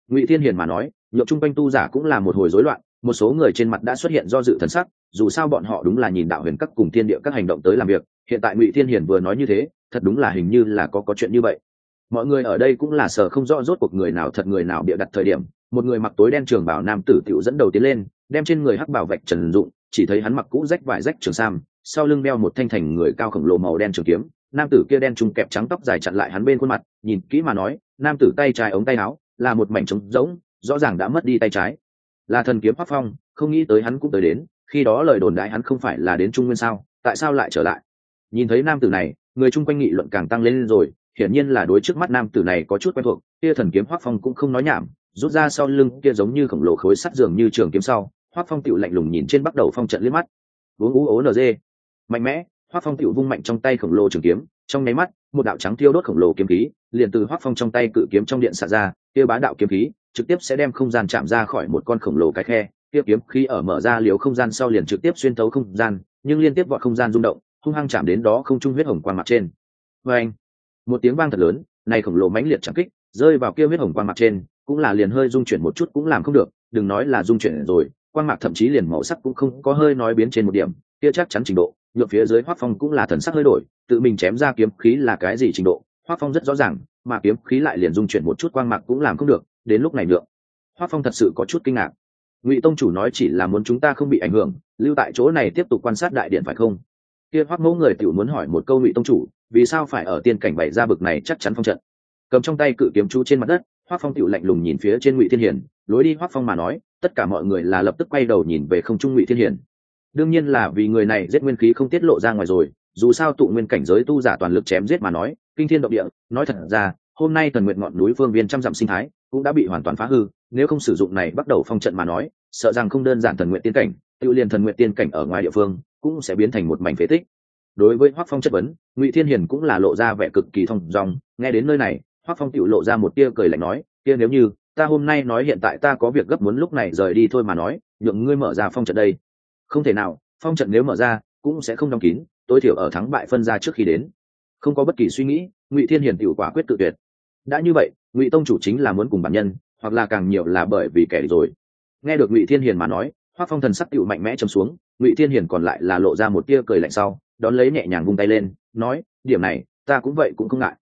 Ngụy Thiên Hiền mà nói, nhộn chung quanh tu giả cũng là một hồi rối loạn, một số người trên mặt đã xuất hiện do dự thần sắc, dù sao bọn họ đúng là nhìn đạo huyền các cùng thiên địa các hành động tới làm việc, hiện tại Ngụy Thiên Hiền vừa nói như thế, thật đúng là hình như là có chuyện như vậy. Mọi người ở đây cũng là sợ không rõ rốt cuộc người nào thật người nào bịa đặt thời điểm, một người mặc tối đen trường bào nam tử tiểu dẫn đầu tiến lên, đem trên người hắc bảo vạch trần dụng, chỉ thấy hắn mặc cũ rách vải rách trường sam, sau lưng đeo một thanh thành người cao khổng lồ màu đen trường kiếm, nam tử kia đen trung kẹp trắng tóc dài chặn lại hắn bên khuôn mặt, nhìn kỹ mà nói, nam tử tay trái ống tay áo là một mảnh trống rỗng, rõ ràng đã mất đi tay trái. Là thần kiếm Hoắc Phong, không nghĩ tới hắn cũng tới đến, khi đó lời đồn đại hắn không phải là đến Trung Nguyên sao, tại sao lại trở lại? Nhìn thấy nam tử này, người chung quanh nghị luận càng tăng lên rồi, hiển nhiên là đối trước mắt nam tử này có chút quen thuộc, kia thần kiếm Hoắc Phong cũng không nói nhảm, rút ra sau lưng kia giống như khổng lồ khối sắt dường như trường kiếm sau, Hoắc Phong tiểu lạnh lùng nhìn trên bắt đầu phong trận liếc mắt. Uống ú ố NG. Mạnh mẽ, Hoắc Phong tiểu vung mạnh trong tay khổng lồ trường kiếm, trong nháy mắt, một đạo trắng thiêu đốt khổng lồ kiếm khí, liền từ Hoắc Phong trong tay cự kiếm trong điện xạ ra, kia bá đạo kiếm khí, trực tiếp sẽ đem không gian chạm ra khỏi một con khổng lồ cái khe, kia kiếm khí ở mở ra liều không gian sau liền trực tiếp xuyên thấu không gian, nhưng liên tiếp vọt không gian rung động, hung hăng chạm đến đó không trung huyết hồng quang mặt trên. Oeng! Một tiếng vang thật lớn, này khổng lồ mãnh liệt chẳng kích, rơi vào kia huyết hồng quang mặt trên, cũng là liền hơi rung chuyển một chút cũng làm không được, đừng nói là rung chuyển rồi, quang mạc thậm chí liền màu sắc cũng không có hơi nói biến trên một điểm, kia chắc chắn trình độ, nhược phía dưới Hoắc Phong cũng là thần sắc hơi đổi, tự mình chém ra kiếm khí là cái gì trình độ, Hoắc Phong rất rõ ràng, mà kiếm khí lại liền rung chuyển một chút quang mạc cũng làm không được, đến lúc này lượng. Hoắc Phong thật sự có chút kinh ngạc. Ngụy tông chủ nói chỉ là muốn chúng ta không bị ảnh hưởng, lưu tại chỗ này tiếp tục quan sát đại điện phải không? Kia Hoắc Mẫu người tiểu muốn hỏi một câu Ngụy tông chủ, vì sao phải ở tiên cảnh bày ra bực này chắc chắn phong trận. Cầm trong tay cự kiếm chú trên mặt đất, Hoắc Phong tiểu lạnh lùng nhìn phía trên Ngụy Thiên Hiền, lối đi Hoắc Phong mà nói, tất cả mọi người là lập tức quay đầu nhìn về không trung Ngụy Thiên Hiền. Đương nhiên là vì người này giết nguyên khí không tiết lộ ra ngoài rồi, dù sao tụ nguyên cảnh giới tu giả toàn lực chém giết mà nói, kinh thiên động địa, nói thật ra, hôm nay Thần Nguyện ngọn núi phương viên trăm dặm sinh thái cũng đã bị hoàn toàn phá hư, nếu không sử dụng này bắt đầu phong trận mà nói, sợ rằng không đơn giản Thần Nguyện tiên cảnh, tự liền Thần Nguyện tiên cảnh ở ngoài địa phương cũng sẽ biến thành một mảnh phế tích. Đối với Hoắc Phong chất vấn, Ngụy Thiên Hiền cũng là lộ ra vẻ cực kỳ thông dong, nghe đến nơi này, Hoắc Phong tiểu lộ ra một tia cười lạnh nói, kia nếu như ta hôm nay nói hiện tại ta có việc gấp muốn lúc này rời đi thôi mà nói, nhượng ngươi mở ra phong trận đây. Không thể nào, phong trận nếu mở ra cũng sẽ không đóng kín, tối thiểu ở thắng bại phân ra trước khi đến. Không có bất kỳ suy nghĩ, Ngụy Thiên Hiền tiểu quả quyết tự tuyệt. Đã như vậy, Ngụy tông chủ chính là muốn cùng bản nhân, hoặc là càng nhiều là bởi vì kẻ địch rồi. Nghe được Ngụy Thiên Hiền mà nói, Hoắc Phong thần sắc tiểu mạnh mẽ trầm xuống, Ngụy Thiên Hiền còn lại là lộ ra một tia cười lạnh sau, đón lấy nhẹ nhàng vung tay lên, nói, điểm này, ta cũng vậy cũng không ngại.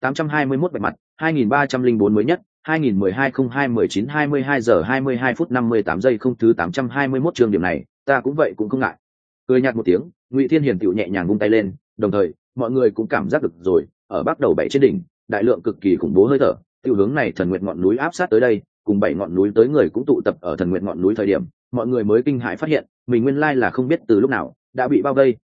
821 bạch mặt, 2304 mới nhất, 2012-02-19 22 giờ 22 phút 58 giây không thứ 821 chương điểm này, ta cũng vậy cũng không ngại. Cười nhạt một tiếng, Ngụy Thiên Hiền tiểu nhẹ nhàng vung tay lên, đồng thời, mọi người cũng cảm giác được rồi, ở bắc đầu bảy trên đỉnh, đại lượng cực kỳ khủng bố hơi thở, tiểu hướng này Thần Nguyện ngọn núi áp sát tới đây, cùng bảy ngọn núi tới người cũng tụ tập ở Thần Nguyện ngọn núi thời điểm, mọi người mới kinh hãi phát hiện, mình nguyên lai là không biết từ lúc nào đã bị bao vây.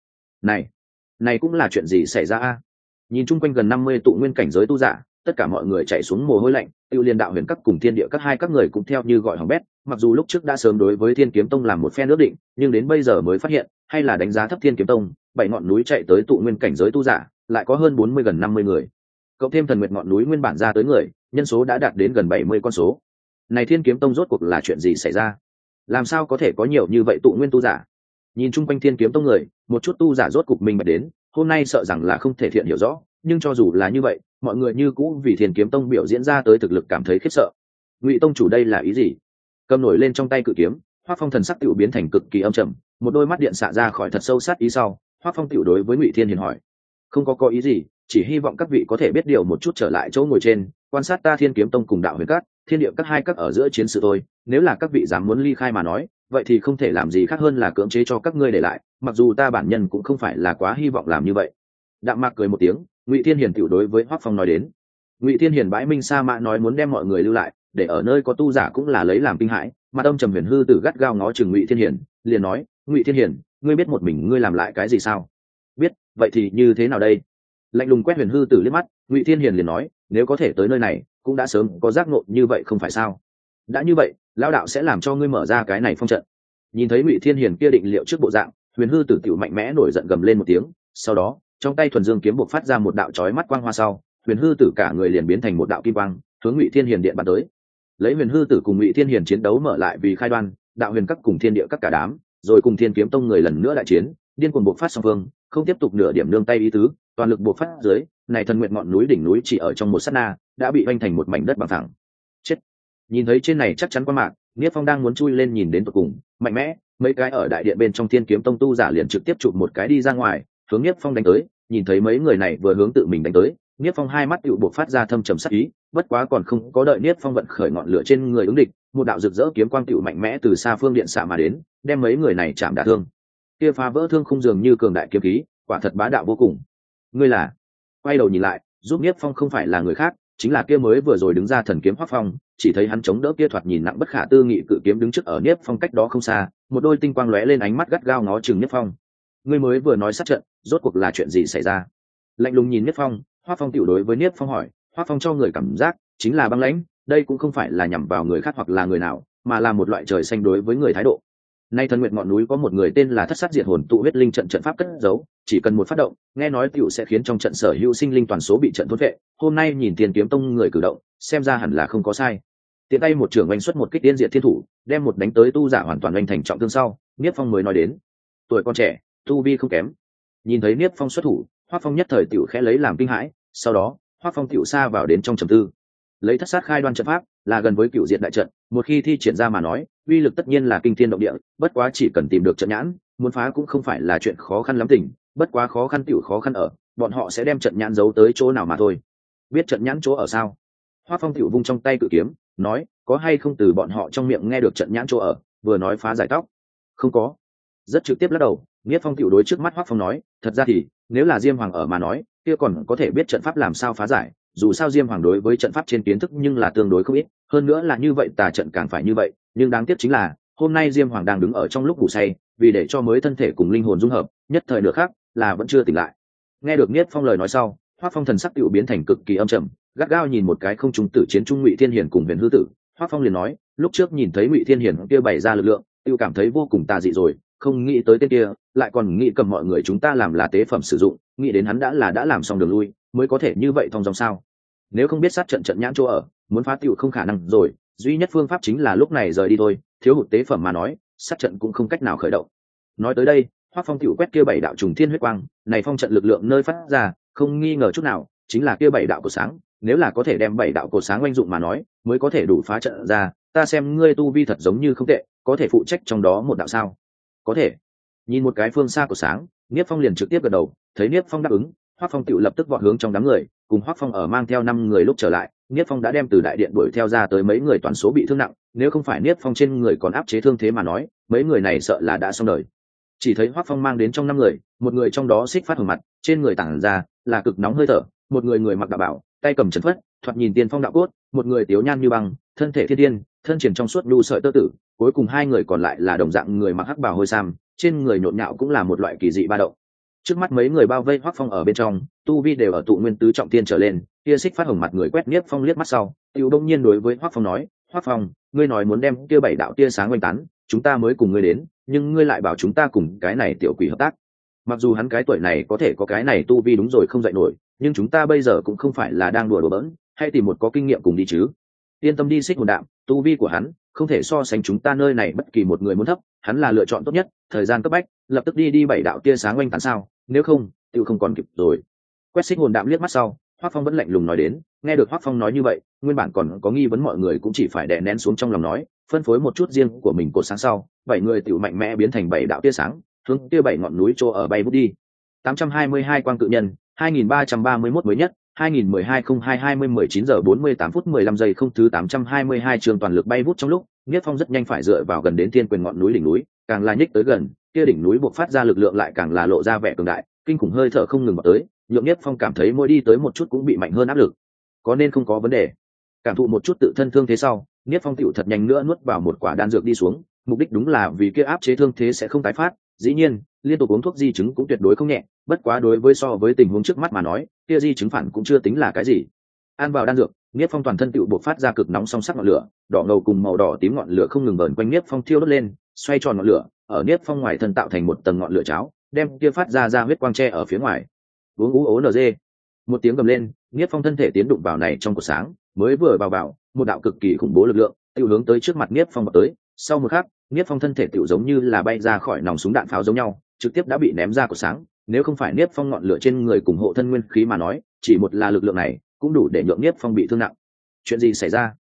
Này cũng là chuyện gì xảy ra a? Nhìn chung quanh gần 50 tụ nguyên cảnh giới tu giả, tất cả mọi người chạy xuống mồ hôi lạnh, tiêu liên đạo huyền các cùng thiên địa các hai các người cũng theo như gọi hỏng bét, mặc dù lúc trước đã sớm đối với Thiên Kiếm Tông làm một phen ước định, nhưng đến bây giờ mới phát hiện, hay là đánh giá thấp Thiên Kiếm Tông, bảy ngọn núi chạy tới tụ nguyên cảnh giới tu giả, lại có hơn 40 gần 50 người. Cộng thêm Thần Nguyệt ngọn núi nguyên bản ra tới người, nhân số đã đạt đến gần 70 con số. Này Thiên Kiếm Tông rốt cuộc là chuyện gì xảy ra? Làm sao có thể có nhiều như vậy tụ nguyên tu giả? Nhìn chung quanh Thiên Kiếm Tông người, một chút tu giả rốt cục mình bạch đến, hôm nay sợ rằng là không thể thiện hiểu rõ, nhưng cho dù là như vậy, mọi người như cũ vì Thiên Kiếm Tông biểu diễn ra tới thực lực cảm thấy khiếp sợ. Ngụy tông chủ đây là ý gì? Cầm nổi lên trong tay cự kiếm, Hoắc Phong thần sắc tiểu biến thành cực kỳ âm trầm, một đôi mắt điện xạ ra khỏi thật sâu sát ý sau, Hoắc Phong tiểu đối với Ngụy Thiên Hiền hỏi: "Không có ý gì, chỉ hy vọng các vị có thể biết điều một chút trở lại chỗ ngồi trên, quan sát ta Thiên Kiếm Tông cùng Đạo Huyền Các, thiên địa các hai các ở giữa chiến sự thôi, nếu là các vị dám muốn ly khai mà nói, vậy thì không thể làm gì khác hơn là cưỡng chế cho các ngươi để lại, mặc dù ta bản nhân cũng không phải là quá hy vọng làm như vậy." Đạm Mạc cười một tiếng, Ngụy Thiên Hiền tiểu đối với Hoắc Phong nói đến. Ngụy Thiên Hiền bãi minh sa mã nói muốn đem mọi người lưu lại, để ở nơi có tu giả cũng là lấy làm kinh hãi, mà Đông Trầm Huyền Hư Tử gắt gao ngó chừng Ngụy Thiên Hiền, liền nói: "Ngụy Thiên Hiền, ngươi biết một mình ngươi làm lại cái gì sao?" "Biết, vậy thì như thế nào đây?" Lạnh lùng quét Huyền Hư Tử liếc mắt, Ngụy Thiên Hiền liền nói: "Nếu có thể tới nơi này, cũng đã sớm có giác ngộ như vậy không phải sao? Đã như vậy, lão đạo sẽ làm cho ngươi mở ra cái này phong trận." Nhìn thấy Ngụy Thiên Hiền kia định liệu trước bộ dạng, Huyền Hư Tử tiểu mạnh mẽ nổi giận gầm lên một tiếng, sau đó, trong tay thuần dương kiếm bộc phát ra một đạo chói mắt quang hoa sau, Huyền Hư Tử cả người liền biến thành một đạo kim quang, hướng Ngụy Thiên Hiền điện bắn tới. Lấy Huyền Hư Tử cùng Ngụy Thiên Hiền chiến đấu mở lại vì khai đoan, Đạo Huyền Các cùng Thiên Địa Các cả đám, rồi cùng Thiên Kiếm Tông người lần nữa đại chiến, điên cuồng bộc phát song phương, không tiếp tục nửa điểm nương tay ý tứ, toàn lực bộc phát dưới, này Thần Nguyệt ngọn núi đỉnh núi chỉ ở trong một sát na, đã bị vênh thành một mảnh đất bằng phẳng. Chết! Nhìn thấy trên này chắc chắn qua mạng, Niết Phong đang muốn chui lên nhìn đến tận cùng, mạnh mẽ, mấy cái ở đại điện bên trong Thiên Kiếm Tông tu giả liền trực tiếp chụp một cái đi ra ngoài, hướng Niết Phong đánh tới. Nhìn thấy mấy người này vừa hướng tự mình đánh tới, Niết Phong hai mắt tựu buộc phát ra thâm trầm sắc ý, bất quá còn không có đợi Niết Phong vận khởi ngọn lửa trên người ứng địch, một đạo rực rỡ kiếm quang tựu mạnh mẽ từ xa phương điện xạ mà đến, đem mấy người này chạm đả thương. Kia phá vỡ thương khung dường như cường đại kiếm khí, quả thật bá đạo vô cùng. Ngươi là? Quay đầu nhìn lại, giúp Niết Phong không phải là người khác, chính là kia mới vừa rồi đứng ra thần kiếm Hoắc Phong, chỉ thấy hắn chống đỡ kia thoạt nhìn nặng bất khả tư nghị cự kiếm đứng trước ở Niết Phong cách đó không xa, một đôi tinh quang lóe lên, ánh mắt gắt gao ngó chừng Niết Phong. Ngươi mới vừa nói sát trận, rốt cuộc là chuyện gì xảy ra? Lạnh lùng nhìn Niết Phong, Hoắc Phong tiểu đối với Niết Phong hỏi. Hoắc Phong cho người cảm giác chính là băng lãnh, đây cũng không phải là nhằm vào người khác hoặc là người nào, mà là một loại trời xanh đối với người thái độ. Nay Thần Nguyệt ngọn núi có một người tên là Thất Sát Diệt Hồn tụ huyết linh trận trận pháp cất giấu, chỉ cần một phát động, nghe nói tiểu sẽ khiến trong trận sở hữu sinh linh toàn số bị trận thôn vệ. Hôm nay nhìn Tiền Kiếm Tông người cử động, xem ra hẳn là không có sai. Tiện tay một trưởng oanh xuất một kích tiên diệt thiên thủ, đem một đánh tới tu giả hoàn toàn oanh thành trọng thương sau, Niết Phong mới nói đến, tuổi con trẻ, tu vi không kém. Nhìn thấy Niết Phong xuất thủ, Hoắc Phong nhất thời tiểu khẽ lấy làm kinh hãi, sau đó, Hoắc Phong tiểu xa vào đến trong trầm tư. Lấy Thất Sát khai đoan trận pháp, là gần với cửu diệt đại trận, một khi thi triển ra mà nói, uy lực tất nhiên là kinh thiên động địa, bất quá chỉ cần tìm được trận nhãn, muốn phá cũng không phải là chuyện khó khăn lắm tình, bất quá khó khăn tiểu khó khăn ở, bọn họ sẽ đem trận nhãn giấu tới chỗ nào mà thôi. Biết trận nhãn chỗ ở sao? Hoắc Phong tiểu vung trong tay cự kiếm, nói, có hay không từ bọn họ trong miệng nghe được trận nhãn chỗ ở, vừa nói phá giải tóc. Không có. Rất trực tiếp lắc đầu, Niết Phong tiểu đối trước mắt Hoắc Phong nói, thật ra thì, nếu là Diêm Hoàng ở mà nói, kia còn có thể biết trận pháp làm sao phá giải, dù sao Diêm Hoàng đối với trận pháp trên kiến thức nhưng là tương đối không ít, hơn nữa là như vậy tà trận càng phải như vậy, nhưng đáng tiếc chính là, hôm nay Diêm Hoàng đang đứng ở trong lúc ngủ say, vì để cho mới thân thể cùng linh hồn dung hợp, nhất thời nửa khác là vẫn chưa tỉnh lại. Nghe được Niết Phong lời nói sau, Hoắc Phong thần sắc tiểu biến thành cực kỳ âm trầm, gắt gao nhìn một cái không trùng tử chiến trung Ngụy Thiên Hiền cùng Huyền Hư Tử, Hoắc Phong liền nói, lúc trước nhìn thấy Ngụy Thiên Hiền kia bày ra lực lượng, tiêu cảm thấy vô cùng tà dị rồi, không nghĩ tới tên kia, lại còn nghĩ cầm mọi người chúng ta làm là tế phẩm sử dụng, nghĩ đến hắn đã làm xong đường lui, mới có thể như vậy thông dòng sao? Nếu không biết sát trận trận nhãn chỗ ở, muốn phá tiểu không khả năng rồi, duy nhất phương pháp chính là lúc này rời đi thôi, thiếu hụt tế phẩm mà nói, sát trận cũng không cách nào khởi động. Nói tới đây, Hoắc Phong tiểu quét kia bảy đạo trùng thiên huyết quang, này phong trận lực lượng nơi phát ra, không nghi ngờ chút nào, chính là kia bảy đạo cột sáng, nếu là có thể đem bảy đạo cột sáng oanh dụng mà nói, mới có thể đủ phá trận ra, ta xem ngươi tu vi thật giống như không tệ, có thể phụ trách trong đó một đạo sao? Có thể. Nhìn một cái phương xa của sáng, Niết Phong liền trực tiếp gật đầu, thấy Niết Phong đáp ứng, Hoắc Phong tiểu lập tức vọt hướng trong đám người, cùng Hoắc Phong ở mang theo 5 người lúc trở lại, Niết Phong đã đem từ đại điện đuổi theo ra tới mấy người toàn số bị thương nặng, nếu không phải Niết Phong trên người còn áp chế thương thế mà nói, mấy người này sợ là đã xong đời. Chỉ thấy Hoắc Phong mang đến trong 5 người, một người trong đó xích phát hồng mặt, trên người tản ra là cực nóng hơi thở, một người mặc đạo bảo, tay cầm trấn phất, thoạt nhìn tiên phong đạo cốt, một người tiếu nhan như băng, thân thể thiên tiên, thân triển trong suốt nhu sợi tơ tử, cuối cùng 2 người còn lại là đồng dạng người mặc hắc bào hôi sam, trên người nhộn nhạo cũng là một loại kỳ dị ba động. Trước mắt mấy người bao vây Hoắc Phong ở bên trong, tu vi đều ở tụ nguyên tứ trọng thiên trở lên, kia xích phát hồng mặt người quét Niết Phong liếc mắt sau, tiêu đông nhiên đối với Hoắc Phong nói, Hoắc Phong, ngươi nói muốn đem kia 7 đạo tia sáng oanh tán, chúng ta mới cùng ngươi đến, nhưng ngươi lại bảo chúng ta cùng cái này tiểu quỷ hợp tác. Mặc dù hắn cái tuổi này có thể có cái này tu vi đúng rồi không dạy nổi, nhưng chúng ta bây giờ cũng không phải là đang đùa bỡn, hay tìm một có kinh nghiệm cùng đi chứ. Yên tâm đi xích hồn đạm, tu vi của hắn không thể so sánh chúng ta nơi này bất kỳ một người muốn thấp, hắn là lựa chọn tốt nhất, thời gian cấp bách, lập tức đi 7 đạo tia sáng oanh tán sao, nếu không, tiêu không còn kịp rồi. Quét xích hồn đạm liếc mắt sau, Hoắc Phong vẫn lạnh lùng nói đến, nghe được Hoắc Phong nói như vậy, nguyên bản còn có nghi vấn mọi người cũng chỉ phải đè nén xuống trong lòng nói, phân phối một chút riêng của mình cột sáng sau, 7 người tiểu mạnh mẽ biến thành 7 đạo tia sáng, hướng kia 7 ngọn núi trô ở bay vút đi. 822 quang cự nhân, 2331 mới nhất, 2012-02-20-19 giờ 48 phút 15 giây không thứ 822 trường toàn lực bay vút trong lúc, Niết Phong rất nhanh phải dựa vào gần đến thiên quyền ngọn núi đỉnh núi, càng là nhích tới gần, kia đỉnh núi buộc phát ra lực lượng lại càng là lộ ra vẻ cường đại, kinh khủng hơi thở không ngừng vào tới, nhượng Niết Phong cảm thấy mỗi đi tới một chút cũng bị mạnh hơn áp lực. Có nên không có vấn đề. Cảm thụ một chút tự thân thương thế sau, Niết Phong tiểu thật nhanh nữa nuốt vào một quả đan dược đi xuống, mục đích đúng là vì kia áp chế thương thế sẽ không tái phát, dĩ nhiên, liên tục uống thuốc di chứng cũng tuyệt đối không nhẹ, bất quá đối với so với tình huống trước mắt mà nói, kia di chứng phản cũng chưa tính là cái gì. Ăn vào đan dược, Niết Phong toàn thân tựu bộc phát ra cực nóng song sắc ngọn lửa, đỏ ngầu cùng màu đỏ tím ngọn lửa không ngừng vờn quanh Niết Phong thiêu đốt lên, xoay tròn ngọn lửa, ở Niết Phong ngoài thân tạo thành một tầng ngọn lửa cháo, đem kia phát ra huyết quang tre ở phía ngoài. Uống ú ố nz. Một tiếng gầm lên, Niết Phong thân thể tiến đụng vào này trong cột sáng, mới vừa vào, một đạo cực kỳ khủng bố lực lượng, tiêu hướng tới trước mặt Niết Phong vào tới, sau một khắc, Niết Phong thân thể tựu giống như là bay ra khỏi nòng súng đạn pháo giống nhau, trực tiếp đã bị ném ra cột sáng. Nếu không phải Niết Phong ngọn lửa trên người cùng hộ thân nguyên khí mà nói, chỉ một là lực lượng này cũng đủ để nhượng Niết Phong bị thương nặng. Chuyện gì xảy ra?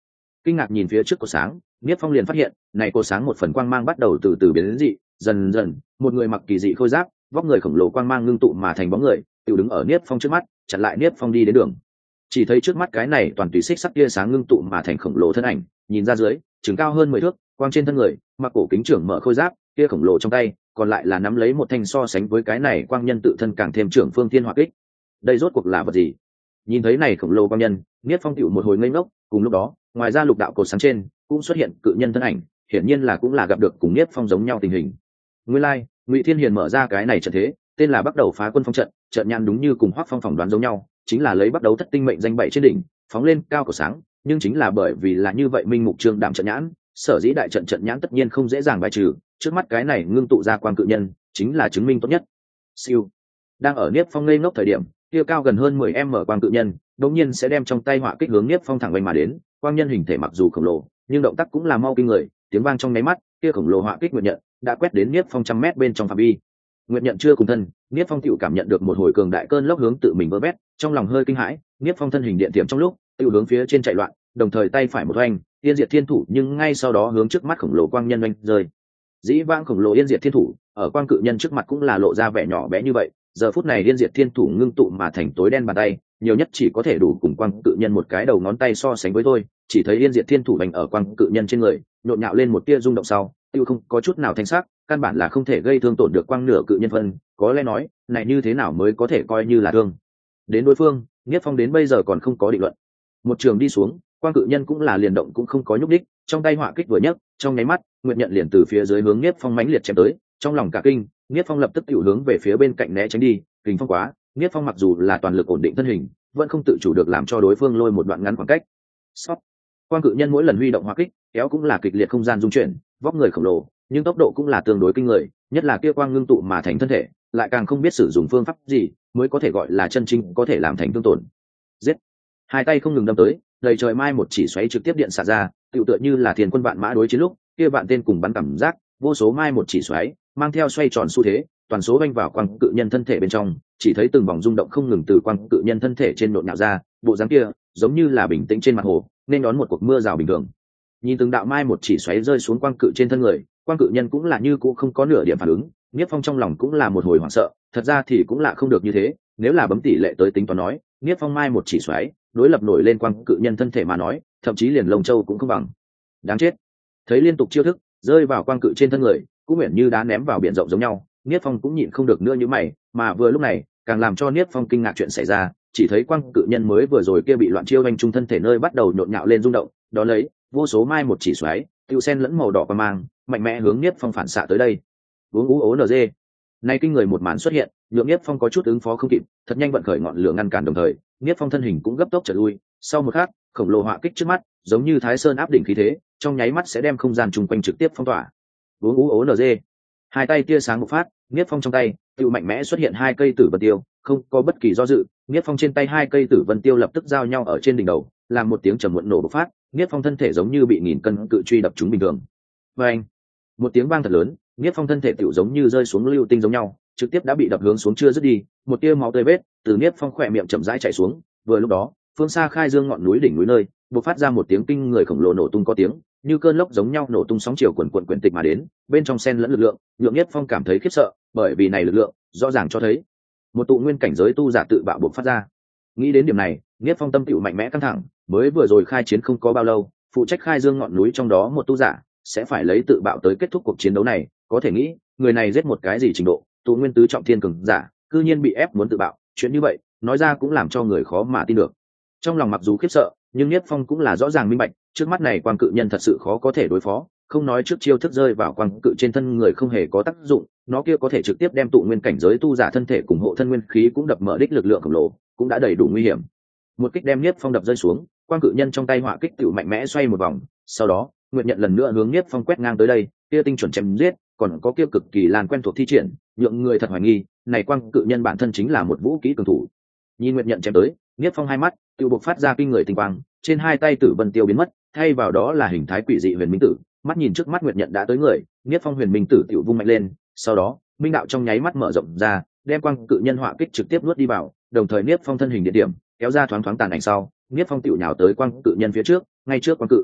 kinh ngạc nhìn phía trước cột sáng, Niếp Phong liền phát hiện này cột sáng một phần quang mang bắt đầu từ từ biến đến dị, dần dần một người mặc kỳ dị khôi giáp, vóc người khổng lồ quang mang ngưng tụ mà thành bóng người tự đứng ở Niếp Phong trước mắt, chặn lại Niếp Phong đi đến đường. Chỉ thấy trước mắt cái này toàn tùy xích sắc tia sáng ngưng tụ mà thành khổng lồ thân ảnh, nhìn ra dưới chừng cao hơn 10 thước, quang trên thân người mặc cổ kính trưởng mở khôi giáp, kia khổng lồ trong tay còn lại là nắm lấy một thanh so sánh với cái này quang nhân tự thân càng thêm trưởng phương thiên hỏa kích. Đây rốt cuộc là vật gì? Nhìn thấy này khổng lồ quang nhân, Niếp Phong tựu một hồi ngây ngốc. Cùng lúc đó, ngoài ra lục đạo cột sáng trên cũng xuất hiện cự nhân thân ảnh, hiển nhiên là cũng là gặp được cùng Niếp Phong giống nhau tình hình. Nguyên lai, Ngụy Thiên Hiền mở ra cái này trận thế, tên là Bắt Đầu Phá Quân Phong trận, trận nhãn đúng như cùng Hoắc Phong phỏng đoán giống nhau, chính là lấy bắt đầu thất tinh mệnh danh bảy trên đỉnh, phóng lên cao của sáng, nhưng chính là bởi vì là như vậy minh mục trương đảm trận nhãn, sở dĩ đại trận trận nhãn tất nhiên không dễ dàng bài trừ, trước mắt cái này ngưng tụ ra quang cự nhân, chính là chứng minh tốt nhất. Siêu. Đang ở Niếp Phong ngây ngốc thời điểm, kia cao gần hơn 10m quang cự nhân, đột nhiên sẽ đem trong tay hỏa kích hướng Niếp Phong thẳng vành mà đến, quang nhân hình thể mặc dù khổng lồ, nhưng động tác cũng là mau kinh người, tiếng vang trong nháy mắt, kia khổng lồ hỏa kích nguyệt nhận đã quét đến Niếp Phong trăm mét bên trong phạm vi. Nguyệt nhận chưa cùng thân, Niếp Phong tựu cảm nhận được một hồi cường đại cơn lốc hướng tự mình vỡ bét, trong lòng hơi kinh hãi, Niếp Phong thân hình điện tiệm trong lúc, tựu hướng phía trên chạy loạn, đồng thời tay phải một oanh, Yên Diệt Thiên Thủ, nhưng ngay sau đó hướng trước mắt khổng lồ quang nhân oanh rơi. Dĩ vãng khổng lồ Yên Diệt Thiên Thủ, ở quang cự nhân trước mặt cũng là lộ ra vẻ nhỏ bé như vậy, giờ phút này Yên Diệt Thiên Thủ ngưng tụ mà thành tối đen bàn tay, nhiều nhất chỉ có thể đủ cùng quang cự nhân một cái đầu ngón tay so sánh với thôi, chỉ thấy Yên Diệt Thiên Thủ đánh ở quang cự nhân trên người, nhộn nhạo lên một tia rung động sau, tiêu không có chút nào thanh sắc, căn bản là không thể gây thương tổn được quang nửa cự nhân phân, có lẽ nói, này như thế nào mới có thể coi như là thương. Đến đối phương, Niếp Phong đến bây giờ còn không có định luận. Một trường đi xuống, quang cự nhân cũng là liền động cũng không có nhúc đích, trong tay hỏa kích vừa nhấc, trong nháy mắt, Nguyệt nhận liền từ phía dưới hướng Niếp Phong mãnh liệt chém tới, trong lòng cả kinh, Niếp Phong lập tức tiểu hướng về phía bên cạnh né tránh đi, kình phong quá, Niếp Phong mặc dù là toàn lực ổn định thân hình, vẫn không tự chủ được làm cho đối phương lôi một đoạn ngắn khoảng cách. Sót. Quang cự nhân mỗi lần huy động hỏa kích, kéo cũng là kịch liệt không gian dung chuyển, vóc người khổng lồ, nhưng tốc độ cũng là tương đối kinh người, nhất là kia quang ngưng tụ mà thành thân thể, lại càng không biết sử dụng phương pháp gì mới có thể gọi là chân chính có thể làm thành thương tổn. Giết! Hai tay không ngừng đâm tới, đầy trời mai một chỉ xoáy trực tiếp điện xạ ra, tựu tựa như là thiên quân vạn mã đối chiến lúc, kia vạn tên cùng bắn cảm giác, vô số mai một chỉ xoáy, mang theo xoay tròn xu thế, toàn số vanh vào quang cự nhân thân thể bên trong, chỉ thấy từng vòng rung động không ngừng từ quang cự nhân thân thể trên nộn nhạo ra, bộ dáng kia giống như là bình tĩnh trên mặt hồ, nên đón một cuộc mưa rào bình thường. Nhìn từng đạo mai một chỉ xoáy rơi xuống quang cự trên thân người, quang cự nhân cũng là như cũ không có nửa điểm phản ứng, Niếp Phong trong lòng cũng là một hồi hoảng sợ, thật ra thì cũng là không được như thế, nếu là bấm tỷ lệ tới tính toán nói, Niếp Phong mai một chỉ xoáy, đối lập nổi lên quang cự nhân thân thể mà nói, thậm chí liền lồng châu cũng không bằng. Đáng chết. Thấy liên tục chiêu thức rơi vào quang cự trên thân người, cũng nguyện như đá ném vào biển rộng giống nhau, Niếp Phong cũng nhịn không được nữa như mày, mà vừa lúc này, càng làm cho Niếp Phong kinh ngạc chuyện xảy ra, chỉ thấy quang cự nhân mới vừa rồi kia bị loạn chiêu anh trung thân thể nơi bắt đầu nhộn nhạo lên rung động, đó lấy vô số mai một chỉ xoáy, tiêu sen lẫn màu đỏ qua mang, mạnh mẽ hướng Niếp Phong phản xạ tới đây. Uống ú ố nz. Nay kinh người một màn xuất hiện, nhượng Niếp Phong có chút ứng phó không kịp, thật nhanh vận khởi ngọn lửa ngăn cản đồng thời, Niếp Phong thân hình cũng gấp tốc trở lui, sau một khắc, khổng lồ hỏa kích trước mắt, giống như Thái Sơn áp đỉnh khí thế, trong nháy mắt sẽ đem không gian chung quanh trực tiếp phong tỏa. Uống ú ố nz. Hai tay tia sáng một phát, Niếp Phong trong tay, tiêu mạnh mẽ xuất hiện hai cây tử vân tiêu, không có bất kỳ do dự, Niếp Phong trên tay hai cây tử vân tiêu lập tức giao nhau ở trên đỉnh đầu, làm một tiếng trầm muộn nổ bộc phát, Niếp Phong thân thể giống như bị nghìn cân cự truy đập trúng bình thường. Oeng! Một tiếng vang thật lớn, Niếp Phong thân thể tiểu giống như rơi xuống lưu tinh giống nhau, trực tiếp đã bị đập hướng xuống chưa dứt đi, một tia máu tươi vết từ Niếp Phong khỏe miệng chậm rãi chảy xuống, vừa lúc đó, phương xa khai dương ngọn núi đỉnh núi nơi, bộc phát ra một tiếng kinh người khổng lồ nổ tung có tiếng, như cơn lốc giống nhau nổ tung sóng chiều quần quần quyển tịch mà đến, bên trong xen lẫn lực lượng, nhượng Niếp Phong cảm thấy khiếp sợ, bởi vì này lực lượng, rõ ràng cho thấy một tụ nguyên cảnh giới tu giả tự bạo bộc phát ra. Nghĩ đến điểm này, Niếp Phong tâm tựu mạnh mẽ căng thẳng, mới vừa rồi khai chiến không có bao lâu, phụ trách khai dương ngọn núi trong đó một tu giả sẽ phải lấy tự bạo tới kết thúc cuộc chiến đấu này, có thể nghĩ, người này giết một cái gì trình độ, tụ nguyên tứ trọng thiên cường giả, cư nhiên bị ép muốn tự bạo, chuyện như vậy, nói ra cũng làm cho người khó mà tin được. Trong lòng mặc dù khiếp sợ, nhưng Niếp Phong cũng là rõ ràng minh bạch, trước mắt này quang cự nhân thật sự khó có thể đối phó, không nói trước chiêu thức rơi vào quang cự trên thân người không hề có tác dụng, nó kia có thể trực tiếp đem tụ nguyên cảnh giới tu giả thân thể cùng hộ thân nguyên khí cũng đập mở đích lực lượng khổng lồ, cũng đã đầy đủ nguy hiểm. Một kích đem Niếp Phong đập rơi xuống, quang cự nhân trong tay hỏa kích tiểu mạnh mẽ xoay một vòng, sau đó, Nguyệt nhận lần nữa hướng Niếp Phong quét ngang tới đây, kia tinh chuẩn chém giết, còn có kia cực kỳ lan quen thuộc thi triển, nhượng người thật hoài nghi, này quang cự nhân bản thân chính là một vũ khí cường thủ. Nhìn Nguyệt nhận chém tới, Niếp Phong hai mắt tiêu bộc phát ra kinh người tinh quang, trên hai tay tử vân tiêu biến mất, thay vào đó là hình thái quỷ dị huyền minh tử. Mắt nhìn trước mắt Nguyệt nhận đã tới người, Niếp Phong huyền minh tử tiểu vung mạnh lên, sau đó minh đạo trong nháy mắt mở rộng ra, đem quang cự nhân hỏa kích trực tiếp nuốt đi vào, đồng thời Niếp Phong thân hình địa điểm kéo ra thoáng thoáng tàn ảnh sau, Niếp Phong tiểu nhào tới quang cự nhân phía trước, ngay trước quang cự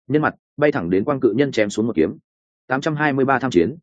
nhân mặt bay thẳng đến quang cự nhân chém xuống một kiếm. 823 tham chiến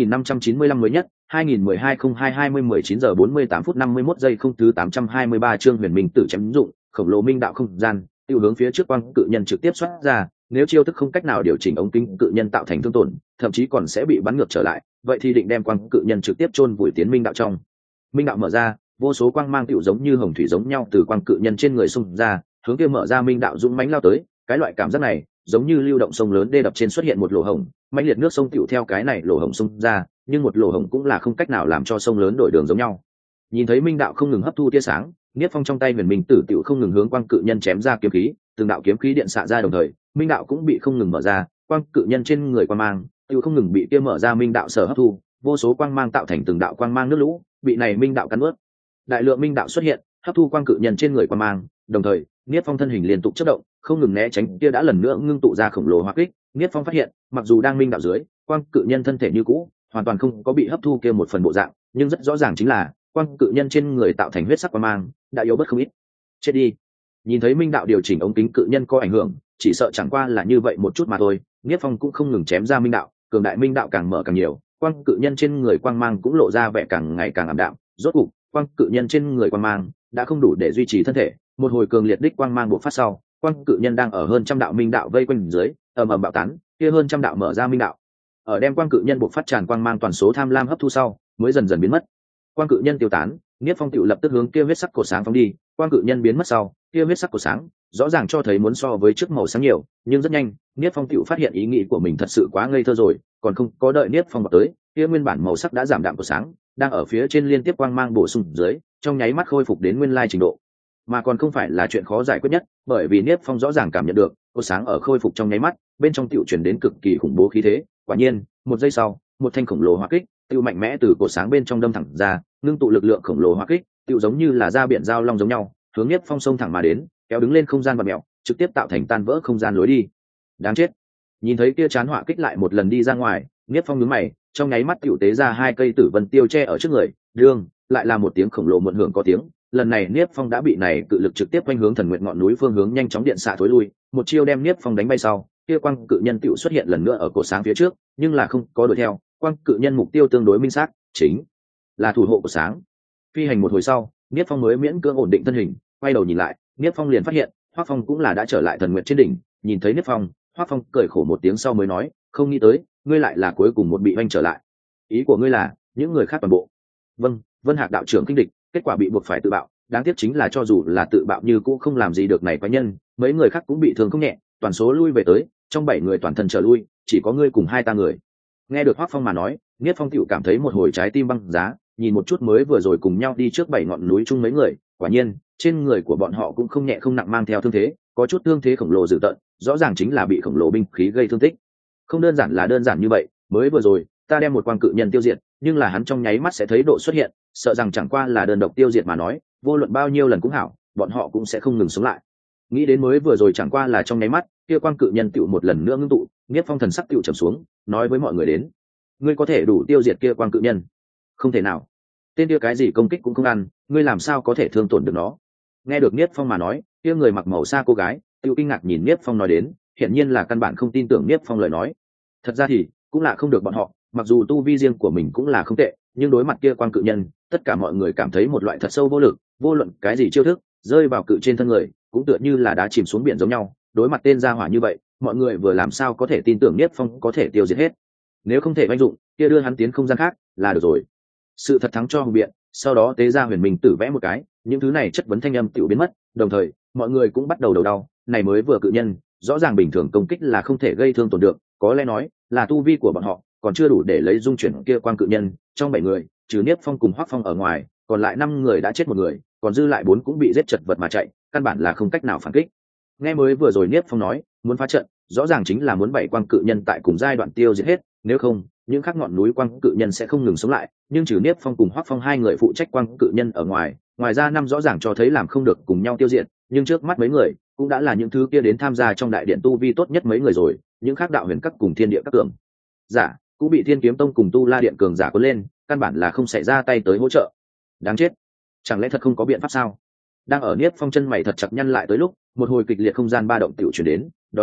2595 mới nhất 2012-02-20-19 giờ 48 phút 51 giây không thứ 823 chương huyền minh tử chém dụng khổng lồ minh đạo không gian tiêu hướng phía trước quang cự nhân trực tiếp xuất ra, nếu chiêu thức không cách nào điều chỉnh ống kính cự nhân tạo thành thương tổn, thậm chí còn sẽ bị bắn ngược trở lại, vậy thì định đem quang cự nhân trực tiếp chôn vùi tiến minh đạo trong. Minh đạo mở ra, vô số quang mang tựu giống như hồng thủy giống nhau từ quang cự nhân trên người xung ra, hướng kia mở ra minh đạo dũng mãnh lao tới, cái loại cảm giác này giống như lưu động sông lớn đê đập trên xuất hiện một lỗ hổng, mãnh liệt nước sông tựu theo cái này lỗ hổng xung ra, nhưng một lỗ hổng cũng là không cách nào làm cho sông lớn đổi đường giống nhau. Nhìn thấy minh đạo không ngừng hấp thu tia sáng, Niết Phong trong tay huyền minh tử tựu không ngừng hướng quang cự nhân chém ra kiếm khí, từng đạo kiếm khí điện xạ ra đồng thời, minh đạo cũng bị không ngừng mở ra, quang cự nhân trên người quang mang tựu không ngừng bị kia mở ra minh đạo sở hấp thu, vô số quang mang tạo thành từng đạo quang mang nước lũ, bị này minh đạo cắn nuốt. Đại lượng minh đạo xuất hiện, hấp thu quang cự nhân trên người quang mang, đồng thời, Niết Phong thân hình liên tục chớp động, không ngừng né tránh kia đã lần nữa ngưng tụ ra khổng lồ hỏa kích. Niết Phong phát hiện, mặc dù đang minh đạo dưới, quang cự nhân thân thể như cũ, hoàn toàn không có bị hấp thu kia một phần bộ dạng, nhưng rất rõ ràng chính là quang cự nhân trên người tạo thành huyết sắc quang mang đã yếu bớt không ít. Chết đi. Nhìn thấy minh đạo điều chỉnh ống kính cự nhân có ảnh hưởng, chỉ sợ chẳng qua là như vậy một chút mà thôi. Niết Phong cũng không ngừng chém ra minh đạo, cường đại minh đạo càng mở càng nhiều, quang cự nhân trên người quang mang cũng lộ ra vẻ càng ngày càng ảm đạm. Rốt cục, quang cự nhân trên người quang mang đã không đủ để duy trì thân thể, một hồi cường liệt đích quang mang bộc phát sau, quang cự nhân đang ở hơn trăm đạo minh đạo vây quanh dưới, ầm ầm bạo tán, kia hơn trăm đạo mở ra minh đạo. Ở đem quang cự nhân bộc phát tràn quang mang toàn số tham lam hấp thu sau, mới dần dần biến mất. Quang cự nhân tiêu tán, Niết Phong tựu lập tức hướng kia huyết sắc cổ sáng phóng đi. Quang cự nhân biến mất sau, kia huyết sắc cổ sáng rõ ràng cho thấy muốn so với trước màu sáng nhiều, nhưng rất nhanh, Niết Phong tựu phát hiện ý nghĩ của mình thật sự quá ngây thơ rồi, còn không có đợi Niết Phong vào tới, kia nguyên bản màu sắc đã giảm đạm của sáng, đang ở phía trên liên tiếp quang mang bổ sung dưới, trong nháy mắt khôi phục đến nguyên lai trình độ. Mà còn không phải là chuyện khó giải quyết nhất, bởi vì Niết Phong rõ ràng cảm nhận được, cổ sáng ở khôi phục trong nháy mắt, bên trong tựu truyền đến cực kỳ khủng bố khí thế. Quả nhiên, một giây sau, một thanh khổng lồ hỏa kích tựu mạnh mẽ từ cổ sáng bên trong đâm thẳng ra, ngưng tụ lực lượng khổng lồ hỏa kích tựu giống như là ra biển giao long giống nhau, hướng Niết Phong xông thẳng mà đến, kéo đứng lên không gian vật mèo, trực tiếp tạo thành tan vỡ không gian lối đi. Đáng chết. Nhìn thấy kia chán hỏa kích lại một lần đi ra ngoài, Niết Phong nhướng mày, trong nháy mắt tựu tế ra hai cây tử vân tiêu che ở trước người, đương lại là một tiếng khổng lồ muộn hưởng có tiếng. Lần này Niết Phong đã bị này cự lực trực tiếp quanh hướng thần nguyện ngọn núi phương hướng nhanh chóng điện xạ thối lui, một chiêu đem Niết Phong đánh bay sau, kia quang cự nhân tựu xuất hiện lần nữa ở cổ sáng phía trước, nhưng là không có đuổi theo, quang cự nhân mục tiêu tương đối minh xác, chính là thủ hộ của sáng. Phi hành một hồi sau, Niết Phong mới miễn cưỡng ổn định thân hình, quay đầu nhìn lại, Niết Phong liền phát hiện, Hoắc Phong cũng là đã trở lại thần nguyện trên đỉnh. Nhìn thấy Niết Phong, Hoắc Phong cười khổ một tiếng sau mới nói, không nghĩ tới, ngươi lại là cuối cùng một bị oanh trở lại. Ý của ngươi là những người khác toàn bộ? Vâng, Vân Hạc đạo trưởng kinh địch, kết quả bị buộc phải tự bạo, đáng tiếc chính là cho dù là tự bạo như cũng không làm gì được này quái nhân, mấy người khác cũng bị thương không nhẹ, toàn số lui về tới, trong 7 người toàn thân trở lui, chỉ có ngươi cùng 2 ta người. Nghe được Hoắc Phong mà nói, Niết Phong tiểu cảm thấy một hồi trái tim băng giá, nhìn một chút mới vừa rồi cùng nhau đi trước 7 ngọn núi chung mấy người, quả nhiên, trên người của bọn họ cũng không nhẹ không nặng mang theo thương thế, có chút thương thế khổng lồ dữ tợn, rõ ràng chính là bị khổng lồ binh khí gây thương tích. Không đơn giản là đơn giản như vậy, mới vừa rồi, ta đem một quang cự nhân tiêu diệt, nhưng là hắn trong nháy mắt sẽ thấy độ xuất hiện, sợ rằng chẳng qua là đơn độc tiêu diệt mà nói, vô luận bao nhiêu lần cũng hảo, bọn họ cũng sẽ không ngừng sống lại. Nghĩ đến mới vừa rồi chẳng qua là trong nháy mắt, kia quang cự nhân tựu một lần nữa ngưng tụ, Niết Phong thần sắc tựu trầm xuống, nói với mọi người đến: ngươi có thể đủ tiêu diệt kia quang cự nhân? Không thể nào. Tên kia cái gì công kích cũng không ăn, ngươi làm sao có thể thương tổn được nó? Nghe được Niết Phong mà nói, kia người mặc màu sa cô gái tựu kinh ngạc nhìn Niết Phong nói đến, hiển nhiên là căn bản không tin tưởng Niết Phong lời nói. Thật ra thì cũng là không được bọn họ, mặc dù tu vi riêng của mình cũng là không tệ, nhưng đối mặt kia quang cự nhân, tất cả mọi người cảm thấy một loại thật sâu vô lực, vô luận cái gì chiêu thức rơi vào cự trên thân người, cũng tựa như là đá chìm xuống biển giống nhau. Đối mặt tên gia hỏa như vậy, mọi người vừa làm sao có thể tin tưởng Niết Phong có thể tiêu diệt hết? Nếu không thể vận dụng, kia đưa hắn tiến không gian khác là được rồi. Sự thật thắng cho hùng biện, sau đó tế ra huyền minh tử vẽ một cái, những thứ này chất vấn thanh âm tiểu biến mất, đồng thời mọi người cũng bắt đầu đầu đau. Này mới vừa cự nhân, rõ ràng bình thường công kích là không thể gây thương tổn được, có lẽ nói là tu vi của bọn họ còn chưa đủ để lấy dung chuyển kia quang cự nhân. Trong 7 người, trừ Niết Phong cùng Hoắc Phong ở ngoài, còn lại 5 người đã chết một người, còn dư lại 4 cũng bị giết chật vật mà chạy, căn bản là không cách nào phản kích. Nghe mới vừa rồi Niết Phong nói muốn phá trận, rõ ràng chính là muốn 7 quang cự nhân tại cùng giai đoạn tiêu diệt hết, nếu không những khác ngọn núi quang cự nhân sẽ không ngừng sống lại. Nhưng trừ Niết Phong cùng Hoắc Phong 2 người phụ trách quang cự nhân ở ngoài ra 5 rõ ràng cho thấy làm không được cùng nhau tiêu diệt, nhưng trước mắt mấy người cũng đã là những thứ kia đến tham gia trong đại điện tu vi tốt nhất mấy người rồi, những khác đạo huyền các cùng thiên địa các tưởng giả cũng bị Thiên Kiếm Tông cùng Tu La Điện cường giả cuốn lên, căn bản là không xảy ra tay tới hỗ trợ. Đáng chết, chẳng lẽ thật không có biện pháp sao? Đang ở Niết Phong chân mày thật chặt nhăn lại tới lúc, một hồi kịch liệt không gian ba động tiểu chuyển đến, đó lấy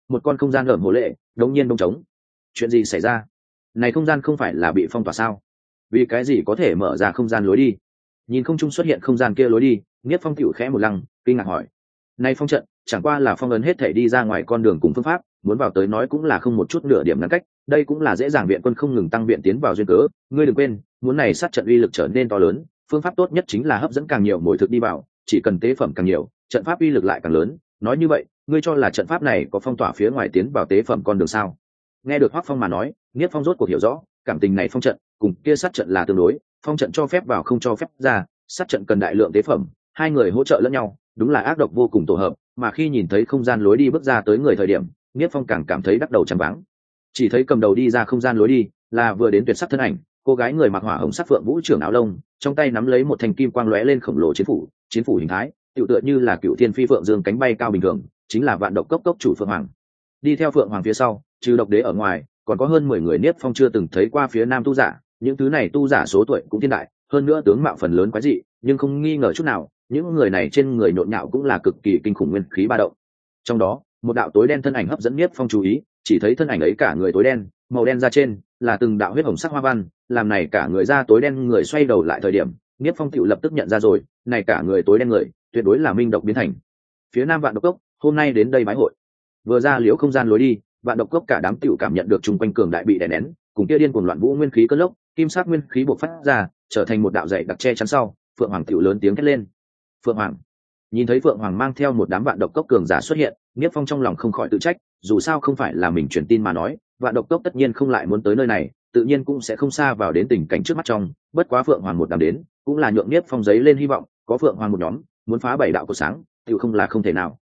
một con không gian lởm hồ lệ đống nhiên đông trống. Chuyện gì xảy ra? Này không gian không phải là bị phong tỏa sao? Vì cái gì có thể mở ra không gian lối đi? Nhìn không trung xuất hiện không gian kia lối đi, Niết Phong tiểu khẽ một lăng, kinh ngạc hỏi: này phong trận chẳng qua là phong ấn hết thể đi ra ngoài con đường cùng phương pháp, muốn vào tới nói cũng là không một chút nửa điểm ngăn cách, đây cũng là dễ dàng viện quân không ngừng tăng viện tiến vào duyên cớ. Ngươi đừng quên, muốn này sát trận uy lực trở nên to lớn, phương pháp tốt nhất chính là hấp dẫn càng nhiều mồi thực đi vào, chỉ cần tế phẩm càng nhiều, trận pháp uy lực lại càng lớn. Nói như vậy, ngươi cho là trận pháp này có phong tỏa phía ngoài tiến vào tế phẩm con đường sao? Nghe được Hoắc Phong mà nói, Niết Phong rốt cuộc hiểu rõ, cảm tình này phong trận cùng kia sát trận là tương đối, phong trận cho phép vào không cho phép ra, sát trận cần đại lượng tế phẩm, hai người hỗ trợ lẫn nhau, đúng là ác độc vô cùng tổ hợp. Mà khi nhìn thấy không gian lối đi bước ra tới người thời điểm, Niết Phong càng cảm thấy đắc đầu trắng váng. Chỉ thấy cầm đầu đi ra không gian lối đi là vừa đến tuyệt sắc thân ảnh, cô gái người mặc hỏa hồng sắc phượng vũ trưởng áo lông, trong tay nắm lấy một thanh kim quang lóe lên khổng lồ chiến phủ hình thái, tựu tựa như là cựu thiên phi phượng dương cánh bay cao bình thường, chính là vạn độc cốc cốc chủ Phượng Hoàng. Đi theo Phượng Hoàng phía sau, trừ độc đế ở ngoài, còn có hơn 10 người Niết Phong chưa từng thấy qua phía nam tu giả, những thứ này tu giả số tuổi cũng thiên đại, hơn nữa tướng mạo phần lớn quái dị, nhưng không nghi ngờ chút nào, những người này trên người nhộn nhạo cũng là cực kỳ kinh khủng nguyên khí ba động. Trong đó, một đạo tối đen thân ảnh hấp dẫn Niết Phong chú ý, chỉ thấy thân ảnh ấy cả người tối đen, màu đen da trên là từng đạo huyết hồng sắc hoa văn, làm này cả người da tối đen người xoay đầu lại thời điểm, Niết Phong tựu lập tức nhận ra rồi, này cả người tối đen người, tuyệt đối là minh độc biến thành. Phía nam vạn độc cốc, hôm nay đến đây bái hội. Vừa ra liễu không gian lối đi, vạn độc cốc cả đám tựu cảm nhận được chung quanh cường đại bị đè nén, cùng kia điên cuồng loạn vũ nguyên khí cơn lốc, kim sắc nguyên khí bộc phát ra, trở thành một đạo dày đặc che chắn sau, Phượng Hoàng tựu lớn tiếng thét lên. Phượng Hoàng. Nhìn thấy Phượng Hoàng mang theo một đám vạn độc cốc cường giả xuất hiện, Niết Phong trong lòng không khỏi tự trách, dù sao không phải là mình truyền tin mà nói, vạn độc cốc tất nhiên không lại muốn tới nơi này, tự nhiên cũng sẽ không xa vào đến tình cảnh trước mắt trong. Bất quá Phượng Hoàng một đám đến, cũng là nhượng Niết Phong giấy lên hy vọng, có Phượng Hoàng một nhóm, muốn phá 7 đạo của sáng, tự không là không thể nào.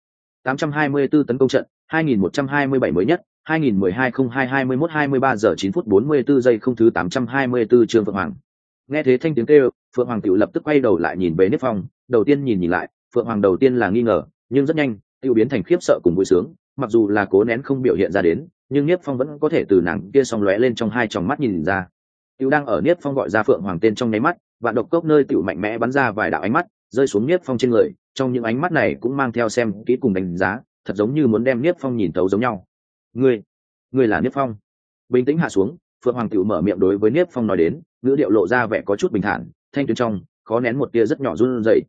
824 tấn công trận, 2127 mới nhất, 2012-02-21-23 giờ 9 phút 44 giây không thứ 824 chương Phượng Hoàng. Nghe thế thanh tiếng kêu, Phượng Hoàng tiểu lập tức quay đầu lại nhìn về Niết Phong, đầu tiên nhìn lại, Phượng Hoàng đầu tiên là nghi ngờ, nhưng rất nhanh, tiêu biến thành khiếp sợ cùng vui sướng, mặc dù là cố nén không biểu hiện ra đến, nhưng Niết Phong vẫn có thể từ nàng kia song lóe lên trong hai tròng mắt nhìn ra. Tiêu đang ở Niết Phong gọi ra Phượng Hoàng tên trong nháy mắt, vạn độc cốc nơi tiểu mạnh mẽ bắn ra vài đạo ánh mắt, rơi xuống Niết Phong trên người, trong những ánh mắt này cũng mang theo xem kỹ cùng đánh giá, thật giống như muốn đem Niết Phong nhìn thấu giống nhau. Ngươi là Niết Phong. Bình tĩnh hạ xuống, Phượng Hoàng tiểu mở miệng đối với Niết Phong nói đến, ngữ điệu lộ ra vẻ có chút bình thản, thanh tuyến trong khó nén một tia rất nhỏ run rẩy.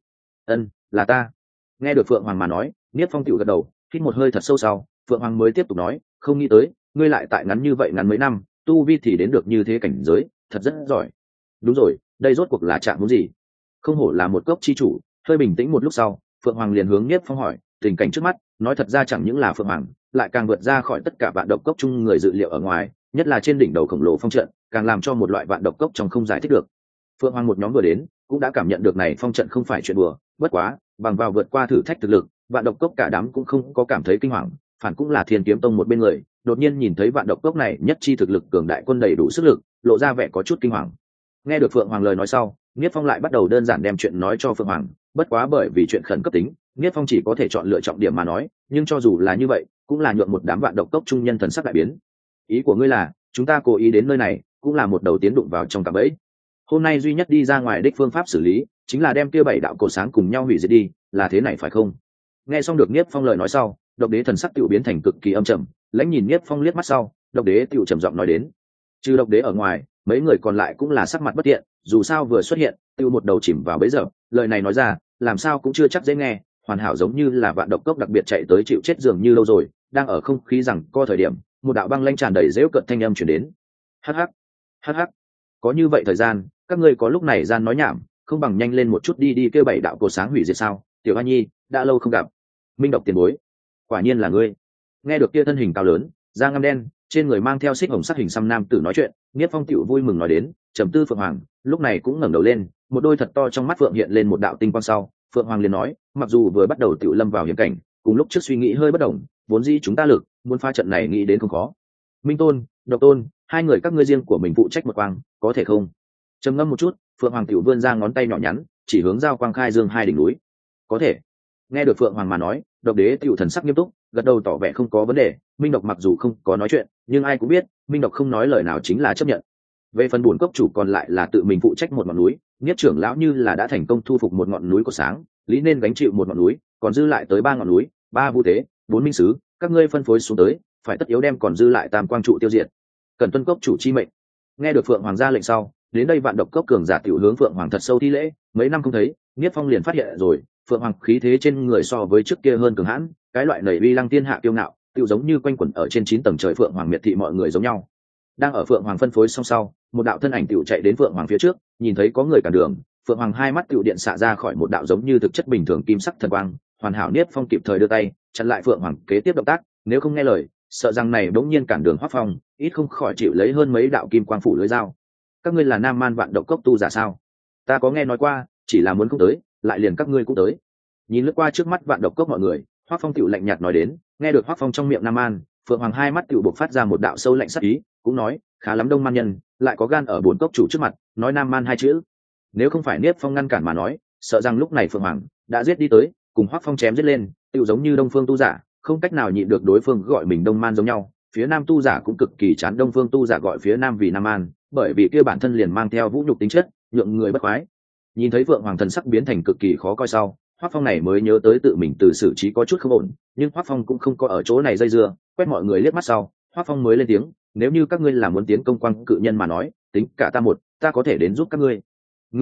Là ta. Nghe được Phượng Hoàng mà nói, Niết Phong tiểu gật đầu, hít một hơi thật sâu sau, Phượng Hoàng mới tiếp tục nói, không nghĩ tới, ngươi lại tại ngắn như vậy ngắn mấy năm, tu vi thì đến được như thế cảnh giới, thật rất giỏi. Đúng rồi, đây rốt cuộc là trạng huống gì? Không hổ là một cốc chi chủ. Hơi bình tĩnh một lúc sau, Phượng Hoàng liền hướng Niết Phong hỏi, tình cảnh trước mắt, nói thật ra chẳng những là Phượng Hoàng, lại càng vượt ra khỏi tất cả vạn độc cốc chung người dự liệu ở ngoài, nhất là trên đỉnh đầu khổng lồ phong trận, càng làm cho một loại vạn độc cốc trong không giải thích được. Phượng Hoàng một nhóm vừa đến, cũng đã cảm nhận được này phong trận không phải chuyện đùa, bất quá, bằng vào vượt qua thử thách thực lực, vạn độc cốc cả đám cũng không có cảm thấy kinh hoàng, phản cũng là Thiên Kiếm Tông một bên người, đột nhiên nhìn thấy vạn độc cốc này nhất chi thực lực cường đại quân đầy đủ sức lực, lộ ra vẻ có chút kinh hoàng. Nghe được Phượng Hoàng lời nói sau, Niết Phong lại bắt đầu đơn giản đem chuyện nói cho Phượng Hoàng, bất quá bởi vì chuyện khẩn cấp tính, Niết Phong chỉ có thể chọn lựa trọng điểm mà nói, nhưng cho dù là như vậy, cũng là nhượng một đám vạn độc cốc trung nhân thần sắc đại biến. Ý của ngươi là, chúng ta cố ý đến nơi này, cũng là một đầu tiến đụng vào trong cạm bẫy. Hôm nay duy nhất đi ra ngoài đích phương pháp xử lý, chính là đem kia 7 đạo cổ sáng cùng nhau hủy diệt đi, là thế này phải không? Nghe xong được Niết Phong lời nói sau, Độc Đế thần sắc tiểu biến thành cực kỳ âm trầm, lãnh nhìn Niết Phong liếc mắt sau, Độc Đế tiểu trầm giọng nói đến. Trừ Độc Đế ở ngoài, mấy người còn lại cũng là sắc mặt bất thiện, dù sao vừa xuất hiện, tiêu một đầu chìm vào bấy giờ, lời này nói ra, làm sao cũng chưa chắc dễ nghe, hoàn hảo giống như là vạn độc cốc đặc biệt chạy tới chịu chết dường như lâu rồi, đang ở không khí rằng co thời điểm, một đạo băng lanh tràn đầy dễu cợt thanh âm truyền đến. Hắc hắc, có như vậy thời gian, các ngươi có lúc này gian nói nhảm, không bằng nhanh lên một chút đi kêu 7 đạo cổ sáng hủy diệt sao? Tiểu Hoa Nhi, đã lâu không gặp. Minh độc tiền bối, quả nhiên là ngươi. Nghe được kia thân hình cao lớn, da ngăm đen, trên người mang theo xích hồng sắc hình xăm nam tử nói chuyện, Niết Phong tiểu vui mừng nói đến, trầm tư Phượng Hoàng, lúc này cũng ngẩng đầu lên, một đôi thật to trong mắt Phượng hiện lên một đạo tinh quang sau, Phượng Hoàng liền nói, mặc dù vừa bắt đầu tiểu lâm vào hiểm cảnh, cùng lúc trước suy nghĩ hơi bất đồng, vốn dĩ chúng ta lực, muốn phá trận này nghĩ đến không khó. Minh Tôn, Độc Tôn, hai người các ngươi riêng của mình phụ trách một quang, có thể không? Trầm ngâm một chút, Phượng Hoàng tiểu vươn ra ngón tay nhỏ nhắn, chỉ hướng giao quang khai dương hai đỉnh núi. Có thể. Nghe được Phượng Hoàng mà nói, Độc Đế tiểu thần sắc nghiêm túc, gật đầu tỏ vẻ không có vấn đề. Minh Độc mặc dù không có nói chuyện, nhưng ai cũng biết, Minh Độc không nói lời nào chính là chấp nhận. Về phần bổn cốc chủ còn lại là tự mình phụ trách một ngọn núi, Niết trưởng lão như là đã thành công thu phục một ngọn núi có sáng, lý nên gánh chịu một ngọn núi, còn dư lại tới 3 ngọn núi, 3 vu tế, 4 minh sứ, các ngươi phân phối xuống tới, phải tất yếu đem còn dư lại tam quang trụ tiêu diệt. Cần tuân cốc chủ chi mệnh. Nghe được phượng hoàng ra lệnh sau, đến đây vạn độc cốc cường giả tiểu hướng phượng hoàng thật sâu thi lễ. Mấy năm không thấy, Niết Phong liền phát hiện rồi, phượng hoàng khí thế trên người so với trước kia hơn cường hãn, cái loại nảy uy lăng thiên hạ kiêu ngạo, tựu giống như quanh quẩn ở trên 9 tầng trời phượng hoàng miệt thị mọi người giống nhau. Đang ở phượng hoàng phân phối xong sau, một đạo thân ảnh tựu chạy đến phượng hoàng phía trước, nhìn thấy có người cản đường, phượng hoàng hai mắt tựu điện xạ ra khỏi một đạo giống như thực chất bình thường kim sắc thần quang, hoàn hảo Niết Phong kịp thời đưa tay chặn lại phượng hoàng kế tiếp động tác, nếu không nghe lời, sợ rằng này bỗng nhiên cản đường Hoắc Phong, ít không khỏi chịu lấy hơn mấy đạo kim quang phủ lưới dao. Các ngươi là Nam Man Vạn Độc Cốc tu giả sao? Ta có nghe nói qua, chỉ là muốn không tới, lại liền các ngươi cũng tới. Nhìn lướt qua trước mắt Vạn Độc Cốc mọi người, Hoắc Phong tiểu lạnh nhạt nói đến. Nghe được Hoắc Phong trong miệng Nam Man, phượng hoàng hai mắt tiểu bộc phát ra một đạo sâu lạnh sắc ý, cũng nói, khá lắm Đông Man nhân, lại có gan ở bốn cốc chủ trước mặt nói Nam Man hai chữ. Nếu không phải Niết Phong ngăn cản mà nói, sợ rằng lúc này phượng hoàng đã giết đi tới, cùng Hoắc Phong chém giết lên, tiểu giống như Đông Phương tu giả, không cách nào nhịn được đối phương gọi mình Đông Man giống nhau. Phía Nam tu giả cũng cực kỳ chán Đông Phương tu giả gọi phía Nam vì Nam Man, bởi vì kia bản thân liền mang theo vũ nhục tính chất, nhượng người bất khoái. Nhìn thấy phượng hoàng thần sắc biến thành cực kỳ khó coi sau, Hoắc Phong này mới nhớ tới tự mình từ xử trí có chút không ổn, nhưng Hoắc Phong cũng không có ở chỗ này dây dưa, quét mọi người liếc mắt sau, Hoắc Phong mới lên tiếng, nếu như các ngươi là muốn tiến công Quang Cự Nhân mà nói, tính cả ta một, ta có thể đến giúp các ngươi.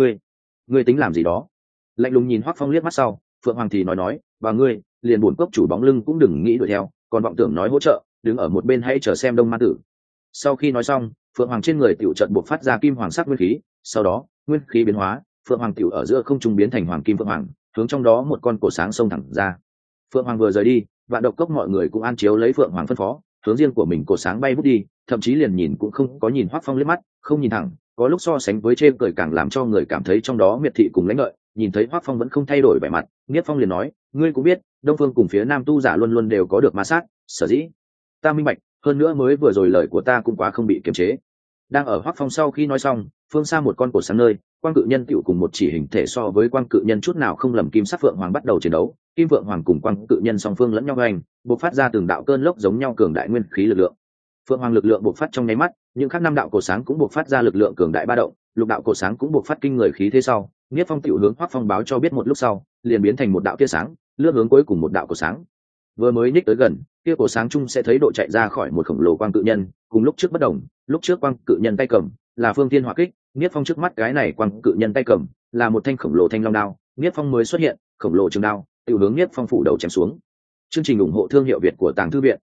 Ngươi tính làm gì đó? Lạnh lùng nhìn Hoắc Phong liếc mắt sau, phượng hoàng thì nói, và ngươi, liền buồn cốc chủ bóng lưng cũng đừng nghĩ đuổi theo, còn vọng tưởng nói hỗ trợ, đứng ở một bên hãy chờ xem Đông Man tử. Sau khi nói xong, phượng hoàng trên người tiểu trận buộc phát ra kim hoàng sắc nguyên khí, sau đó nguyên khí biến hóa, phượng hoàng tiểu ở giữa không trung biến thành hoàng kim phượng hoàng, hướng trong đó một con cổ sáng xông thẳng ra. Phượng hoàng vừa rời đi, Vạn Độc Cốc mọi người cũng an chiếu lấy phượng hoàng phân phó, hướng riêng của mình cổ sáng bay vút đi, thậm chí liền nhìn cũng không có nhìn Hoắc Phong liếc mắt, không nhìn thẳng, có lúc so sánh với trên cười càng làm cho người cảm thấy trong đó miệt thị cùng lãnh lợi. Nhìn thấy Hoắc Phong vẫn không thay đổi vẻ mặt, Niết Phong liền nói, ngươi cũng biết, Đông Phương cùng phía Nam tu giả luôn luôn đều có được ma sát, sở dĩ ta minh bạch, hơn nữa mới vừa rồi lời của ta cũng quá không bị kiềm chế. Đang ở Hoắc Phong sau khi nói xong, phương xa một con cổ sáng nơi, Quang Cự Nhân tựu cùng một chỉ hình thể so với Quang Cự Nhân chút nào không lầm kim sắc phượng hoàng bắt đầu chiến đấu. Kim Phượng Hoàng cùng Quang Cự Nhân song phương lẫn nhau hoành, bộc phát ra từng đạo cơn lốc giống nhau cường đại nguyên khí lực lượng. Phượng Hoàng lực lượng bộc phát trong nháy mắt, những khác năm đạo cổ sáng cũng bộc phát ra lực lượng cường đại ba động, lục đạo cổ sáng cũng bộc phát kinh người khí thế sau, Niết Phong tựu hướng Hoắc Phong báo cho biết một lúc sau, liền biến thành một đạo tia sáng, lướt hướng cuối cùng một đạo cổ sáng. Vừa mới nhích tới gần, kia cổ sáng chung sẽ thấy độ chạy ra khỏi một khổng lồ Quang Cự Nhân, cùng lúc trước bất đồng, lúc trước Quang Cự Nhân tay cầm là Phương Thiên Hỏa Kích, Niết Phong trước mắt cái này Quang Cự Nhân tay cầm là một thanh khổng lồ thanh long đao, Niết Phong mới xuất hiện, khổng lồ trường đao, tiểu hướng Niết Phong phủ đầu chém xuống. Chương trình ủng hộ thương hiệu Việt của Tàng Thư viện.